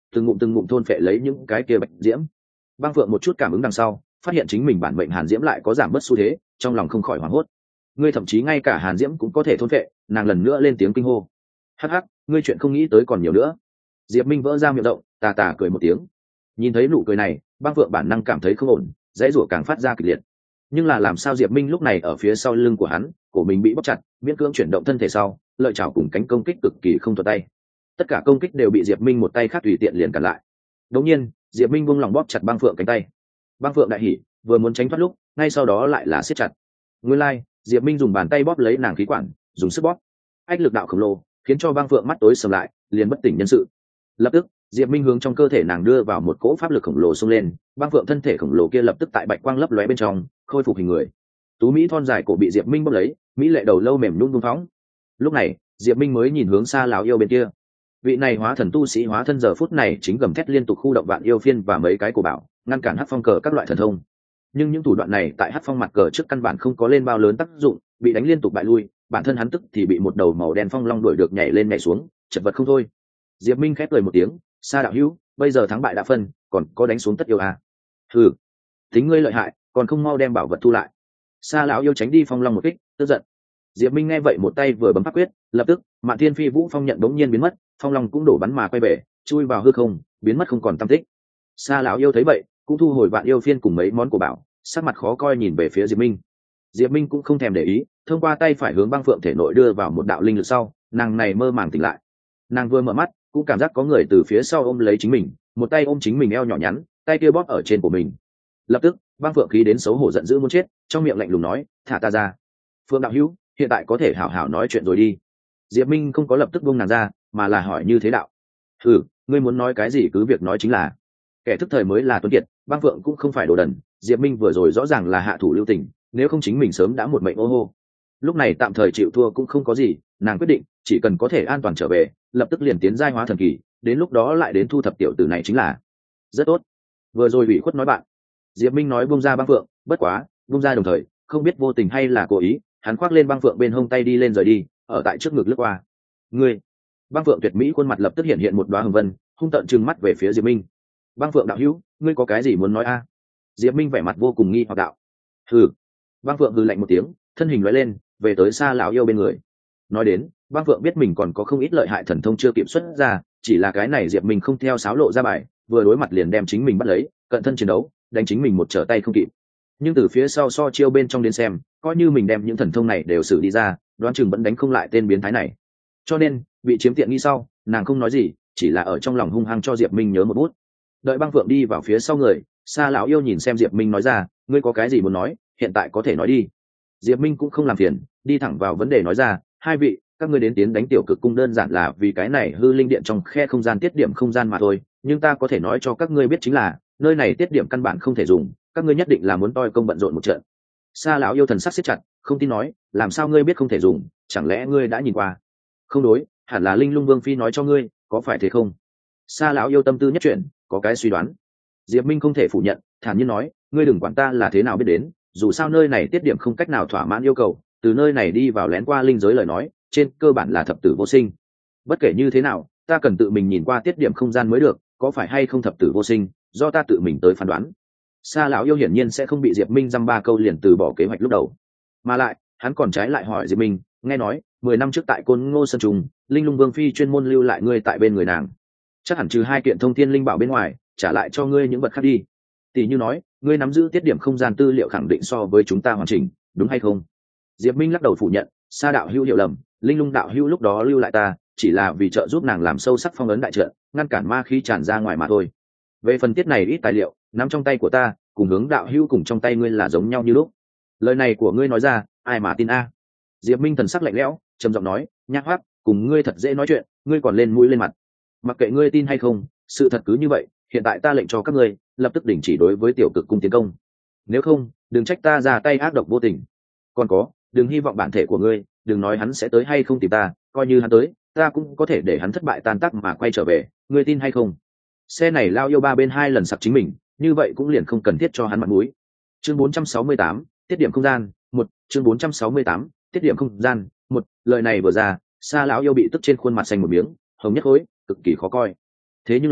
từng ngụm từng ngụm thôn phệ lấy những cái kia bạch diễm. Băng Phượng một chút cảm ứng đằng sau, phát hiện chính mình bản mệnh hàn diễm lại có giảm bớt xu thế, trong lòng không khỏi hoảng hốt. Ngươi thậm chí ngay cả hàn diễm cũng có thể thôn phệ, nàng lần nữa lên tiếng kinh hô. Hắc hắc, ngươi chuyện không nghĩ tới còn nhiều nữa. Diệp Minh vỡ ra miệng động, tà tà cười một tiếng. Nhìn thấy nụ cười này, Băng Phượng bản năng cảm thấy không ổn, dãy rủa càng phát ra kịch liệt. Nhưng là làm sao Diệp Minh lúc này ở phía sau lưng của hắn, cổ mình bị bóp chặt, miễn cưỡng chuyển động thân thể sau, lợi chảo cùng cánh công kích cực kỳ không thuận tay. Tất cả công kích đều bị Diệp Minh một tay khác tùy tiện liền cản lại. Đống nhiên, Diệp Minh buông lòng bóp chặt Băng Phượng cánh tay. Băng Phượng đại hỉ, vừa muốn tránh thoát lúc, ngay sau đó lại là siết chặt. Nguyên lai, like, Diệp Minh dùng bàn tay bóp lấy nàng khí quản, dùng sức bóp. Ách lực đạo khổng lồ, khiến cho Băng Phượng mắt tối sầm lại, liền bất tỉnh nhân sự. Lập tức, Diệp Minh hướng trong cơ thể nàng đưa vào một cỗ pháp lực khổng lồ xông lên, Băng Phượng thân thể khổng lồ kia lập tức tại bạch quang lấp lóe bên trong, khôi phục hình người. Tú mỹ thon dài cổ bị Diệp Minh bóp lấy, mỹ lệ đầu lâu mềm nhũn buông phóng. Lúc này, Diệp Minh mới nhìn hướng xa lão yêu bên kia. Vị này hóa thần tu sĩ hóa thân giờ phút này chính gầm thét liên tục khu động vạn yêu phiên và mấy cái cổ bảo, ngăn cản hắc phong cờ các loại thần thông. Nhưng những thủ đoạn này tại hắc phong mặt cờ trước căn bản không có lên bao lớn tác dụng, bị đánh liên tục bại lui, bản thân hắn tức thì bị một đầu màu đen phong long đuổi được nhảy lên nhảy xuống, chật vật không thôi. Diệp Minh khép cười một tiếng, Sa đạo hữu, bây giờ thắng bại đã phân, còn có đánh xuống tất yêu à? Hừ, tính ngươi lợi hại, còn không mau đem bảo vật thu lại. Sa lão yêu tránh đi phong long một kích, tức giận. Diệp Minh nghe vậy một tay vừa bấm pháp quyết, lập tức, Mạn Thiên Phi Vũ phong nhận đống nhiên biến mất, phong long cũng đổ bắn mà quay về, chui vào hư không, biến mất không còn tăm tích. Sa lão yêu thấy vậy, cũng thu hồi vạn yêu phiên cùng mấy món của bảo, sắc mặt khó coi nhìn về phía Diệp Minh. Diệp Minh cũng không thèm để ý, thông qua tay phải hướng Băng Phượng thể nội đưa vào một đạo linh lực sau, nàng này mơ màng tỉnh lại. Nàng vừa mở mắt, cũng cảm giác có người từ phía sau ôm lấy chính mình, một tay ôm chính mình eo nhỏ nhắn, tay kia bóp ở trên của mình. Lập tức, Băng Phượng khí đến xấu hổ giận dữ muốn chết, trong miệng lạnh lùng nói, thả ta ra. Phượng đạo hữu, hiện tại có thể hảo hảo nói chuyện rồi đi. Diệp Minh không có lập tức buông nàng ra, mà là hỏi như thế đạo. Ừ, ngươi muốn nói cái gì cứ việc nói chính là. Kẻ thức thời mới là tuấn kiệt, Băng Phượng cũng không phải đồ đần. Diệp Minh vừa rồi rõ ràng là hạ thủ lưu tình, nếu không chính mình sớm đã một mệnh ô hô. Lúc này tạm thời chịu thua cũng không có gì, nàng quyết định chỉ cần có thể an toàn trở về, lập tức liền tiến giai hóa thần kỳ, đến lúc đó lại đến thu thập tiểu tử này chính là. Rất tốt. Vừa rồi ủy khuất nói bạn. Diệp Minh nói buông ra Băng Phượng, bất quá, buông ra đồng thời, không biết vô tình hay là cố ý, hắn khoác lên Băng Phượng bên hông tay đi lên rời đi, ở tại trước ngực lướt qua. Ngươi! Băng Phượng tuyệt mỹ khuôn mặt lập tức hiện hiện một đóa hồng vân, hung tợn trừng mắt về phía Diệp Minh. Băng Phượng đạo hữu, ngươi có cái gì muốn nói a? Diệp Minh vẻ mặt vô cùng nghi hoặc đạo. Hừ. Băng Phượng hừ lạnh một tiếng, thân hình lóe lên, về tới Sa lão yêu bên người. Nói đến, Băng Phượng biết mình còn có không ít lợi hại thần thông chưa kiểm xuất ra, chỉ là cái này Diệp Minh không theo sáo lộ ra bài, vừa đối mặt liền đem chính mình bắt lấy, cận thân chiến đấu, đánh chính mình một trở tay không kịp. Nhưng từ phía sau so chiêu bên trong đến xem, coi như mình đem những thần thông này đều sử đi ra, đoán chừng vẫn đánh không lại tên biến thái này. Cho nên, bị chiếm tiện nghi sau, nàng không nói gì, chỉ là ở trong lòng hung hăng cho Diệp Minh nhớ một bút. Đợi Băng Phượng đi vào phía sau người, Sa lão yêu nhìn xem Diệp Minh nói ra, ngươi có cái gì muốn nói, hiện tại có thể nói đi. Diệp Minh cũng không làm phiền, đi thẳng vào vấn đề nói ra, hai vị, các ngươi đến tiến đánh tiểu cực cung đơn giản là vì cái này hư linh điện trong khe không gian tiết điểm không gian mà thôi, nhưng ta có thể nói cho các ngươi biết chính là, nơi này tiết điểm căn bản không thể dùng, các ngươi nhất định là muốn toi công bận rộn một trận. Sa lão yêu thần sắc siết chặt, không tin nói, làm sao ngươi biết không thể dùng, chẳng lẽ ngươi đã nhìn qua? Không đối, hẳn là Linh Lung Vương phi nói cho ngươi, có phải thế không? Sa lão yêu tâm tư nhất chuyện, có cái suy đoán. Diệp Minh không thể phủ nhận, thản nhiên nói, ngươi đừng quản ta là thế nào biết đến, dù sao nơi này tiết điểm không cách nào thỏa mãn yêu cầu, từ nơi này đi vào lén qua linh giới lời nói, trên cơ bản là thập tử vô sinh. Bất kể như thế nào, ta cần tự mình nhìn qua tiết điểm không gian mới được, có phải hay không thập tử vô sinh, do ta tự mình tới phán đoán. Sa lão yêu hiển nhiên sẽ không bị Diệp Minh dăm ba câu liền từ bỏ kế hoạch lúc đầu, mà lại hắn còn trái lại hỏi Diệp Minh, nghe nói mười năm trước tại Côn Ngô Sơn Trùng, Linh Lung Vương phi chuyên môn lưu lại ngươi tại bên người nàng, chắc hẳn trừ hai kiện thông thiên linh bảo bên ngoài, trả lại cho ngươi những vật khác đi. Tỷ như nói, ngươi nắm giữ tiết điểm không gian tư liệu khẳng định so với chúng ta hoàn chỉnh, đúng hay không? Diệp Minh lắc đầu phủ nhận, Sa đạo hữu hiểu lầm, Linh Lung đạo hữu lúc đó lưu lại ta, chỉ là vì trợ giúp nàng làm sâu sắc phong ấn đại trận, ngăn cản ma khí tràn ra ngoài mà thôi. Về phần tiết này ít tài liệu, nắm trong tay của ta, cùng hướng đạo hữu cùng trong tay ngươi là giống nhau như lúc. Lời này của ngươi nói ra, ai mà tin a? Diệp Minh thần sắc lạnh lẽo, trầm giọng nói, nhác hoác, cùng ngươi thật dễ nói chuyện, ngươi còn lên mũi lên mặt. Mặc kệ ngươi tin hay không, sự thật cứ như vậy, hiện tại ta lệnh cho các ngươi lập tức đình chỉ đối với tiểu cực cung tiến công. Nếu không, đừng trách ta ra tay ác độc vô tình. Còn có, đừng hy vọng bản thể của ngươi, đừng nói hắn sẽ tới hay không tìm ta, coi như hắn tới, ta cũng có thể để hắn thất bại tan tác mà quay trở về, ngươi tin hay không? Xe này lao yêu ba bên hai lần sặc chính mình, như vậy cũng liền không cần thiết cho hắn mặt mũi. Chương bốn trăm sáu mươi tám, tiết điểm không gian, một, chương bốn trăm sáu mươi tám, tiết điểm không gian, một, lời này vừa ra, Sa lão yêu bị tức trên khuôn mặt xanh một miếng, hồng nhất khối, cực kỳ khó coi. Thế nhưng là,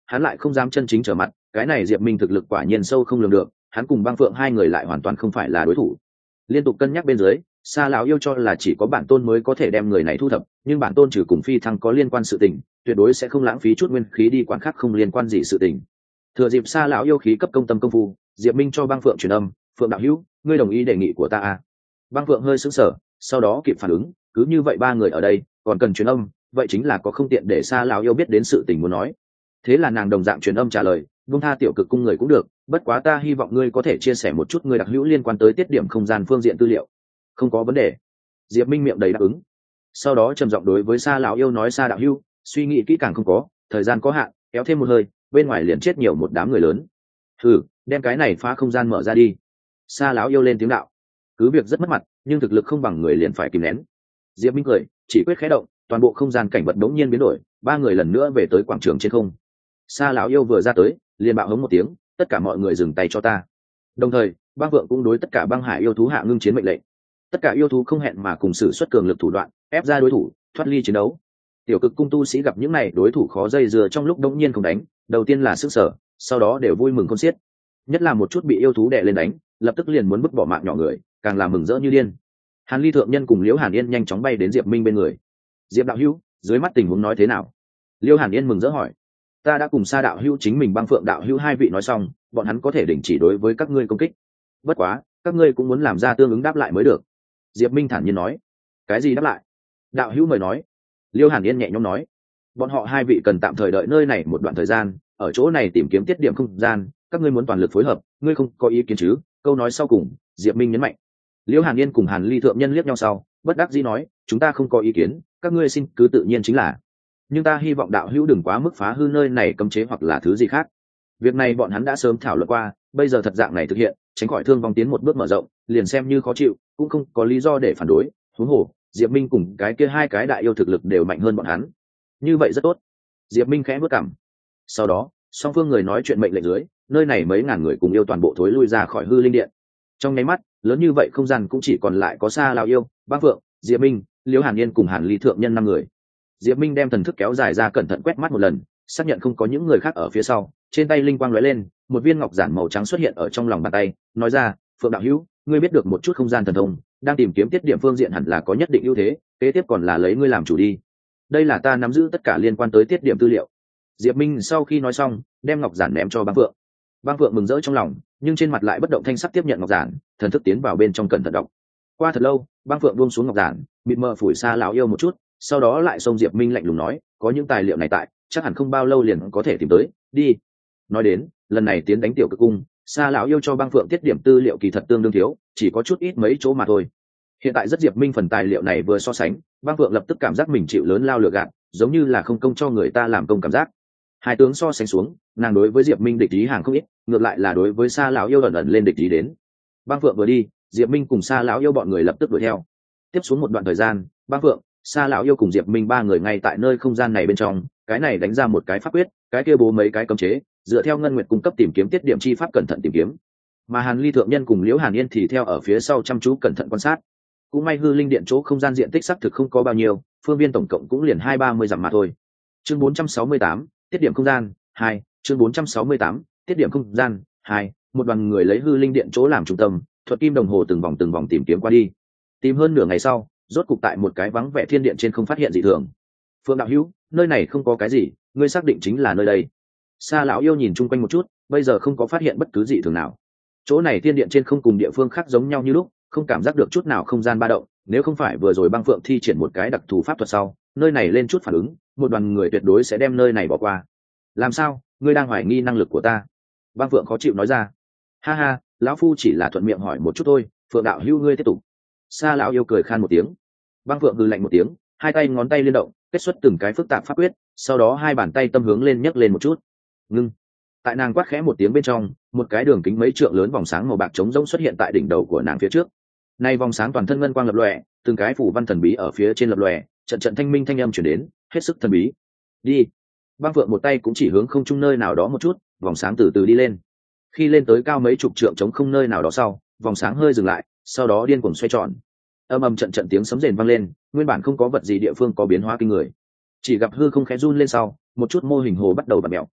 hắn lại không dám chân chính trở mặt, cái này Diệp Minh thực lực quả nhiên sâu không lường được, hắn cùng Băng Phượng hai người lại hoàn toàn không phải là đối thủ. Liên tục cân nhắc bên dưới, Sa lão yêu cho là chỉ có bản tôn mới có thể đem người này thu thập, nhưng bản tôn trừ cùng phi thăng có liên quan sự tình, tuyệt đối sẽ không lãng phí chút nguyên khí đi quản khác không liên quan gì sự tình. Thừa dịp Sa lão yêu khí cấp công tâm công phu, Diệp Minh cho Băng Phượng truyền âm, "Phượng đạo hữu, ngươi đồng ý đề nghị của ta à?" Băng Phượng hơi sững sờ, sau đó kịp phản ứng, cứ như vậy ba người ở đây, còn cần truyền âm, vậy chính là có không tiện để Sa lão yêu biết đến sự tình muốn nói. Thế là nàng đồng dạng truyền âm trả lời, "Vung tha tiểu cực cung người cũng được, bất quá ta hy vọng ngươi có thể chia sẻ một chút ngươi đặc hữu liên quan tới tiết điểm không gian phương diện tư liệu." "Không có vấn đề." Diệp Minh miệng đầy đáp ứng. Sau đó trầm giọng đối với Sa lão yêu nói, "Sa đạo hữu, suy nghĩ kỹ càng không có, thời gian có hạn, kéo thêm một hơi, bên ngoài liền chết nhiều một đám người lớn. Thử đem cái này phá không gian mở ra đi." Sa lão yêu lên tiếng đạo. Cứ việc rất mất mặt, nhưng thực lực không bằng người liền phải kìm nén. Diệp Minh cười, chỉ quyết khẽ động, toàn bộ không gian cảnh vật đống nhiên biến đổi, ba người lần nữa về tới quảng trường trên không. Sa lão yêu vừa ra tới, liền bạo hống một tiếng, "Tất cả mọi người dừng tay cho ta." Đồng thời, Băng Phượng cũng đối tất cả băng hải yêu thú hạ ngưng chiến mệnh lệnh. Tất cả yêu thú không hẹn mà cùng sử xuất cường lực thủ đoạn, ép ra đối thủ, thoát ly chiến đấu. Tiểu cực cung tu sĩ gặp những này đối thủ khó dây dưa trong lúc đống nhiên không đánh, đầu tiên là sức sở, sau đó đều vui mừng khôn xiết. Nhất là một chút bị yêu thú đè lên đánh, lập tức liền muốn bứt bỏ mạng nhỏ người, càng làm mừng rỡ như điên. Hàn Ly thượng nhân cùng Liễu Hàn Yên nhanh chóng bay đến Diệp Minh bên người. "Diệp đạo hữu, dưới mắt tình huống nói thế nào?" Liễu Hàn Yên mừng rỡ hỏi. "Ta đã cùng Sa đạo hữu chính mình Băng Phượng đạo hữu hai vị nói xong, bọn hắn có thể đình chỉ đối với các ngươi công kích. Bất quá, các ngươi cũng muốn làm ra tương ứng đáp lại mới được." Diệp Minh thản nhiên nói. "Cái gì đáp lại?" Đạo hữu mời nói. Liễu Hàn Yên nhẹ nhõm nói. "Bọn họ hai vị cần tạm thời đợi nơi này một đoạn thời gian, ở chỗ này tìm kiếm tiết điểm không gian, các ngươi muốn toàn lực phối hợp, ngươi không có ý kiến chứ?" Câu nói sau cùng, Diệp Minh nhấn mạnh. Liễu Hàn Yên cùng Hàn Ly thượng nhân liếc nhau sau, bất đắc dĩ nói, "Chúng ta không có ý kiến, các ngươi xin cứ tự nhiên chính là. Nhưng ta hy vọng đạo hữu đừng quá mức phá hư nơi này cấm chế hoặc là thứ gì khác." Việc này bọn hắn đã sớm thảo luận qua, bây giờ thật dạng này thực hiện, tránh khỏi thương vong tiến một bước mở rộng, liền xem như khó chịu, cũng không có lý do để phản đối. Huống hồ, Diệp Minh cùng cái kia hai cái đại yêu thực lực đều mạnh hơn bọn hắn. Như vậy rất tốt. Diệp Minh khẽ bước cằm. Sau đó, song phương người nói chuyện mệnh lệnh dưới, nơi này mấy ngàn người cùng yêu toàn bộ thối lui ra khỏi hư linh điện. Trong nháy mắt, lớn như vậy không gian cũng chỉ còn lại có Sa lão yêu, Băng Phượng, Diệp Minh, Liễu Hàn Yên cùng Hàn Ly thượng nhân năm người. Diệp Minh đem thần thức kéo dài ra cẩn thận quét mắt một lần, xác nhận không có những người khác ở phía sau, trên tay linh quang lóe lên, một viên ngọc giản màu trắng xuất hiện ở trong lòng bàn tay, nói ra, "Phượng đạo hữu, ngươi biết được một chút không gian thần thông, đang tìm kiếm tiết điểm phương diện hẳn là có nhất định ưu thế, kế tiếp còn là lấy ngươi làm chủ đi. Đây là ta nắm giữ tất cả liên quan tới tiết điểm tư liệu." Diệp Minh sau khi nói xong, đem ngọc giản ném cho Băng Phượng. Băng Phượng mừng rỡ trong lòng, nhưng trên mặt lại bất động thanh sắc tiếp nhận ngọc giản, thần thức tiến vào bên trong cẩn thận đọc. Qua thật lâu, Băng Phượng buông xuống ngọc giản, mịt mờ phủi Sa lão yêu một chút, sau đó lại xông Diệp Minh lạnh lùng nói, "Có những tài liệu này tại, chắc hẳn không bao lâu liền có thể tìm tới, đi." Nói đến, lần này tiến đánh tiểu cực cung, Sa lão yêu cho Băng Phượng tiết điểm tư liệu kỳ thật tương đương thiếu, chỉ có chút ít mấy chỗ mà thôi. Hiện tại rất Diệp Minh phần tài liệu này vừa so sánh, Băng Phượng lập tức cảm giác mình chịu lớn lao lừa gạt, giống như là không công cho người ta làm công cảm giác. Hai tướng so sánh xuống, nàng đối với Diệp Minh địch ý hàng không ít, ngược lại là đối với Sa lão yêu ẩn ẩn lên địch ý đến. Băng Phượng vừa đi, Diệp Minh cùng Sa lão yêu bọn người lập tức đuổi theo. Tiếp xuống một đoạn thời gian, Băng Phượng, Sa lão yêu cùng Diệp Minh ba người ngay tại nơi không gian này bên trong, cái này đánh ra một cái pháp quyết, cái kia bố mấy cái cấm chế, dựa theo ngân nguyệt cung cấp tìm kiếm tiết điểm chi pháp cẩn thận tìm kiếm. Mà Hàn Ly thượng nhân cùng Liễu Hàn Yên thì theo ở phía sau chăm chú cẩn thận quan sát. Cũng may hư linh điện chỗ không gian diện tích xác thực không có bao nhiêu, phương viên tổng cộng cũng liền hai ba mươi dặm mà thôi. Chương bốn trăm sáu mươi tám, tiết điểm không gian hai. Chương bốn trăm sáu mươi tám, tiết điểm không gian hai. Một đoàn người lấy hư linh điện chỗ làm trung tâm, thuật kim đồng hồ từng vòng từng vòng tìm kiếm qua đi. Tìm hơn nửa ngày sau, rốt cục tại một cái vắng vẻ thiên điện trên không phát hiện dị thường. "Phượng đạo hữu, nơi này không có cái gì, ngươi xác định chính là nơi đây?" Sa lão yêu nhìn chung quanh một chút, bây giờ không có phát hiện bất cứ dị thường nào. Chỗ này thiên điện trên không cùng địa phương khác giống nhau như lúc, không cảm giác được chút nào không gian ba động, nếu không phải vừa rồi Băng Phượng thi triển một cái đặc thù pháp thuật sau, nơi này lên chút phản ứng, một đoàn người tuyệt đối sẽ đem nơi này bỏ qua. "Làm sao, ngươi đang hoài nghi năng lực của ta?" Băng Phượng khó chịu nói ra. "Ha ha, lão phu chỉ là thuận miệng hỏi một chút thôi, Phượng đạo hữu ngươi tiếp tục." Sa lão yêu cười khan một tiếng. Băng Phượng hừ lạnh một tiếng, hai tay ngón tay liên động, kết xuất từng cái phức tạp pháp quyết, sau đó hai bàn tay tâm hướng lên nhấc lên một chút. Ngưng. Tại nàng quát khẽ một tiếng bên trong, một cái đường kính mấy trượng lớn vòng sáng màu bạc trống rỗng xuất hiện tại đỉnh đầu của nàng phía trước. Nay vòng sáng toàn thân ngân quang lập lòe, từng cái phủ văn thần bí ở phía trên lập lòe, trận trận thanh minh thanh âm truyền đến, hết sức thần bí. "Đi." Băng Phượng một tay cũng chỉ hướng không trung nơi nào đó một chút, vòng sáng từ từ đi lên. Khi lên tới cao mấy chục trượng trống không nơi nào đó sau, vòng sáng hơi dừng lại, sau đó điên cuồng xoay tròn. Âm ầm trận trận tiếng sấm rền vang lên, nguyên bản không có vật gì địa phương có biến hóa kinh người. Chỉ gặp hư không khẽ run lên sau, một chút mô hình hồ bắt đầu bật mèo.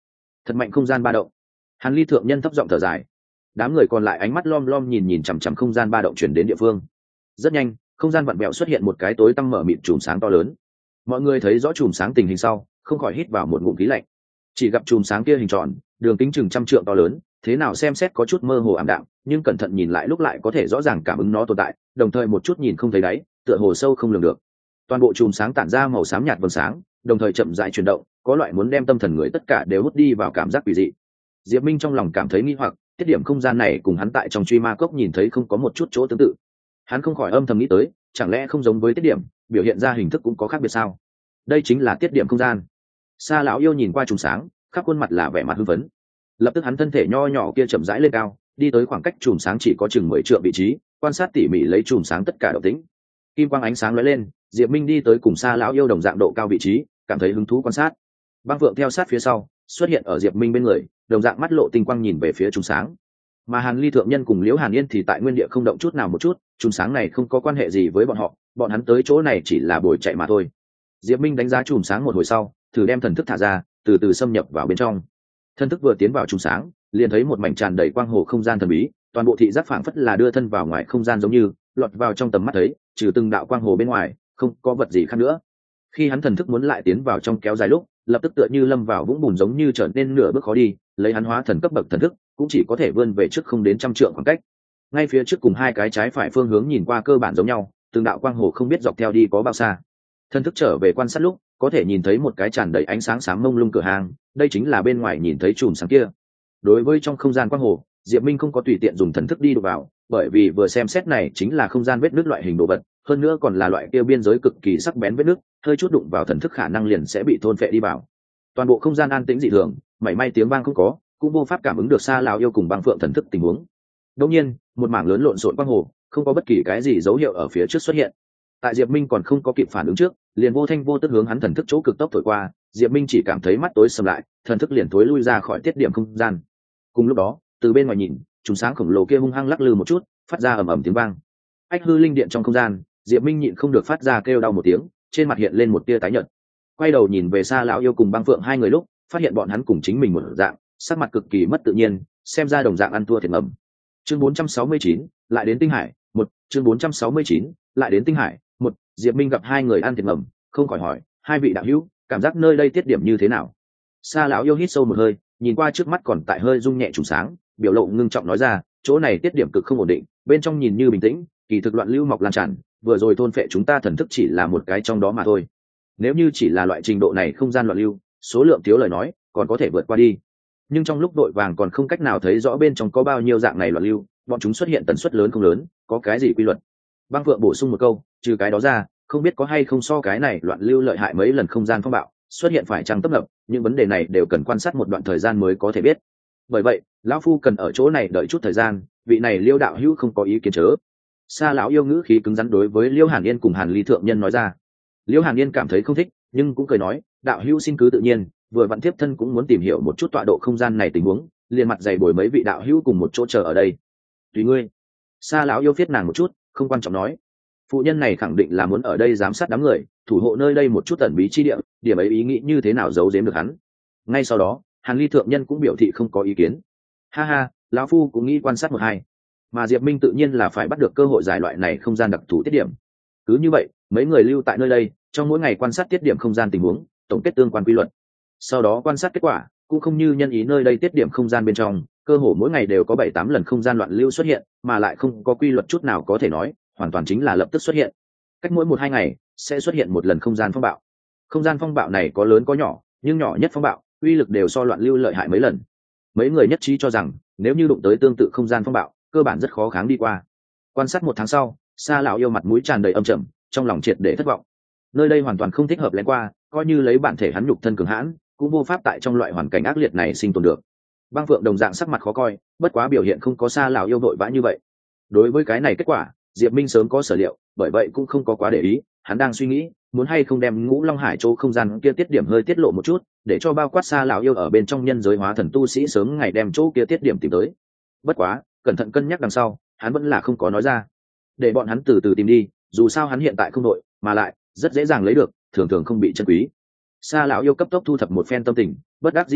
Thật mạnh không gian ba động. Hàn Ly thượng nhân thấp giọng thở dài. Đám người còn lại ánh mắt lom lom nhìn nhìn chằm chằm không gian ba động chuyển đến địa phương. Rất nhanh, không gian vặn vẹo xuất hiện một cái tối tăm mở mịt chùm sáng to lớn. Mọi người thấy rõ chùm sáng tình hình sau, không khỏi hít vào một ngụm khí lạnh. Chỉ gặp chùm sáng kia hình tròn, đường kính chừng trăm trượng to lớn, thế nào xem xét có chút mơ hồ ảm đạm, nhưng cẩn thận nhìn lại lúc lại có thể rõ ràng cảm ứng nó tồn tại, đồng thời một chút nhìn không thấy đáy, tựa hồ sâu không lường được. Toàn bộ chùm sáng tản ra màu xám nhạt vầng sáng, đồng thời chậm rãi chuyển động, có loại muốn đem tâm thần người tất cả đều hút đi vào cảm giác quỷ dị. Diệp Minh trong lòng cảm thấy nghi hoặc, tiết điểm không gian này cùng hắn tại trong truy ma cốc nhìn thấy không có một chút chỗ tương tự. Hắn không khỏi âm thầm nghĩ tới, chẳng lẽ không giống với tiết điểm, biểu hiện ra hình thức cũng có khác biệt sao? Đây chính là tiết điểm không gian. Sa lão yêu nhìn qua chùm sáng, khắp khuôn mặt là vẻ mặt hưng phấn. Lập tức hắn thân thể nho nhỏ kia chậm rãi lên cao, đi tới khoảng cách chùm sáng chỉ có chừng mười trượng vị trí, quan sát tỉ mỉ lấy chùm sáng tất cả động tĩnh. Kim quang ánh sáng lóe lên, Diệp Minh đi tới cùng Sa lão yêu đồng dạng độ cao vị trí, cảm thấy hứng thú quan sát. Băng Phượng theo sát phía sau, xuất hiện ở Diệp Minh bên người, đồng dạng mắt lộ tinh quang nhìn về phía chùm sáng. Mà Hàn Ly thượng nhân cùng Liễu Hàn Yên thì tại nguyên địa không động chút nào một chút, chùm sáng này không có quan hệ gì với bọn họ, bọn hắn tới chỗ này chỉ là bồi chạy mà thôi. Diệp Minh đánh giá chùm sáng một hồi sau, thử đem thần thức thả ra, từ từ xâm nhập vào bên trong. Thần thức vừa tiến vào chùm sáng, liền thấy một mảnh tràn đầy quang hồ không gian thần bí, toàn bộ thị giác phảng phất là đưa thân vào ngoài không gian giống như, lọt vào trong tầm mắt thấy, trừ từng đạo quang hồ bên ngoài, không có vật gì khác nữa. Khi hắn thần thức muốn lại tiến vào trong kéo dài lúc, lập tức tựa như lâm vào vũng bùn giống như trở nên nửa bước khó đi, lấy hắn hóa thần cấp bậc thần thức, cũng chỉ có thể vươn về trước không đến trăm trượng khoảng cách. Ngay phía trước cùng hai cái trái phải phương hướng nhìn qua cơ bản giống nhau, từng đạo quang hồ không biết dọc theo đi có bao xa. Thần thức trở về quan sát lúc, có thể nhìn thấy một cái tràn đầy ánh sáng sáng mông lung cửa hàng, đây chính là bên ngoài nhìn thấy chùm sáng kia. Đối với trong không gian quang hồ, Diệp Minh không có tùy tiện dùng thần thức đi đụng vào, bởi vì vừa xem xét này chính là không gian vết nứt loại hình đồ vật, hơn nữa còn là loại kia biên giới cực kỳ sắc bén vết nứt, hơi chút đụng vào thần thức khả năng liền sẽ bị thôn phệ đi vào. Toàn bộ không gian an tĩnh dị thường, mảy may tiếng vang không có, cũng vô pháp cảm ứng được Sa lão yêu cùng Băng Phượng thần thức tình huống. Đương nhiên, một mảng lớn lộn xộn quang hồ, không có bất kỳ cái gì dấu hiệu ở phía trước xuất hiện. Tại Diệp Minh còn không có kịp phản ứng trước, liền vô thanh vô tức hướng hắn thần thức chỗ cực tốc thổi qua, Diệp Minh chỉ cảm thấy mắt tối sầm lại, thần thức liền tối lui ra khỏi tiết điểm không gian. Cùng lúc đó, từ bên ngoài nhìn, trùng sáng khổng lồ kia hung hăng lắc lư một chút, phát ra ầm ầm tiếng vang. Ách hư linh điện trong không gian, Diệp Minh nhịn không được phát ra kêu đau một tiếng, trên mặt hiện lên một tia tái nhợt. Quay đầu nhìn về Sa lão yêu cùng Băng Phượng hai người lúc, phát hiện bọn hắn cùng chính mình một dạng, sắc mặt cực kỳ mất tự nhiên, xem ra đồng dạng ăn thua thiệt ngầm. Chương bốn trăm sáu mươi chín, lại đến Tinh Hải, một, chương bốn trăm sáu mươi chín, lại đến Tinh Hải, một, Diệp Minh gặp hai người ăn thiệt ngầm, không khỏi hỏi, hai vị đạo hữu, cảm giác nơi đây tiết điểm như thế nào? Sa lão yêu hít sâu một hơi, nhìn qua trước mắt còn tại hơi rung nhẹ trùng sáng, biểu lộ ngưng trọng nói ra, chỗ này tiết điểm cực không ổn định, bên trong nhìn như bình tĩnh, kỳ thực loạn lưu mọc lan tràn, vừa rồi thôn phệ chúng ta thần thức chỉ là một cái trong đó mà thôi. Nếu như chỉ là loại trình độ này không gian loạn lưu, số lượng thiếu lời nói, còn có thể vượt qua đi. Nhưng trong lúc đội vàng còn không cách nào thấy rõ bên trong có bao nhiêu dạng này loạn lưu, bọn chúng xuất hiện tần suất lớn không lớn, có cái gì quy luật? Băng Phượng bổ sung một câu, trừ cái đó ra, không biết có hay không so cái này loạn lưu lợi hại mấy lần không gian phong bạo xuất hiện phải chăng tấp nập, những vấn đề này đều cần quan sát một đoạn thời gian mới có thể biết. Bởi vậy, lão phu cần ở chỗ này đợi chút thời gian, vị này Liêu đạo hữu không có ý kiến chớ. Sa lão yêu ngữ khí cứng rắn đối với Liêu Hàn Yên cùng Hàn Ly thượng nhân nói ra. Liêu Hàn Yên cảm thấy không thích, nhưng cũng cười nói, đạo hữu xin cứ tự nhiên, vừa vặn tiếp thân cũng muốn tìm hiểu một chút tọa độ không gian này tình huống, liền mặt dày bồi mấy vị đạo hữu cùng một chỗ chờ ở đây. Tùy ngươi. Sa lão yêu viết nàng một chút, không quan trọng nói. Phụ nhân này khẳng định là muốn ở đây giám sát đám người, thủ hộ nơi đây một chút tẩn bí chi địa, điểm ấy ý nghĩ như thế nào giấu giếm được hắn. Ngay sau đó, Hàn Ly thượng nhân cũng biểu thị không có ý kiến. Ha ha, lão phu cũng nghĩ quan sát một hai. Mà Diệp Minh tự nhiên là phải bắt được cơ hội giải loại này không gian đặc thù tiết điểm. Cứ như vậy, mấy người lưu tại nơi đây, trong mỗi ngày quan sát tiết điểm không gian tình huống, tổng kết tương quan quy luật. Sau đó quan sát kết quả, cũng không như nhân ý nơi đây tiết điểm không gian bên trong, cơ hồ mỗi ngày đều có bảy tám lần không gian loạn lưu xuất hiện, mà lại không có quy luật chút nào có thể nói, hoàn toàn chính là lập tức xuất hiện. Cách mỗi một hai ngày sẽ xuất hiện một lần không gian phong bạo. Không gian phong bạo này có lớn có nhỏ, nhưng nhỏ nhất phong bạo, uy lực đều so loạn lưu lợi hại mấy lần. Mấy người nhất trí cho rằng, nếu như đụng tới tương tự không gian phong bạo, cơ bản rất khó kháng đi qua. Quan sát một tháng sau, Sa lão yêu mặt mũi tràn đầy âm trầm, trong lòng triệt để thất vọng. Nơi đây hoàn toàn không thích hợp lén qua, coi như lấy bản thể hắn nhục thân cường hãn, cũng vô pháp tại trong loại hoàn cảnh ác liệt này sinh tồn được. Băng Phượng đồng dạng sắc mặt khó coi, bất quá biểu hiện không có Sa lão yêu vội vã như vậy. Đối với cái này kết quả, Diệp Minh sớm có sở liệu, bởi vậy cũng không có quá để ý, hắn đang suy nghĩ, muốn hay không đem Ngũ Long Hải chỗ không gian kia tiết điểm hơi tiết lộ một chút, để cho bao quát Sa lão yêu ở bên trong nhân giới hóa thần tu sĩ sớm ngày đem chỗ kia tiết điểm tìm tới. Bất quá, cẩn thận cân nhắc đằng sau, hắn vẫn là không có nói ra. Để bọn hắn từ từ tìm đi, dù sao hắn hiện tại không đội, mà lại rất dễ dàng lấy được, thường thường không bị chân quý. Sa lão yêu cấp tốc thu thập một phen tâm tình, bất đắc dĩ nói,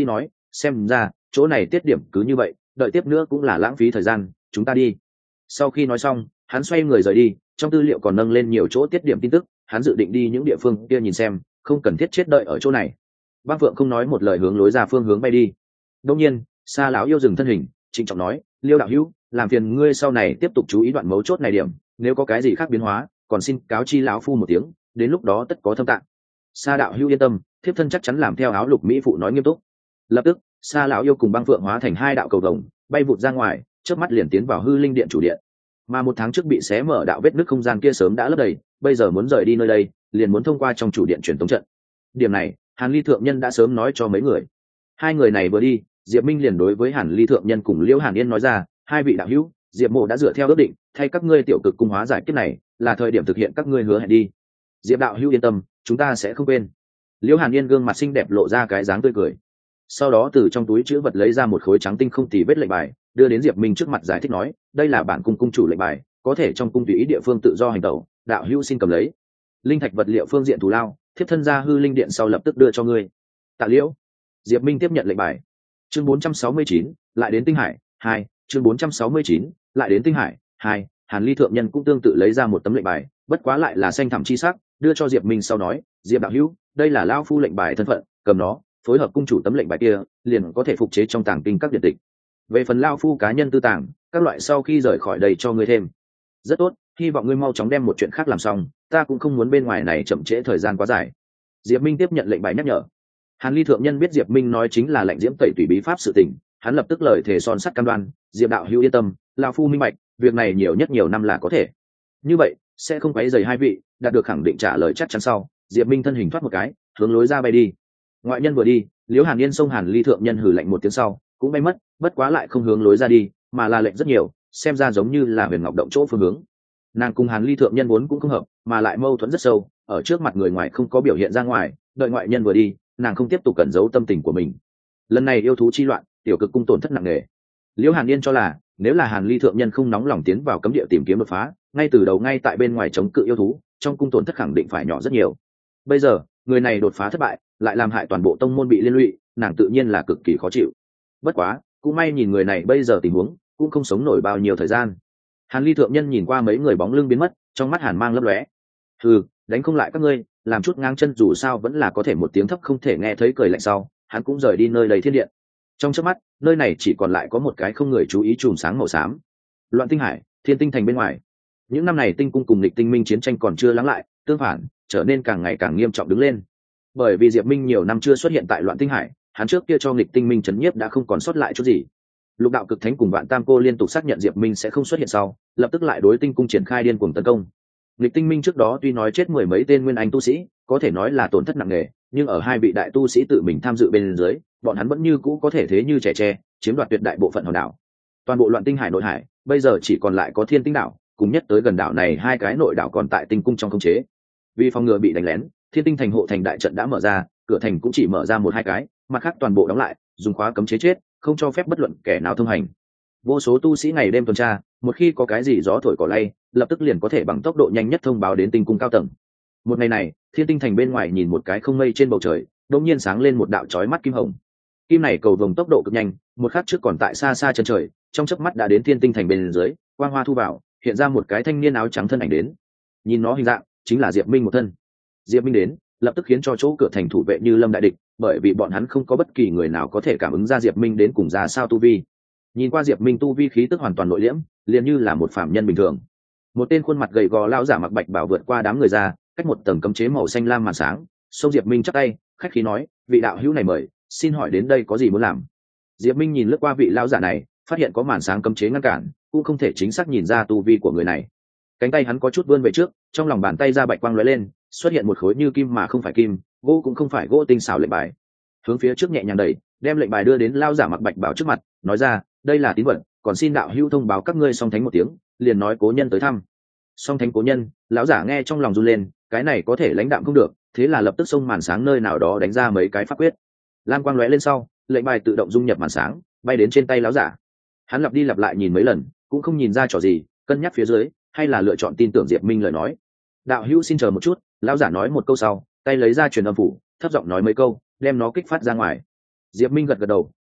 xem ra chỗ này tiết điểm cứ như vậy, đợi tiếp nữa cũng là lãng phí thời gian, chúng ta đi. Sau khi nói xong hắn xoay người rời đi, trong tư liệu còn nâng lên nhiều chỗ tiết điểm tin tức, hắn dự định đi những địa phương kia nhìn xem, không cần thiết chết đợi ở chỗ này. Băng Phượng không nói một lời hướng lối ra phương hướng bay đi. Đông nhiên Sa lão yêu dừng thân hình, trịnh trọng nói, Liêu đạo hữu, làm phiền ngươi sau này tiếp tục chú ý đoạn mấu chốt này điểm, nếu có cái gì khác biến hóa còn xin cáo chi lão phu một tiếng, đến lúc đó tất có thâm tạng. Sa đạo hữu yên tâm, thiếp thân chắc chắn làm theo áo lục mỹ phụ nói nghiêm túc. Lập tức Sa lão yêu cùng Băng Phượng hóa thành hai đạo cầu vồng bay vụt ra ngoài, chớp mắt liền tiến vào hư linh điện chủ điện. Mà một tháng trước bị xé mở đạo vết nứt không gian kia sớm đã lấp đầy, bây giờ muốn rời đi nơi đây liền muốn thông qua trong chủ điện truyền tống trận. Điểm này Hàn Ly thượng nhân đã sớm nói cho mấy người. Hai người này vừa đi, Diệp Minh liền đối với Hàn Ly thượng nhân cùng Liễu Hàn Yên nói ra, hai vị đạo hữu, Diệp mộ đã dựa theo ước định thay các ngươi tiểu cực cung hóa giải kiếp này, là thời điểm thực hiện các ngươi hứa hẹn đi. Diệp đạo hữu yên tâm, chúng ta sẽ không quên. Liễu Hàn Yên gương mặt xinh đẹp lộ ra cái dáng tươi cười, sau đó từ trong túi chữ vật lấy ra một khối trắng tinh không tì vết lệnh bài, đưa đến Diệp Minh trước mặt giải thích nói, đây là bản cung cung chủ lệnh bài, có thể trong cung tùy ý địa phương tự do hành tẩu, đạo hữu xin cầm lấy. Linh thạch vật liệu phương diện thù lao, thiếp thân ra hư linh điện sau lập tức đưa cho ngươi. Tạ Liễu. Diệp Minh tiếp nhận lệnh bài. Chương bốn trăm sáu mươi chín, lại đến Tinh Hải hai. Chương bốn trăm sáu mươi chín, lại đến Tinh Hải hai. Hàn Ly thượng nhân cũng tương tự lấy ra một tấm lệnh bài, bất quá lại là xanh thẳm chi sắc, đưa cho Diệp Minh sau nói, Diệp đạo hữu, đây là lão phu lệnh bài thân phận, cầm nó, phối hợp cung chủ tấm lệnh bài kia, liền có thể phục chế trong tàng kinh các điện tịch. Về phần lão phu cá nhân tư tàng, các loại sau khi rời khỏi đây cho ngươi thêm. Rất tốt, hy vọng ngươi mau chóng đem một chuyện khác làm xong, ta cũng không muốn bên ngoài này chậm trễ thời gian quá dài. Diệp Minh tiếp nhận lệnh bài nhắc nhở. Hàn Ly thượng nhân biết Diệp Minh nói chính là lệnh diễm tẩy tùy bí pháp sự tình, hắn lập tức lời thề son sắt cam đoan, Diệp đạo hữu yên tâm, lão phu minh bạch, việc này nhiều nhất nhiều năm là có thể. Như vậy sẽ không quấy rầy hai vị, đạt được khẳng định trả lời chắc chắn sau, Diệp Minh thân hình thoát một cái, hướng lối ra bay đi. Ngoại nhân vừa đi, Liễu Hàn Yên xông Hàn Ly thượng nhân hừ lạnh một tiếng sau, cũng bay mất, bất quá lại không hướng lối ra đi, mà là lệnh rất nhiều, xem ra giống như là Huyền Ngọc động chỗ phương hướng. Nàng cùng Hàn Ly thượng nhân vốn cũng không hợp, mà lại mâu thuẫn rất sâu, ở trước mặt người ngoài không có biểu hiện ra ngoài, đợi ngoại nhân vừa đi, nàng không tiếp tục cẩn giấu tâm tình của mình. Lần này yêu thú chi loạn, tiểu cực cung tổn thất nặng nề. Liễu Hàn Yên cho là, nếu là Hàn Ly thượng nhân không nóng lòng tiến vào cấm địa tìm kiếm đột phá, ngay từ đầu ngay tại bên ngoài chống cự yêu thú, trong cung tổn thất khẳng định phải nhỏ rất nhiều. Bây giờ người này đột phá thất bại, lại làm hại toàn bộ tông môn bị liên lụy, nàng tự nhiên là cực kỳ khó chịu. Bất quá cũng may nhìn người này bây giờ tình huống cũng không sống nổi bao nhiêu thời gian. Hàn Ly thượng nhân nhìn qua mấy người bóng lưng biến mất, trong mắt hàn mang lấp lóe. Ừ, đánh không lại các ngươi, làm chút ngang chân dù sao vẫn là có thể. Một tiếng thấp không thể nghe thấy cười lạnh sau, hắn cũng rời đi nơi đầy thiên điện. Trong chớp mắt, nơi này chỉ còn lại có một cái không người chú ý chùm sáng màu xám. Loạn Tinh Hải, Thiên Tinh Thành bên ngoài. Những năm này Tinh cung cùng Lịch Tinh Minh chiến tranh còn chưa lắng lại, tương phản trở nên càng ngày càng nghiêm trọng đứng lên. Bởi vì Diệp Minh nhiều năm chưa xuất hiện tại Loạn Tinh Hải, hắn trước kia cho Lịch Tinh Minh chấn nhiếp đã không còn sót lại chút gì. Lục đạo cực thánh cùng Vạn Tam cô liên tục xác nhận Diệp Minh sẽ không xuất hiện sau, lập tức lại đối Tinh cung triển khai điên cuồng tấn công. Lịch Tinh Minh trước đó tuy nói chết mười mấy tên nguyên anh tu sĩ, có thể nói là tổn thất nặng nề, nhưng ở hai vị đại tu sĩ tự mình tham dự bên dưới, bọn hắn vẫn như cũ có thể thế như trẻ tre, chiếm đoạt tuyệt đại bộ phận hòn đảo. Toàn bộ Loạn Tinh Hải nội hải, bây giờ chỉ còn lại có Thiên Tinh đảo, cùng nhất tới gần đảo này hai cái nội đảo còn tại Tinh cung trong khống chế. Vì phòng ngừa bị đánh lén, Thiên Tinh thành hộ thành đại trận đã mở ra, cửa thành cũng chỉ mở ra một hai cái, mặt khác toàn bộ đóng lại, dùng khóa cấm chế chết, không cho phép bất luận kẻ nào thông hành. Vô số tu sĩ ngày đêm tuần tra, một khi có cái gì gió thổi cỏ lay, lập tức liền có thể bằng tốc độ nhanh nhất thông báo đến Tinh cung cao tầng. Một ngày này, Thiên Tinh thành bên ngoài nhìn một cái không mây trên bầu trời, đột nhiên sáng lên một đạo chói mắt kim hồng. Kim này cầu vồng tốc độ cực nhanh, một khắc trước còn tại xa xa chân trời, trong chớp mắt đã đến Thiên Tinh thành bên dưới, quang hoa thu vào, hiện ra một cái thanh niên áo trắng thân ảnh đến. Nhìn nó hình dạng, chính là Diệp Minh một thân. Diệp Minh đến, lập tức khiến cho chỗ cửa thành thủ vệ như lâm đại địch, bởi vì bọn hắn không có bất kỳ người nào có thể cảm ứng ra Diệp Minh đến cùng ra sao tu vi. Nhìn qua Diệp Minh tu vi khí tức hoàn toàn nội liễm, liền như là một phàm nhân bình thường. Một tên khuôn mặt gầy gò lão giả mặc bạch bào vượt qua đám người ra, cách một tầng cấm chế màu xanh lam màn sáng, xông Diệp Minh chắp tay, khách khí nói, vị đạo hữu này mời, xin hỏi đến đây có gì muốn làm. Diệp Minh nhìn lướt qua vị lão giả này, phát hiện có màn sáng cấm chế ngăn cản, cũng không thể chính xác nhìn ra tu vi của người này. Cánh tay hắn có chút vươn về trước, trong lòng bàn tay ra bạch quang lóe lên, xuất hiện một khối như kim mà không phải kim, gỗ cũng không phải gỗ tinh xảo lệnh bài. Hướng phía trước nhẹ nhàng đẩy, đem lệnh bài đưa đến lão giả mặc bạch bào trước mặt, nói ra, đây là tín vật, còn xin đạo hữu thông báo các ngươi song thánh một tiếng, liền nói cố nhân tới thăm. Song thánh cố nhân, lão giả nghe trong lòng run lên, cái này có thể lãnh đạm không được, thế là lập tức xông màn sáng nơi nào đó đánh ra mấy cái pháp quyết. Lam quang lóe lên sau, lệnh bài tự động dung nhập màn sáng, bay đến trên tay lão giả. Hắn lặp đi lặp lại nhìn mấy lần, cũng không nhìn ra trò gì, cân nhắc phía dưới, hay là lựa chọn tin tưởng Diệp Minh lời nói. Đạo hữu xin chờ một chút, lão giả nói một câu sau, tay lấy ra truyền âm phủ, thấp giọng nói mấy câu, đem nó kích phát ra ngoài. Diệp Minh gật gật đầu,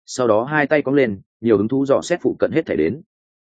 sau đó hai tay cong lên nhiều hứng thú dò xét phụ cận hết thể đến